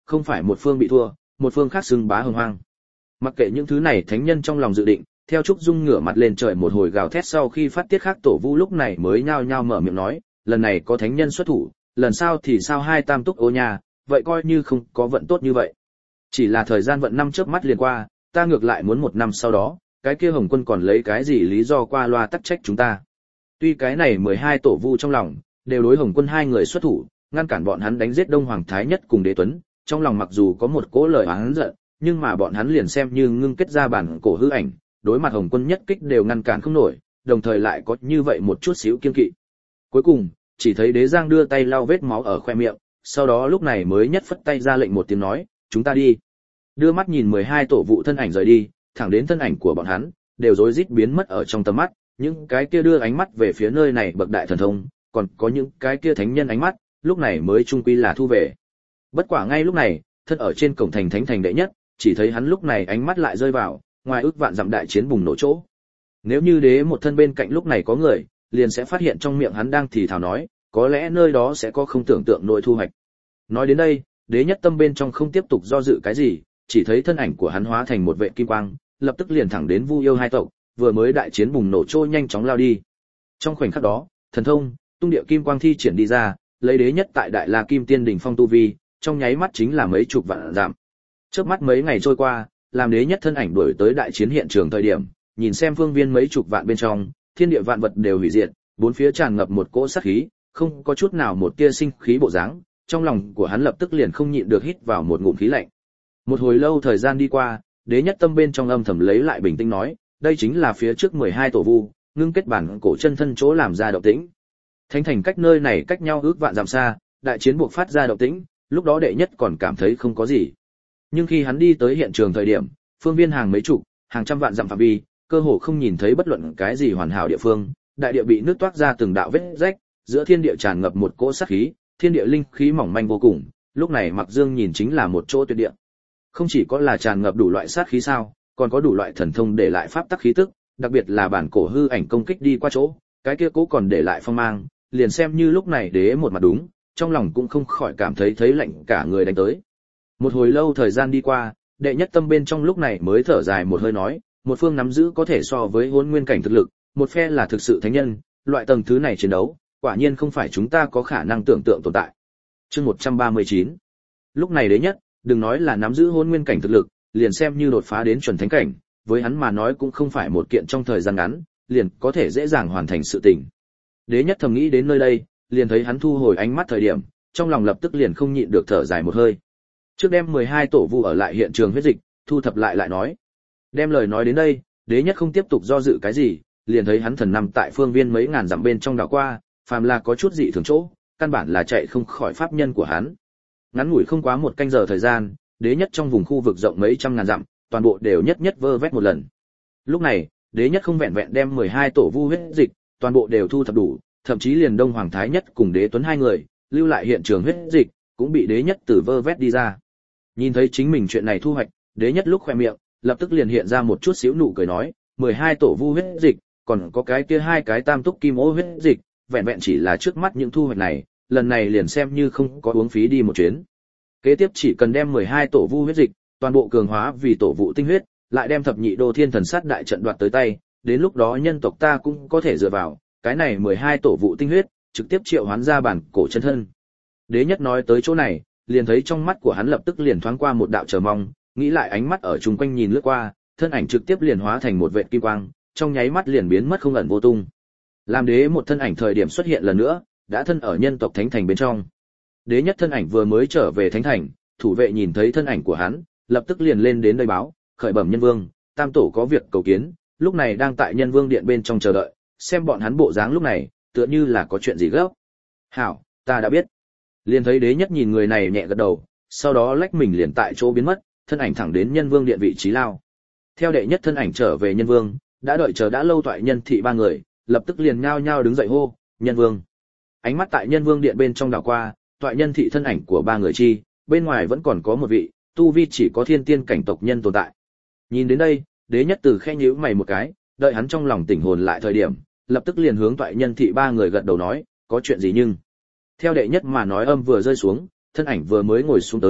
A: không phải một phương bị thua, một phương khác xưng bá hồng hoang. Mặc kệ những thứ này thánh nhân trong lòng dự định, theo Trúc Dung ngửa mặt lên trời một hồi gào thét sau khi phát tiết khác tổ vu lúc này mới nhao nhao mở miệng nói, lần này có thánh nhân xuất thủ, lần sau thì sao hai tam túc ô nhà, vậy coi như không có vận tốt như vậy. Chỉ là thời gian vận năm chớp mắt liền qua, ta ngược lại muốn một năm sau đó, cái kia Hồng Quân còn lấy cái gì lý do qua loa tắc trách chúng ta. Tuy cái này 12 tổ vu trong lòng đều đối Hồng Quân hai người xuất thủ, ngăn cản bọn hắn đánh giết Đông Hoàng Thái Nhất cùng Đế Tuấn, trong lòng mặc dù có một cỗ lời oán giận, nhưng mà bọn hắn liền xem như ngưng kết ra bản cổ hư ảnh, đối mặt Hồng Quân nhất kích đều ngăn cản không nổi, đồng thời lại có như vậy một chút xíu kiên kỵ. Cuối cùng, chỉ thấy Đế Giang đưa tay lau vết máu ở khoe miệng, sau đó lúc này mới nhất phất tay ra lệnh một tiếng nói, chúng ta đi. Đưa mắt nhìn 12 tổ vụ thân ảnh rời đi, thẳng đến thân ảnh của bọn hắn đều rối rít biến mất ở trong tầm mắt, những cái kia đưa ánh mắt về phía nơi này bậc đại thần thông, còn có những cái kia thánh nhân ánh mắt, lúc này mới trung quy là thu về. Bất quả ngay lúc này, thân ở trên cổng thành thánh thành đệ nhất, chỉ thấy hắn lúc này ánh mắt lại rơi vào ngoài ước vạn dặm đại chiến bùng nổ chỗ. Nếu như Đế một thân bên cạnh lúc này có người, liền sẽ phát hiện trong miệng hắn đang thì thào nói, có lẽ nơi đó sẽ có không tưởng tượng nổi thu hoạch. Nói đến đây, Đế nhất tâm bên trong không tiếp tục do dự cái gì, chỉ thấy thân ảnh của hắn hóa thành một vệ kim quang, lập tức liền thẳng đến Vu Yêu hai tộc, vừa mới đại chiến bùng nổ trôi nhanh chóng lao đi. Trong khoảnh khắc đó, thần thông, tung địa kim quang thi triển đi ra, lấy Đế nhất tại Đại La Kim Tiên đỉnh phong tu vi, trong nháy mắt chính là mấy chục vạn dặm. Chớp mắt mấy ngày trôi qua, làm Đế nhất thân ảnh đuổi tới đại chiến hiện trường thời điểm, nhìn xem phương viên mấy chục vạn bên trong, thiên địa vạn vật đều hủy diệt, bốn phía tràn ngập một cỗ sát khí, không có chút nào một tia sinh khí bộ dáng, trong lòng của hắn lập tức liền không nhịn được hít vào một ngụm khí lạnh. Một hồi lâu thời gian đi qua, Đế nhất tâm bên trong âm thầm lấy lại bình tĩnh nói, đây chính là phía trước 12 tổ vu, ngưng kết bản cổ chân thân chỗ làm ra động tĩnh. Thánh thành cách nơi này cách nhau ước vạn dặm xa, đại chiến buộc phát ra động tĩnh, lúc đó đệ nhất còn cảm thấy không có gì. Nhưng khi hắn đi tới hiện trường thời điểm, phương viên hàng mấy chục, hàng trăm vạn dặm phạm vi, cơ hồ không nhìn thấy bất luận cái gì hoàn hảo địa phương, đại địa bị nước toát ra từng đạo vết rách, giữa thiên địa tràn ngập một cỗ sát khí, thiên địa linh khí mỏng manh vô cùng, lúc này Mặc Dương nhìn chính là một chỗ tuyệt địa. Không chỉ có là tràn ngập đủ loại sát khí sao, còn có đủ loại thần thông để lại pháp tắc khí tức, đặc biệt là bản cổ hư ảnh công kích đi qua chỗ, cái kia cố còn để lại phong mang, liền xem như lúc này Đế một mặt đúng, trong lòng cũng không khỏi cảm thấy lạnh cả người đánh tới. Một hồi lâu thời gian đi qua, đệ nhất tâm bên trong lúc này mới thở dài một hơi nói, một phương nắm giữ có thể so với hôn nguyên cảnh thực lực, một phe là thực sự thánh nhân, loại tầng thứ này chiến đấu, quả nhiên không phải chúng ta có khả năng tưởng tượng tồn tại. Chương 139. Lúc này Đế nhất, đừng nói là nắm giữ hôn nguyên cảnh thực lực, liền xem như đột phá đến chuẩn thánh cảnh, với hắn mà nói cũng không phải một kiện trong thời gian ngắn, liền có thể dễ dàng hoàn thành sự tình. Đế nhất thầm nghĩ đến nơi đây, liền thấy hắn thu hồi ánh mắt thời điểm, trong lòng lập tức liền không nhịn được thở dài một hơi. Trước đem 12 tổ vu ở lại hiện trường huyết dịch, thu thập lại nói. Đem lời nói đến đây, Đế nhất không tiếp tục do dự cái gì, liền thấy hắn thần nằm tại phương viên mấy ngàn dặm bên trong đảo qua, phàm là có chút dị thường chỗ, căn bản là chạy không khỏi pháp nhân của hắn. Ngắn ngủi không quá một canh giờ thời gian, Đế nhất trong vùng khu vực rộng mấy trăm ngàn dặm, toàn bộ đều nhất nhất vơ vét một lần. Lúc này, Đế nhất không vẹn vẹn đem 12 tổ vu huyết dịch, toàn bộ đều thu thập đủ, thậm chí liền Đông Hoàng Thái Nhất cùng Đế Tuấn hai người, lưu lại hiện trường huyết dịch, cũng bị Đế nhất từ vơ vét đi ra. Nhìn thấy chính mình chuyện này thu hoạch, Đế nhất lúc khoe miệng, lập tức liền hiện ra một chút xíu nụ cười nói, 12 tổ vu huyết dịch, còn có cái kia hai cái tam túc kim ô huyết dịch, vẹn vẹn chỉ là trước mắt những thu hoạch này, lần này liền xem như không có uống phí đi một chuyến. Kế tiếp chỉ cần đem 12 tổ vu huyết dịch, toàn bộ cường hóa vì tổ vụ tinh huyết, lại đem thập nhị đô thiên thần sát đại trận đoạt tới tay, đến lúc đó nhân tộc ta cũng có thể dựa vào cái này 12 tổ vụ tinh huyết, trực tiếp triệu hoán ra bản cổ chân thân. Đế nhất nói tới chỗ này, liền thấy trong mắt của hắn lập tức liền thoáng qua một đạo chờ mong, nghĩ lại ánh mắt ở chung quanh nhìn lướt qua, thân ảnh trực tiếp liền hóa thành một vệt kim quang, trong nháy mắt liền biến mất không ẩn vô tung. Làm Đế một thân ảnh thời điểm xuất hiện lần nữa, đã thân ở nhân tộc thánh thành bên trong. Đế nhất thân ảnh vừa mới trở về thánh thành, thủ vệ nhìn thấy thân ảnh của hắn, lập tức liền lên đến đây báo, khởi bẩm nhân vương, tam tổ có việc cầu kiến, lúc này đang tại nhân vương điện bên trong chờ đợi, xem bọn hắn bộ dáng lúc này, tựa như là có chuyện gì gấp. Hảo, ta đã biết. Liền thấy Đế nhất nhìn người này nhẹ gật đầu, sau đó lách mình liền tại chỗ biến mất, thân ảnh thẳng đến nhân vương điện vị trí lao. Theo đệ nhất thân ảnh trở về nhân vương, đã đợi chờ đã lâu Toại Nhân thị ba người, lập tức liền nhao nhao đứng dậy hô, nhân vương. Ánh mắt tại nhân vương điện bên trong đảo qua, Toại Nhân thị thân ảnh của ba người chi, bên ngoài vẫn còn có một vị, tu vi chỉ có thiên tiên cảnh tộc nhân tồn tại. Nhìn đến đây, Đế nhất từ khẽ nhíu mày một cái, đợi hắn trong lòng tỉnh hồn lại thời điểm, lập tức liền hướng Toại Nhân thị ba người gật đầu nói, có chuyện gì nhưng. Theo đệ nhất mà nói âm vừa rơi xuống, thân ảnh vừa mới ngồi xuống tới,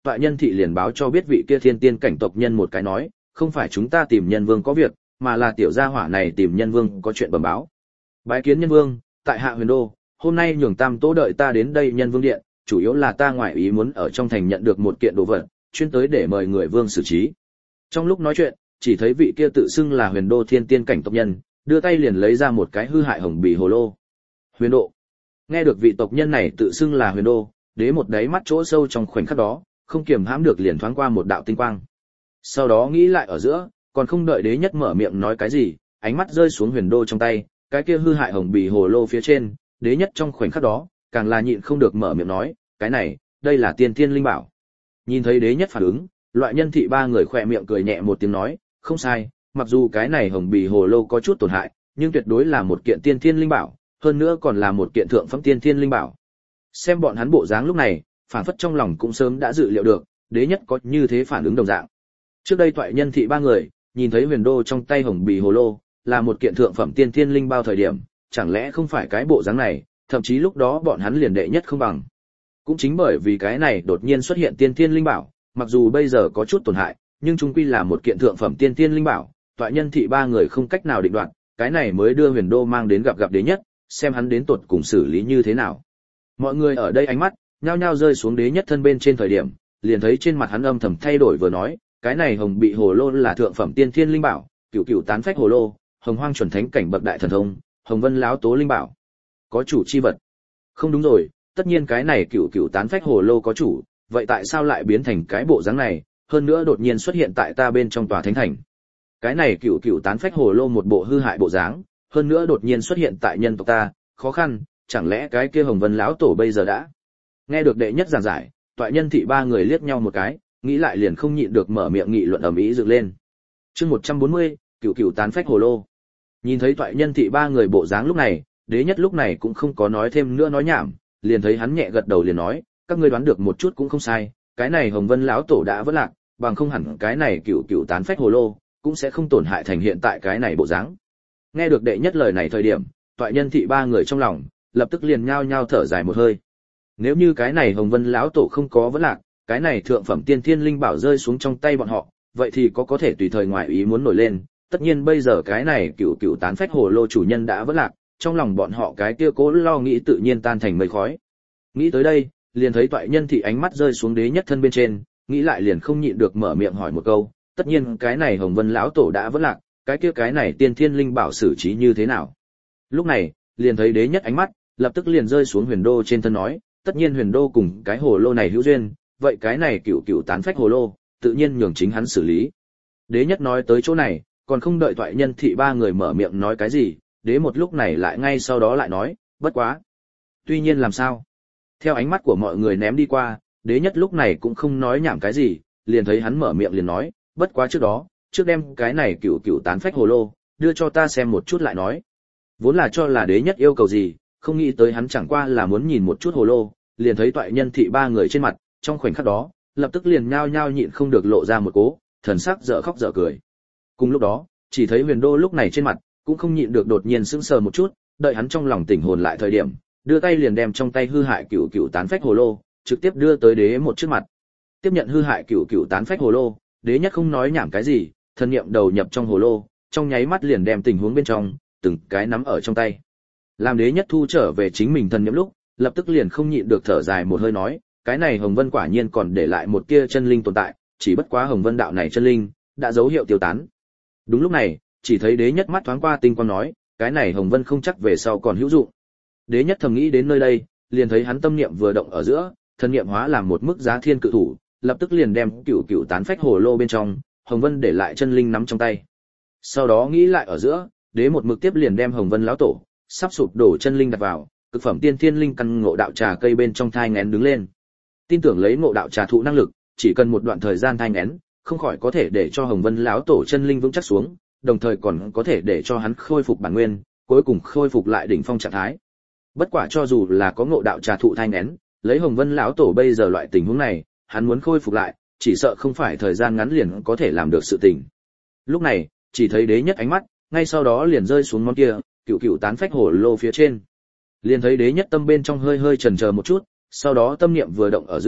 A: toại nhân thị liền báo cho biết vị kia thiên tiên cảnh tộc nhân một cái nói, không phải chúng ta tìm nhân vương có việc, mà là tiểu gia hỏa này tìm nhân vương có chuyện bẩm báo. Bái kiến nhân vương, tại hạ Huyền Đô, hôm nay nhường Tam Tố đợi ta đến đây nhân vương điện, chủ yếu là ta ngoại ý muốn ở trong thành nhận được một kiện đồ vật, chuyên tới để mời người vương xử trí. Trong lúc nói chuyện, chỉ thấy vị kia tự xưng là Huyền Đô thiên tiên cảnh tộc nhân, đưa tay liền lấy ra một cái hư hại hồng bì hồ lô. Huyền Đô. Nghe được vị tộc nhân này tự xưng là Huyền Đô, đế một đáy mắt chỗ sâu trong khoảnh khắc đó, không kiềm hãm được liền thoáng qua một đạo tinh quang. Sau đó nghĩ lại ở giữa, còn không đợi đế nhất mở miệng nói cái gì, ánh mắt rơi xuống Huyền Đô trong tay, cái kia hư hại hồng bì hồ lô phía trên, đế nhất trong khoảnh khắc đó, càng là nhịn không được mở miệng nói, cái này, đây là tiên thiên linh bảo. Nhìn thấy đế nhất phản ứng, loại nhân thị ba người khỏe miệng cười nhẹ một tiếng nói, không sai, mặc dù cái này hồng bì hồ lô có chút tổn hại, nhưng tuyệt đối là một kiện tiên thiên linh bảo, hơn nữa còn là một kiện thượng phẩm tiên thiên linh bảo. Xem bọn hắn bộ dáng lúc này, phản phất trong lòng cũng sớm đã dự liệu được, đế nhất có như thế phản ứng đồng dạng. Trước đây toại nhân thị ba người, nhìn thấy Huyền Đô trong tay hồng bì hồ lô, là một kiện thượng phẩm tiên thiên linh bảo thời điểm, chẳng lẽ không phải cái bộ dáng này, thậm chí lúc đó bọn hắn liền đệ nhất không bằng. Cũng chính bởi vì cái này đột nhiên xuất hiện tiên thiên linh bảo, mặc dù bây giờ có chút tổn hại, nhưng chung quy là một kiện thượng phẩm tiên thiên linh bảo, toại nhân thị ba người không cách nào định đoạt, cái này mới đưa Huyền Đô mang đến gặp đế nhất, xem hắn đến tột cùng xử lý như thế nào. Mọi người ở đây ánh mắt nhao nhao rơi xuống đế nhất thân bên trên thời điểm, liền thấy trên mặt hắn âm thầm thay đổi vừa nói, cái này hồng bị hồ lô là thượng phẩm tiên thiên linh bảo, cửu cửu tán phách hồ lô, hồng hoang chuẩn thánh cảnh bậc đại thần thông, hồng vân láo tố linh bảo, có chủ chi vật. Không đúng rồi, tất nhiên cái này cửu cửu tán phách hồ lô có chủ, vậy tại sao lại biến thành cái bộ dáng này, hơn nữa đột nhiên xuất hiện tại ta bên trong tòa thánh thành. Cái này cửu cửu tán phách hồ lô một bộ hư hại bộ dáng, hơn nữa đột nhiên xuất hiện tại nhân tộc ta, khó khăn, chẳng lẽ cái kia hồng vân lão tổ bây giờ đã. Nghe được đệ nhất giảng giải, toại nhân thị ba người liếc nhau một cái, nghĩ lại liền không nhịn được mở miệng nghị luận ầm ĩ dựng lên. Chương 140, cửu cửu tán phách hồ lô. Nhìn thấy toại nhân thị ba người bộ dáng lúc này, đế nhất lúc này cũng không có nói thêm nữa nói nhảm, liền thấy hắn nhẹ gật đầu liền nói, các ngươi đoán được một chút cũng không sai, cái này hồng vân lão tổ đã vỡ lạc, bằng không hẳn cái này cửu cửu tán phách hồ lô cũng sẽ không tổn hại thành hiện tại cái này bộ dáng. Nghe được đệ nhất lời này thời điểm, toại nhân thị ba người trong lòng lập tức liền nhao nhao thở dài một hơi. Nếu như cái này hồng vân lão tổ không có vỡ lạc, cái này thượng phẩm tiên thiên linh bảo rơi xuống trong tay bọn họ, vậy thì có thể tùy thời ngoại ý muốn nổi lên. Tất nhiên bây giờ cái này cửu cửu tán phách hồ lô chủ nhân đã vỡ lạc, trong lòng bọn họ cái kia cố lo nghĩ tự nhiên tan thành mây khói. Nghĩ tới đây, liền thấy toại nhân thị ánh mắt rơi xuống đế nhất thân bên trên, nghĩ lại liền không nhịn được mở miệng hỏi một câu, tất nhiên cái này hồng vân lão tổ đã vỡ lạc, cái này tiên thiên linh bảo xử trí như thế nào. Lúc này, liền thấy đế nhất ánh mắt lập tức liền rơi xuống Huyền Đô trên thân nói, tất nhiên Huyền Đô cùng cái hồ lô này hữu duyên, vậy cái này cửu cửu tán phách hồ lô tự nhiên nhường chính hắn xử lý. Đế nhất nói tới chỗ này, còn không đợi toại nhân thị ba người mở miệng nói cái gì, đế một lúc này lại ngay sau đó lại nói, bất quá. Tuy nhiên làm sao? Theo ánh mắt của mọi người ném đi qua, đế nhất lúc này cũng không nói nhảm cái gì, liền thấy hắn mở miệng liền nói, bất quá trước đó, trước đem cái này cửu cửu tán phách hồ lô đưa cho ta xem một chút lại nói. Vốn là cho là đế nhất yêu cầu gì, không nghĩ tới hắn chẳng qua là muốn nhìn một chút hồ lô, liền thấy toại nhân thị ba người trên mặt, trong khoảnh khắc đó, lập tức liền nhao nhao nhịn không được lộ ra một cố thần sắc dở khóc dở cười. Cùng lúc đó, chỉ thấy Huyền Đô lúc này trên mặt cũng không nhịn được đột nhiên sững sờ một chút, đợi hắn trong lòng tỉnh hồn lại thời điểm, đưa tay liền đem trong tay hư hại cửu cửu tán phách hồ lô trực tiếp đưa tới đế một trước mặt. Tiếp nhận hư hại cửu cửu tán phách hồ lô, đế nhất không nói nhảm cái gì, thần niệm đầu nhập trong hồ lô, trong nháy mắt liền đem tình huống bên trong từng cái nắm ở trong tay. Làm đế nhất thu trở về chính mình thần niệm lúc, lập tức liền không nhịn được thở dài một hơi nói, cái này Hồng Vân quả nhiên còn để lại một tia chân linh tồn tại, chỉ bất quá Hồng Vân đạo này chân linh đã dấu hiệu tiêu tán. Đúng lúc này, chỉ thấy đế nhất mắt thoáng qua tinh quang nói, cái này Hồng Vân không chắc về sau còn hữu dụng. Đế nhất thầm nghĩ đến nơi đây, liền thấy hắn tâm niệm vừa động ở giữa, thần niệm hóa làm một mức giá thiên cự thủ, lập tức liền đem cửu cửu tán phách hồ lô bên trong, Hồng Vân để lại chân linh nắm trong tay. Sau đó nghĩ lại ở giữa, đế một mực tiếp liền đem Hồng Vân lão tổ sắp sụp đổ chân linh đặt vào, cực phẩm tiên thiên linh căn ngộ đạo trà cây bên trong thai nghén đứng lên. Tin tưởng lấy ngộ đạo trà thụ năng lực, chỉ cần một đoạn thời gian thai nghén, không khỏi có thể để cho Hồng Vân lão tổ chân linh vững chắc xuống, đồng thời còn có thể để cho hắn khôi phục bản nguyên, cuối cùng khôi phục lại đỉnh phong trạng thái. Bất quả cho dù là có ngộ đạo trà thụ thai nghén, lấy Hồng Vân lão tổ bây giờ loại tình huống này, hắn muốn khôi phục lại, chỉ sợ không phải thời gian ngắn liền có thể làm được sự tình. Lúc này, chỉ thấy đế nhất ánh mắt, ngay sau đó liền rơi xuống món kia, cửu cửu tán phách hồ lô phía trên. Liền thấy đế nhất tâm bên trong hơi hơi chần chờ một chút, sau đó tâm niệm vừa động ở giữa,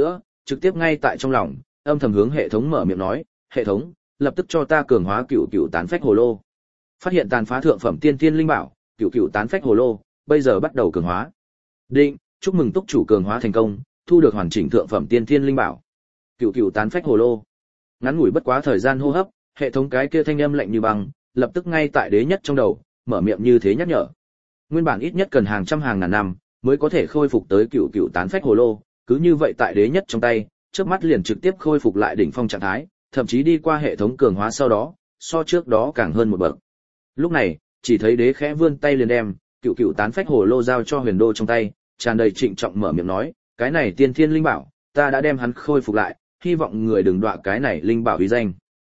A: trực tiếp ngay tại trong lòng, âm thầm hướng hệ thống mở miệng nói, hệ thống, lập tức cho ta cường hóa cựu cựu tán phách hồ lô. Phát hiện tàn phá thượng phẩm tiên tiên linh bảo, cựu cựu tán phách hồ lô, bây giờ bắt đầu cường hóa. Định, chúc mừng túc chủ cường hóa thành công, thu được hoàn chỉnh thượng phẩm tiên tiên linh bảo. Cựu cựu tán phách hồ lô. Ngắn ngủi bất quá thời gian hô hấp, hệ thống cái kia thanh âm lạnh như băng, lập tức ngay tại đế nhất trong đầu, mở miệng như thế nhắc nhở. Nguyên bản ít nhất cần hàng trăm hàng ngàn năm mới có thể khôi phục tới cựu cựu tán phách hồ lô, cứ như vậy tại đế nhất trong tay, chớp mắt liền trực tiếp khôi phục lại đỉnh phong trạng thái, thậm chí đi qua hệ thống cường hóa sau đó, so trước đó càng hơn một bậc. Lúc này, chỉ thấy đế khẽ vươn tay liền đem cựu cựu tán phách hồ lô giao cho Huyền Đô trong tay, tràn đầy trịnh trọng mở miệng nói, cái này tiên thiên linh bảo, ta đã đem hắn khôi phục lại, hy vọng người đừng đọa cái này linh bảo uy danh.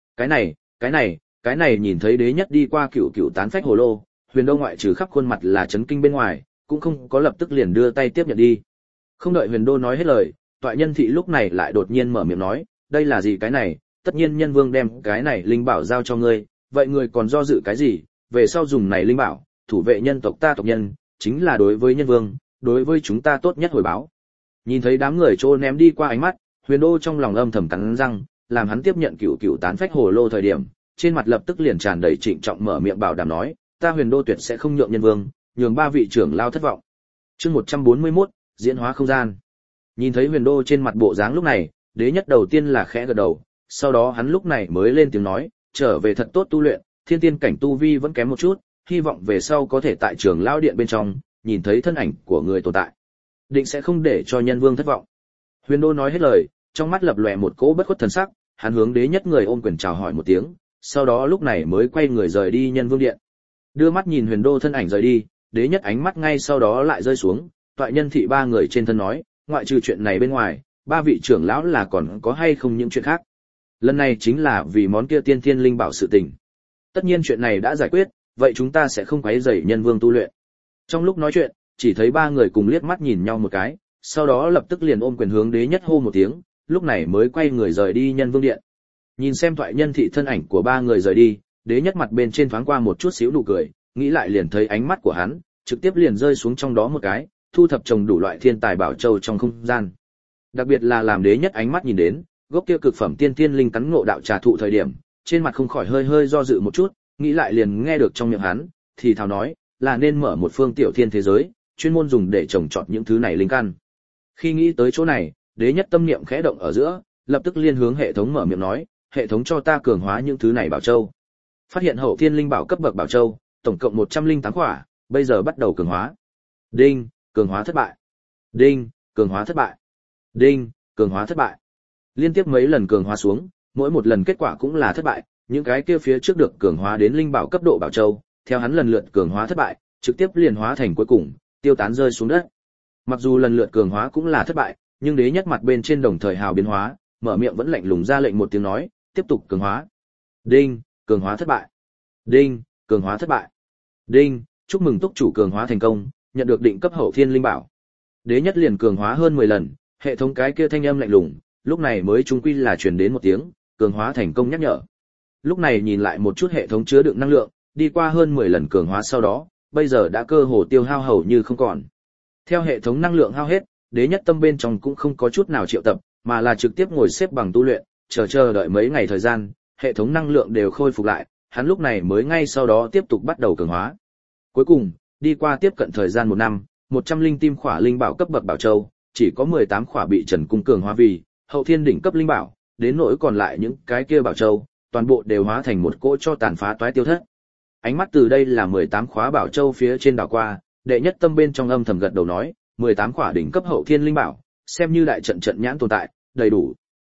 A: Cái này nhìn thấy đế nhất đi qua cựu cựu tán phách hồ lô, Huyền Đô ngoại trừ khắp khuôn mặt là chấn kinh bên ngoài, cũng không có lập tức liền đưa tay tiếp nhận đi. Không đợi Huyền Đô nói hết lời, Toại Nhân Thị lúc này lại đột nhiên mở miệng nói, đây là gì cái này, tất nhiên Nhân Vương đem cái này linh bảo giao cho ngươi, vậy ngươi còn do dự cái gì, về sau dùng này linh bảo, thủ vệ nhân tộc ta tộc nhân, chính là đối với Nhân Vương, đối với chúng ta tốt nhất hồi báo. Nhìn thấy đám người trô ném đi qua ánh mắt, Huyền Đô trong lòng âm thầm cắn răng, làm hắn tiếp nhận cựu cựu tán phách hồ lô thời điểm, trên mặt lập tức liền tràn đầy trịnh trọng mở miệng bảo đảm nói, ta Huyền Đô tuyệt sẽ không nhượng Nhân Vương, nhường ba vị trưởng lao thất vọng. Chương 141, diễn hóa không gian. Nhìn thấy Huyền Đô trên mặt bộ dáng lúc này, đế nhất đầu tiên là khẽ gật đầu, sau đó hắn lúc này mới lên tiếng nói, trở về thật tốt tu luyện, thiên tiên cảnh tu vi vẫn kém một chút, hy vọng về sau có thể tại trường lao điện bên trong, nhìn thấy thân ảnh của người tồn tại. Định sẽ không để cho Nhân Vương thất vọng. Huyền Đô nói hết lời, trong mắt lập lòe một cỗ bất khuất thần sắc, hắn hướng đế nhất người ôm quyền chào hỏi một tiếng, sau đó lúc này mới quay người rời đi Nhân Vương điện. Đưa mắt nhìn Huyền Đô thân ảnh rời đi, đế nhất ánh mắt ngay sau đó lại rơi xuống, Toại Nhân Thị ba người trên thân nói, ngoại trừ chuyện này bên ngoài, ba vị trưởng lão là còn có hay không những chuyện khác. Lần này chính là vì món kia tiên thiên linh bảo sự tình. Tất nhiên chuyện này đã giải quyết, vậy chúng ta sẽ không quấy rầy Nhân Vương tu luyện. Trong lúc nói chuyện, chỉ thấy ba người cùng liếc mắt nhìn nhau một cái, sau đó lập tức liền ôm quyền hướng đế nhất hô một tiếng, lúc này mới quay người rời đi Nhân Vương điện. Nhìn xem Toại Nhân Thị thân ảnh của ba người rời đi, đế nhất mặt bên trên thoáng qua một chút xíu nụ cười, nghĩ lại liền thấy ánh mắt của hắn trực tiếp liền rơi xuống trong đó một cái, thu thập trồng đủ loại thiên tài bảo châu trong không gian. Đặc biệt là làm đế nhất ánh mắt nhìn đến gốc kia cực phẩm tiên tiên linh cắn ngộ đạo trà thụ thời điểm, trên mặt không khỏi hơi hơi do dự một chút, nghĩ lại liền nghe được trong miệng hắn thì thào nói, là nên mở một phương tiểu thiên thế giới, chuyên môn dùng để trồng trọt những thứ này linh căn. Khi nghĩ tới chỗ này, đế nhất tâm niệm khẽ động ở giữa, lập tức liên hướng hệ thống mở miệng nói, hệ thống cho ta cường hóa những thứ này bảo châu. Phát hiện hậu thiên linh bảo cấp bậc bảo châu, tổng cộng 108 quả, bây giờ bắt đầu cường hóa. Đinh, cường hóa thất bại. Đinh, cường hóa thất bại. Đinh, cường hóa thất bại. Liên tiếp mấy lần cường hóa xuống, mỗi một lần kết quả cũng là thất bại, những cái kia phía trước được cường hóa đến linh bảo cấp độ bảo châu, theo hắn lần lượt cường hóa thất bại, trực tiếp liền hóa thành cuối cùng, tiêu tán rơi xuống đất. Mặc dù lần lượt cường hóa cũng là thất bại, nhưng đế nhất mặt bên trên đồng thời hào biến hóa, mở miệng vẫn lạnh lùng ra lệnh một tiếng nói, tiếp tục cường hóa. Đinh, cường hóa thất bại. Đinh, cường hóa thất bại. Đinh, chúc mừng túc chủ cường hóa thành công, nhận được định cấp hậu thiên linh bảo. Đế nhất liền cường hóa hơn 10 lần, hệ thống cái kia thanh âm lạnh lùng, lúc này mới trung quy là truyền đến một tiếng, cường hóa thành công nhắc nhở. Lúc này nhìn lại một chút hệ thống chứa đựng năng lượng, đi qua hơn 10 lần cường hóa sau đó, bây giờ đã cơ hồ tiêu hao hầu như không còn. Theo hệ thống năng lượng hao hết, đế nhất tâm bên trong cũng không có chút nào triệu tập, mà là trực tiếp ngồi xếp bằng tu luyện, chờ đợi mấy ngày thời gian, hệ thống năng lượng đều khôi phục lại, hắn lúc này mới ngay sau đó tiếp tục bắt đầu cường hóa. Cuối cùng, đi qua tiếp cận thời gian 1 năm, 100 linh tim khỏa linh bảo cấp bậc bảo châu, chỉ có 18 khỏa bị Trần Cung cường hóa vì hậu thiên đỉnh cấp linh bảo, đến nỗi còn lại những cái kia bảo châu, toàn bộ đều hóa thành một cỗ cho tàn phá toái tiêu thất. Ánh mắt từ đây là 18 khóa bảo châu phía trên đảo qua, đệ nhất tâm bên trong âm thầm gật đầu nói, 18 khỏa đỉnh cấp hậu thiên linh bảo, xem như đại trận trận nhãn tồn tại, đầy đủ.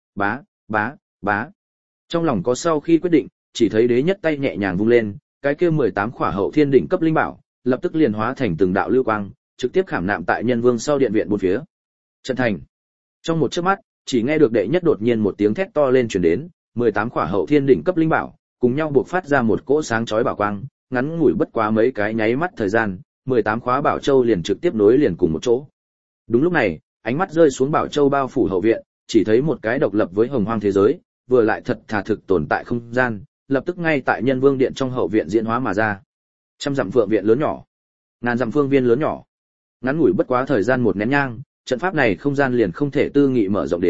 A: Bá. Trong lòng có sau khi quyết định, chỉ thấy đế nhất tay nhẹ nhàng vung lên, cái kia 18 khỏa hậu thiên đỉnh cấp linh bảo, lập tức liền hóa thành từng đạo lưu quang, trực tiếp khảm nạm tại Nhân Vương sau điện viện bốn phía. Trận thành. Trong một chớp mắt, chỉ nghe được đệ nhất đột nhiên một tiếng thét to lên truyền đến, 18 khỏa hậu thiên đỉnh cấp linh bảo, cùng nhau buộc phát ra một cỗ sáng chói bảo quang, ngắn ngủi bất quá mấy cái nháy mắt thời gian, 18 khóa bảo châu liền trực tiếp nối liền cùng một chỗ. Đúng lúc này, ánh mắt rơi xuống bảo châu bao phủ hậu viện, chỉ thấy một cái độc lập với hồng hoang thế giới, vừa lại thật thà thực tồn tại không gian, lập tức ngay tại Nhân Vương điện trong hậu viện diễn hóa mà ra. Trăm dặm phượng viện lớn nhỏ, ngàn dặm phương viên lớn nhỏ. Ngắn ngủi bất quá thời gian một nén nhang, trận pháp này không gian liền không thể tư nghị mở rộng đến,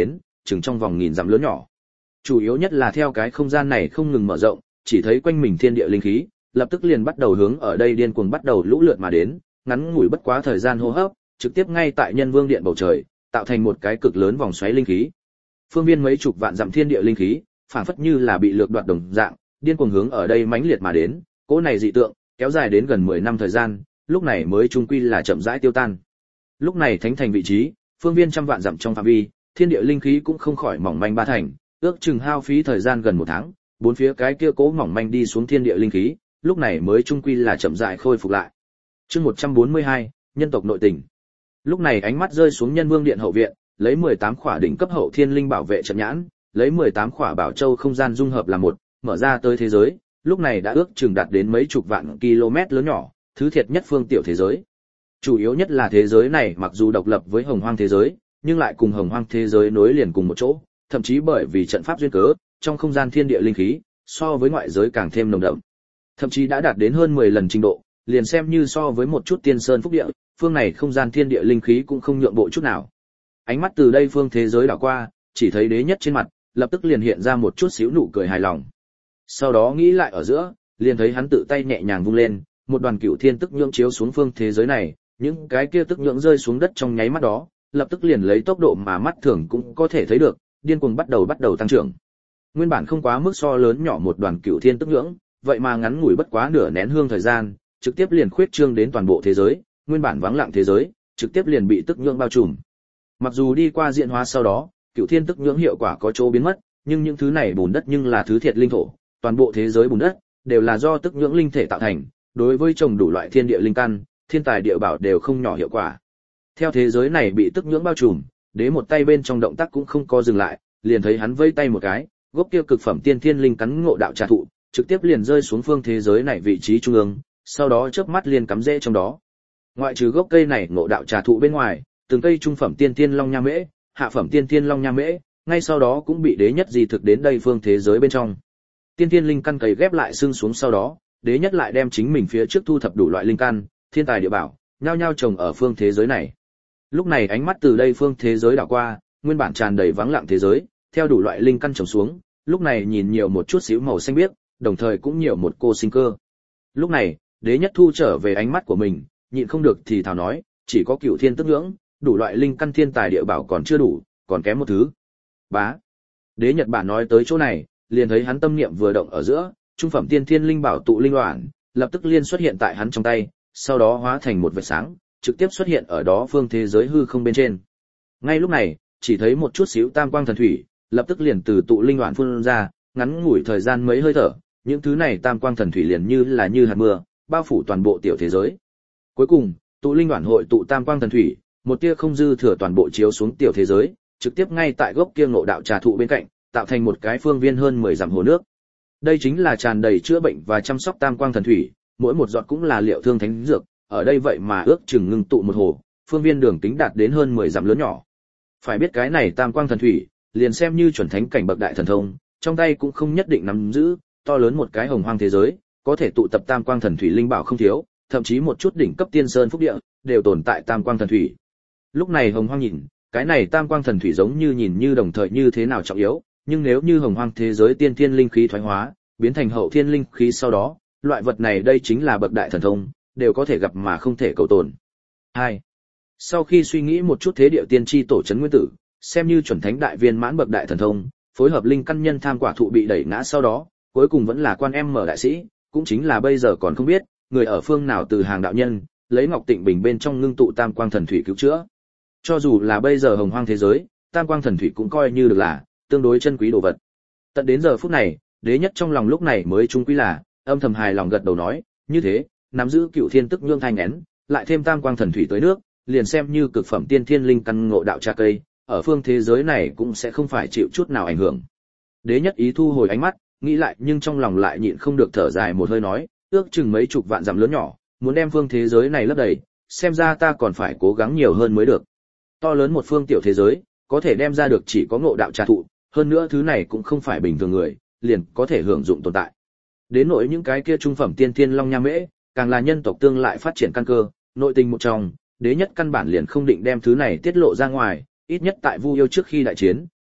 A: chừng trong vòng nghìn dặm lớn nhỏ. Chủ yếu nhất là theo cái không gian này không ngừng mở rộng, chỉ thấy quanh mình thiên địa linh khí, lập tức liền bắt đầu hướng ở đây điên cuồng bắt đầu lũ lượt mà đến, ngắn ngủi bất quá thời gian hô hấp, trực tiếp ngay tại Nhân Vương điện bầu trời, tạo thành một cái cực lớn vòng xoáy linh khí. Phương viên mấy chục vạn dặm thiên địa linh khí, phảng phất như là bị lược đoạt đồng dạng, điên cuồng hướng ở đây mãnh liệt mà đến, cỗ này dị tượng kéo dài đến gần 10 năm thời gian, lúc này mới trung quy là chậm rãi tiêu tan. Lúc này thánh thành vị trí, phương viên trăm vạn dặm trong phạm vi, thiên địa linh khí cũng không khỏi mỏng manh ba thành, ước chừng hao phí thời gian gần 1 tháng, bốn phía cái kia cố mỏng manh đi xuống thiên địa linh khí, lúc này mới trung quy là chậm rãi khôi phục lại. Chương 142, nhân tộc nội tình. Lúc này ánh mắt rơi xuống Nhân Vương điện hậu viện, lấy 18 khỏa đỉnh cấp hậu thiên linh bảo vệ trận nhãn, lấy 18 khỏa bảo châu không gian dung hợp là một, mở ra tới thế giới, lúc này đã ước chừng đạt đến mấy chục vạn km lớn nhỏ, thứ thiệt nhất phương tiểu thế giới. Chủ yếu nhất là thế giới này mặc dù độc lập với Hồng Hoang thế giới, nhưng lại cùng Hồng Hoang thế giới nối liền cùng một chỗ, thậm chí bởi vì trận pháp duyên cớ, trong không gian thiên địa linh khí, so với ngoại giới càng thêm nồng đậm. Thậm chí đã đạt đến hơn 10 lần trình độ, liền xem như so với một chút tiên sơn phúc địa, phương này không gian thiên địa linh khí cũng không nhượng bộ chút nào. Ánh mắt từ đây phương thế giới đảo qua, chỉ thấy đế nhất trên mặt, lập tức liền hiện ra một chút xíu nụ cười hài lòng. Sau đó nghĩ lại ở giữa, liền thấy hắn tự tay nhẹ nhàng vung lên, một đoàn cửu thiên tức nhưỡng chiếu xuống phương thế giới này, những cái kia tức nhưỡng rơi xuống đất trong nháy mắt đó, lập tức liền lấy tốc độ mà mắt thường cũng có thể thấy được, điên cuồng bắt đầu tăng trưởng. Nguyên bản không quá mức so lớn nhỏ một đoàn cửu thiên tức nhưỡng, vậy mà ngắn ngủi bất quá nửa nén hương thời gian, trực tiếp liền khuyết trương đến toàn bộ thế giới, nguyên bản vắng lặng thế giới, trực tiếp liền bị tức nhưỡng bao trùm. Mặc dù đi qua diễn hóa sau đó, cửu thiên tức nhưỡng hiệu quả có chỗ biến mất, nhưng những thứ này bùn đất nhưng là thứ thiệt linh thổ, toàn bộ thế giới bùn đất đều là do tức nhưỡng linh thể tạo thành, đối với trồng đủ loại thiên địa linh căn, thiên tài địa bảo đều không nhỏ hiệu quả. Theo thế giới này bị tức nhưỡng bao trùm, đế một tay bên trong động tác cũng không có dừng lại, liền thấy hắn vây tay một cái, gốc kia cực phẩm tiên thiên linh cắn ngộ đạo trà thụ, trực tiếp liền rơi xuống phương thế giới này vị trí trung ương, sau đó chớp mắt liền cắm rễ trong đó. Ngoại trừ gốc cây này ngộ đạo trà thụ bên ngoài, từng cây trung phẩm tiên thiên long nha mễ, hạ phẩm tiên thiên long nha mễ, ngay sau đó cũng bị đế nhất di thực đến đây phương thế giới bên trong. Tiên thiên linh căn cấy ghép lại xương xuống sau đó, đế nhất lại đem chính mình phía trước thu thập đủ loại linh căn, thiên tài địa bảo, nhao nhao trồng ở phương thế giới này. Lúc này ánh mắt từ đây phương thế giới đảo qua, nguyên bản tràn đầy vắng lặng thế giới, theo đủ loại linh căn trồng xuống, lúc này nhìn nhiều một chút xíu màu xanh biếc, đồng thời cũng nhiều một cô sinh cơ. Lúc này, đế nhất thu trở về ánh mắt của mình, nhịn không được thì thào nói, chỉ có cửu thiên tức nhưỡng, đủ loại linh căn thiên tài địa bảo còn chưa đủ, còn kém một thứ. Bá. Đế Nhật Bản nói tới chỗ này, liền thấy hắn tâm niệm vừa động ở giữa, trung phẩm tiên thiên linh bảo tụ linh loạn, lập tức liên xuất hiện tại hắn trong tay, sau đó hóa thành một vệt sáng, trực tiếp xuất hiện ở đó phương thế giới hư không bên trên. Ngay lúc này, chỉ thấy một chút xíu tam quang thần thủy, lập tức liền từ tụ linh loạn phun ra, ngắn ngủi thời gian mấy hơi thở, những thứ này tam quang thần thủy liền như hạt mưa, bao phủ toàn bộ tiểu thế giới. Cuối cùng, tụ linh loạn hội tụ tam quang thần thủy, một tia không dư thừa toàn bộ chiếu xuống tiểu thế giới, trực tiếp ngay tại gốc kia ngộ đạo trà thụ bên cạnh, tạo thành một cái phương viên hơn 10 dặm hồ nước. Đây chính là tràn đầy chữa bệnh và chăm sóc tam quang thần thủy, mỗi một giọt cũng là liệu thương thánh dược, ở đây vậy mà ước chừng ngưng tụ một hồ, phương viên đường kính đạt đến hơn 10 dặm lớn nhỏ. Phải biết cái này tam quang thần thủy, liền xem như chuẩn thánh cảnh bậc đại thần thông, trong tay cũng không nhất định nắm giữ, to lớn một cái hồng hoang thế giới, có thể tụ tập tam quang thần thủy linh bảo không thiếu, thậm chí một chút đỉnh cấp tiên sơn phúc địa đều tồn tại tam quang thần thủy. Lúc này hồng hoang nhìn, cái này tam quang thần thủy giống như nhìn như đồng thời như thế nào trọng yếu, nhưng nếu như hồng hoang thế giới tiên thiên linh khí thoái hóa, biến thành hậu thiên linh khí sau đó, loại vật này đây chính là bậc đại thần thông, đều có thể gặp mà không thể cầu tồn. 2. Sau khi suy nghĩ một chút thế điệu tiên tri tổ trấn nguyên tử, xem như chuẩn thánh đại viên mãn bậc đại thần thông, phối hợp linh căn nhân tham quả thụ bị đẩy ngã sau đó, cuối cùng vẫn là quan em mở đại sĩ, cũng chính là bây giờ còn không biết, người ở phương nào từ hàng đạo nhân, lấy Ngọc Tịnh Bình bên trong ngưng tụ tam quang thần thủy cứu chữa. Cho dù là bây giờ hồng hoang thế giới, tam quang thần thủy cũng coi như được là tương đối chân quý đồ vật. Tận đến giờ phút này, đế nhất trong lòng lúc này mới trung quý là âm thầm hài lòng gật đầu nói, như thế, nắm giữ cựu thiên tức nhương thanh nén, lại thêm tam quang thần thủy tới nước, liền xem như cực phẩm tiên thiên linh căn ngộ đạo trà cây, ở phương thế giới này cũng sẽ không phải chịu chút nào ảnh hưởng. Đế nhất ý thu hồi ánh mắt, nghĩ lại nhưng trong lòng lại nhịn không được thở dài một hơi nói, ước chừng mấy chục vạn dặm lớn nhỏ, muốn đem phương thế giới này lấp đầy, xem ra ta còn phải cố gắng nhiều hơn mới được. To lớn một phương tiểu thế giới, có thể đem ra được chỉ có ngộ đạo trà thụ, hơn nữa thứ này cũng không phải bình thường người, liền có thể hưởng dụng tồn tại. Đến nỗi những cái kia trung phẩm tiên thiên long nha mễ, càng là nhân tộc tương lại phát triển căn cơ, nội tình một trong, đế nhất căn bản liền không định đem thứ này tiết lộ ra ngoài, ít nhất tại Vu Yêu trước khi đại chiến,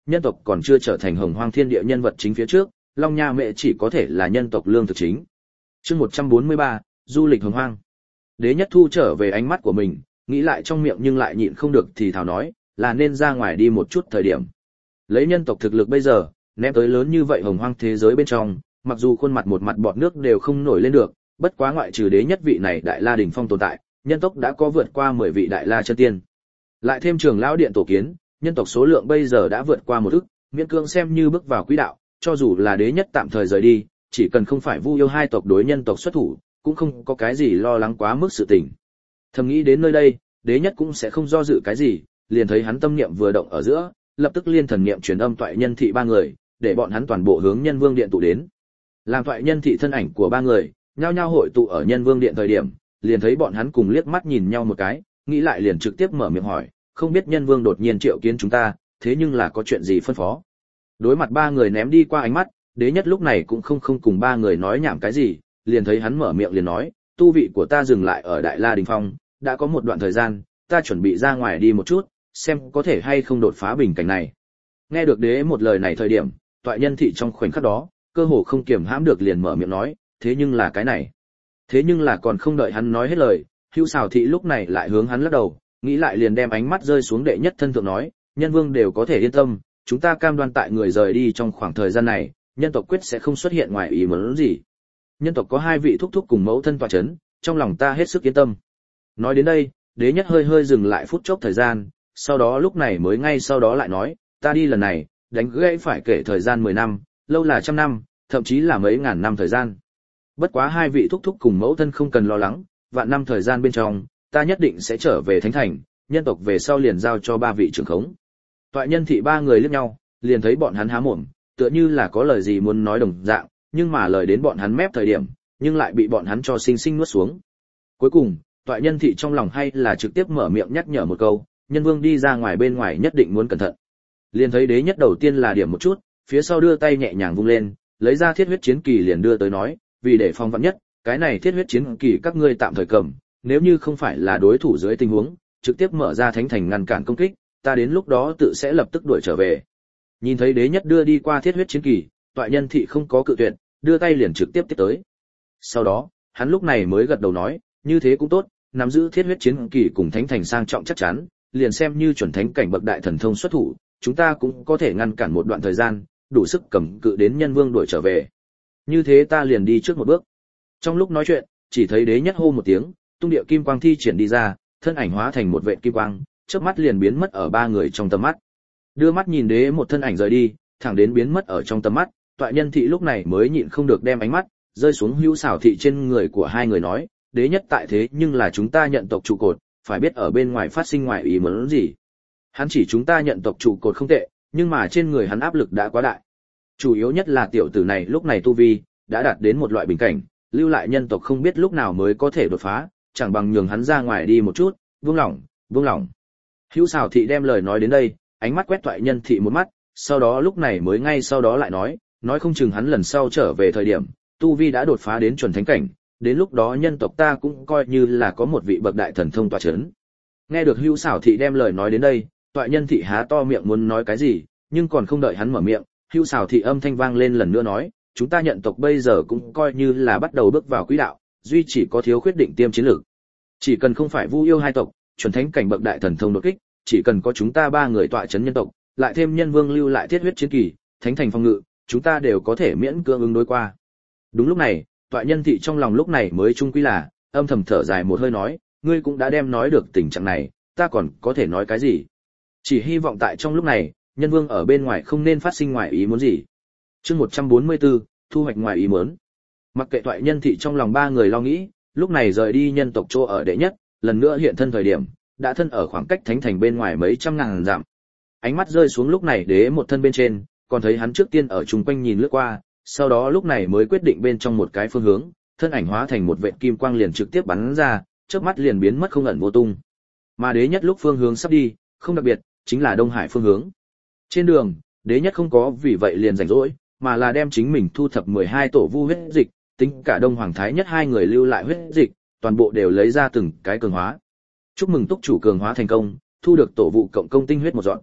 A: nhân tộc còn chưa trở thành hồng hoang thiên địa nhân vật chính phía trước, Long Nha Mễ chỉ có thể là nhân tộc lương thực chính. Chương 143, du lịch hồng hoang. Đế Nhất thu trở về ánh mắt của mình, nghĩ lại trong miệng nhưng lại nhịn không được thì thào nói, là nên ra ngoài đi một chút thời điểm. Lấy nhân tộc thực lực bây giờ, ném tới lớn như vậy hồng hoang thế giới bên trong, mặc dù khuôn mặt một mặt bọt nước đều không nổi lên được, bất quá ngoại trừ Đế Nhất vị này Đại La đỉnh phong tồn tại, nhân tộc đã có vượt qua 10 vị Đại La chân tiên. Lại thêm Trường lão điện tổ kiến, nhân tộc số lượng bây giờ đã vượt qua 1 ức, miễn cưỡng xem như bước vào quỹ đạo, cho dù là Đế Nhất tạm thời rời đi, chỉ cần không phải Vu Yêu hai tộc đối nhân tộc xuất thủ, cũng không có cái gì lo lắng quá mức sự tình. Thầm nghĩ đến nơi đây, Đế Nhất cũng sẽ không do dự cái gì, liền thấy hắn tâm niệm vừa động ở giữa, lập tức liên thần niệm truyền âm toại nhân thị ba người, để bọn hắn toàn bộ hướng Nhân Vương điện tụ đến. Làm toại nhân thị thân ảnh của ba người, nhao nhao hội tụ ở Nhân Vương điện thời điểm, liền thấy bọn hắn cùng liếc mắt nhìn nhau một cái, nghĩ lại liền trực tiếp mở miệng hỏi, không biết Nhân Vương đột nhiên triệu kiến chúng ta, thế nhưng là có chuyện gì phân phó? Đối mặt ba người ném đi qua ánh mắt, Đế Nhất lúc này cũng không cùng ba người nói nhảm cái gì, liền thấy hắn mở miệng liền nói, tu vị của ta dừng lại ở Đại La Đỉnh Phong, đã có một đoạn thời gian, ta chuẩn bị ra ngoài đi một chút, xem có thể hay không đột phá bình cảnh này. Nghe được Đế một lời này thời điểm, toại nhân thị trong khoảnh khắc đó, cơ hồ không kiềm hãm được liền mở miệng nói, thế nhưng là cái này. Thế nhưng là còn không đợi hắn nói hết lời, Hưu Sào thị lúc này lại hướng hắn lắc đầu, nghĩ lại liền đem ánh mắt rơi xuống Đệ Nhất thân thượng nói, Nhân Vương đều có thể yên tâm, chúng ta cam đoan tại người rời đi trong khoảng thời gian này, nhân tộc quyết sẽ không xuất hiện ngoài ý muốn gì. Nhân tộc có 2 vị thúc thúc cùng mẫu thân tọa chấn, trong lòng ta hết sức yên tâm. Nói đến đây, Đế Nhất hơi dừng lại phút chốc thời gian, sau đó lúc này mới ngay sau đó lại nói, ta đi lần này, đánh gãy phải kể thời gian 10 năm, lâu là trăm năm, thậm chí là mấy ngàn năm thời gian. Bất quá 2 vị thúc thúc cùng mẫu thân không cần lo lắng, vạn năm thời gian bên trong, ta nhất định sẽ trở về Thánh Thành, nhân tộc về sau liền giao cho 3 vị trưởng khống. Toại nhân thị ba người liếc nhau, liền thấy bọn hắn há mồm, tựa như là có lời gì muốn nói đồng dạng, nhưng mà lời đến bọn hắn mép thời điểm, nhưng lại bị bọn hắn cho sinh sinh nuốt xuống. Cuối cùng, toại nhân thị trong lòng hay là trực tiếp mở miệng nhắc nhở một câu, Nhân Vương đi ra ngoài bên ngoài nhất định muốn cẩn thận. Liền thấy Đế Nhất đầu tiên là điểm một chút, phía sau đưa tay nhẹ nhàng vung lên, lấy ra thiết huyết chiến kỳ liền đưa tới nói, vì để phòng vạn nhất, cái này thiết huyết chiến kỳ các ngươi tạm thời cầm, nếu như không phải là đối thủ dưới tình huống, trực tiếp mở ra thánh thành ngăn cản công kích, ta đến lúc đó tự sẽ lập tức đuổi trở về. Nhìn thấy Đế Nhất đưa đi qua thiết huyết chiến kỳ, toại nhân thị không có cự tuyệt, đưa tay liền trực tiếp tiếp tới. Sau đó, hắn lúc này mới gật đầu nói, như thế cũng tốt, nắm giữ thiết huyết chiến kỳ cùng thánh thành sang trọng chắc chắn, liền xem như chuẩn thánh cảnh bậc đại thần thông xuất thủ, chúng ta cũng có thể ngăn cản một đoạn thời gian, đủ sức cầm cự đến Nhân Vương đuổi trở về. Như thế ta liền đi trước một bước. Trong lúc nói chuyện, chỉ thấy Đế Nhất hô một tiếng, tung địa kim quang thi triển đi ra, thân ảnh hóa thành một vệt kim quang, chớp mắt liền biến mất ở ba người trong tầm mắt. Đưa mắt nhìn Đế một thân ảnh rời đi, thẳng đến biến mất ở trong tầm mắt, toại nhân thị lúc này mới nhịn không được đem ánh mắt rơi xuống Hữu Xảo thị trên người của hai người nói, Đế Nhất tại thế nhưng là chúng ta nhận tộc trụ cột, phải biết ở bên ngoài phát sinh ngoài ý muốn gì. Hắn chỉ chúng ta nhận tộc trụ cột không tệ, nhưng mà trên người hắn áp lực đã quá đại. Chủ yếu nhất là tiểu tử này lúc này tu vi đã đạt đến một loại bình cảnh, lưu lại nhân tộc không biết lúc nào mới có thể đột phá, chẳng bằng nhường hắn ra ngoài đi một chút, buông lỏng. Hữu Xảo thị đem lời nói đến đây, ánh mắt quét toại nhân thị một mắt, sau đó lúc này mới ngay sau đó lại nói không chừng hắn lần sau trở về thời điểm, tu vi đã đột phá đến chuẩn thánh cảnh, đến lúc đó nhân tộc ta cũng coi như là có một vị bậc đại thần thông tọa chấn. Nghe được Hữu Xảo thị đem lời nói đến đây, toại nhân thị há to miệng muốn nói cái gì, nhưng còn không đợi hắn mở miệng, Hữu Xảo thị âm thanh vang lên lần nữa nói, chúng ta nhận tộc bây giờ cũng coi như là bắt đầu bước vào quỹ đạo, duy chỉ có thiếu khuyết định tiêm chiến lược. Chỉ cần không phải Vu Yêu hai tộc, chuẩn thánh cảnh bậc đại thần thông đột kích, chỉ cần có chúng ta ba người tọa chấn nhân tộc, lại thêm Nhân Vương lưu lại thiết huyết chiến kỳ, thánh thành phong ngự, chúng ta đều có thể miễn cưỡng ứng đối qua. Đúng lúc này, toại nhân thị trong lòng lúc này mới trung quy là âm thầm thở dài một hơi nói, ngươi cũng đã đem nói được tình trạng này, ta còn có thể nói cái gì? Chỉ hy vọng tại trong lúc này, Nhân Vương ở bên ngoài không nên phát sinh ngoài ý muốn gì. Chương 144, thu hoạch ngoài ý muốn. Mặc kệ toại nhân thị trong lòng ba người lo nghĩ, lúc này rời đi nhân tộc chỗ ở đệ nhất, lần nữa hiện thân thời điểm, đã thân ở khoảng cách thánh thành bên ngoài mấy trăm ngàn dặm. Ánh mắt rơi xuống lúc này Đế một thân bên trên, còn thấy hắn trước tiên ở chung quanh nhìn lướt qua, sau đó lúc này mới quyết định bên trong một cái phương hướng, thân ảnh hóa thành một vệt kim quang liền trực tiếp bắn ra, chớp mắt liền biến mất không ẩn vô tung. Mà Đế nhất lúc phương hướng sắp đi, không đặc biệt, chính là Đông Hải phương hướng. Trên đường, Đế nhất không có vì vậy liền rảnh rỗi, mà là đem chính mình thu thập 12 tổ vu huyết dịch, tính cả Đông Hoàng Thái Nhất hai người lưu lại huyết dịch, toàn bộ đều lấy ra từng cái cường hóa. Chúc mừng túc chủ cường hóa thành công, thu được tổ vụ cộng công tinh huyết một dọn.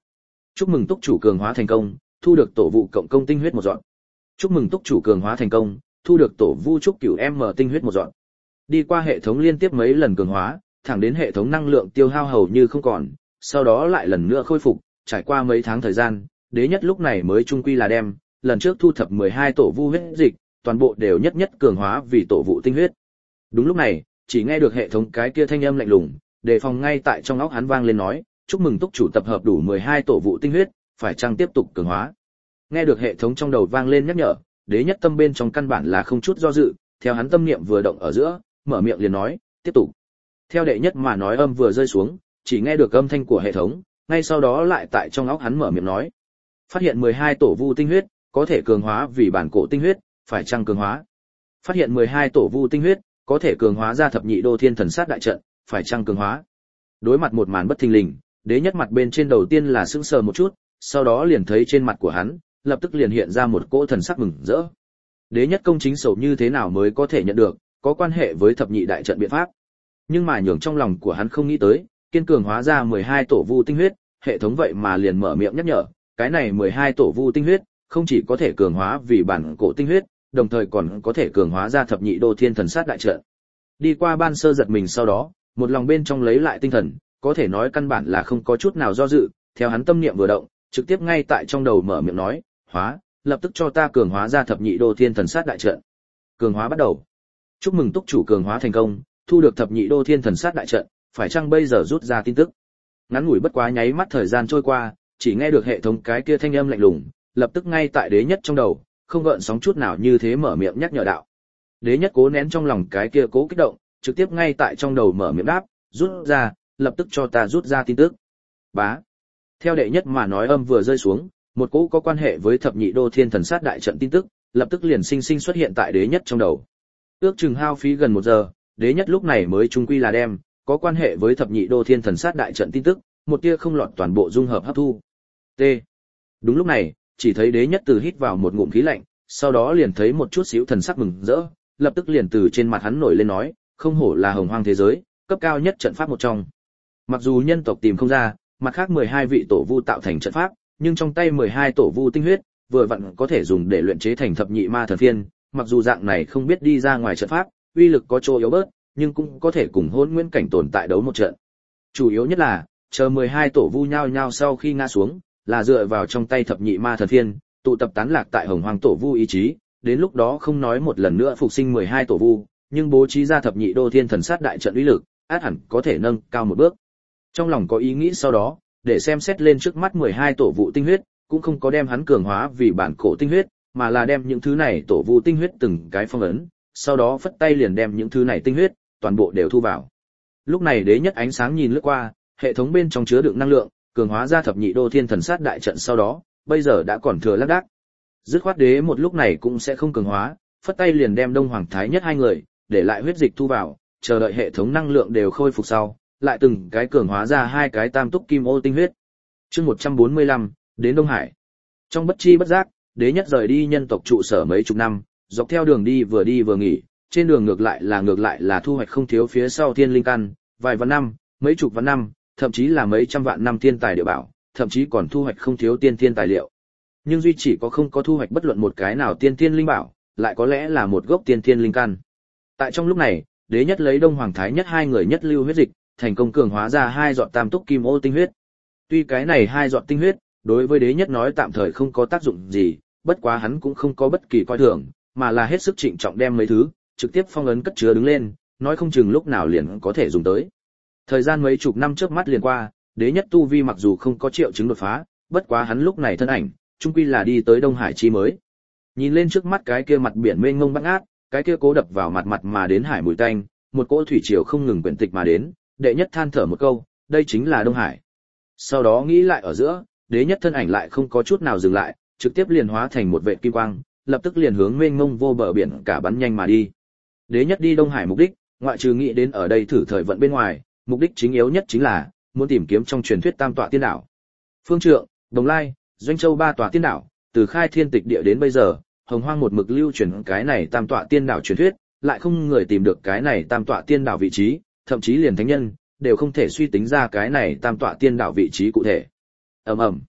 A: Chúc mừng túc chủ cường hóa thành công, thu được tổ vụ cộng công tinh huyết một dọn. Chúc mừng túc chủ cường hóa thành công, thu được tổ vu trúc cửu m tinh huyết một dọn. Đi qua hệ thống liên tiếp mấy lần cường hóa, thẳng đến hệ thống năng lượng tiêu hao hầu như không còn, sau đó lại lần nữa khôi phục, trải qua mấy tháng thời gian, đế nhất lúc này mới trung quy là đem lần trước thu thập 12 tổ vu huyết dịch, toàn bộ đều nhất nhất cường hóa vì tổ vụ tinh huyết. Đúng lúc này, chỉ nghe được hệ thống cái kia thanh âm lạnh lùng, đề phòng ngay tại trong óc hắn vang lên nói, chúc mừng túc chủ tập hợp đủ 12 tổ vụ tinh huyết, phải chăng tiếp tục cường hóa. Nghe được hệ thống trong đầu vang lên nhắc nhở, đế nhất tâm bên trong căn bản là không chút do dự, theo hắn tâm niệm vừa động ở giữa, mở miệng liền nói, tiếp tục. Theo đệ nhất mà nói âm vừa rơi xuống, chỉ nghe được âm thanh của hệ thống, ngay sau đó lại tại trong óc hắn mở miệng nói, phát hiện 12 tổ vu tinh huyết, có thể cường hóa vì bản cổ tinh huyết, phải chăng cường hóa. Phát hiện 12 tổ vu tinh huyết, có thể cường hóa ra thập nhị đô thiên thần sát đại trận, phải chăng cường hóa. Đối mặt một màn bất thình lình, đế nhất mặt bên trên đầu tiên là sững sờ một chút, sau đó liền thấy trên mặt của hắn, lập tức liền hiện ra một cỗ thần sắc mừng rỡ. Đế nhất công chính sầu như thế nào mới có thể nhận được, có quan hệ với thập nhị đại trận biện pháp. Nhưng mà nhường trong lòng của hắn không nghĩ tới, kiên cường hóa ra 12 tổ vu tinh huyết, hệ thống vậy mà liền mở miệng nhắc nhở, cái này 12 tổ vu tinh huyết, không chỉ có thể cường hóa vì bản cổ tinh huyết, đồng thời còn có thể cường hóa ra thập nhị đô thiên thần sát đại trận. Đi qua ban sơ giật mình sau đó, một lòng bên trong lấy lại tinh thần, có thể nói căn bản là không có chút nào do dự, theo hắn tâm niệm vừa động, trực tiếp ngay tại trong đầu mở miệng nói, hóa, lập tức cho ta cường hóa ra thập nhị đô thiên thần sát đại trận. Cường hóa bắt đầu. Chúc mừng túc chủ cường hóa thành công, thu được thập nhị đô thiên thần sát đại trận, phải chăng bây giờ rút ra tin tức. Ngắn ngủi bất quá nháy mắt thời gian trôi qua, chỉ nghe được hệ thống cái kia thanh âm lạnh lùng, lập tức ngay tại đế nhất trong đầu, không gợn sóng chút nào như thế mở miệng nhắc nhở đạo. Đế nhất cố nén trong lòng cái kia cố kích động, trực tiếp ngay tại trong đầu mở miệng đáp, rút ra, lập tức cho ta rút ra tin tức. Bá. Theo đệ nhất mà nói âm vừa rơi xuống, một cỗ có quan hệ với thập nhị đô thiên thần sát đại trận tin tức, lập tức liền sinh sinh xuất hiện tại đế nhất trong đầu. Ước chừng hao phí gần 1 giờ, đế nhất lúc này mới trung quy là đem có quan hệ với thập nhị đô thiên thần sát đại trận tin tức, một tia không lọt toàn bộ dung hợp hấp thu. T. Đúng lúc này, chỉ thấy đế nhất từ hít vào một ngụm khí lạnh, sau đó liền thấy một chút xíu thần sắc mừng rỡ, lập tức liền từ trên mặt hắn nổi lên nói, không hổ là hồng hoang thế giới, cấp cao nhất trận pháp một trong. Mặc dù nhân tộc tìm không ra, mặt khác 12 vị tổ vu tạo thành trận pháp, nhưng trong tay 12 tổ vu tinh huyết, vừa vặn có thể dùng để luyện chế thành thập nhị ma thần phiên, mặc dù dạng này không biết đi ra ngoài trận pháp, uy lực có chỗ yếu bớt, nhưng cũng có thể cùng Hỗn Nguyên cảnh tồn tại đấu một trận. Chủ yếu nhất là, chờ 12 tổ vu nhao nhao sau khi ngã xuống, là dựa vào trong tay thập nhị ma thần phiên, tụ tập tán lạc tại Hồng Hoang tổ vu ý chí, đến lúc đó không nói một lần nữa phục sinh 12 tổ vu, nhưng bố trí ra thập nhị đô thiên thần sát đại trận uy lực, át hẳn có thể nâng cao một bước. Trong lòng có ý nghĩ sau đó, để xem xét lên trước mắt 12 tổ vu tinh huyết, cũng không có đem hắn cường hóa vì bản cổ tinh huyết, mà là đem những thứ này tổ vu tinh huyết từng cái phong ấn, sau đó phất tay liền đem những thứ này tinh huyết toàn bộ đều thu vào. Lúc này đế nhất ánh sáng nhìn lướt qua, hệ thống bên trong chứa đựng năng lượng, cường hóa ra thập nhị đô thiên thần sát đại trận sau đó, bây giờ đã còn thừa lác đác. Dứt khoát đế một lúc này cũng sẽ không cường hóa, phất tay liền đem Đông Hoàng Thái Nhất hai người, để lại huyết dịch thu vào, chờ đợi hệ thống năng lượng đều khôi phục sau, lại từng cái cường hóa ra 2 cái tam túc kim ô tinh huyết. Chương 145, đến Đông Hải. Trong bất chi bất giác, đế nhất rời đi nhân tộc trụ sở mấy chục năm, dọc theo đường đi vừa nghỉ, trên đường ngược lại là thu hoạch không thiếu phía sau thiên linh căn, vài vạn năm, mấy chục vạn năm, thậm chí là mấy trăm vạn năm thiên tài địa bảo, thậm chí còn thu hoạch không thiếu tiên thiên tài liệu. Nhưng duy chỉ có không có thu hoạch bất luận một cái nào tiên thiên linh bảo, lại có lẽ là một gốc tiên thiên linh căn. Tại trong lúc này, đế nhất lấy Đông Hoàng Thái Nhất hai người nhất lưu huyết dịch, thành công cường hóa ra 2 giọt tam túc kim ô tinh huyết. Tuy cái này 2 giọt tinh huyết, đối với đế nhất nói tạm thời không có tác dụng gì, bất quá hắn cũng không có bất kỳ coi thường, mà là hết sức trịnh trọng đem mấy thứ trực tiếp phong ấn cất chứa đứng lên, nói không chừng lúc nào liền có thể dùng tới. Thời gian mấy chục năm trước mắt liền qua, đế nhất tu vi mặc dù không có triệu chứng đột phá, bất quá hắn lúc này thân ảnh, chung quy là đi tới Đông Hải chi mới. Nhìn lên trước mắt cái kia mặt biển mênh mông bát ngát, cái kia cố đập vào mặt mà đến hải mùi tanh, một cỗ thủy triều không ngừng quyển tịch mà đến, đệ nhất than thở một câu, đây chính là Đông Hải. Sau đó nghĩ lại ở giữa, đế nhất thân ảnh lại không có chút nào dừng lại, trực tiếp liền hóa thành một vệt kim quang, lập tức liền hướng mênh mông vô bờ biển cả bắn nhanh mà đi. Đế nhất đi Đông Hải mục đích, ngoại trừ nghĩ đến ở đây thử thời vận bên ngoài, mục đích chính yếu nhất chính là muốn tìm kiếm trong truyền thuyết Tam tọa tiên đảo. Phương Trượng, Đồng Lai, Doanh Châu 3 tọa tiên đảo, từ khai thiên tịch địa đến bây giờ, Hồng Hoang một mực lưu truyền cái này Tam tọa tiên đảo truyền thuyết, lại không người tìm được cái này Tam tọa tiên đảo vị trí, thậm chí liền thánh nhân đều không thể suy tính ra cái này Tam tọa tiên đảo vị trí cụ thể. Ầm ầm.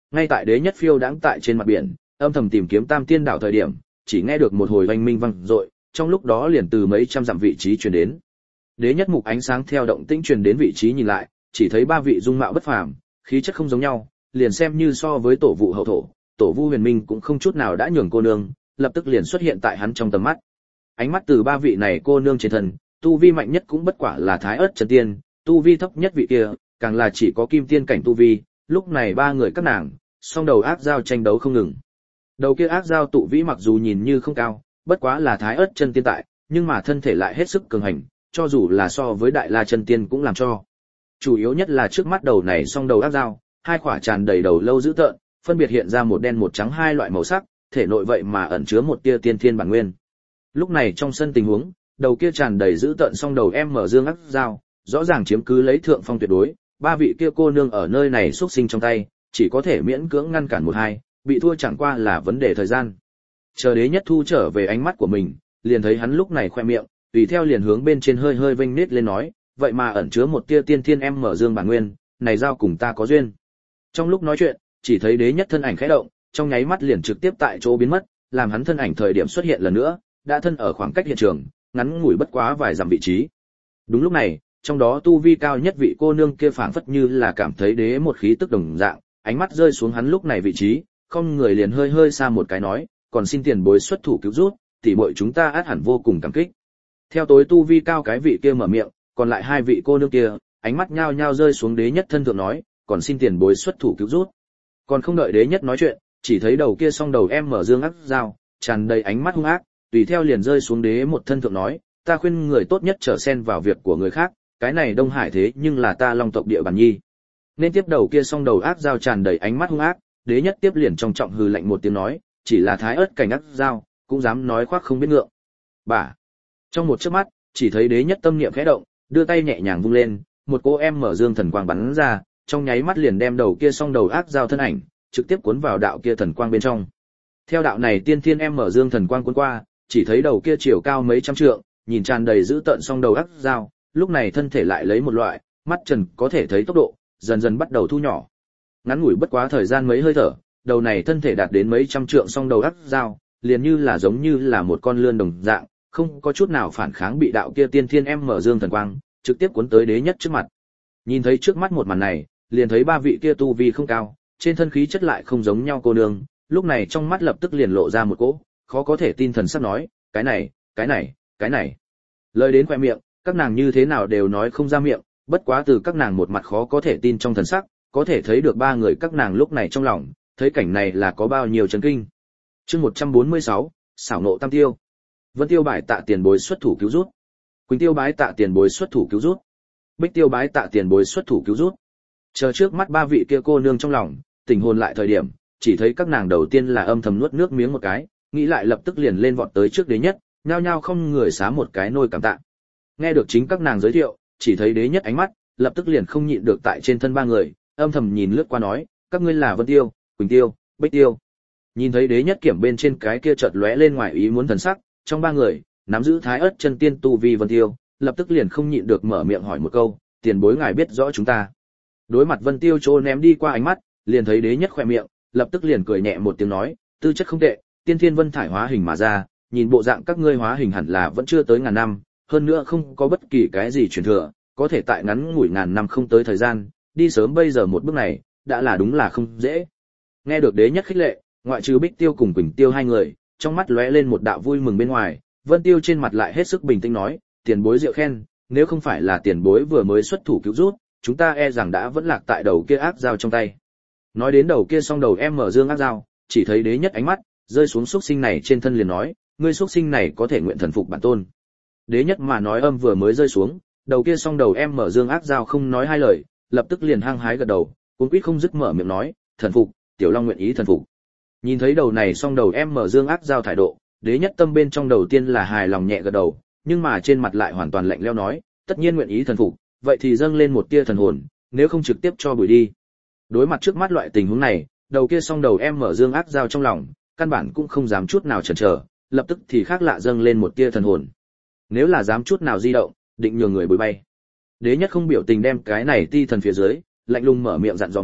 A: Ngay tại đế nhất phiêu đãng tại trên mặt biển, âm thầm tìm kiếm Tam Tiên đảo thời điểm, chỉ nghe được một hồi oanh minh vang dội, trong lúc đó liền từ mấy trăm dặm vị trí truyền đến. Đế nhất mục ánh sáng theo động tĩnh truyền đến vị trí nhìn lại, chỉ thấy ba vị dung mạo bất phàm, khí chất không giống nhau, liền xem như so với tổ vụ hậu thổ, tổ vu huyền minh cũng không chút nào đã nhường cô nương, lập tức liền xuất hiện tại hắn trong tầm mắt. Ánh mắt từ ba vị này cô nương trên thân, tu vi mạnh nhất cũng bất quả là Thái Ức chân tiên, tu vi thấp nhất vị kia, càng là chỉ có kim tiên cảnh tu vi. Lúc này ba người các nàng, song đầu ác giao tranh đấu không ngừng. Đầu kia ác giao tụ vĩ mặc dù nhìn như không cao, bất quá là Thái Ức chân tiên tại, nhưng mà thân thể lại hết sức cường hành, cho dù là so với Đại La chân tiên cũng làm cho. Chủ yếu nhất là trước mắt đầu này song đầu ác giao, hai quả tràn đầy đầu lâu dữ tợn, phân biệt hiện ra một đen một trắng hai loại màu sắc, thể nội vậy mà ẩn chứa một tia tiên thiên bản nguyên. Lúc này trong sân tình huống, đầu kia tràn đầy dữ tợn song đầu em mở dương ác giao, rõ ràng chiếm cứ lấy thượng phong tuyệt đối, ba vị kia cô nương ở nơi này xuất sinh trong tay, chỉ có thể miễn cưỡng ngăn cản một hai, bị thua chẳng qua là vấn đề thời gian. Chờ đế nhất thu trở về ánh mắt của mình, liền thấy hắn lúc này khoe miệng, tùy theo liền hướng bên trên hơi hơi vênh nết lên nói, vậy mà ẩn chứa một tia tiên thiên em mở dương bản nguyên, này giao cùng ta có duyên. Trong lúc nói chuyện, chỉ thấy đế nhất thân ảnh khẽ động, trong nháy mắt liền trực tiếp tại chỗ biến mất, làm hắn thân ảnh thời điểm xuất hiện lần nữa, đã thân ở khoảng cách hiện trường, ngắn ngủi bất quá vài dặm vị trí. Đúng lúc này, trong đó tu vi cao nhất vị cô nương kia phảng phất như là cảm thấy đế một khí tức đồng dạng, ánh mắt rơi xuống hắn lúc này vị trí, không người liền hơi hơi xa một cái nói, còn xin tiền bối xuất thủ cứu rút, tỷ muội chúng ta át hẳn vô cùng cảm kích. Theo tối tu vi cao cái vị kia mở miệng, còn lại hai vị cô nương kia, ánh mắt nhao nhao rơi xuống đế nhất thân thượng nói, còn xin tiền bối xuất thủ cứu rút. Còn không đợi đế nhất nói chuyện, chỉ thấy đầu kia song đầu em mở dương ác dao, tràn đầy ánh mắt hung ác, tùy theo liền rơi xuống đế một thân thượng nói, ta khuyên người tốt nhất trở xen vào việc của người khác, cái này Đông Hải thế nhưng là ta Long tộc địa bàn nhi. Nên tiếp đầu kia song đầu ác dao tràn đầy ánh mắt hung ác, đế nhất tiếp liền trong trọng hừ lạnh một tiếng nói, chỉ là Thái Ức cảnh ác dao, cũng dám nói khoác không biết ngượng. Bả. Trong một chớp mắt, chỉ thấy đế nhất tâm niệm khẽ động, đưa tay nhẹ nhàng vung lên, một cỗ em mở dương thần quang bắn ra, trong nháy mắt liền đem đầu kia song đầu ác dao thân ảnh trực tiếp cuốn vào đạo kia thần quang bên trong. Theo đạo này tiên thiên em mở dương thần quang cuốn qua, chỉ thấy đầu kia chiều cao mấy trăm trượng, nhìn tràn đầy dữ tợn song đầu ác dao, lúc này thân thể lại lấy một loại mắt trần có thể thấy tốc độ, dần dần bắt đầu thu nhỏ. Ngắn ngủi bất quá thời gian mấy hơi thở, đầu này thân thể đạt đến mấy trăm trượng song đầu ác dao, liền như là giống như là một con lươn đồng dạng, không có chút nào phản kháng bị đạo kia tiên thiên em mở dương thần quang trực tiếp cuốn tới đế nhất trước mặt. Nhìn thấy trước mắt một màn này, liền thấy ba vị kia tu vi không cao, trên thân khí chất lại không giống nhau cô nương, lúc này trong mắt lập tức liền lộ ra một cỗ khó có thể tin thần sắc nói, cái này. Lời đến khoe miệng, các nàng như thế nào đều nói không ra miệng, bất quá từ các nàng một mặt khó có thể tin trong thần sắc, có thể thấy được ba người các nàng lúc này trong lòng, thấy cảnh này là có bao nhiêu chấn kinh. Chương 146, xảo nộ tam tiêu. Vân Tiêu bái tạ tiền bối xuất thủ cứu rút. Quỳnh Tiêu bái tạ tiền bối xuất thủ cứu rút. Bích Tiêu bái tạ tiền bối xuất thủ cứu rút. Chờ trước mắt ba vị kia cô nương trong lòng, tỉnh hồn lại thời điểm, chỉ thấy các nàng đầu tiên là âm thầm nuốt nước miếng một cái, nghĩ lại lập tức liền lên vọt tới trước đế nhất, nhao nhao không người xá một cái nôi cảm tạ. Nghe được chính các nàng giới thiệu, chỉ thấy đế nhất ánh mắt, lập tức liền không nhịn được tại trên thân ba người, âm thầm nhìn lướt qua nói, các ngươi là Vân Tiêu, Quỳnh Tiêu, Bích Tiêu. Nhìn thấy đế nhất kiểm bên trên cái kia chợt lóe lên ngoài ý muốn thần sắc, trong ba người, nắm giữ Thái Ức chân tiên tu vi Vân Tiêu, lập tức liền không nhịn được mở miệng hỏi một câu, tiền bối ngài biết rõ chúng ta. Đối mặt Vân Tiêu trô ném đi qua ánh mắt, liền thấy đế nhất khỏe miệng, lập tức liền cười nhẹ một tiếng nói, tư chất không tệ, tiên thiên vân thải hóa hình mà ra, nhìn bộ dạng các ngươi hóa hình hẳn là vẫn chưa tới ngàn năm, hơn nữa không có bất kỳ cái gì truyền thừa, có thể tại ngắn ngủi ngàn năm không tới thời gian, đi sớm bây giờ một bước này, đã là đúng là không dễ. Nghe được đế nhất khích lệ, ngoại trừ Bích Tiêu cùng Quỳnh Tiêu hai người, trong mắt lóe lên một đạo vui mừng bên ngoài, Vân Tiêu trên mặt lại hết sức bình tĩnh nói, tiền bối diệu khen, nếu không phải là tiền bối vừa mới xuất thủ cứu rút, chúng ta e rằng đã vẫn lạc tại đầu kia ác dao trong tay. Nói đến đầu kia song đầu em mở dương ác dao, chỉ thấy đế nhất ánh mắt rơi xuống xúc sinh này trên thân liền nói, ngươi xúc sinh này có thể nguyện thần phục bản tôn. Đế nhất mà nói âm vừa mới rơi xuống, đầu kia song đầu em mở dương ác dao không nói hai lời, lập tức liền hăng hái gật đầu, cuống quýt không dứt mở miệng nói, thần phục, tiểu long nguyện ý thần phục. Nhìn thấy đầu này song đầu em mở dương ác dao thái độ, đế nhất tâm bên trong đầu tiên là hài lòng nhẹ gật đầu, nhưng mà trên mặt lại hoàn toàn lạnh lẽo nói, tất nhiên nguyện ý thần phục, vậy thì dâng lên một tia thần hồn, nếu không trực tiếp cho bùi đi. Đối mặt trước mắt loại tình huống này, đầu kia song đầu em mở dương ác dao trong lòng, căn bản cũng không dám chút nào chần chờ, lập tức thì khác lạ dâng lên một tia thần hồn. Nếu là dám chút nào di động, định nhường người bùi bay. Đế nhất không biểu tình đem cái này ti thần phía dưới, lạnh lùng mở miệng dặn dò một,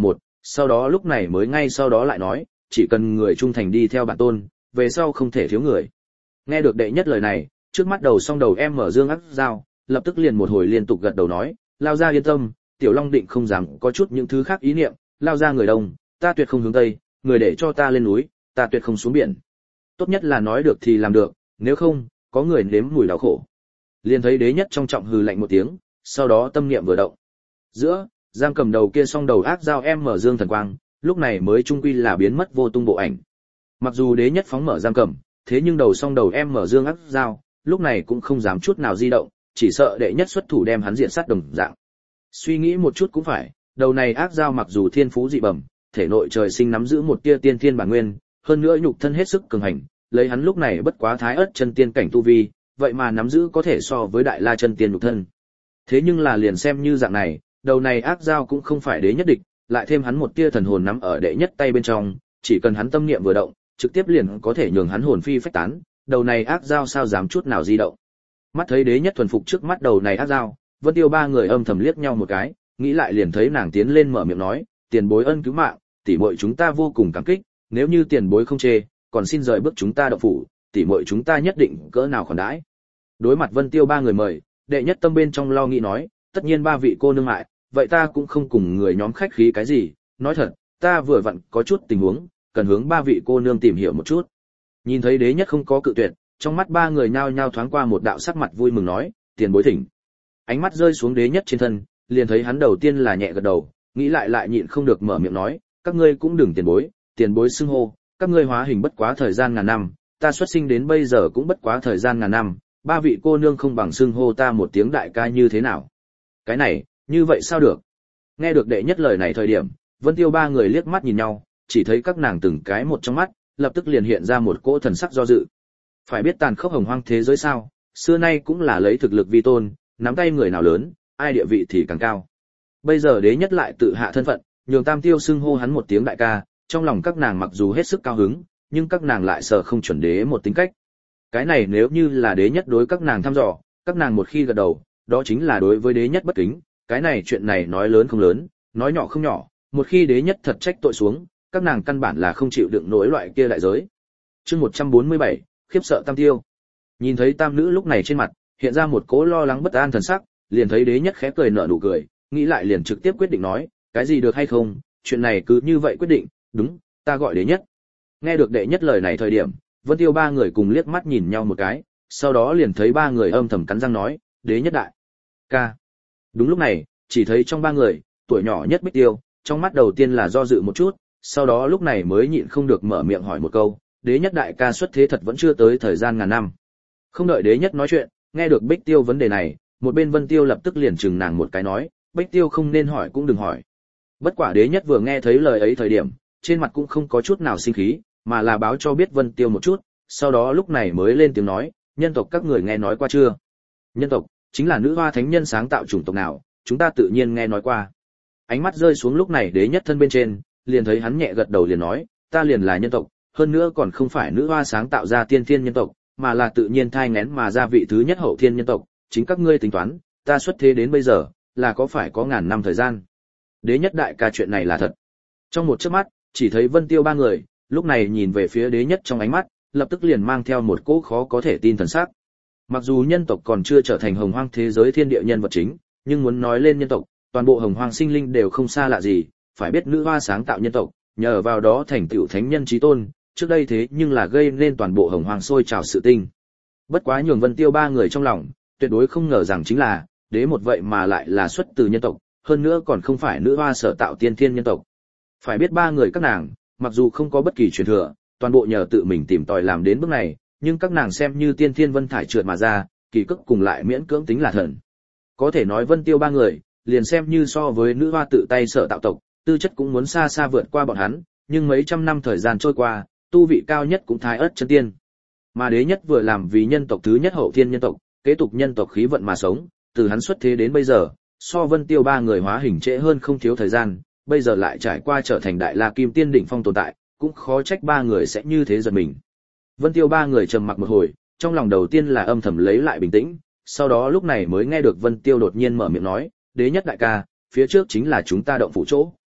A: sau đó lúc này mới ngay sau đó lại nói, chỉ cần người trung thành đi theo bản tôn, về sau không thể thiếu người. Nghe được đệ nhất lời này, trước mắt đầu song đầu em mở dương ác dao, lập tức liền một hồi liên tục gật đầu nói, lao ra yên tâm, tiểu long định không dám có chút những thứ khác ý niệm, lao ra người đông, ta tuyệt không hướng tây, người để cho ta lên núi, ta tuyệt không xuống biển. Tốt nhất là nói được thì làm được, nếu không, có người nếm mùi đau khổ. Liền thấy đế nhất trong trọng hừ lạnh một tiếng, sau đó tâm niệm vừa động. Giữa, giam cầm đầu kia song đầu ác dao em mở dương thần quang, lúc này mới trung quy là biến mất vô tung bộ ảnh. Mặc dù đế nhất phóng mở giam cầm, thế nhưng đầu song đầu em mở dương ác dao, lúc này cũng không dám chút nào di động, chỉ sợ đệ nhất xuất thủ đem hắn diện sát đồng dạng. Suy nghĩ một chút cũng phải, đầu này ác dao mặc dù thiên phú dị bẩm, thể nội trời sinh nắm giữ một tia tiên thiên bản nguyên, hơn nữa nhục thân hết sức cường hành, lấy hắn lúc này bất quá thái ớt chân tiên cảnh tu vi, vậy mà nắm giữ có thể so với đại la chân tiên nhục thân. Thế nhưng là liền xem như dạng này, đầu này ác dao cũng không phải đế nhất địch, lại thêm hắn một tia thần hồn nắm ở đệ nhất tay bên trong, chỉ cần hắn tâm niệm vừa động, trực tiếp liền có thể nhường hắn hồn phi phách tán, đầu này ác dao sao dám chút nào di động. Mắt thấy đế nhất thuần phục trước mắt đầu này ác dao, Vân Tiêu ba người âm thầm liếc nhau một cái, nghĩ lại liền thấy nàng tiến lên mở miệng nói, tiền bối ân cứu mạng, tỷ muội chúng ta vô cùng cảm kích, nếu như tiền bối không chê, còn xin rời bước chúng ta động phủ, tỷ muội chúng ta nhất định cỡ nào khoản đãi. Đối mặt Vân Tiêu ba người mời, đệ nhất tâm bên trong lo nghĩ nói, tất nhiên ba vị cô nương mại, vậy ta cũng không cùng người nhóm khách khí cái gì, nói thật, ta vừa vặn có chút tình huống, cần hướng ba vị cô nương tìm hiểu một chút. Nhìn thấy đế nhất không có cự tuyệt, trong mắt ba người nhao nhao thoáng qua một đạo sắc mặt vui mừng nói, tiền bối thỉnh. Ánh mắt rơi xuống đế nhất trên thân, liền thấy hắn đầu tiên là nhẹ gật đầu, nghĩ lại lại nhịn không được mở miệng nói, các ngươi cũng đừng tiền bối xưng hô, các ngươi hóa hình bất quá thời gian ngàn năm, ta xuất sinh đến bây giờ cũng bất quá thời gian ngàn năm, ba vị cô nương không bằng xưng hô ta một tiếng đại ca như thế nào. Cái này, như vậy sao được? Nghe được đệ nhất lời này thời điểm, Vân Tiêu ba người liếc mắt nhìn nhau, chỉ thấy các nàng từng cái một trong mắt, lập tức liền hiện ra một cỗ thần sắc do dự. Phải biết tàn khốc hồng hoang thế giới sao, xưa nay cũng là lấy thực lực vi tôn, nắm tay người nào lớn, ai địa vị thì càng cao. Bây giờ đế nhất lại tự hạ thân phận, nhường Tam Tiêu xưng hô hắn một tiếng đại ca, trong lòng các nàng mặc dù hết sức cao hứng, nhưng các nàng lại sợ không chuẩn đế một tính cách. Cái này nếu như là đế nhất đối các nàng thăm dò, các nàng một khi gật đầu, đó chính là đối với đế nhất bất kính, cái này chuyện này nói lớn không lớn, nói nhỏ không nhỏ, một khi đế nhất thật trách tội xuống, các nàng căn bản là không chịu đựng nổi loại kia đại giới. Chương 147, khiếp sợ Tam Tiêu. Nhìn thấy tam nữ lúc này trên mặt hiện ra một cỗ lo lắng bất an thần sắc, liền thấy đế nhất khẽ cười nở nụ cười, nghĩ lại liền trực tiếp quyết định nói, cái gì được hay không, chuyện này cứ như vậy quyết định, đúng, ta gọi đế nhất. Nghe được đệ nhất lời này thời điểm, Vân Tiêu ba người cùng liếc mắt nhìn nhau một cái, sau đó liền thấy ba người âm thầm cắn răng nói, đế nhất đại ca. Đúng lúc này, chỉ thấy trong ba người, tuổi nhỏ nhất Bích Tiêu, trong mắt đầu tiên là do dự một chút, sau đó lúc này mới nhịn không được mở miệng hỏi một câu, đế nhất đại ca xuất thế thật vẫn chưa tới thời gian ngàn năm. Không đợi đế nhất nói chuyện, nghe được Bích Tiêu vấn đề này, một bên Vân Tiêu lập tức liền chừng nàng một cái nói, Bích Tiêu không nên hỏi cũng đừng hỏi. Bất quả đế nhất vừa nghe thấy lời ấy thời điểm, trên mặt cũng không có chút nào sinh khí, mà là báo cho biết Vân Tiêu một chút, sau đó lúc này mới lên tiếng nói, nhân tộc các người nghe nói qua chưa? Nhân tộc, chính là nữ hoa thánh nhân sáng tạo chủng tộc nào, chúng ta tự nhiên nghe nói qua. Ánh mắt rơi xuống lúc này đế nhất thân bên trên, liền thấy hắn nhẹ gật đầu liền nói, ta liền là nhân tộc, hơn nữa còn không phải nữ hoa sáng tạo ra tiên thiên nhân tộc, mà là tự nhiên thai nghén mà ra vị thứ nhất hậu thiên nhân tộc, chính các ngươi tính toán, ta xuất thế đến bây giờ, là có phải có ngàn năm thời gian. Đế nhất đại ca chuyện này là thật. Trong một chớp mắt, chỉ thấy Vân Tiêu ba người, lúc này nhìn về phía đế nhất trong ánh mắt, lập tức liền mang theo một cỗ khó có thể tin thần sắc. Mặc dù nhân tộc còn chưa trở thành hồng hoang thế giới thiên địa nhân vật chính, nhưng muốn nói lên nhân tộc, toàn bộ hồng hoang sinh linh đều không xa lạ gì, phải biết nữ hoa sáng tạo nhân tộc, nhờ vào đó thành tựu thánh nhân chí tôn, trước đây thế nhưng là gây nên toàn bộ hồng hoang sôi trào sự tinh. Bất quá nhường Vân Tiêu ba người trong lòng, tuyệt đối không ngờ rằng chính là, đế một vậy mà lại là xuất từ nhân tộc, hơn nữa còn không phải nữ hoa sở tạo tiên thiên nhân tộc. Phải biết ba người các nàng, mặc dù không có bất kỳ truyền thừa, toàn bộ nhờ tự mình tìm tòi làm đến bước này, nhưng các nàng xem như tiên thiên vân thải trượt mà ra, kỳ cực cùng lại miễn cưỡng tính là thần. Có thể nói Vân Tiêu ba người, liền xem như so với nữ hoa tự tay sở tạo tộc, tư chất cũng muốn xa xa vượt qua bọn hắn, nhưng mấy trăm năm thời gian trôi qua, tu vị cao nhất cũng thái ớt chân tiên. Mà đế nhất vừa làm vì nhân tộc thứ nhất hậu thiên nhân tộc, kế tục nhân tộc khí vận mà sống, từ hắn xuất thế đến bây giờ, so Vân Tiêu ba người hóa hình trễ hơn không thiếu thời gian, bây giờ lại trải qua trở thành đại la kim tiên đỉnh phong tồn tại, cũng khó trách ba người sẽ như thế giật mình. Vân Tiêu ba người trầm mặc một hồi, trong lòng đầu tiên là âm thầm lấy lại bình tĩnh, sau đó lúc này mới nghe được Vân Tiêu đột nhiên mở miệng nói, đế nhất đại ca, phía trước chính là chúng ta động phủ chỗ.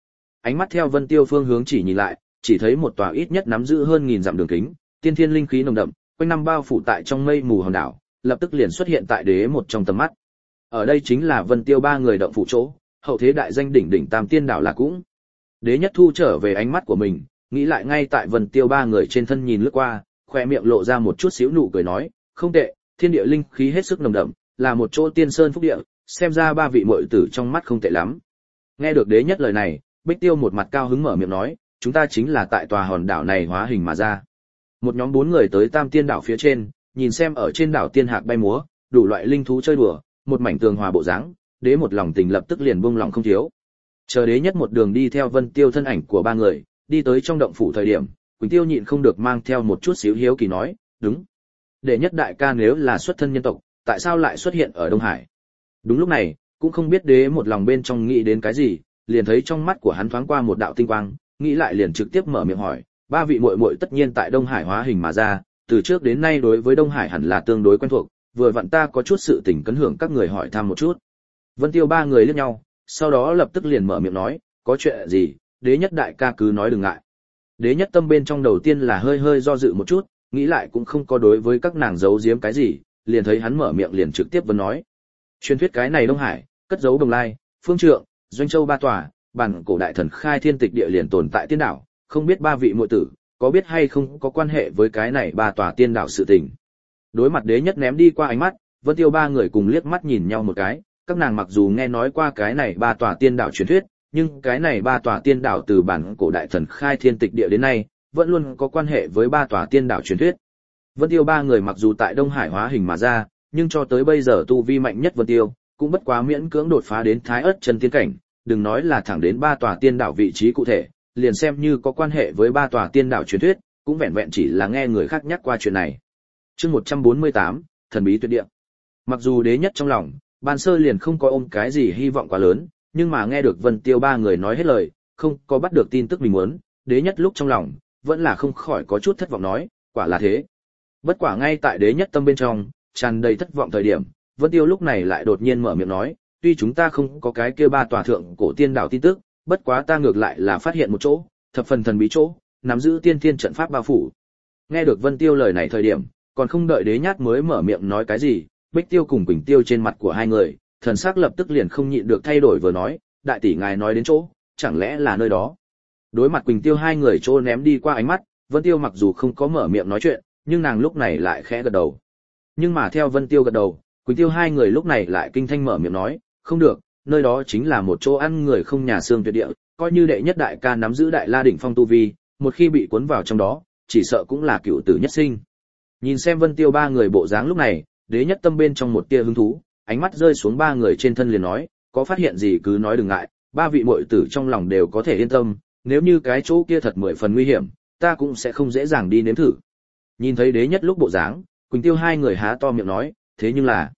A: Ánh mắt theo Vân Tiêu phương hướng chỉ nhìn lại, chỉ thấy một tòa ít nhất nắm giữ hơn 1000 dặm đường kính, tiên thiên linh khí nồng đậm, quanh năm bao phủ tại trong mây mù hòn đảo, lập tức liền xuất hiện tại đế một trong tầm mắt. Ở đây chính là Vân Tiêu ba người động phủ chỗ, hậu thế đại danh đỉnh đỉnh Tam Tiên đảo là cũng. Đế nhất thu trở về ánh mắt của mình, nghĩ lại ngay tại Vân Tiêu ba người trên thân nhìn lướt qua, khoe miệng lộ ra một chút xíu nụ cười nói, không tệ, thiên địa linh khí hết sức nồng đậm, là một chỗ tiên sơn phúc địa, xem ra ba vị muội tử trong mắt không tệ lắm. Nghe được đế nhất lời này, Bích Tiêu một mặt cao hứng mở miệng nói, chúng ta chính là tại tòa hòn đảo này hóa hình mà ra. Một nhóm 4 người tới Tam Tiên đảo phía trên, nhìn xem ở trên đảo tiên hạc bay múa, đủ loại linh thú chơi đùa, một mảnh tường hòa bộ dáng, đế một lòng tình lập tức liền buông lòng không thiếu. Chờ đế nhất một đường đi theo Vân Tiêu thân ảnh của ba người, đi tới trong động phủ thời điểm, Quỳnh Tiêu nhịn không được mang theo một chút xíu hiếu kỳ nói, đúng. Đệ nhất đại ca nếu là xuất thân nhân tộc, tại sao lại xuất hiện ở Đông Hải? Đúng lúc này, cũng không biết đế một lòng bên trong nghĩ đến cái gì, liền thấy trong mắt của hắn thoáng qua một đạo tinh quang, nghĩ lại liền trực tiếp mở miệng hỏi, ba vị muội muội tất nhiên tại Đông Hải hóa hình mà ra, từ trước đến nay đối với Đông Hải hẳn là tương đối quen thuộc, vừa vặn ta có chút sự tình cấn hưởng các người hỏi thăm một chút. Vân Tiêu ba người liếc nhau, sau đó lập tức liền mở miệng nói, có chuyện gì, đế nhất đại ca cứ nói đừng ngại. Đế nhất tâm bên trong đầu tiên là hơi hơi do dự một chút, nghĩ lại cũng không có đối với các nàng giấu giếm cái gì, liền thấy hắn mở miệng liền trực tiếp vấn nói. Truyền thuyết cái này Đông Hải, cất giấu Đồng Lai, Phương Trượng, Doanh Châu ba tòa, bản cổ đại thần khai thiên tịch địa liền tồn tại tiên đảo, không biết ba vị muội tử, có biết hay không có quan hệ với cái này ba tòa tiên đảo sự tình. Đối mặt đế nhất ném đi qua ánh mắt, Vân Tiêu ba người cùng liếc mắt nhìn nhau một cái, các nàng mặc dù nghe nói qua cái này ba tòa tiên đảo truyền thuyết, nhưng cái này ba tòa tiên đảo từ bản cổ đại thần khai thiên tịch địa đến nay, vẫn luôn có quan hệ với ba tòa tiên đảo truyền thuyết. Vân Tiêu ba người mặc dù tại Đông Hải hóa hình mà ra, nhưng cho tới bây giờ tu vi mạnh nhất Vân Tiêu, cũng bất quá miễn cưỡng đột phá đến Thái Ức chân tiên cảnh, đừng nói là thẳng đến ba tòa tiên đảo vị trí cụ thể, liền xem như có quan hệ với ba tòa tiên đảo truyền thuyết, cũng vẹn vẹn chỉ là nghe người khác nhắc qua chuyện này. Chương 148, thần bí tuyệt địa. Mặc dù đế nhất trong lòng, ban sơ liền không có ôm cái gì hy vọng quá lớn, nhưng mà nghe được Vân Tiêu ba người nói hết lời, không có bắt được tin tức mình muốn, đế nhất lúc trong lòng, vẫn là không khỏi có chút thất vọng nói, quả là thế. Bất quả ngay tại đế nhất tâm bên trong, tràn đầy thất vọng thời điểm, Vân Tiêu lúc này lại đột nhiên mở miệng nói, tuy chúng ta không có cái kia ba tòa thượng cổ tiên đảo tin tức, bất quá ta ngược lại là phát hiện một chỗ, thập phần thần bí chỗ, nắm giữ tiên thiên trận pháp bao phủ. Nghe được Vân Tiêu lời này thời điểm, còn không đợi đế nhát mới mở miệng nói cái gì, Bích Tiêu cùng Quỳnh Tiêu trên mặt của hai người, thần sắc lập tức liền không nhịn được thay đổi vừa nói, đại tỷ ngài nói đến chỗ, chẳng lẽ là nơi đó? Đối mặt Quỳnh Tiêu hai người trô ném đi qua ánh mắt, Vân Tiêu mặc dù không có mở miệng nói chuyện, nhưng nàng lúc này lại khẽ gật đầu. Nhưng mà theo Vân Tiêu gật đầu, Quỳnh Tiêu hai người lúc này lại kinh thanh mở miệng nói, không được, nơi đó chính là một chỗ ăn người không nhà xương tuyệt địa, coi như đệ nhất đại ca nắm giữ đại la đỉnh phong tu vi, một khi bị cuốn vào trong đó, chỉ sợ cũng là cựu tử nhất sinh. Nhìn xem Vân Tiêu ba người bộ dáng lúc này, đế nhất tâm bên trong một tia hứng thú, ánh mắt rơi xuống ba người trên thân liền nói, có phát hiện gì cứ nói đừng ngại, ba vị muội tử trong lòng đều có thể yên tâm, nếu như cái chỗ kia thật 10 phần nguy hiểm, ta cũng sẽ không dễ dàng đi nếm thử. Nhìn thấy đế nhất lúc bộ dáng, Quỳnh Tiêu hai người há to miệng nói, thế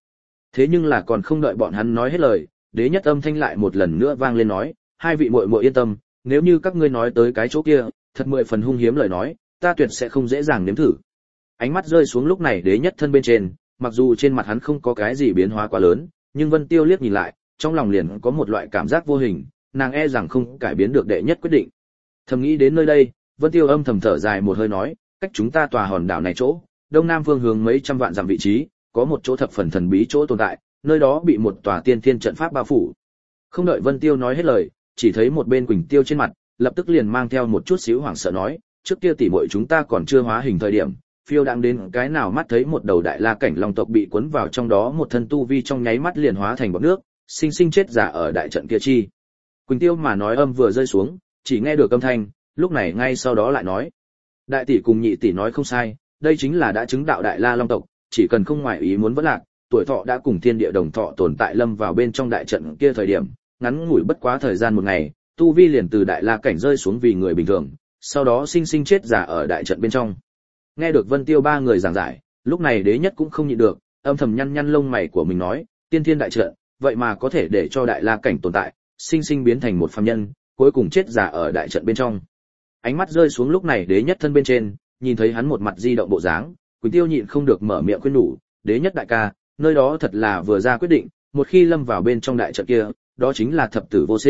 A: nhưng là còn không đợi bọn hắn nói hết lời, đế nhất âm thanh lại một lần nữa vang lên nói, hai vị muội muội yên tâm, nếu như các ngươi nói tới cái chỗ kia, thật 10 phần hung hiếm lời nói, ta tuyệt sẽ không dễ dàng nếm thử. Ánh mắt rơi xuống lúc này đế nhất thân bên trên, mặc dù trên mặt hắn không có cái gì biến hóa quá lớn, nhưng Vân Tiêu liếc nhìn lại, trong lòng liền có một loại cảm giác vô hình, nàng e rằng không cải biến được đệ nhất quyết định. Thầm nghĩ đến nơi đây, Vân Tiêu âm thầm thở dài một hơi nói, cách chúng ta tòa hòn đảo này chỗ, đông nam phương hướng mấy trăm vạn dặm vị trí, có một chỗ thập phần thần bí chỗ tồn tại, nơi đó bị một tòa tiên thiên trận pháp bao phủ. Không đợi Vân Tiêu nói hết lời, chỉ thấy một bên Quỳnh Tiêu trên mặt, lập tức liền mang theo một chút xíu hoảng sợ nói, trước kia tỷ muội chúng ta còn chưa hóa hình thời điểm, phiêu đang đến cái nào mắt thấy một đầu đại la cảnh long tộc bị cuốn vào trong đó, một thân tu vi trong nháy mắt liền hóa thành bọt nước, sinh sinh chết giả ở đại trận kia chi. Quỳnh Tiêu mà nói âm vừa rơi xuống, chỉ nghe được âm thanh, lúc này ngay sau đó lại nói, đại tỷ cùng nhị tỷ nói không sai, đây chính là đã chứng đạo đại la long tộc, chỉ cần không ngoại ý muốn vẫn lạc, tuổi thọ đã cùng thiên địa đồng thọ tồn tại lâm vào bên trong đại trận kia thời điểm, ngắn ngủi bất quá thời gian một ngày, tu vi liền từ đại la cảnh rơi xuống vì người bình thường, sau đó sinh sinh chết giả ở đại trận bên trong. Nghe được Vân Tiêu ba người giảng giải, lúc này đế nhất cũng không nhịn được, âm thầm nhăn nhăn lông mày của mình nói, tiên thiên đại trận, vậy mà có thể để cho đại la cảnh tồn tại, sinh sinh biến thành một phàm nhân, cuối cùng chết giả ở đại trận bên trong. Ánh mắt rơi xuống lúc này đế nhất thân bên trên, nhìn thấy hắn một mặt di động bộ dáng, Quỳnh Tiêu nhịn không được mở miệng khuyên nhủ, đế nhất đại ca, nơi đó thật là vừa ra quyết định, một khi lâm vào bên trong đại trận kia, đó chính là thập tử vô sinh,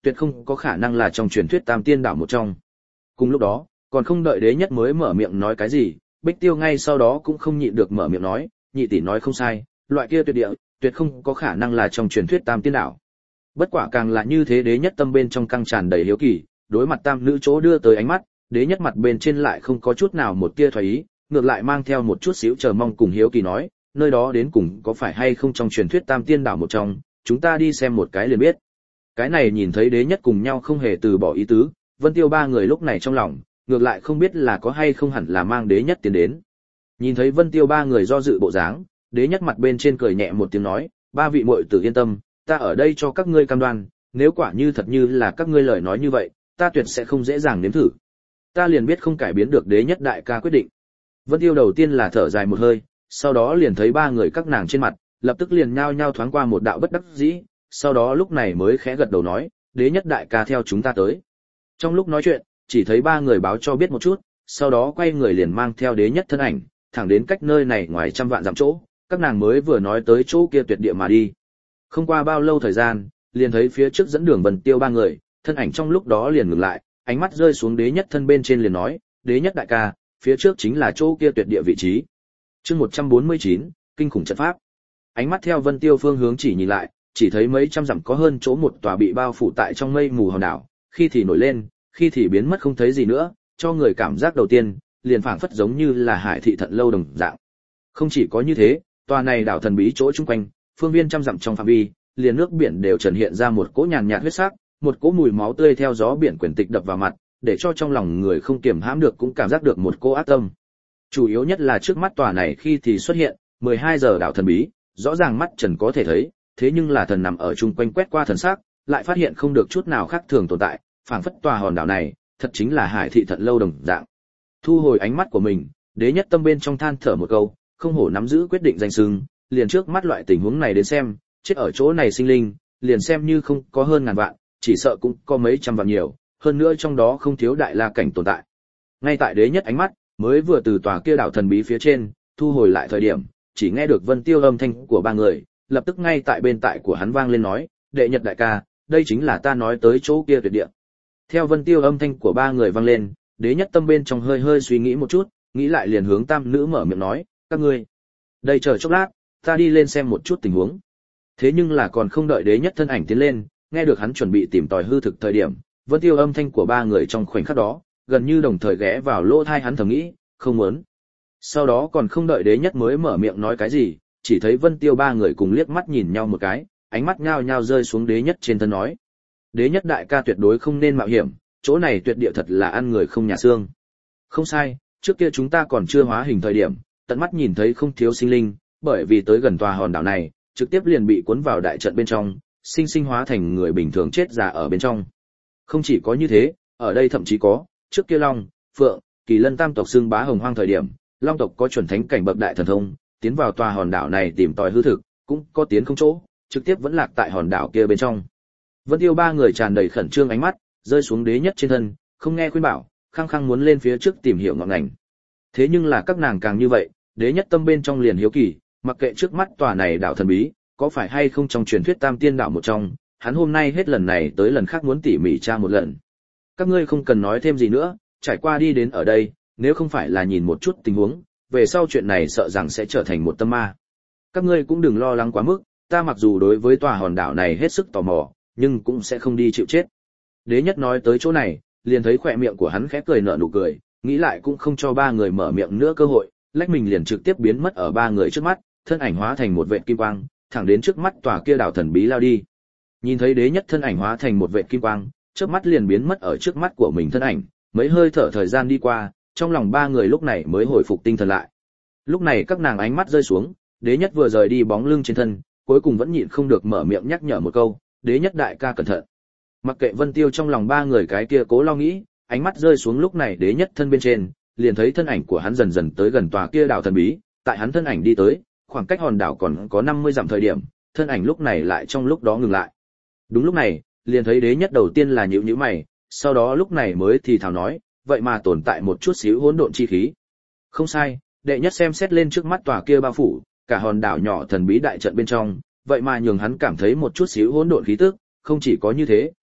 A: tuyệt không có khả năng là trong truyền thuyết Tam Tiên đảo một trong. Cùng lúc đó, còn không đợi Đế Nhất mới mở miệng nói cái gì, Bích Tiêu ngay sau đó cũng không nhịn được mở miệng nói, nhị tỷ nói không sai, loại kia tuyệt địa, tuyệt không có khả năng là trong truyền thuyết Tam Tiên đảo. Bất quả càng là như thế, Đế Nhất tâm bên trong căng tràn đầy hiếu kỳ, đối mặt tam nữ chỗ đưa tới ánh mắt, Đế Nhất mặt bên trên lại không có chút nào một tia thoái ý, ngược lại mang theo một chút xíu chờ mong cùng hiếu kỳ nói, nơi đó đến cùng có phải hay không trong truyền thuyết Tam Tiên đảo một trong, chúng ta đi xem một cái liền biết. Cái này nhìn thấy Đế Nhất cùng nhau không hề từ bỏ ý tứ, Vân Tiêu ba người lúc này trong lòng, ngược lại không biết là có hay không hẳn là mang Đế Nhất tiến đến. Nhìn thấy Vân Tiêu ba người do dự bộ dáng, Đế Nhất mặt bên trên cười nhẹ một tiếng nói, ba vị muội tử yên tâm, ta ở đây cho các ngươi cam đoan, nếu quả như thật như là các ngươi lời nói như vậy, ta tuyệt sẽ không dễ dàng nếm thử. Ta liền biết không cải biến được Đế Nhất đại ca quyết định. Vân Tiêu đầu tiên là thở dài một hơi, sau đó liền thấy ba người các nàng trên mặt, lập tức liền nhao nhao thoáng qua một đạo bất đắc dĩ, sau đó lúc này mới khẽ gật đầu nói, Đế Nhất đại ca theo chúng ta tới. Trong lúc nói chuyện, chỉ thấy ba người báo cho biết một chút, sau đó quay người liền mang theo Đế Nhất thân ảnh, thẳng đến cách nơi này ngoài trăm vạn dặm chỗ, các nàng mới vừa nói tới chỗ kia tuyệt địa mà đi. Không qua bao lâu thời gian, liền thấy phía trước dẫn đường Vân Tiêu ba người, thân ảnh trong lúc đó liền ngừng lại, ánh mắt rơi xuống Đế Nhất thân bên trên liền nói, Đế Nhất đại ca, phía trước chính là chỗ kia tuyệt địa vị trí. Chương 149, kinh khủng trận pháp. Ánh mắt theo Vân Tiêu phương hướng chỉ nhìn lại, chỉ thấy mấy trăm dặm có hơn chỗ một tòa bị bao phủ tại trong mây mù hòn đảo, khi thì nổi lên, khi thì biến mất không thấy gì nữa, cho người cảm giác đầu tiên, liền phảng phất giống như là Hải Thị Thận lâu đồng dạng. Không chỉ có như thế, tòa này đảo thần bí chỗ chung quanh, phương viên trăm dặm trong phạm vi, liền nước biển đều trần hiện ra một cỗ nhàn nhạt huyết sắc, một cỗ mùi máu tươi theo gió biển quyển tịch đập vào mặt, để cho trong lòng người không kiềm hãm được cũng cảm giác được một cỗ ác tâm. Chủ yếu nhất là trước mắt tòa này khi thì xuất hiện 12 giờ đảo thần bí, rõ ràng mắt trần có thể thấy, thế nhưng là thần nằm ở chung quanh quét qua thần sắc, lại phát hiện không được chút nào khác thường tồn tại, phảng phất tòa hòn đảo này, thật chính là Hải Thị Thận lâu đồng dạng. Thu hồi ánh mắt của mình, Đế Nhất tâm bên trong than thở một câu, không hổ nắm giữ quyết định danh xưng, liền trước mắt loại tình huống này đến xem, chết ở chỗ này sinh linh, liền xem như không có hơn ngàn vạn, chỉ sợ cũng có mấy trăm vạn nhiều, hơn nữa trong đó không thiếu đại la cảnh tồn tại. Ngay tại Đế Nhất ánh mắt mới vừa từ tòa kia đảo thần bí phía trên thu hồi lại thời điểm, chỉ nghe được Vân Tiêu âm thanh của ba người, lập tức ngay tại bên tại của hắn vang lên nói, Đệ Nhất đại ca, đây chính là ta nói tới chỗ kia tuyệt địa. Theo Vân Tiêu âm thanh của ba người vang lên, Đế Nhất tâm bên trong hơi hơi suy nghĩ một chút, nghĩ lại liền hướng tam nữ mở miệng nói, các ngươi đây chờ chốc lát, ta đi lên xem một chút tình huống. Thế nhưng là còn không đợi Đế Nhất thân ảnh tiến lên, nghe được hắn chuẩn bị tìm tòi hư thực thời điểm, Vân Tiêu âm thanh của ba người trong khoảnh khắc đó, gần như đồng thời ghé vào lỗ tai hắn thầm nghĩ, không muốn. Sau đó còn không đợi Đế Nhất mới mở miệng nói cái gì, chỉ thấy Vân Tiêu ba người cùng liếc mắt nhìn nhau một cái, ánh mắt nhao nhao rơi xuống Đế Nhất trên thân nói. Đế Nhất đại ca tuyệt đối không nên mạo hiểm, chỗ này tuyệt địa thật là ăn người không nhà xương. Không sai, trước kia chúng ta còn chưa hóa hình thời điểm, tận mắt nhìn thấy không thiếu sinh linh, bởi vì tới gần tòa hòn đảo này, trực tiếp liền bị cuốn vào đại trận bên trong, sinh sinh hóa thành người bình thường chết già ở bên trong. Không chỉ có như thế, ở đây thậm chí có, trước kia Long, Phượng, Kỳ Lân tam tộc xưng bá hồng hoang thời điểm, Long tộc có chuẩn thánh cảnh bậc đại thần thông, tiến vào tòa hòn đảo này tìm tòi hư thực, cũng có tiến không chỗ, trực tiếp vẫn lạc tại hòn đảo kia bên trong. Vân Tiêu ba người tràn đầy khẩn trương ánh mắt, rơi xuống Đế Nhất trên thân, không nghe khuyên bảo, khăng khăng muốn lên phía trước tìm hiểu ngọn ngành. Thế nhưng là các nàng càng như vậy, Đế Nhất tâm bên trong liền hiếu kỳ, mặc kệ trước mắt tòa này đảo thần bí, có phải hay không trong truyền thuyết Tam Tiên đảo một trong, hắn hôm nay hết lần này tới lần khác muốn tỉ mỉ tra một lần. Các ngươi không cần nói thêm gì nữa, trải qua đi đến ở đây, nếu không phải là nhìn một chút tình huống, về sau chuyện này sợ rằng sẽ trở thành một tâm ma. Các ngươi cũng đừng lo lắng quá mức, ta mặc dù đối với tòa hòn đảo này hết sức tò mò, nhưng cũng sẽ không đi chịu chết. Đế Nhất nói tới chỗ này, liền thấy khỏe miệng của hắn khẽ cười nở nụ cười, nghĩ lại cũng không cho ba người mở miệng nữa cơ hội, lách mình liền trực tiếp biến mất ở ba người trước mắt, thân ảnh hóa thành một vệt kim quang, thẳng đến trước mắt tòa kia đảo thần bí lao đi. Nhìn thấy Đế Nhất thân ảnh hóa thành một vệt kim quang, chớp mắt liền biến mất ở trước mắt của mình thân ảnh, mấy hơi thở thời gian đi qua, trong lòng ba người lúc này mới hồi phục tinh thần lại. Lúc này các nàng ánh mắt rơi xuống, Đế Nhất vừa rời đi bóng lưng trên thân, cuối cùng vẫn nhịn không được mở miệng nhắc nhở một câu, Đế Nhất đại ca cẩn thận. Mặc kệ Vân Tiêu trong lòng ba người cái kia cố lo nghĩ, ánh mắt rơi xuống lúc này Đế Nhất thân bên trên, liền thấy thân ảnh của hắn dần dần tới gần tòa kia đảo thần bí, tại hắn thân ảnh đi tới, khoảng cách hòn đảo còn có 50 dặm thời điểm, thân ảnh lúc này lại trong lúc đó ngừng lại. Đúng lúc này, liền thấy Đế Nhất đầu tiên là nhíu nhíu mày, sau đó lúc này mới thì thào nói, vậy mà tồn tại một chút xíu hỗn độn chi khí. Không sai, Đệ Nhất xem xét lên trước mắt tòa kia bao phủ, cả hòn đảo nhỏ thần bí đại trận bên trong, vậy mà nhường hắn cảm thấy một chút xíu hỗn độn khí tức, không chỉ có như thế,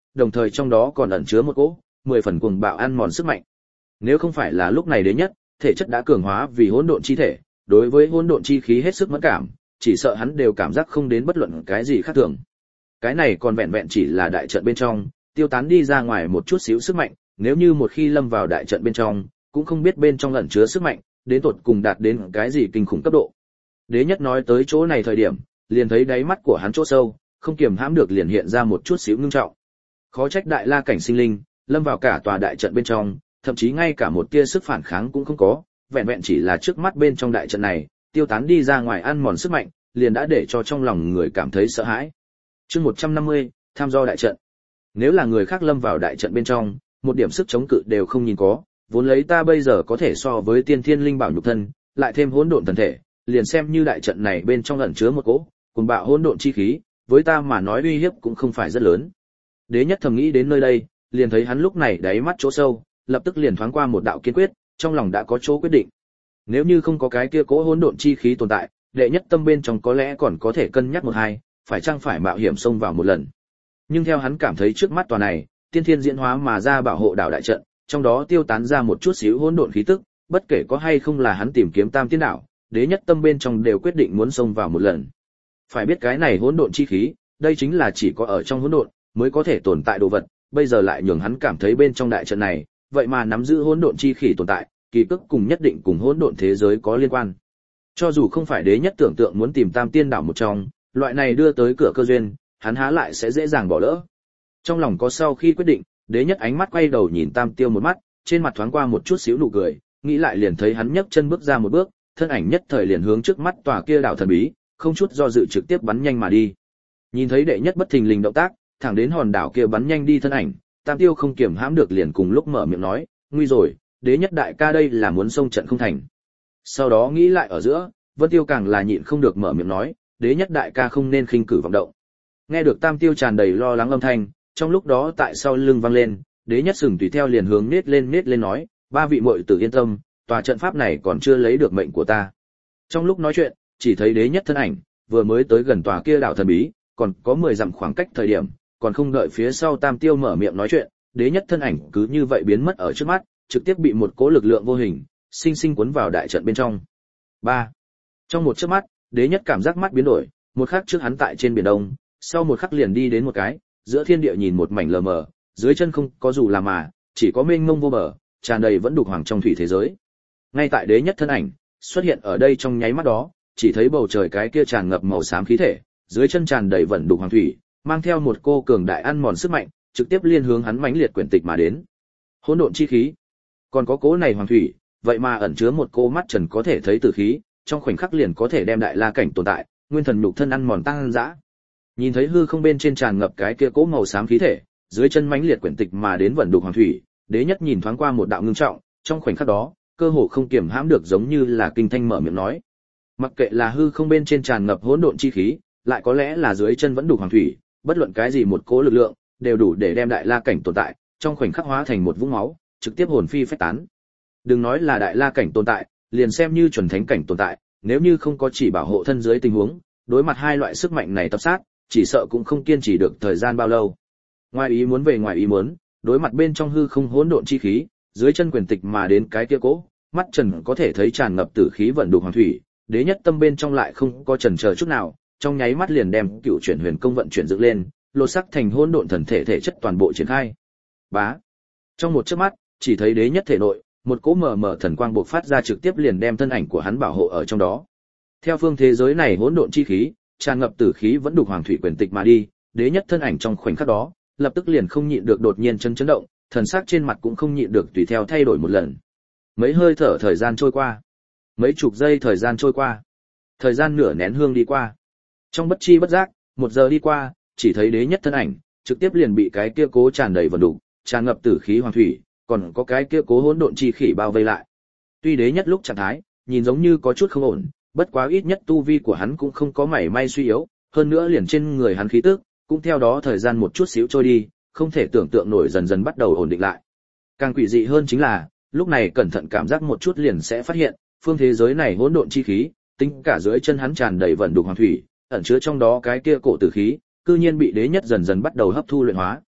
A: đồng thời trong đó còn ẩn chứa một cỗ 10 phần cuồng bạo ăn mòn sức mạnh. Nếu không phải là lúc này đế nhất, thể chất đã cường hóa vì hỗn độn chi thể, đối với hỗn độn chi khí hết sức mẫn cảm, chỉ sợ hắn đều cảm giác không đến bất luận cái gì khác thường. Cái này còn vẹn vẹn chỉ là đại trận bên trong, tiêu tán đi ra ngoài một chút xíu sức mạnh, nếu như một khi lâm vào đại trận bên trong, cũng không biết bên trong ẩn chứa sức mạnh, đến tột cùng đạt đến cái gì kinh khủng cấp độ. Đế nhất nói tới chỗ này thời điểm, liền thấy đáy mắt của hắn chỗ sâu, không kiềm hãm được liền hiện ra một chút xíu ngưng trọng. Khó trách đại la cảnh sinh linh, lâm vào cả tòa đại trận bên trong, thậm chí ngay cả một tia sức phản kháng cũng không có, vẹn vẹn chỉ là trước mắt bên trong đại trận này, tiêu tán đi ra ngoài ăn mòn sức mạnh, liền đã để cho trong lòng người cảm thấy sợ hãi. Chương 150, tham do đại trận. Nếu là người khác lâm vào đại trận bên trong, một điểm sức chống cự đều không nhìn có, vốn lấy ta bây giờ có thể so với tiên thiên linh bảo nhục thân, lại thêm hỗn độn thần thể, liền xem như đại trận này bên trong ẩn chứa một cỗ cuồng bạo hỗn độn chi khí, với ta mà nói uy hiếp cũng không phải rất lớn. Đế nhất thầm nghĩ đến nơi đây, liền thấy hắn lúc này đáy mắt chỗ sâu, lập tức liền thoáng qua một đạo kiên quyết, trong lòng đã có chỗ quyết định. Nếu như không có cái kia cỗ hỗn độn chi khí tồn tại, đệ nhất tâm bên trong có lẽ còn có thể cân nhắc một hai, phải chăng phải mạo hiểm xông vào một lần. Nhưng theo hắn cảm thấy trước mắt tòa này, tiên thiên diễn hóa mà ra bảo hộ đảo đại trận, trong đó tiêu tán ra một chút xíu hỗn độn khí tức, bất kể có hay không là hắn tìm kiếm tam tiên đảo, đế nhất tâm bên trong đều quyết định muốn xông vào một lần. Phải biết cái này hỗn độn chi khí, đây chính là chỉ có ở trong hỗn độn mới có thể tồn tại đồ vật, bây giờ lại nhường hắn cảm thấy bên trong đại trận này, vậy mà nắm giữ hỗn độn chi khí tồn tại, kỳ cực cùng nhất định cùng hỗn độn thế giới có liên quan. Cho dù không phải đế nhất tưởng tượng muốn tìm tam tiên đảo một trong, loại này đưa tới cửa cơ duyên, hắn há lại sẽ dễ dàng bỏ lỡ. Trong lòng có sau khi quyết định, đế nhất ánh mắt quay đầu nhìn Tam Tiêu một mắt, trên mặt thoáng qua một chút xíu nụ cười, nghĩ lại liền thấy hắn nhấc chân bước ra một bước, thân ảnh nhất thời liền hướng trước mắt tòa kia đảo thần bí, không chút do dự trực tiếp bắn nhanh mà đi. Nhìn thấy đệ nhất bất thình lình động tác, thẳng đến hòn đảo kia bắn nhanh đi thân ảnh, Tam Tiêu không kiềm hãm được liền cùng lúc mở miệng nói, nguy rồi, đế nhất đại ca đây là muốn xông trận không thành. Sau đó nghĩ lại ở giữa, Vân Tiêu càng là nhịn không được mở miệng nói, đế nhất đại ca không nên khinh cử vọng động. Nghe được Tam Tiêu tràn đầy lo lắng âm thanh, trong lúc đó tại sau lưng vang lên, đế nhất sừng tùy theo liền hướng nết lên nói, ba vị muội tử yên tâm, tòa trận pháp này còn chưa lấy được mệnh của ta. Trong lúc nói chuyện, chỉ thấy đế nhất thân ảnh vừa mới tới gần tòa kia đảo thần bí, còn có 10 dặm khoảng cách thời điểm, còn không đợi phía sau Tam Tiêu mở miệng nói chuyện, đế nhất thân ảnh cứ như vậy biến mất ở trước mắt, trực tiếp bị một cỗ lực lượng vô hình sinh sinh cuốn vào đại trận bên trong. 3. Trong một chớp mắt, đế nhất cảm giác mắt biến đổi, một khắc trước hắn tại trên biển đông, sau một khắc liền đi đến một cái, giữa thiên địa nhìn một mảnh lờ mờ, dưới chân không có dù là mà, chỉ có mênh mông vô bờ, tràn đầy vẫn đục hoàng trong thủy thế giới. Ngay tại đế nhất thân ảnh xuất hiện ở đây trong nháy mắt đó, chỉ thấy bầu trời cái kia tràn ngập màu xám khí thể, dưới chân tràn đầy vẫn đục hoàng thủy, mang theo một cô cường đại ăn mòn sức mạnh, trực tiếp liên hướng hắn mãnh liệt quyển tịch mà đến. Hỗn độn chi khí, còn có cố này hoàng thủy, vậy mà ẩn chứa một cô mắt trần có thể thấy tử khí, trong khoảnh khắc liền có thể đem đại la cảnh tồn tại, nguyên thần nhục thân ăn mòn tăng dã. Nhìn thấy hư không bên trên tràn ngập cái kia cỗ màu xám khí thể, dưới chân mãnh liệt quyển tịch mà đến vận đục hoàng thủy, đế nhất nhìn thoáng qua một đạo ngưng trọng, trong khoảnh khắc đó, cơ hồ không kiềm hãm được giống như là kinh thanh mở miệng nói. Mặc kệ là hư không bên trên tràn ngập hỗn độn chi khí, lại có lẽ là dưới chân vẫn đục hoàng thủy, bất luận cái gì một cỗ lực lượng, đều đủ để đem đại la cảnh tồn tại, trong khoảnh khắc hóa thành một vũng máu, trực tiếp hồn phi phách tán. Đừng nói là đại la cảnh tồn tại, liền xem như chuẩn thánh cảnh tồn tại, nếu như không có chỉ bảo hộ thân dưới tình huống, đối mặt hai loại sức mạnh này tập sát, chỉ sợ cũng không kiên trì được thời gian bao lâu. Ngoài ý muốn về ngoài ý muốn, đối mặt bên trong hư không hỗn độn chi khí, dưới chân quyền tịch mà đến cái kia cố, mắt trần có thể thấy tràn ngập tử khí vận đục hoàng thủy, đế nhất tâm bên trong lại không có chần chờ chút nào, trong nháy mắt liền đem cựu chuyển huyền công vận chuyển dựng lên, lột sắc thành hỗn độn thần thể thể chất toàn bộ triển khai. Bá. Trong một chớp mắt, chỉ thấy đế nhất thể nội, một cỗ mờ mờ thần quang bộc phát ra trực tiếp liền đem thân ảnh của hắn bảo hộ ở trong đó. Theo phương thế giới này hỗn độn chi khí, tràn ngập tử khí vẫn đục hoàng thủy quyền tịch mà đi, đế nhất thân ảnh trong khoảnh khắc đó, lập tức liền không nhịn được đột nhiên chấn động, thần sắc trên mặt cũng không nhịn được tùy theo thay đổi một lần. Mấy hơi thở thời gian trôi qua, mấy chục giây thời gian trôi qua, thời gian nửa nén hương đi qua. Trong bất chi bất giác, 1 giờ đi qua, chỉ thấy đế nhất thân ảnh trực tiếp liền bị cái kia cố tràn đầy vận đục, tràn ngập tử khí hoàng thủy, còn có cái kia cố hỗn độn chi khí bao vây lại. Tuy đế nhất lúc trạng thái nhìn giống như có chút không ổn, bất quá ít nhất tu vi của hắn cũng không có mảy may suy yếu, hơn nữa liền trên người hắn khí tức cũng theo đó thời gian một chút xíu trôi đi, không thể tưởng tượng nổi dần dần bắt đầu ổn định lại. Càng quỷ dị hơn chính là, lúc này cẩn thận cảm giác một chút liền sẽ phát hiện, phương thế giới này hỗn độn chi khí, tính cả dưới chân hắn tràn đầy vận đục hoàng thủy, ẩn chứa trong đó cái kia cổ tử khí, cư nhiên bị đế nhất dần dần bắt đầu hấp thu luyện hóa.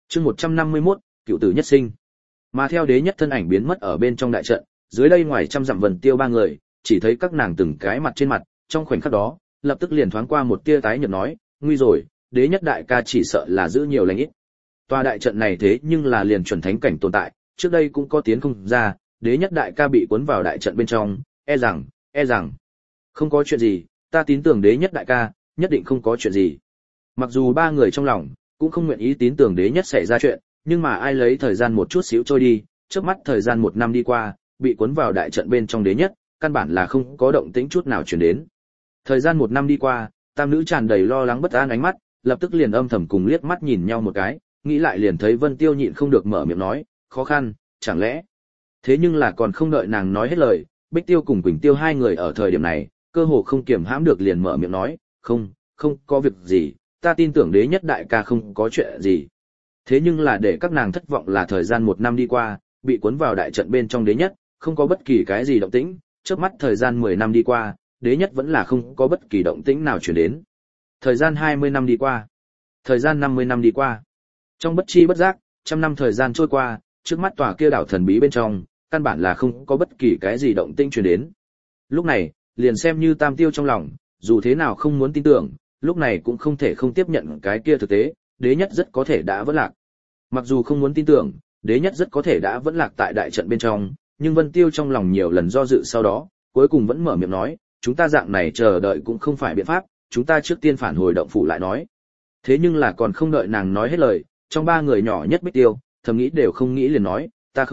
A: Chương 151, cựu tử nhất sinh. Mà theo đế nhất thân ảnh biến mất ở bên trong đại trận, dưới đây ngoài trăm dặm Vân Tiêu ba người, chỉ thấy các nàng từng cái mặt trên mặt, trong khoảnh khắc đó, lập tức liền thoáng qua một tia tái nhợt nói, nguy rồi, đế nhất đại ca chỉ sợ là giữ nhiều lành ít. Tòa đại trận này thế nhưng là liền chuẩn thánh cảnh tồn tại, trước đây cũng có tiến không ra, đế nhất đại ca bị cuốn vào đại trận bên trong, e rằng không có chuyện gì, ta tin tưởng đế nhất đại ca, nhất định không có chuyện gì. Mặc dù ba người trong lòng cũng không nguyện ý tin tưởng đế nhất xảy ra chuyện, nhưng mà ai lấy thời gian một chút xíu trôi đi, trước mắt thời gian 1 năm đi qua, bị cuốn vào đại trận bên trong đế nhất, căn bản là không có động tĩnh chút nào truyền đến. Thời gian 1 năm đi qua, tam nữ tràn đầy lo lắng bất an ánh mắt, lập tức liền âm thầm cùng liếc mắt nhìn nhau một cái, nghĩ lại liền thấy Vân Tiêu nhịn không được mở miệng nói, khó khăn, chẳng lẽ. Thế nhưng là còn không đợi nàng nói hết lời, Bích Tiêu cùng Quỳnh Tiêu hai người ở thời điểm này, cơ hồ không kiềm hãm được liền mở miệng nói, không có việc gì, ta tin tưởng đế nhất đại ca không có chuyện gì. Thế nhưng là để các nàng thất vọng là thời gian 1 năm đi qua, bị cuốn vào đại trận bên trong đế nhất, không có bất kỳ cái gì động tĩnh, chớp mắt thời gian 10 năm đi qua, đế nhất vẫn là không có bất kỳ động tĩnh nào truyền đến. Thời gian 20 năm đi qua, thời gian 50 năm đi qua. Trong bất chi bất giác, 100 năm thời gian trôi qua, trước mắt tòa kia đảo thần bí bên trong, căn bản là không có bất kỳ cái gì động tĩnh truyền đến. Lúc này, liền xem như Tam Tiêu trong lòng, dù thế nào không muốn tin tưởng, lúc này cũng không thể không tiếp nhận cái kia thực tế, đế nhất rất có thể đã vẫn lạc. Mặc dù không muốn tin tưởng, đế nhất rất có thể đã vẫn lạc tại đại trận bên trong, nhưng Vân Tiêu trong lòng nhiều lần do dự sau đó, cuối cùng vẫn mở miệng nói, chúng ta dạng này chờ đợi cũng không phải biện pháp, chúng ta trước tiên phản hồi động phủ lại nói. Thế nhưng là còn không đợi nàng nói hết lời, trong ba người nhỏ nhất Bích Tiêu, thầm nghĩ đều không nghĩ liền nói,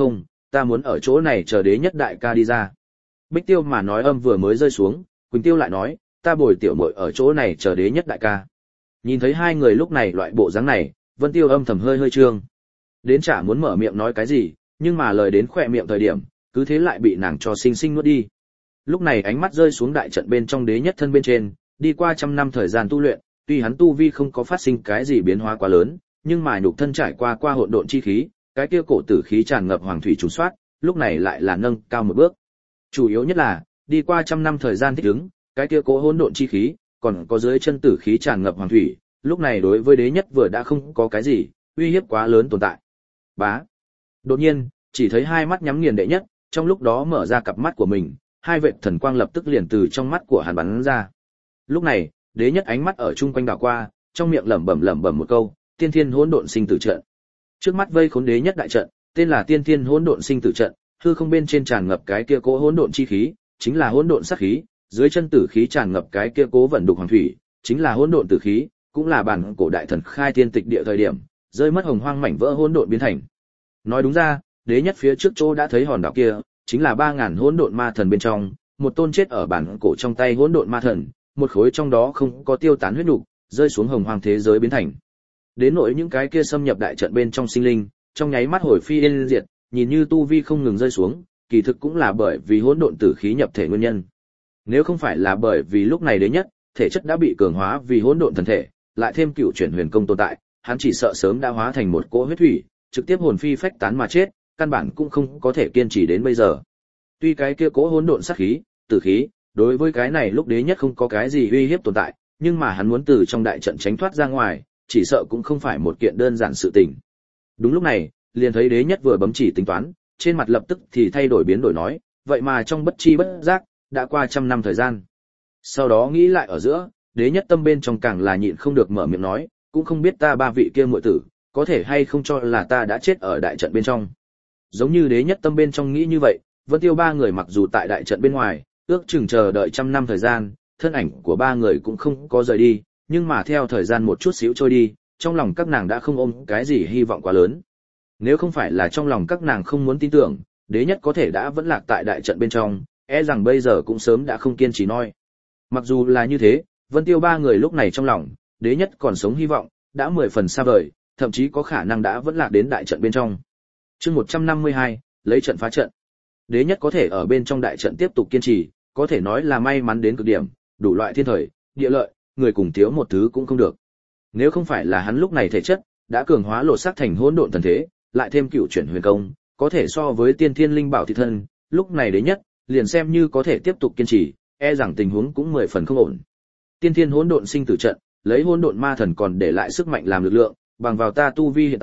A: ta muốn ở chỗ này chờ đế nhất đại ca đi ra. Bích Tiêu mà nói âm vừa mới rơi xuống, Quỳnh Tiêu lại nói, ta bồi tiểu muội ở chỗ này chờ đế nhất đại ca. Nhìn thấy hai người lúc này loại bộ dáng này, Vân Tiêu âm thầm hơi trương. Đến chả muốn mở miệng nói cái gì, nhưng mà lời đến khỏe miệng thời điểm, cứ thế lại bị nàng cho sinh nuốt đi. Lúc này ánh mắt rơi xuống đại trận bên trong đế nhất thân bên trên, đi qua 100 năm thời gian tu luyện, tuy hắn tu vi không có phát sinh cái gì biến hóa quá lớn, nhưng mà nhục thân trải qua hỗn độn chi khí, cái kia cổ tử khí tràn ngập hoàng thủy trùng soát, lúc này lại là nâng cao một bước. Chủ yếu nhất là, đi qua 100 năm thời gian thích ứng, cái kia cố hỗn độn chi khí, còn có dưới chân tử khí tràn ngập hoàng thủy, lúc này đối với đế nhất vừa đã không có cái gì uy hiếp quá lớn tồn tại. Bá. Đột nhiên, chỉ thấy hai mắt nhắm nghiền đệ nhất, trong lúc đó mở ra cặp mắt của mình, hai vệt thần quang lập tức liền từ trong mắt của hắn bắn ra. Lúc này, đế nhất ánh mắt ở chung quanh đảo qua, trong miệng lẩm bẩm một câu, Tiên Thiên Hỗn Độn Sinh Tử Trận. Trước mắt vây khốn đế nhất đại trận, tên là Tiên Thiên Hỗn Độn Sinh Tử Trận, hư không bên trên tràn ngập cái kia cố hỗn độn chi khí, chính là hỗn độn sát khí, dưới chân tử khí tràn ngập cái kia cố vận đục hoàng thủy, chính là hỗn độn tử khí, cũng là bản cổ đại thần khai thiên tịch địa thời điểm, rơi mất hồng hoang mảnh vỡ hỗn độn biến thành. Nói đúng ra, đế nhất phía trước chỗ đã thấy hòn đảo kia, chính là 3000 hỗn độn ma thần bên trong, một tôn chết ở bản cổ trong tay hỗn độn ma thần, một khối trong đó không có tiêu tán huyết nục, rơi xuống hồng hoang thế giới biến thành. Đến nỗi những cái kia xâm nhập đại trận bên trong sinh linh, trong nháy mắt hồi phi yên diệt, nhìn như tu vi không ngừng rơi xuống, kỳ thực cũng là bởi vì hỗn độn tử khí nhập thể nguyên nhân. Nếu không phải là bởi vì lúc này đế nhất, thể chất đã bị cường hóa vì hỗn độn thần thể, lại thêm cựu chuyển huyền công tồn tại, hắn chỉ sợ sớm đã hóa thành một cỗ huyết thủy, trực tiếp hồn phi phách tán mà chết, căn bản cũng không có thể kiên trì đến bây giờ. Tuy cái kia cỗ hỗn độn sát khí, tử khí, đối với cái này lúc đế nhất không có cái gì uy hiếp tồn tại, nhưng mà hắn muốn từ trong đại trận tránh thoát ra ngoài, chỉ sợ cũng không phải một kiện đơn giản sự tình. Đúng lúc này, liền thấy đế nhất vừa bấm chỉ tính toán, trên mặt lập tức thì thay đổi biến đổi nói, vậy mà trong bất chi bất giác, đã qua 100 năm thời gian. Sau đó nghĩ lại ở giữa, đế nhất tâm bên trong càng là nhịn không được mở miệng nói, cũng không biết ta ba vị kia muội tử, có thể hay không cho là ta đã chết ở đại trận bên trong. Giống như đế nhất tâm bên trong nghĩ như vậy, Vân Tiêu ba người mặc dù tại đại trận bên ngoài, ước chừng chờ đợi 100 năm thời gian, thân ảnh của ba người cũng không có rời đi, nhưng mà theo thời gian một chút xíu trôi đi, trong lòng các nàng đã không ôm cái gì hy vọng quá lớn. Nếu không phải là trong lòng các nàng không muốn tin tưởng, đế nhất có thể đã vẫn lạc tại đại trận bên trong, e rằng bây giờ cũng sớm đã không kiên trì noi. Mặc dù là như thế, Vân Tiêu ba người lúc này trong lòng, đế nhất còn sống hy vọng, đã 10 phần xa vời, thậm chí có khả năng đã vẫn lạc đến đại trận bên trong. Chương 152, lấy trận phá trận. Đế nhất có thể ở bên trong đại trận tiếp tục kiên trì, có thể nói là may mắn đến cực điểm, đủ loại thiên thời, địa lợi, người cùng thiếu một thứ cũng không được. Nếu không phải là hắn lúc này thể chất đã cường hóa lột xác thành hỗn độn thần thế, lại thêm cựu chuyển huyền công, có thể so với tiên thiên linh bảo thị thân, lúc này đế nhất liền xem như có thể tiếp tục kiên trì, e rằng tình huống cũng 10 phần không ổn. Tiên thiên hỗn độn sinh tử trận, lấy hỗn độn ma thần còn để lại sức mạnh làm lực lượng, bằng vào ta tu vi hiện tại,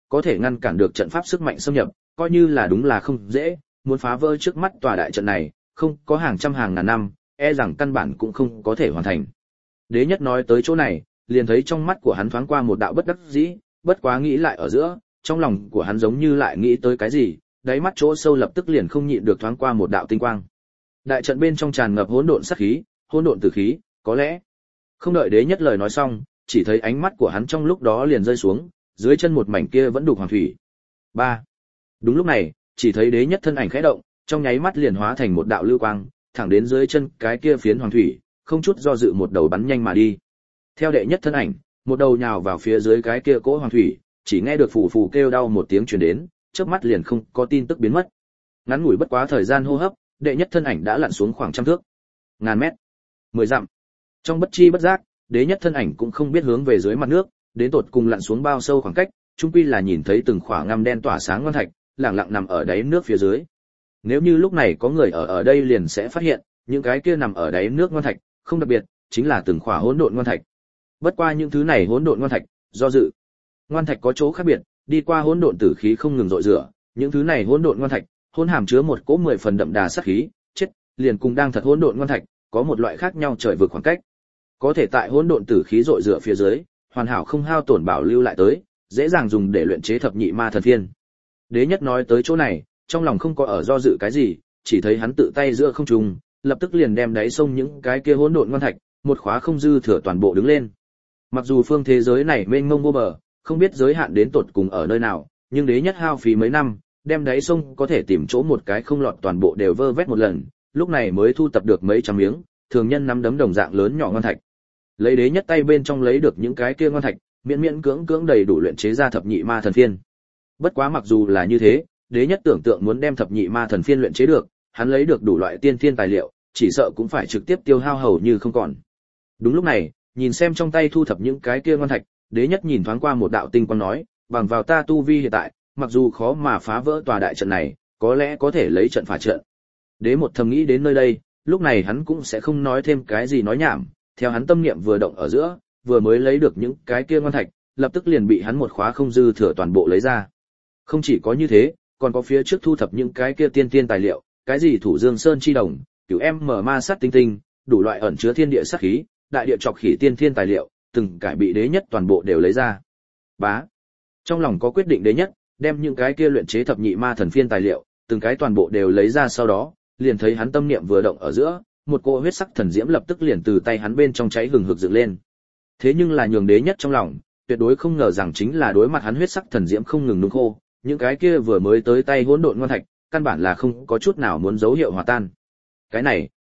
A: có thể ngăn cản được trận pháp sức mạnh xâm nhập, coi như là đúng là không dễ, muốn phá vỡ trước mắt tòa đại trận này, không có hàng trăm hàng ngàn năm, e rằng căn bản cũng không có thể hoàn thành. Đế Nhất nói tới chỗ này, liền thấy trong mắt của hắn thoáng qua một đạo bất đắc dĩ, bất quá nghĩ lại ở giữa, trong lòng của hắn giống như lại nghĩ tới cái gì, đáy mắt chỗ sâu lập tức liền không nhịn được thoáng qua một đạo tinh quang. Đại trận bên trong tràn ngập hỗn độn sát khí, hỗn độn tử khí, có lẽ. Không đợi Đế Nhất lời nói xong, chỉ thấy ánh mắt của hắn trong lúc đó liền rơi xuống, dưới chân một mảnh kia vẫn đục hoàng thủy. 3. Đúng lúc này, chỉ thấy Đế Nhất thân ảnh khẽ động, trong nháy mắt liền hóa thành một đạo lưu quang, thẳng đến dưới chân cái kia phiến hoàng thủy, không chút do dự một đầu bắn nhanh mà đi. Theo đệ nhất thân ảnh, một đầu nhào vào phía dưới cái kia cỗ hoàng thủy, chỉ nghe được phù phù kêu đau một tiếng truyền đến, chớp mắt liền không có tin tức biến mất. Ngắn ngủi bất quá thời gian hô hấp, đệ nhất thân ảnh đã lặn xuống khoảng trăm thước, ngàn mét, 10 dặm. Trong bất chi bất giác, Đế Nhất thân ảnh cũng không biết hướng về dưới mặt nước, đến tột cùng lặn xuống bao sâu khoảng cách, chung quy là nhìn thấy từng khoảng ngăm đen tỏa sáng ngoan thạch, lặng lặng nằm ở đáy nước phía dưới. Nếu như lúc này có người ở đây liền sẽ phát hiện, những cái kia nằm ở đáy nước ngoan thạch, không đặc biệt, chính là từng khỏa hỗn độn ngoan thạch. Bất qua những thứ này hỗn độn ngoan thạch, do dự. Ngoan thạch có chỗ khác biệt, đi qua hỗn độn tử khí không ngừng dội rửa, những thứ này hỗn độn ngoan thạch, hỗn hàm chứa một cỗ 10 phần đậm đà sát khí, chết, liền cùng đang thật hỗn độn ngoan thạch, có một loại khác nhau trời vực khoảng cách. Có thể tại hỗn độn tử khí dội rửa phía dưới, hoàn hảo không hao tổn bảo lưu lại tới, dễ dàng dùng để luyện chế thập nhị ma thần phiên. Đế Nhất nói tới chỗ này, trong lòng không có ở do dự cái gì, chỉ thấy hắn tự tay giữa không trung, lập tức liền đem đáy sông những cái kia hỗn độn ngoan thạch, một khóa không dư thừa toàn bộ đứng lên. Mặc dù phương thế giới này mênh mông vô bờ, không biết giới hạn đến tột cùng ở nơi nào, nhưng Đế Nhất hao phí mấy năm, đem đáy sông có thể tìm chỗ một cái không lọt toàn bộ đều vơ vét một lần, lúc này mới thu tập được mấy trăm miếng, thường nhân nắm đấm đồng dạng lớn nhỏ ngoan thạch. Lấy Đế Nhất tay bên trong lấy được những cái kia ngoan thạch, miễn miễn cưỡng cưỡng đầy đủ luyện chế ra thập nhị ma thần phiên. Bất quá mặc dù là như thế, Đế Nhất tưởng tượng muốn đem thập nhị ma thần phiên luyện chế được, hắn lấy được đủ loại tiên thiên tài liệu, chỉ sợ cũng phải trực tiếp tiêu hao hầu như không còn. Đúng lúc này, nhìn xem trong tay thu thập những cái kia ngoan thạch, Đế Nhất nhìn thoáng qua một đạo tinh quang nói, bằng vào ta tu vi hiện tại, mặc dù khó mà phá vỡ tòa đại trận này, có lẽ có thể lấy trận phá trận. Đế một thầm nghĩ đến nơi đây, lúc này hắn cũng sẽ không nói thêm cái gì nói nhảm, theo hắn tâm niệm vừa động ở giữa, vừa mới lấy được những cái kia ngoan thạch, lập tức liền bị hắn một khóa không dư thừa toàn bộ lấy ra. Không chỉ có như thế, còn có phía trước thu thập những cái kia tiên tiên tài liệu, cái gì thủ dương sơn chi đồng, cửu em mở ma sát tinh tinh, đủ loại ẩn chứa thiên địa sát khí, đại địa trọc khỉ tiên thiên tài liệu, từng cải bị Đế Nhất toàn bộ đều lấy ra. Bá. Trong lòng có quyết định Đế Nhất, đem những cái kia luyện chế thập nhị ma thần phiên tài liệu, từng cái toàn bộ đều lấy ra sau đó, liền thấy hắn tâm niệm vừa động ở giữa, một cỗ huyết sắc thần diễm lập tức liền từ tay hắn bên trong cháy hừng hực dựng lên. Thế nhưng là nhường Đế Nhất trong lòng, tuyệt đối không ngờ rằng chính là đối mặt hắn huyết sắc thần diễm không ngừng nung khô, những cái kia vừa mới tới tay hỗn độn ngoan thạch, căn bản là không có chút nào muốn dấu hiệu hòa tan. Cái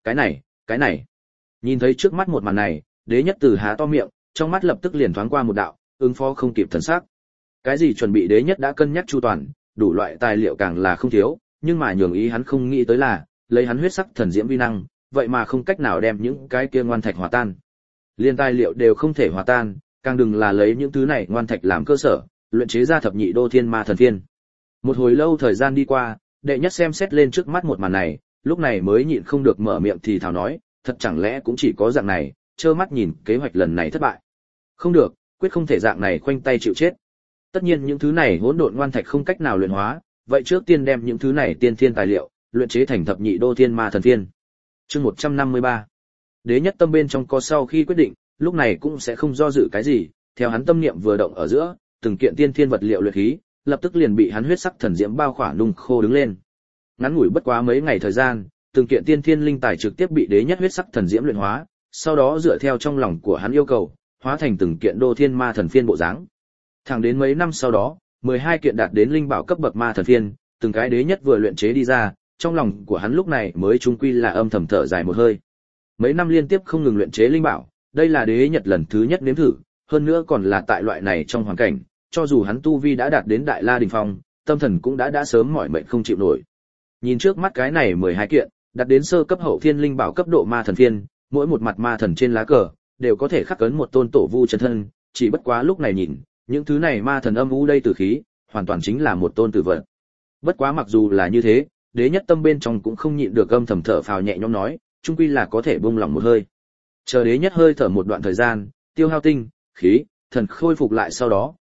A: này. Nhìn thấy trước mắt một màn này, Đế Nhất từ há to miệng, trong mắt lập tức liền thoáng qua một đạo, ứng phó không kịp thần sắc. Cái gì chuẩn bị Đế Nhất đã cân nhắc chu toàn, đủ loại tài liệu càng là không thiếu, nhưng mà nhường ý hắn không nghĩ tới là, lấy hắn huyết sắc thần diễm vi năng, vậy mà không cách nào đem những cái kia ngoan thạch hòa tan. Liên tài liệu đều không thể hòa tan, càng đừng là lấy những thứ này ngoan thạch làm cơ sở, luyện chế ra thập nhị đô thiên ma thần phiên. Một hồi lâu thời gian đi qua, Đệ Nhất xem xét lên trước mắt một màn này, lúc này mới nhịn không được mở miệng thì thào nói, thật chẳng lẽ cũng chỉ có dạng này, trơ mắt nhìn kế hoạch lần này thất bại. Không được, quyết không thể dạng này khoanh tay chịu chết. Tất nhiên những thứ này hỗn độn ngoan thạch không cách nào luyện hóa, vậy trước tiên đem những thứ này tiên thiên tài liệu, luyện chế thành thập nhị đô thiên ma thần phiên. Chương 153. Đế Nhất tâm bên trong có sau khi quyết định, lúc này cũng sẽ không do dự cái gì, theo hắn tâm niệm vừa động ở giữa, từng kiện tiên thiên vật liệu luyện khí, lập tức liền bị hắn huyết sắc thần diễm bao khỏa nung khô đứng lên. Ngắn ngủi bất quá mấy ngày thời gian, từng kiện tiên thiên linh tài trực tiếp bị Đế Nhất huyết sắc thần diễm luyện hóa, sau đó dựa theo trong lòng của hắn yêu cầu, hóa thành từng kiện đô thiên ma thần phiên bộ dáng. Thẳng đến mấy năm sau đó, 12 kiện đạt đến linh bảo cấp bậc ma thần phiên, từng cái Đế Nhất vừa luyện chế đi ra, trong lòng của hắn lúc này mới trung quy là âm thầm thở dài một hơi. Mấy năm liên tiếp không ngừng luyện chế linh bảo, đây là Đế Nhật lần thứ nhất nếm thử, hơn nữa còn là tại loại này trong hoàn cảnh, cho dù hắn tu vi đã đạt đến đại la đỉnh phong, tâm thần cũng đã sớm mỏi mệt không chịu nổi. Nhìn trước mắt cái này 12 kiện, đạt đến sơ cấp hậu thiên linh bảo cấp độ ma thần phiên, mỗi một mặt ma thần trên lá cờ đều có thể khắc ấn một tôn tổ vu chân thân, chỉ bất quá lúc này nhìn, những thứ này ma thần âm u đây tử khí, hoàn toàn chính là một tôn tử vật. Bất quá mặc dù là như thế, Đế Nhất tâm bên trong cũng không nhịn được âm thầm thở phào nhẹ nhõm nói, chung quy là có thể buông lòng một hơi. Chờ Đế Nhất hơi thở một đoạn thời gian, tiêu hao tinh, khí, thần khôi phục lại sau đó,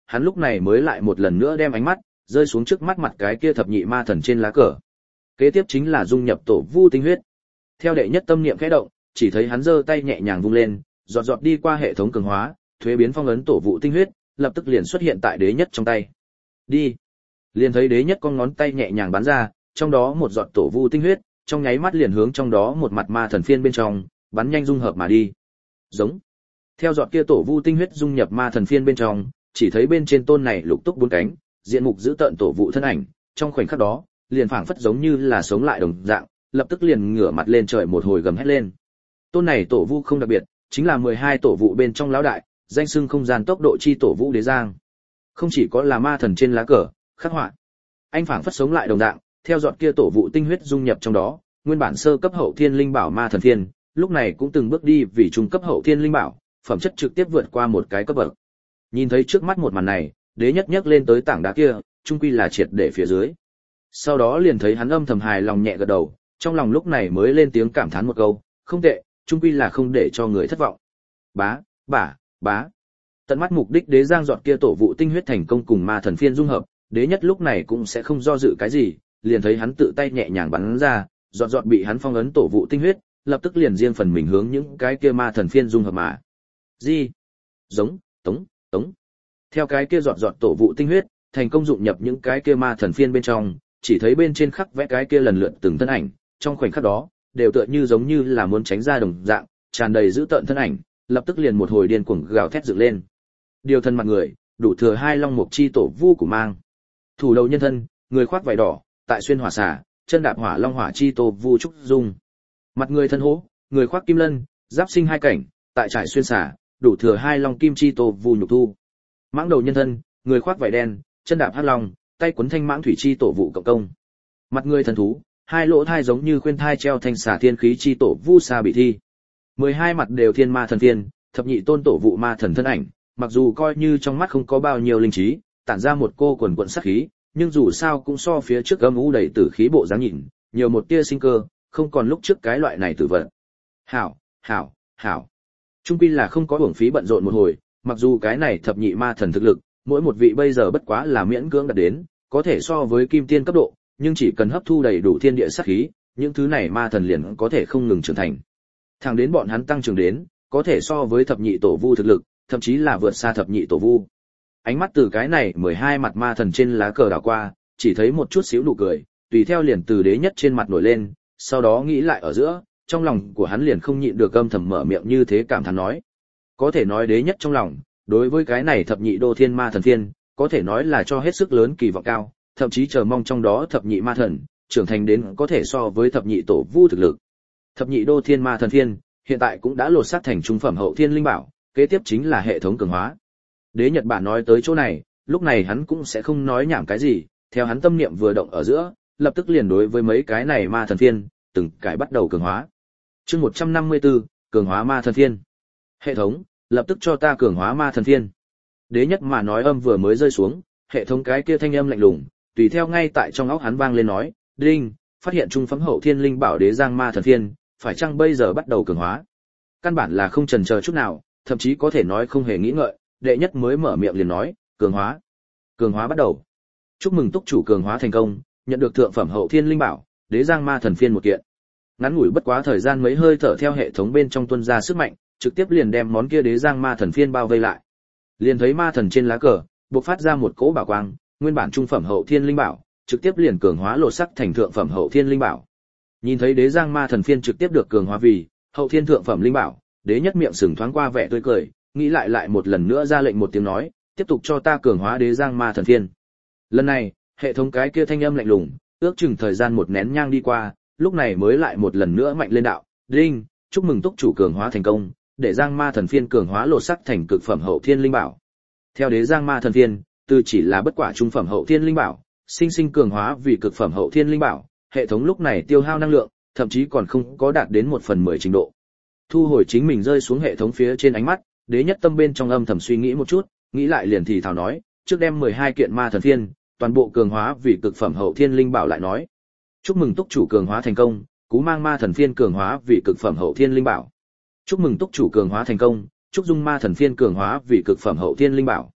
A: hắn lúc này mới lại một lần nữa đem ánh mắt rơi xuống trước mắt mặt cái kia thập nhị ma thần trên lá cờ. Kế tiếp chính là dung nhập tổ vu tinh huyết. Theo đệ nhất tâm niệm khẽ động, chỉ thấy hắn giơ tay nhẹ nhàng vung lên, giọt giọt đi qua hệ thống cường hóa, thuế biến phong ấn tổ vu tinh huyết, lập tức liền xuất hiện tại đế nhất trong tay. Đi. Liền thấy đế nhất con ngón tay nhẹ nhàng bắn ra, trong đó một giọt tổ vu tinh huyết, trong nháy mắt liền hướng trong đó một mặt ma thần phiên bên trong, bắn nhanh dung hợp mà đi. Giống. Theo giọt kia tổ vu tinh huyết dung nhập ma thần phiên bên trong, chỉ thấy bên trên tôn này lục túc bốn cánh, diện mục giữ tợn tổ vụ thân ảnh, trong khoảnh khắc đó, liền phảng phất giống như là sống lại đồng dạng, lập tức liền ngửa mặt lên trời một hồi gầm hét lên. Tôn này tổ vu không đặc biệt, chính là 12 tổ vụ bên trong lão đại, danh xưng không gian tốc độ chi tổ vu đế giang. Không chỉ có là ma thần trên lá cờ khắc họa, anh phảng phất sống lại đồng dạng, theo giọt kia tổ vụ tinh huyết dung nhập trong đó, nguyên bản sơ cấp hậu thiên linh bảo ma thần phiên, lúc này cũng từng bước đi vì trung cấp hậu thiên linh bảo, phẩm chất trực tiếp vượt qua một cái cấp bậc. Nhìn thấy trước mắt một màn này, đế nhất nhấc lên tới tảng đá kia, trung quy là triệt để phía dưới. Sau đó liền thấy hắn âm thầm hài lòng nhẹ gật đầu, trong lòng lúc này mới lên tiếng cảm thán một câu, không tệ, trung quy là không để cho người thất vọng. Bá. Tận mắt mục đích đế giang giọt kia tổ vụ tinh huyết thành công cùng ma thần phiên dung hợp, đế nhất lúc này cũng sẽ không do dự cái gì, liền thấy hắn tự tay nhẹ nhàng bắn ra, giọt bị hắn phong ấn tổ vụ tinh huyết, lập tức liền riêng phần mình hướng những cái kia ma thần phiên dung hợp mà. Gì? Giống, tống. Theo cái kia giọt tổ vụ tinh huyết, thành công dụng nhập những cái kia ma thần phiên bên trong, chỉ thấy bên trên khắc vẽ cái kia lần lượt từng thân ảnh, trong khoảnh khắc đó, đều tựa như giống như là muốn tránh ra đồng dạng, tràn đầy dữ tợn thân ảnh, lập tức liền một hồi điên cuồng gào thét dựng lên. Điều thân mặt người, đủ thừa hai long mục chi tổ vu của mang. Thủ đầu nhân thân, người khoác vải đỏ, tại xuyên hỏa xà, chân đạp hỏa long hỏa chi tổ vu trúc dung. Mặt người thân hố, người khoác kim lân, giáp sinh hai cảnh, tại trải xuyên xà, đủ thừa hai long kim chi tổ vu nhục thu. Mãng đầu nhân thân, người khoác vải đen, chân đạp hắc long, tay quấn thanh mãng thủy chi tổ vụ cộng công. Mặt người thần thú, hai lỗ thai giống như khuyên thai treo thanh xà thiên khí chi tổ vu sa bị thi. 12 mặt đều thiên ma thần phiên, thập nhị tôn tổ vụ ma thần thân ảnh, mặc dù coi như trong mắt không có bao nhiêu linh trí, tản ra một cô quần quần sát khí, nhưng dù sao cũng so phía trước âm u đầy tử khí bộ dáng nhìn, nhiều một tia sinh cơ, không còn lúc trước cái loại này tử vận. Hảo. Trung quy là không có uổng phí bận rộn một hồi, mặc dù cái này thập nhị ma thần thực lực, mỗi một vị bây giờ bất quá là miễn cưỡng đạt đến, có thể so với kim tiên cấp độ, nhưng chỉ cần hấp thu đầy đủ thiên địa sát khí, những thứ này ma thần liền có thể không ngừng trưởng thành. Thẳng đến bọn hắn tăng trưởng đến, có thể so với thập nhị tổ vu thực lực, thậm chí là vượt xa thập nhị tổ vu. Ánh mắt từ cái này 12 mặt ma thần trên lá cờ đảo qua, chỉ thấy một chút xíu nụ cười, tùy theo liền từ đế nhất trên mặt nổi lên, sau đó nghĩ lại ở giữa, trong lòng của hắn liền không nhịn được âm thầm mở miệng như thế cảm thán nói. Có thể nói đế nhất trong lòng, đối với cái này thập nhị đô thiên ma thần phiên, có thể nói là cho hết sức lớn kỳ vọng cao, thậm chí chờ mong trong đó thập nhị ma thần, trưởng thành đến có thể so với thập nhị tổ vu thực lực. Thập nhị đô thiên ma thần phiên, hiện tại cũng đã lột xác thành trung phẩm hậu thiên linh bảo, kế tiếp chính là hệ thống cường hóa. Đế Nhật Bản nói tới chỗ này, lúc này hắn cũng sẽ không nói nhảm cái gì, theo hắn tâm niệm vừa động ở giữa, lập tức liền đối với mấy cái này ma thần phiên, từng cái bắt đầu cường hóa. Chương 154, cường hóa ma thần phiên. Hệ thống, lập tức cho ta cường hóa ma thần phiên. Đế Nhất mà nói âm vừa mới rơi xuống, hệ thống cái kia thanh âm lạnh lùng, tùy theo ngay tại trong óc hắn vang lên nói, "Đinh, phát hiện trung phẩm hậu thiên linh bảo đế giang ma thần phiên, phải chăng bây giờ bắt đầu cường hóa?" Căn bản là không chần chờ chút nào, thậm chí có thể nói không hề nghĩ ngợi, Đệ Nhất mới mở miệng liền nói, "Cường hóa." Cường hóa bắt đầu. Chúc mừng túc chủ cường hóa thành công, nhận được thượng phẩm hậu thiên linh bảo, đế giang ma thần phiên một kiện. Ngắn ngủi bất quá thời gian mấy hơi thở theo hệ thống bên trong tuôn ra sức mạnh, trực tiếp liền đem món kia đế giang ma thần phiên bao vây lại. Liền thấy ma thần trên lá cờ, bộc phát ra một cỗ bảo quang, nguyên bản trung phẩm hậu thiên linh bảo, trực tiếp liền cường hóa lột sắc thành thượng phẩm hậu thiên linh bảo. Nhìn thấy đế giang ma thần phiên trực tiếp được cường hóa vì hậu thiên thượng phẩm linh bảo, Đế Nhất miệng sừng thoáng qua vẻ tươi cười, nghĩ lại một lần nữa ra lệnh một tiếng nói, tiếp tục cho ta cường hóa đế giang ma thần phiên. Lần này, hệ thống cái kia thanh âm lạnh lùng, ước chừng thời gian một nén nhang đi qua, lúc này mới lại một lần nữa mạnh lên đạo, "Đinh, chúc mừng túc chủ cường hóa thành công, để giang ma thần phiên cường hóa lột sắc thành cực phẩm hậu thiên linh bảo." Theo đế giang ma thần phiên, từ chỉ là bất quả trung phẩm hậu thiên linh bảo, sinh cường hóa vì cực phẩm hậu thiên linh bảo, hệ thống lúc này tiêu hao năng lượng, thậm chí còn không có đạt đến 1/10 trình độ. Thu hồi chính mình rơi xuống hệ thống phía trên ánh mắt, Đế Nhất tâm bên trong âm thầm suy nghĩ một chút, nghĩ lại liền thì thào nói, trước đem 12 kiện ma thần phiên, toàn bộ cường hóa vì cực phẩm hậu thiên linh bảo lại nói. Chúc mừng túc chủ cường hóa thành công, cú mang ma thần phiên cường hóa vì cực phẩm hậu thiên linh bảo. Chúc mừng túc chủ cường hóa thành công, trúc dung ma thần phiên cường hóa vì cực phẩm hậu thiên linh bảo.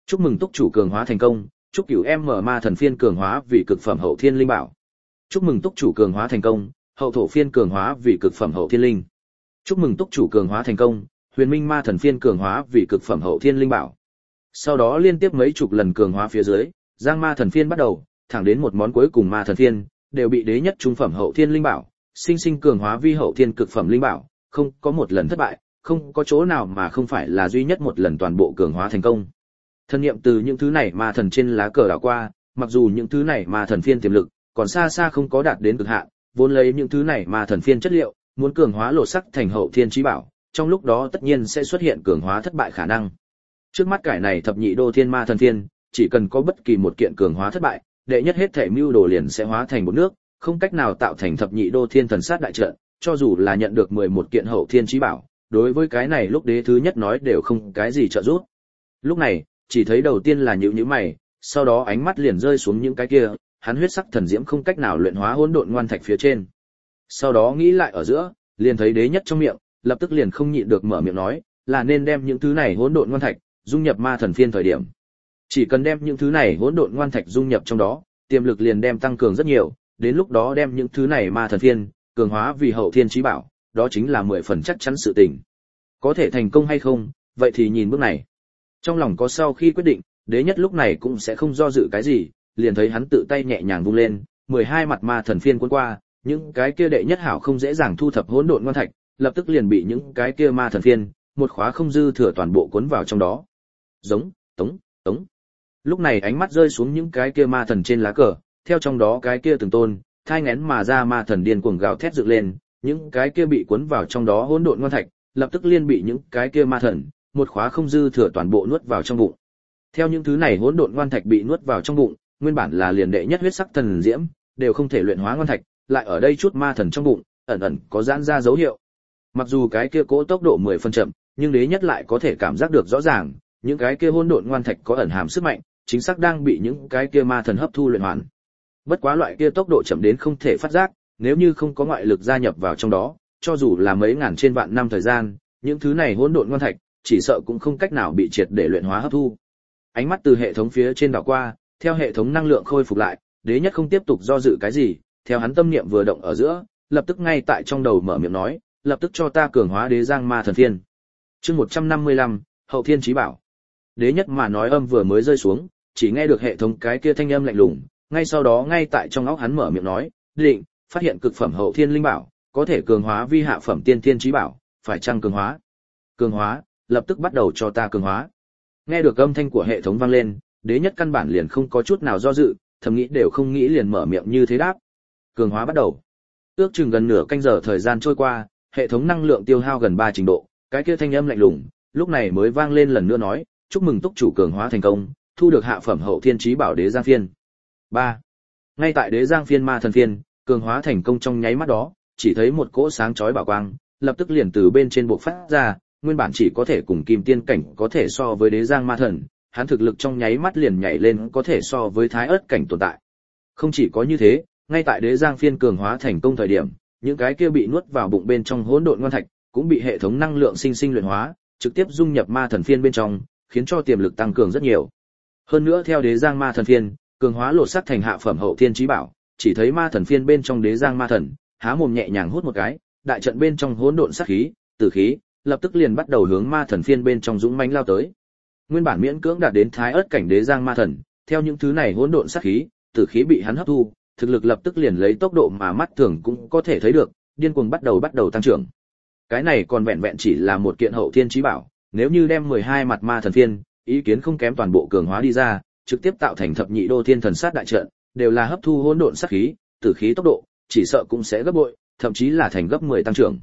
A: Chúc mừng túc chủ cường hóa thành công, chúc cửu em mở ma thần phiên cường hóa vì cực phẩm hậu thiên linh bảo. Chúc mừng túc chủ cường hóa thành công, hậu thổ phiên cường hóa vì cực phẩm hậu thiên linh. Chúc mừng túc chủ cường hóa thành công, huyền minh ma thần phiên cường hóa vì cực phẩm hậu thiên linh bảo. Sau đó liên tiếp mấy chục lần cường hóa phía dưới, giang ma thần phiên bắt đầu, thẳng đến một món cuối cùng ma thần phiên, đều bị đế nhất trung phẩm hậu thiên linh bảo, sinh sinh cường hóa vi hậu thiên cực phẩm linh bảo, không có một lần thất bại, không có chỗ nào mà không phải là duy nhất một lần toàn bộ cường hóa thành công. Thân niệm từ những thứ này ma thần trên lá cờ đảo qua, mặc dù những thứ này ma thần phiên tiềm lực còn xa xa không có đạt đến cực hạn, vốn lấy những thứ này ma thần phiên chất liệu, muốn cường hóa lột sắc thành hậu thiên chí bảo, trong lúc đó tất nhiên sẽ xuất hiện cường hóa thất bại khả năng. Trước mắt cải này thập nhị đô thiên ma thần phiên, chỉ cần có bất kỳ một kiện cường hóa thất bại, đệ nhất hết thể mưu đồ liền sẽ hóa thành một nước, không cách nào tạo thành thập nhị đô thiên thần sát đại trận, cho dù là nhận được 11 kiện hậu thiên chí bảo, đối với cái này lúc đế thứ nhất nói đều không cái gì trợ giúp. Lúc này, chỉ thấy đầu tiên là nhíu mày, sau đó ánh mắt liền rơi xuống những cái kia, hắn huyết sắc thần diễm không cách nào luyện hóa hỗn độn ngoan thạch phía trên. Sau đó nghĩ lại ở giữa, liền thấy đế nhất trong miệng, lập tức liền không nhịn được mở miệng nói, là nên đem những thứ này hỗn độn ngoan thạch dung nhập ma thần phiên thời điểm. Chỉ cần đem những thứ này hỗn độn ngoan thạch dung nhập trong đó, tiềm lực liền đem tăng cường rất nhiều, đến lúc đó đem những thứ này ma thần phiên cường hóa vì hậu thiên chí bảo, đó chính là 10 phần chắc chắn sự tình. Có thể thành công hay không, vậy thì nhìn bước này. Trong lòng có sau khi quyết định, đế nhất lúc này cũng sẽ không do dự cái gì, liền thấy hắn tự tay nhẹ nhàng vung lên, 12 mặt ma thần phiên cuốn qua, những cái kia đệ nhất hảo không dễ dàng thu thập hỗn độn ngoan thạch, lập tức liền bị những cái kia ma thần phiên, một khóa không dư thừa toàn bộ cuốn vào trong đó. Giống, tống, tống. Lúc này ánh mắt rơi xuống những cái kia ma thần trên lá cờ, theo trong đó cái kia từng tôn, thai nghén mà ra ma thần điên cuồng gào thét dựng lên, những cái kia bị cuốn vào trong đó hỗn độn ngoan thạch, lập tức liên bị những cái kia ma thần, một khóa không dư thừa toàn bộ nuốt vào trong bụng. Theo những thứ này hỗn độn ngoan thạch bị nuốt vào trong bụng, nguyên bản là liền đệ nhất huyết sắc thần diễm, đều không thể luyện hóa ngoan thạch, lại ở đây chút ma thần trong bụng, ẩn ẩn có giãn ra dấu hiệu. Mặc dù cái kia cố tốc độ 10 phần chậm, nhưng đế nhất lại có thể cảm giác được rõ ràng, những cái kia hỗn độn ngoan thạch có ẩn hàm sức mạnh, chính xác đang bị những cái kia ma thần hấp thu luyện hoàn. Bất quá loại kia tốc độ chậm đến không thể phát giác, nếu như không có ngoại lực gia nhập vào trong đó, cho dù là mấy ngàn trên vạn năm thời gian, những thứ này hỗn độn ngoan thạch, chỉ sợ cũng không cách nào bị triệt để luyện hóa hấp thu. Ánh mắt từ hệ thống phía trên đảo qua, theo hệ thống năng lượng khôi phục lại, đế nhất không tiếp tục do dự cái gì, theo hắn tâm niệm vừa động ở giữa, lập tức ngay tại trong đầu mở miệng nói, lập tức cho ta cường hóa đế giang ma thần phiên. Chương 155, hậu thiên chí bảo. Đế nhất mà nói âm vừa mới rơi xuống, chỉ nghe được hệ thống cái kia thanh âm lạnh lùng, ngay sau đó ngay tại trong óc hắn mở miệng nói, định, phát hiện cực phẩm hậu thiên linh bảo, có thể cường hóa vi hạ phẩm tiên thiên chí bảo, phải chăng cường hóa? Cường hóa, lập tức bắt đầu cho ta cường hóa. Nghe được âm thanh của hệ thống vang lên, đế nhất căn bản liền không có chút nào do dự, thầm nghĩ đều không nghĩ liền mở miệng như thế đáp. Cường hóa bắt đầu. Ước chừng gần nửa canh giờ thời gian trôi qua, hệ thống năng lượng tiêu hao gần 3 trình độ, cái kia thanh âm lạnh lùng, lúc này mới vang lên lần nữa nói, chúc mừng túc chủ cường hóa thành công, thu được hạ phẩm hậu thiên chí bảo đế giang phiên. 3. Ngay tại đế giang phiên ma thần phiên, cường hóa thành công trong nháy mắt đó, chỉ thấy một cỗ sáng chói bảo quang, lập tức liền từ bên trên bộc phát ra, nguyên bản chỉ có thể cùng kim tiên cảnh có thể so với đế giang ma thần, hắn thực lực trong nháy mắt liền nhảy lên có thể so với thái ớt cảnh tồn tại. Không chỉ có như thế, ngay tại đế giang phiên cường hóa thành công thời điểm, những cái kia bị nuốt vào bụng bên trong hỗn độn ngoan thạch, cũng bị hệ thống năng lượng sinh sinh luyện hóa, trực tiếp dung nhập ma thần phiên bên trong, khiến cho tiềm lực tăng cường rất nhiều. Hơn nữa theo đế giang ma thần phiên, cường hóa lột xác thành hạ phẩm hậu thiên chí bảo, chỉ thấy ma thần phiên bên trong đế giang ma thần, há mồm nhẹ nhàng hút một cái, đại trận bên trong hỗn độn sát khí, tử khí, lập tức liền bắt đầu hướng ma thần phiên bên trong dũng mãnh lao tới. Nguyên bản miễn cưỡng đạt đến thái ớt cảnh đế giang ma thần, theo những thứ này hỗn độn sát khí, tử khí bị hắn hấp thu, thực lực lập tức liền lấy tốc độ mà mắt thường cũng có thể thấy được, điên cuồng bắt đầu tăng trưởng. Cái này còn vẹn vẹn chỉ là một kiện hậu thiên chí bảo, nếu như đem 12 mặt ma thần phiên, ý kiến không kém toàn bộ cường hóa đi ra, trực tiếp tạo thành thập nhị đô thiên thần sát đại trận, đều là hấp thu hỗn độn sát khí, tử khí tốc độ, chỉ sợ cũng sẽ gấp bội, thậm chí là thành gấp 10 tăng trưởng.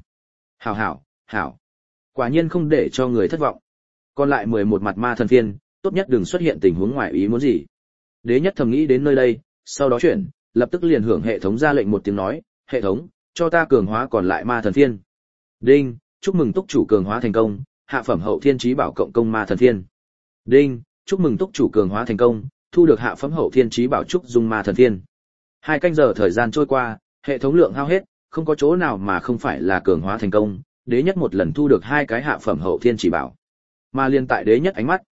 A: Hảo. Quả nhiên không để cho người thất vọng. Còn lại 11 mặt ma thần phiên, tốt nhất đừng xuất hiện tình huống ngoài ý muốn gì. Đế nhất thầm nghĩ đến nơi đây, sau đó chuyển, lập tức liền hưởng hệ thống ra lệnh một tiếng nói, hệ thống, cho ta cường hóa còn lại ma thần phiên. Đinh, chúc mừng túc chủ cường hóa thành công, hạ phẩm hậu thiên chí bảo cộng công ma thần phiên. Đinh, chúc mừng túc chủ cường hóa thành công, thu được hạ phẩm hậu thiên chí bảo trúc dung ma thần phiên. 2 canh giờ thời gian trôi qua, hệ thống lượng hao hết, không có chỗ nào mà không phải là cường hóa thành công, đế nhất một lần thu được 2 cái hạ phẩm hậu thiên chí bảo. Mà liên tại đế nhất ánh mắt,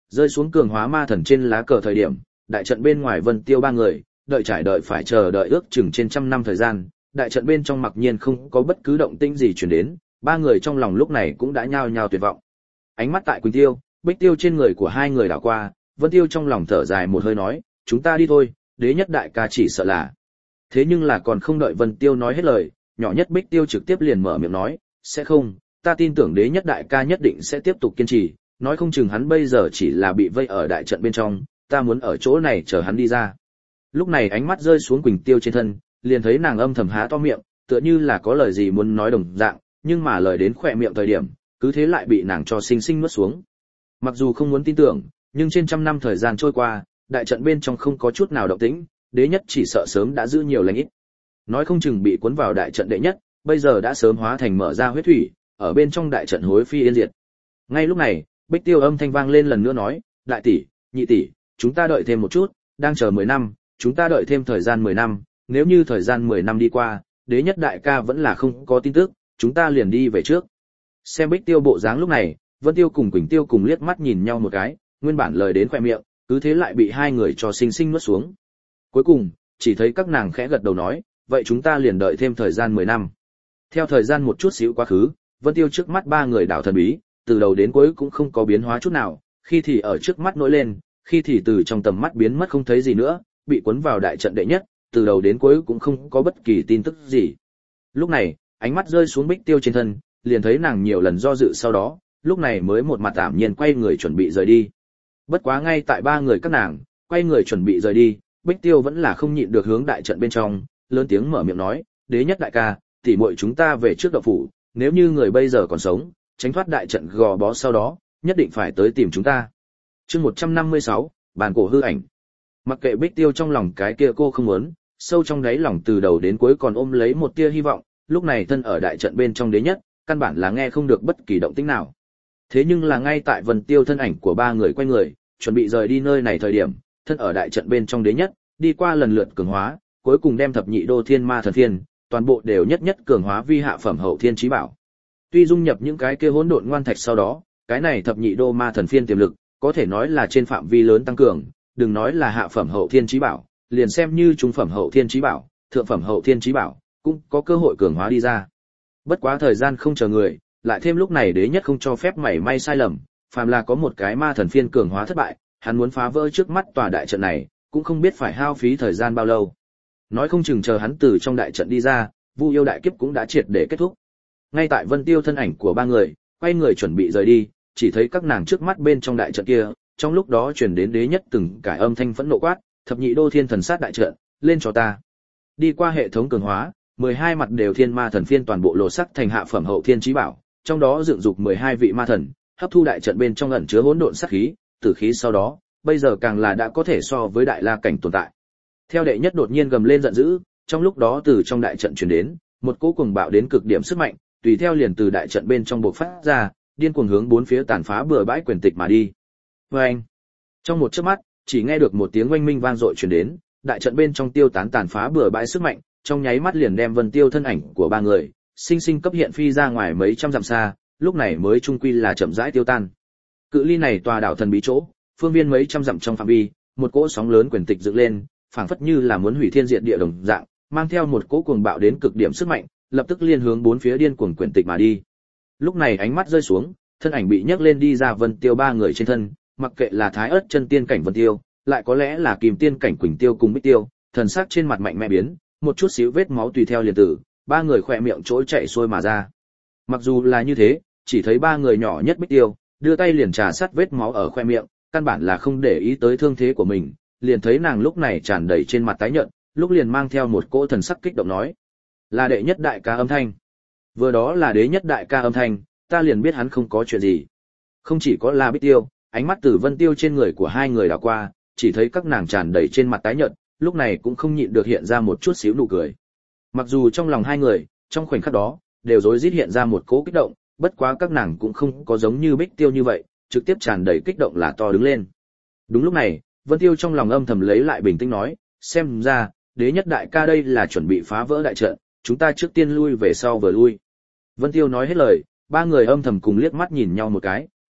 A: rơi xuống cường hóa ma thần trên lá cờ thời điểm, đại trận bên ngoài Vân Tiêu ba người, đợi phải chờ đợi ước chừng trên trăm năm thời gian, đại trận bên trong mặc nhiên không có bất cứ động tĩnh gì truyền đến, ba người trong lòng lúc này cũng đã nhao nhao tuyệt vọng. Ánh mắt tại Quỳnh Tiêu, Bích Tiêu trên người của hai người đảo qua, Vân Tiêu trong lòng thở dài một hơi nói, chúng ta đi thôi, đế nhất đại ca chỉ sợ là. Thế nhưng là còn không đợi Vân Tiêu nói hết lời, nhỏ nhất Bích Tiêu trực tiếp liền mở miệng nói, sẽ không, ta tin tưởng đế nhất đại ca nhất định sẽ tiếp tục kiên trì, nói không chừng hắn bây giờ chỉ là bị vây ở đại trận bên trong, ta muốn ở chỗ này chờ hắn đi ra. Lúc này ánh mắt rơi xuống Quỳnh Tiêu trên thân, liền thấy nàng âm thầm há to miệng, tựa như là có lời gì muốn nói đồng dạng, nhưng mà lời đến khỏe miệng thời điểm, cứ thế lại bị nàng cho xinh xinh nuốt xuống. Mặc dù không muốn tin tưởng, nhưng trên trăm năm thời gian trôi qua, đại trận bên trong không có chút nào động tĩnh, đế nhất chỉ sợ sớm đã giữ nhiều lành ít. Nói không chừng bị cuốn vào đại trận đệ nhất, bây giờ đã sớm hóa thành mở ra huyết thủy, ở bên trong đại trận hối phi yên diệt. Ngay lúc này, Bích Tiêu âm thanh vang lên lần nữa nói, đại tỷ, nhị tỷ, chúng ta đợi thêm một chút, đang chờ 10 năm, chúng ta đợi thêm thời gian 10 năm, nếu như thời gian 10 năm đi qua, đế nhất đại ca vẫn là không có tin tức, chúng ta liền đi về trước. Xem Bích Tiêu bộ dáng lúc này, Vân Tiêu cùng Quỳnh Tiêu cùng liếc mắt nhìn nhau một cái, nguyên bản lời đến khóe miệng, cứ thế lại bị hai người cho xinh xinh nuốt xuống. Cuối cùng, chỉ thấy các nàng khẽ gật đầu nói, vậy chúng ta liền đợi thêm thời gian 10 năm. Theo thời gian một chút xíu quá khứ, Vân Tiêu trước mắt ba người đảo thần bí, từ đầu đến cuối cũng không có biến hóa chút nào, khi thì ở trước mắt nổi lên, khi thì từ trong tầm mắt biến mất không thấy gì nữa, bị cuốn vào đại trận đệ nhất, từ đầu đến cuối cũng không có bất kỳ tin tức gì. Lúc này, ánh mắt rơi xuống Bích Tiêu trên thân, liền thấy nàng nhiều lần do dự sau đó, lúc này mới một mặt tạm nhiên quay người chuẩn bị rời đi. Bất quá ngay tại ba người các nàng quay người chuẩn bị rời đi, Bích Tiêu vẫn là không nhịn được hướng đại trận bên trong, lớn tiếng mở miệng nói, đế nhất đại ca, tỷ muội chúng ta về trước động phủ, nếu như người bây giờ còn sống, tránh thoát đại trận gò bó sau đó, nhất định phải tới tìm chúng ta. Chương 156, bàn cổ hư ảnh. Mặc kệ Bích Tiêu trong lòng cái kia cô không muốn, sâu trong đáy lòng từ đầu đến cuối còn ôm lấy một tia hy vọng, lúc này thân ở đại trận bên trong đế nhất, căn bản là nghe không được bất kỳ động tĩnh nào. Thế nhưng là ngay tại Vân Tiêu thân ảnh của ba người quay người, chuẩn bị rời đi nơi này thời điểm, thân ở đại trận bên trong đế nhất, đi qua lần lượt cường hóa, cuối cùng đem thập nhị đô thiên ma thần phiên, toàn bộ đều nhất nhất cường hóa vi hạ phẩm hậu thiên chí bảo. Tuy dung nhập những cái kia hỗn độn ngoan thạch sau đó, cái này thập nhị đô ma thần phiên tiềm lực, có thể nói là trên phạm vi lớn tăng cường, đừng nói là hạ phẩm hậu thiên chí bảo, liền xem như trung phẩm hậu thiên chí bảo, thượng phẩm hậu thiên chí bảo, cũng có cơ hội cường hóa đi ra. Bất quá thời gian không chờ người, lại thêm lúc này đế nhất không cho phép mảy may sai lầm, phàm là có một cái ma thần phiên cường hóa thất bại, hắn muốn phá vỡ trước mắt tòa đại trận này, cũng không biết phải hao phí thời gian bao lâu. Nói không chừng chờ hắn từ trong đại trận đi ra, Vu yêu đại kiếp cũng đã triệt để kết thúc. Ngay tại Vân Tiêu thân ảnh của ba người, quay người chuẩn bị rời đi, chỉ thấy các nàng trước mắt bên trong đại trận kia, trong lúc đó truyền đến đế nhất từng cải âm thanh phẫn nộ quát, thập nhị đô thiên thần sát đại trận, lên cho ta. Đi qua hệ thống cường hóa, 12 mặt đều thiên ma thần phiên toàn bộ lộ sắc thành hạ phẩm hậu thiên chí bảo, trong đó dựng dục 12 vị ma thần, hấp thu đại trận bên trong ẩn chứa hỗn độn sát khí, tử khí sau đó, bây giờ càng là đã có thể so với đại la cảnh tồn tại. Theo đệ nhất đột nhiên gầm lên giận dữ, trong lúc đó từ trong đại trận truyền đến, một cỗ cuồng bạo đến cực điểm sức mạnh, tùy theo liền từ đại trận bên trong bộc phát ra, điên cuồng hướng bốn phía tàn phá bừa bãi quyền tịch mà đi. Oeng! Trong một chớp mắt, chỉ nghe được một tiếng oanh minh vang dội truyền đến, đại trận bên trong tiêu tán phá bừa bãi sức mạnh, trong nháy mắt liền đem Vân Tiêu thân ảnh của ba người, sinh sinh cấp hiện phi ra ngoài mấy trăm dặm xa, lúc này mới trung quy là chậm rãi tiêu tan. Cự ly này tòa đảo thần bí chỗ, phương viên mấy trăm dặm trong phạm vi, một cỗ sóng lớn quyền tịch dựng lên, phảng phất như là muốn hủy thiên diệt địa đồng dạng, mang theo một cỗ cuồng bạo đến cực điểm sức mạnh, lập tức liên hướng bốn phía điên cuồng quyền tịch mà đi. Lúc này ánh mắt rơi xuống, thân ảnh bị nhấc lên đi ra Vân Tiêu ba người trên thân, mặc kệ là Thái Ức chân tiên cảnh Vân Tiêu, lại có lẽ là Kìm tiên cảnh Quỳnh Tiêu cùng Bích Tiêu, thần sắc trên mặt mạnh mẽ biến, một chút xíu vết máu tùy theo liền tử, ba người khỏe miệng trỗi chảy xuôi mà ra. Mặc dù là như thế, chỉ thấy ba người nhỏ nhất Bích Tiêu, đưa tay liền trà sát vết máu ở khoe miệng, căn bản là không để ý tới thương thế của mình, liền thấy nàng lúc này tràn đầy trên mặt tái nhợt, lúc liền mang theo một cỗ thần sắc kích động nói: "Là đệ nhất đại ca âm thanh." Vừa đó là đế nhất đại ca âm thanh, ta liền biết hắn không có chuyện gì. Không chỉ có là Bích Tiêu, ánh mắt từ Vân Tiêu trên người của hai người đảo qua, chỉ thấy các nàng tràn đầy trên mặt tái nhợt, lúc này cũng không nhịn được hiện ra một chút xíu nụ cười. Mặc dù trong lòng hai người, trong khoảnh khắc đó, đều rối rít hiện ra một cỗ kích động, bất quá các nàng cũng không có giống như Bích Tiêu như vậy, trực tiếp tràn đầy kích động là to đứng lên. Đúng lúc này, Vân Tiêu trong lòng âm thầm lấy lại bình tĩnh nói, xem ra, đế nhất đại ca đây là chuẩn bị phá vỡ đại trận, chúng ta trước tiên lui về sau vừa lui. Vân Tiêu nói hết lời, ba người âm thầm cùng liếc mắt nhìn nhau một cái,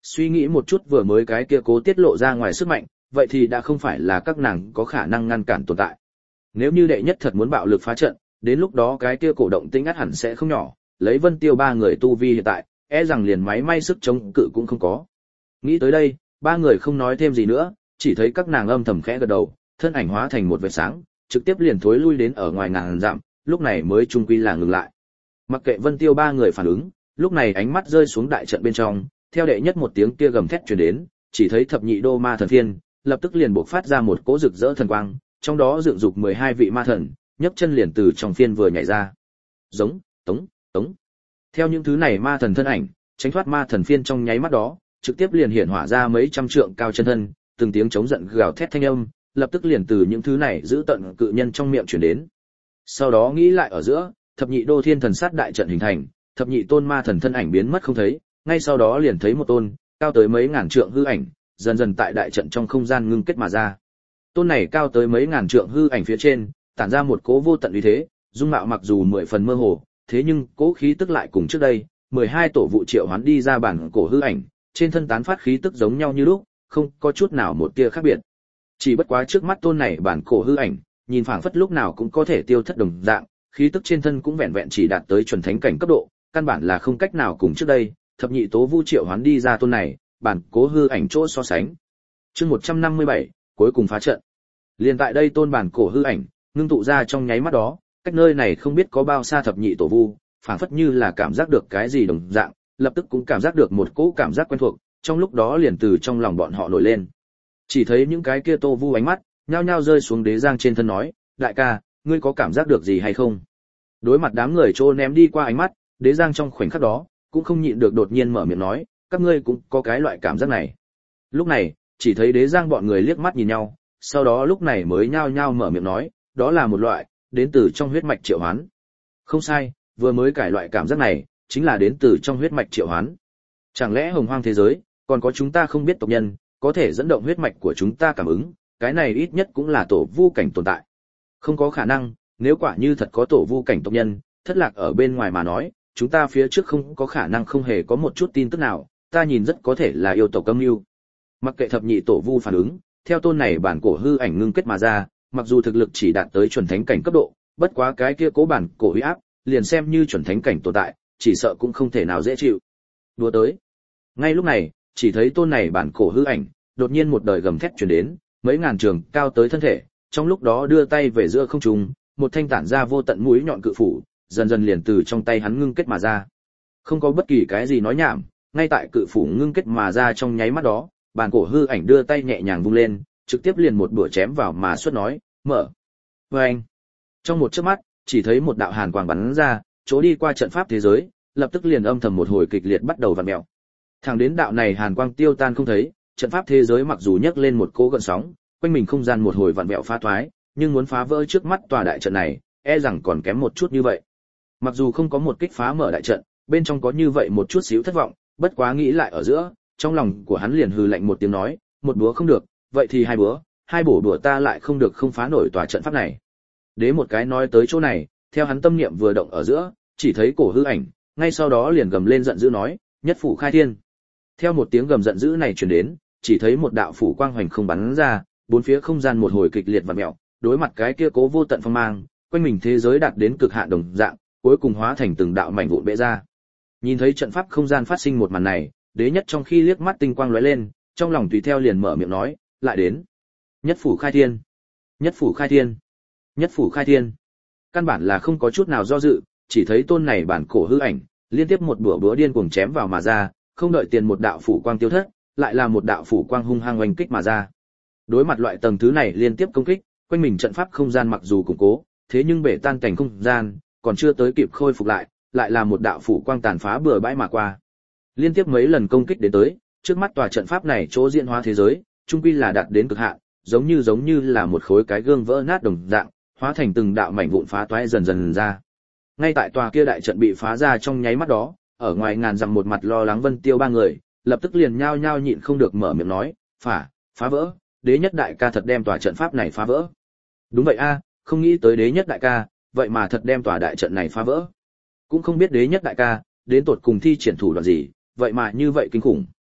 A: Suy nghĩ một chút vừa mới cái kia cố tiết lộ ra ngoài sức mạnh, vậy thì đã không phải là các nàng có khả năng ngăn cản tồn tại. Nếu như đệ nhất thật muốn bạo lực phá trận, đến lúc đó cái kia cổ động tĩnh ắt hẳn sẽ không nhỏ, lấy Vân Tiêu ba người tu vi hiện tại, e rằng liền máy may sức chống cự cũng không có. Nghĩ tới đây, ba người không nói thêm gì nữa, chỉ thấy các nàng âm thầm khẽ gật đầu, thân ảnh hóa thành một vệt sáng, trực tiếp liền thối lui đến ở ngoài ngàn dặm, lúc này mới trung quy là ngừng lại. Mặc kệ Vân Tiêu ba người phản ứng, lúc này ánh mắt rơi xuống đại trận bên trong, theo đệ nhất một tiếng kia gầm thét truyền đến, chỉ thấy thập nhị đô ma thần phiên, lập tức liền bộc phát ra một cỗ rực rỡ thần quang, trong đó dựng dục 12 vị ma thần, nhấc chân liền từ trong phiên vừa nhảy ra. Giống, tống, tống. Theo những thứ này ma thần thân ảnh, tránh thoát ma thần phiên trong nháy mắt đó, trực tiếp liền hiển hỏa ra mấy trăm trượng cao chân thân, từng tiếng chống giận gào thét thanh âm, lập tức liền từ những thứ này giữ tận cự nhân trong miệng truyền đến. Sau đó nghĩ lại ở giữa, thập nhị đô thiên thần sát đại trận hình thành, thập nhị tôn ma thần thân ảnh biến mất không thấy, ngay sau đó liền thấy một tôn cao tới mấy ngàn trượng hư ảnh, dần dần tại đại trận trong không gian ngưng kết mà ra. Tôn này cao tới mấy ngàn trượng hư ảnh phía trên, tản ra một cỗ vô tận uy thế, dung mạo mặc dù 10 phần mơ hồ, thế nhưng cỗ khí tức lại cùng trước đây, 12 tổ vụ triệu hoán đi ra bản cổ hư ảnh, trên thân tán phát khí tức giống nhau như lúc, không có chút nào một tia khác biệt. Chỉ bất quá trước mắt tôn này bản cổ hư ảnh, nhìn phảng phất lúc nào cũng có thể tiêu thất đồng dạng, khí tức trên thân cũng vẹn vẹn chỉ đạt tới chuẩn thánh cảnh cấp độ, căn bản là không cách nào cùng trước đây, thập nhị tố vu triệu hoán đi ra tôn này, bản cố hư ảnh chỗ so sánh. Chương 157, cuối cùng phá trận. Liền tại đây tôn bản cổ hư ảnh, ngưng tụ ra trong nháy mắt đó, cách nơi này không biết có bao xa thập nhị tổ vu, phảng phất như là cảm giác được cái gì đồng dạng, lập tức cũng cảm giác được một cỗ cảm giác quen thuộc, trong lúc đó liền từ trong lòng bọn họ nổi lên. Chỉ thấy những cái kia tô vu ánh mắt, nhao nhao rơi xuống Đế Giang trên thân nói, đại ca, ngươi có cảm giác được gì hay không? Đối mặt đám người trô ném đi qua ánh mắt, Đế Giang trong khoảnh khắc đó, cũng không nhịn được đột nhiên mở miệng nói, các ngươi cũng có cái loại cảm giác này. Lúc này, chỉ thấy Đế Giang bọn người liếc mắt nhìn nhau, sau đó lúc này mới nhao nhao mở miệng nói, đó là một loại, đến từ trong huyết mạch triệu hoán. Không sai, vừa mới cải loại cảm giác này, chính là đến từ trong huyết mạch triệu hoán. Chẳng lẽ hồng hoang thế giới, còn có chúng ta không biết tộc nhân, có thể dẫn động huyết mạch của chúng ta cảm ứng, cái này ít nhất cũng là tổ vu cảnh tồn tại. Không có khả năng, nếu quả như thật có tổ vu cảnh tộc nhân, thất lạc ở bên ngoài mà nói, chúng ta phía trước không có khả năng không hề có một chút tin tức nào, ta nhìn rất có thể là yêu tộc âm mưu. Mặc kệ thập nhị tổ vu phản ứng, theo tôn này bản cổ hư ảnh ngưng kết mà ra, mặc dù thực lực chỉ đạt tới chuẩn thánh cảnh cấp độ, bất quá cái kia cố bản cổ uy áp, liền xem như chuẩn thánh cảnh tồn tại, chỉ sợ cũng không thể nào dễ chịu. Đùa tới. Ngay lúc này, chỉ thấy tôn này bản cổ hư ảnh, đột nhiên một đời gầm thét truyền đến, mấy ngàn trường cao tới thân thể, trong lúc đó đưa tay về giữa không trung, một thanh tản ra vô tận mũi nhọn cự phủ, dần dần liền từ trong tay hắn ngưng kết mà ra. Không có bất kỳ cái gì nói nhảm, ngay tại cự phủ ngưng kết mà ra trong nháy mắt đó, bản cổ hư ảnh đưa tay nhẹ nhàng vung lên, trực tiếp liền một bữa chém vào mà xuất nói, mở. Oeng. Trong một chớp mắt, chỉ thấy một đạo hàn quang bắn ra, chỗ đi qua trận pháp thế giới, lập tức liền âm thầm một hồi kịch liệt bắt đầu vặn mèo. Thẳng đến đạo này hàn quang tiêu tan không thấy, trận pháp thế giới mặc dù nhấc lên một cỗ gợn sóng, quanh mình không gian một hồi vặn vẹo phá thoái, nhưng muốn phá vỡ trước mắt tòa đại trận này, e rằng còn kém một chút như vậy. Mặc dù không có một kích phá mở đại trận, bên trong có như vậy một chút xíu thất vọng, bất quá nghĩ lại ở giữa, trong lòng của hắn liền hừ lạnh một tiếng nói, một búa không được, vậy thì hai búa, hai bổ đùa ta lại không được không phá nổi tòa trận pháp này. Đế một cái nói tới chỗ này, theo hắn tâm niệm vừa động ở giữa, chỉ thấy cổ hư ảnh, ngay sau đó liền gầm lên giận dữ nói, nhất phủ khai thiên. Theo một tiếng gầm giận dữ này truyền đến, chỉ thấy một đạo phủ quang hoành không bắn ra, bốn phía không gian một hồi kịch liệt vặn mèo, đối mặt cái kia cố vô tận phong mang, quanh mình thế giới đạt đến cực hạn đồng dạng, cuối cùng hóa thành từng đạo mảnh vụn bẽ ra. Nhìn thấy trận pháp không gian phát sinh một màn này, Đế nhất trong khi liếc mắt tinh quang lóe lên, trong lòng tùy theo liền mở miệng nói, lại đến. Nhất phủ khai thiên, nhất phủ khai thiên, nhất phủ khai thiên. Căn bản là không có chút nào do dự, chỉ thấy tôn này bản cổ hư ảnh, liên tiếp một búa búa điên cuồng chém vào mà ra, không đợi tiền một đạo phủ quang tiêu thất, lại là một đạo phủ quang hung hăng oanh kích mà ra. Đối mặt loại tầng thứ này liên tiếp công kích, quanh mình trận pháp không gian mặc dù củng cố, thế nhưng bể tan cảnh không gian, còn chưa tới kịp khôi phục lại là một đạo phủ quang tàn phá bừa bãi mà qua. Liên tiếp mấy lần công kích đến tới, trước mắt tòa trận pháp này chỗ diễn hóa thế giới, chung quy là đạt đến cực hạn, giống như là một khối cái gương vỡ nát đồng dạng, hóa thành từng đạo mảnh vụn phá toái dần dần ra. Ngay tại tòa kia đại trận bị phá ra trong nháy mắt đó, ở ngoài ngàn dặm một mặt lo lắng Vân Tiêu ba người, lập tức liền nhao nhao nhịn không được mở miệng nói, phá vỡ, Đế nhất đại ca thật đem tòa trận pháp này phá vỡ. Đúng vậy a, không nghĩ tới Đế nhất đại ca, vậy mà thật đem tòa đại trận này phá vỡ. Cũng không biết Đế nhất đại ca, đến tột cùng thi triển thủ đoạn gì, vậy mà như vậy kinh khủng.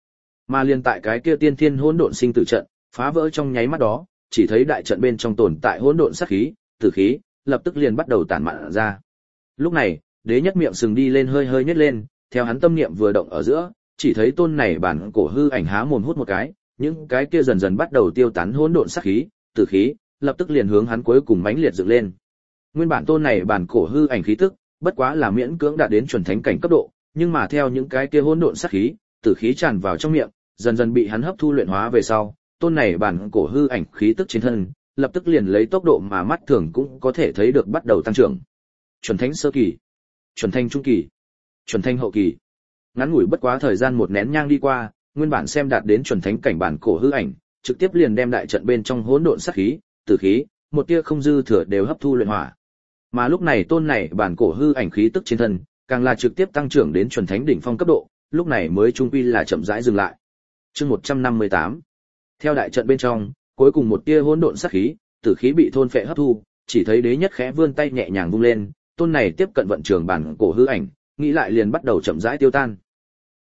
A: Mà liên tại cái kia tiên thiên hỗn độn sinh tử trận phá vỡ trong nháy mắt đó, chỉ thấy đại trận bên trong tồn tại hỗn độn sát khí, tử khí, lập tức liền bắt đầu tản mạn ra. Lúc này, đế nhất miệng sừng đi lên hơi hơi nhếch lên, theo hắn tâm niệm vừa động ở giữa, chỉ thấy tôn này bản cổ hư ảnh há mồm hút một cái, những cái kia dần dần bắt đầu tiêu tán hỗn độn sát khí, tử khí, lập tức liền hướng hắn cuối cùng mãnh liệt dựng lên. Nguyên bản tôn này bản cổ hư ảnh khí tức, bất quá là miễn cưỡng đạt đến chuẩn thánh cảnh cấp độ, nhưng mà theo những cái kia hỗn độn sát khí, tử khí tràn vào trong miệng, dần dần bị hắn hấp thu luyện hóa về sau, tôn này bản cổ hư ảnh khí tức trên thân, lập tức liền lấy tốc độ mà mắt thường cũng có thể thấy được bắt đầu tăng trưởng. Chuẩn thánh sơ kỳ, chuẩn thánh trung kỳ, chuẩn thánh hậu kỳ. Ngắn ngủi bất quá thời gian một nén nhang đi qua, nguyên bản xem đạt đến chuẩn thánh cảnh bản cổ hư ảnh, trực tiếp liền đem đại trận bên trong hỗn độn sát khí, tử khí, một tia không dư thừa đều hấp thu luyện hỏa. Mà lúc này tôn này bản cổ hư ảnh khí tức trên thân, càng là trực tiếp tăng trưởng đến chuẩn thánh đỉnh phong cấp độ, lúc này mới trung quy là chậm rãi dừng lại. Chương 158. Theo đại trận bên trong, cuối cùng một tia hỗn độn sát khí, tử khí bị thôn phệ hấp thu, chỉ thấy đế nhất khẽ vươn tay nhẹ nhàng vung lên, tôn này tiếp cận vận trường bản cổ hư ảnh, nghĩ lại liền bắt đầu chậm rãi tiêu tan.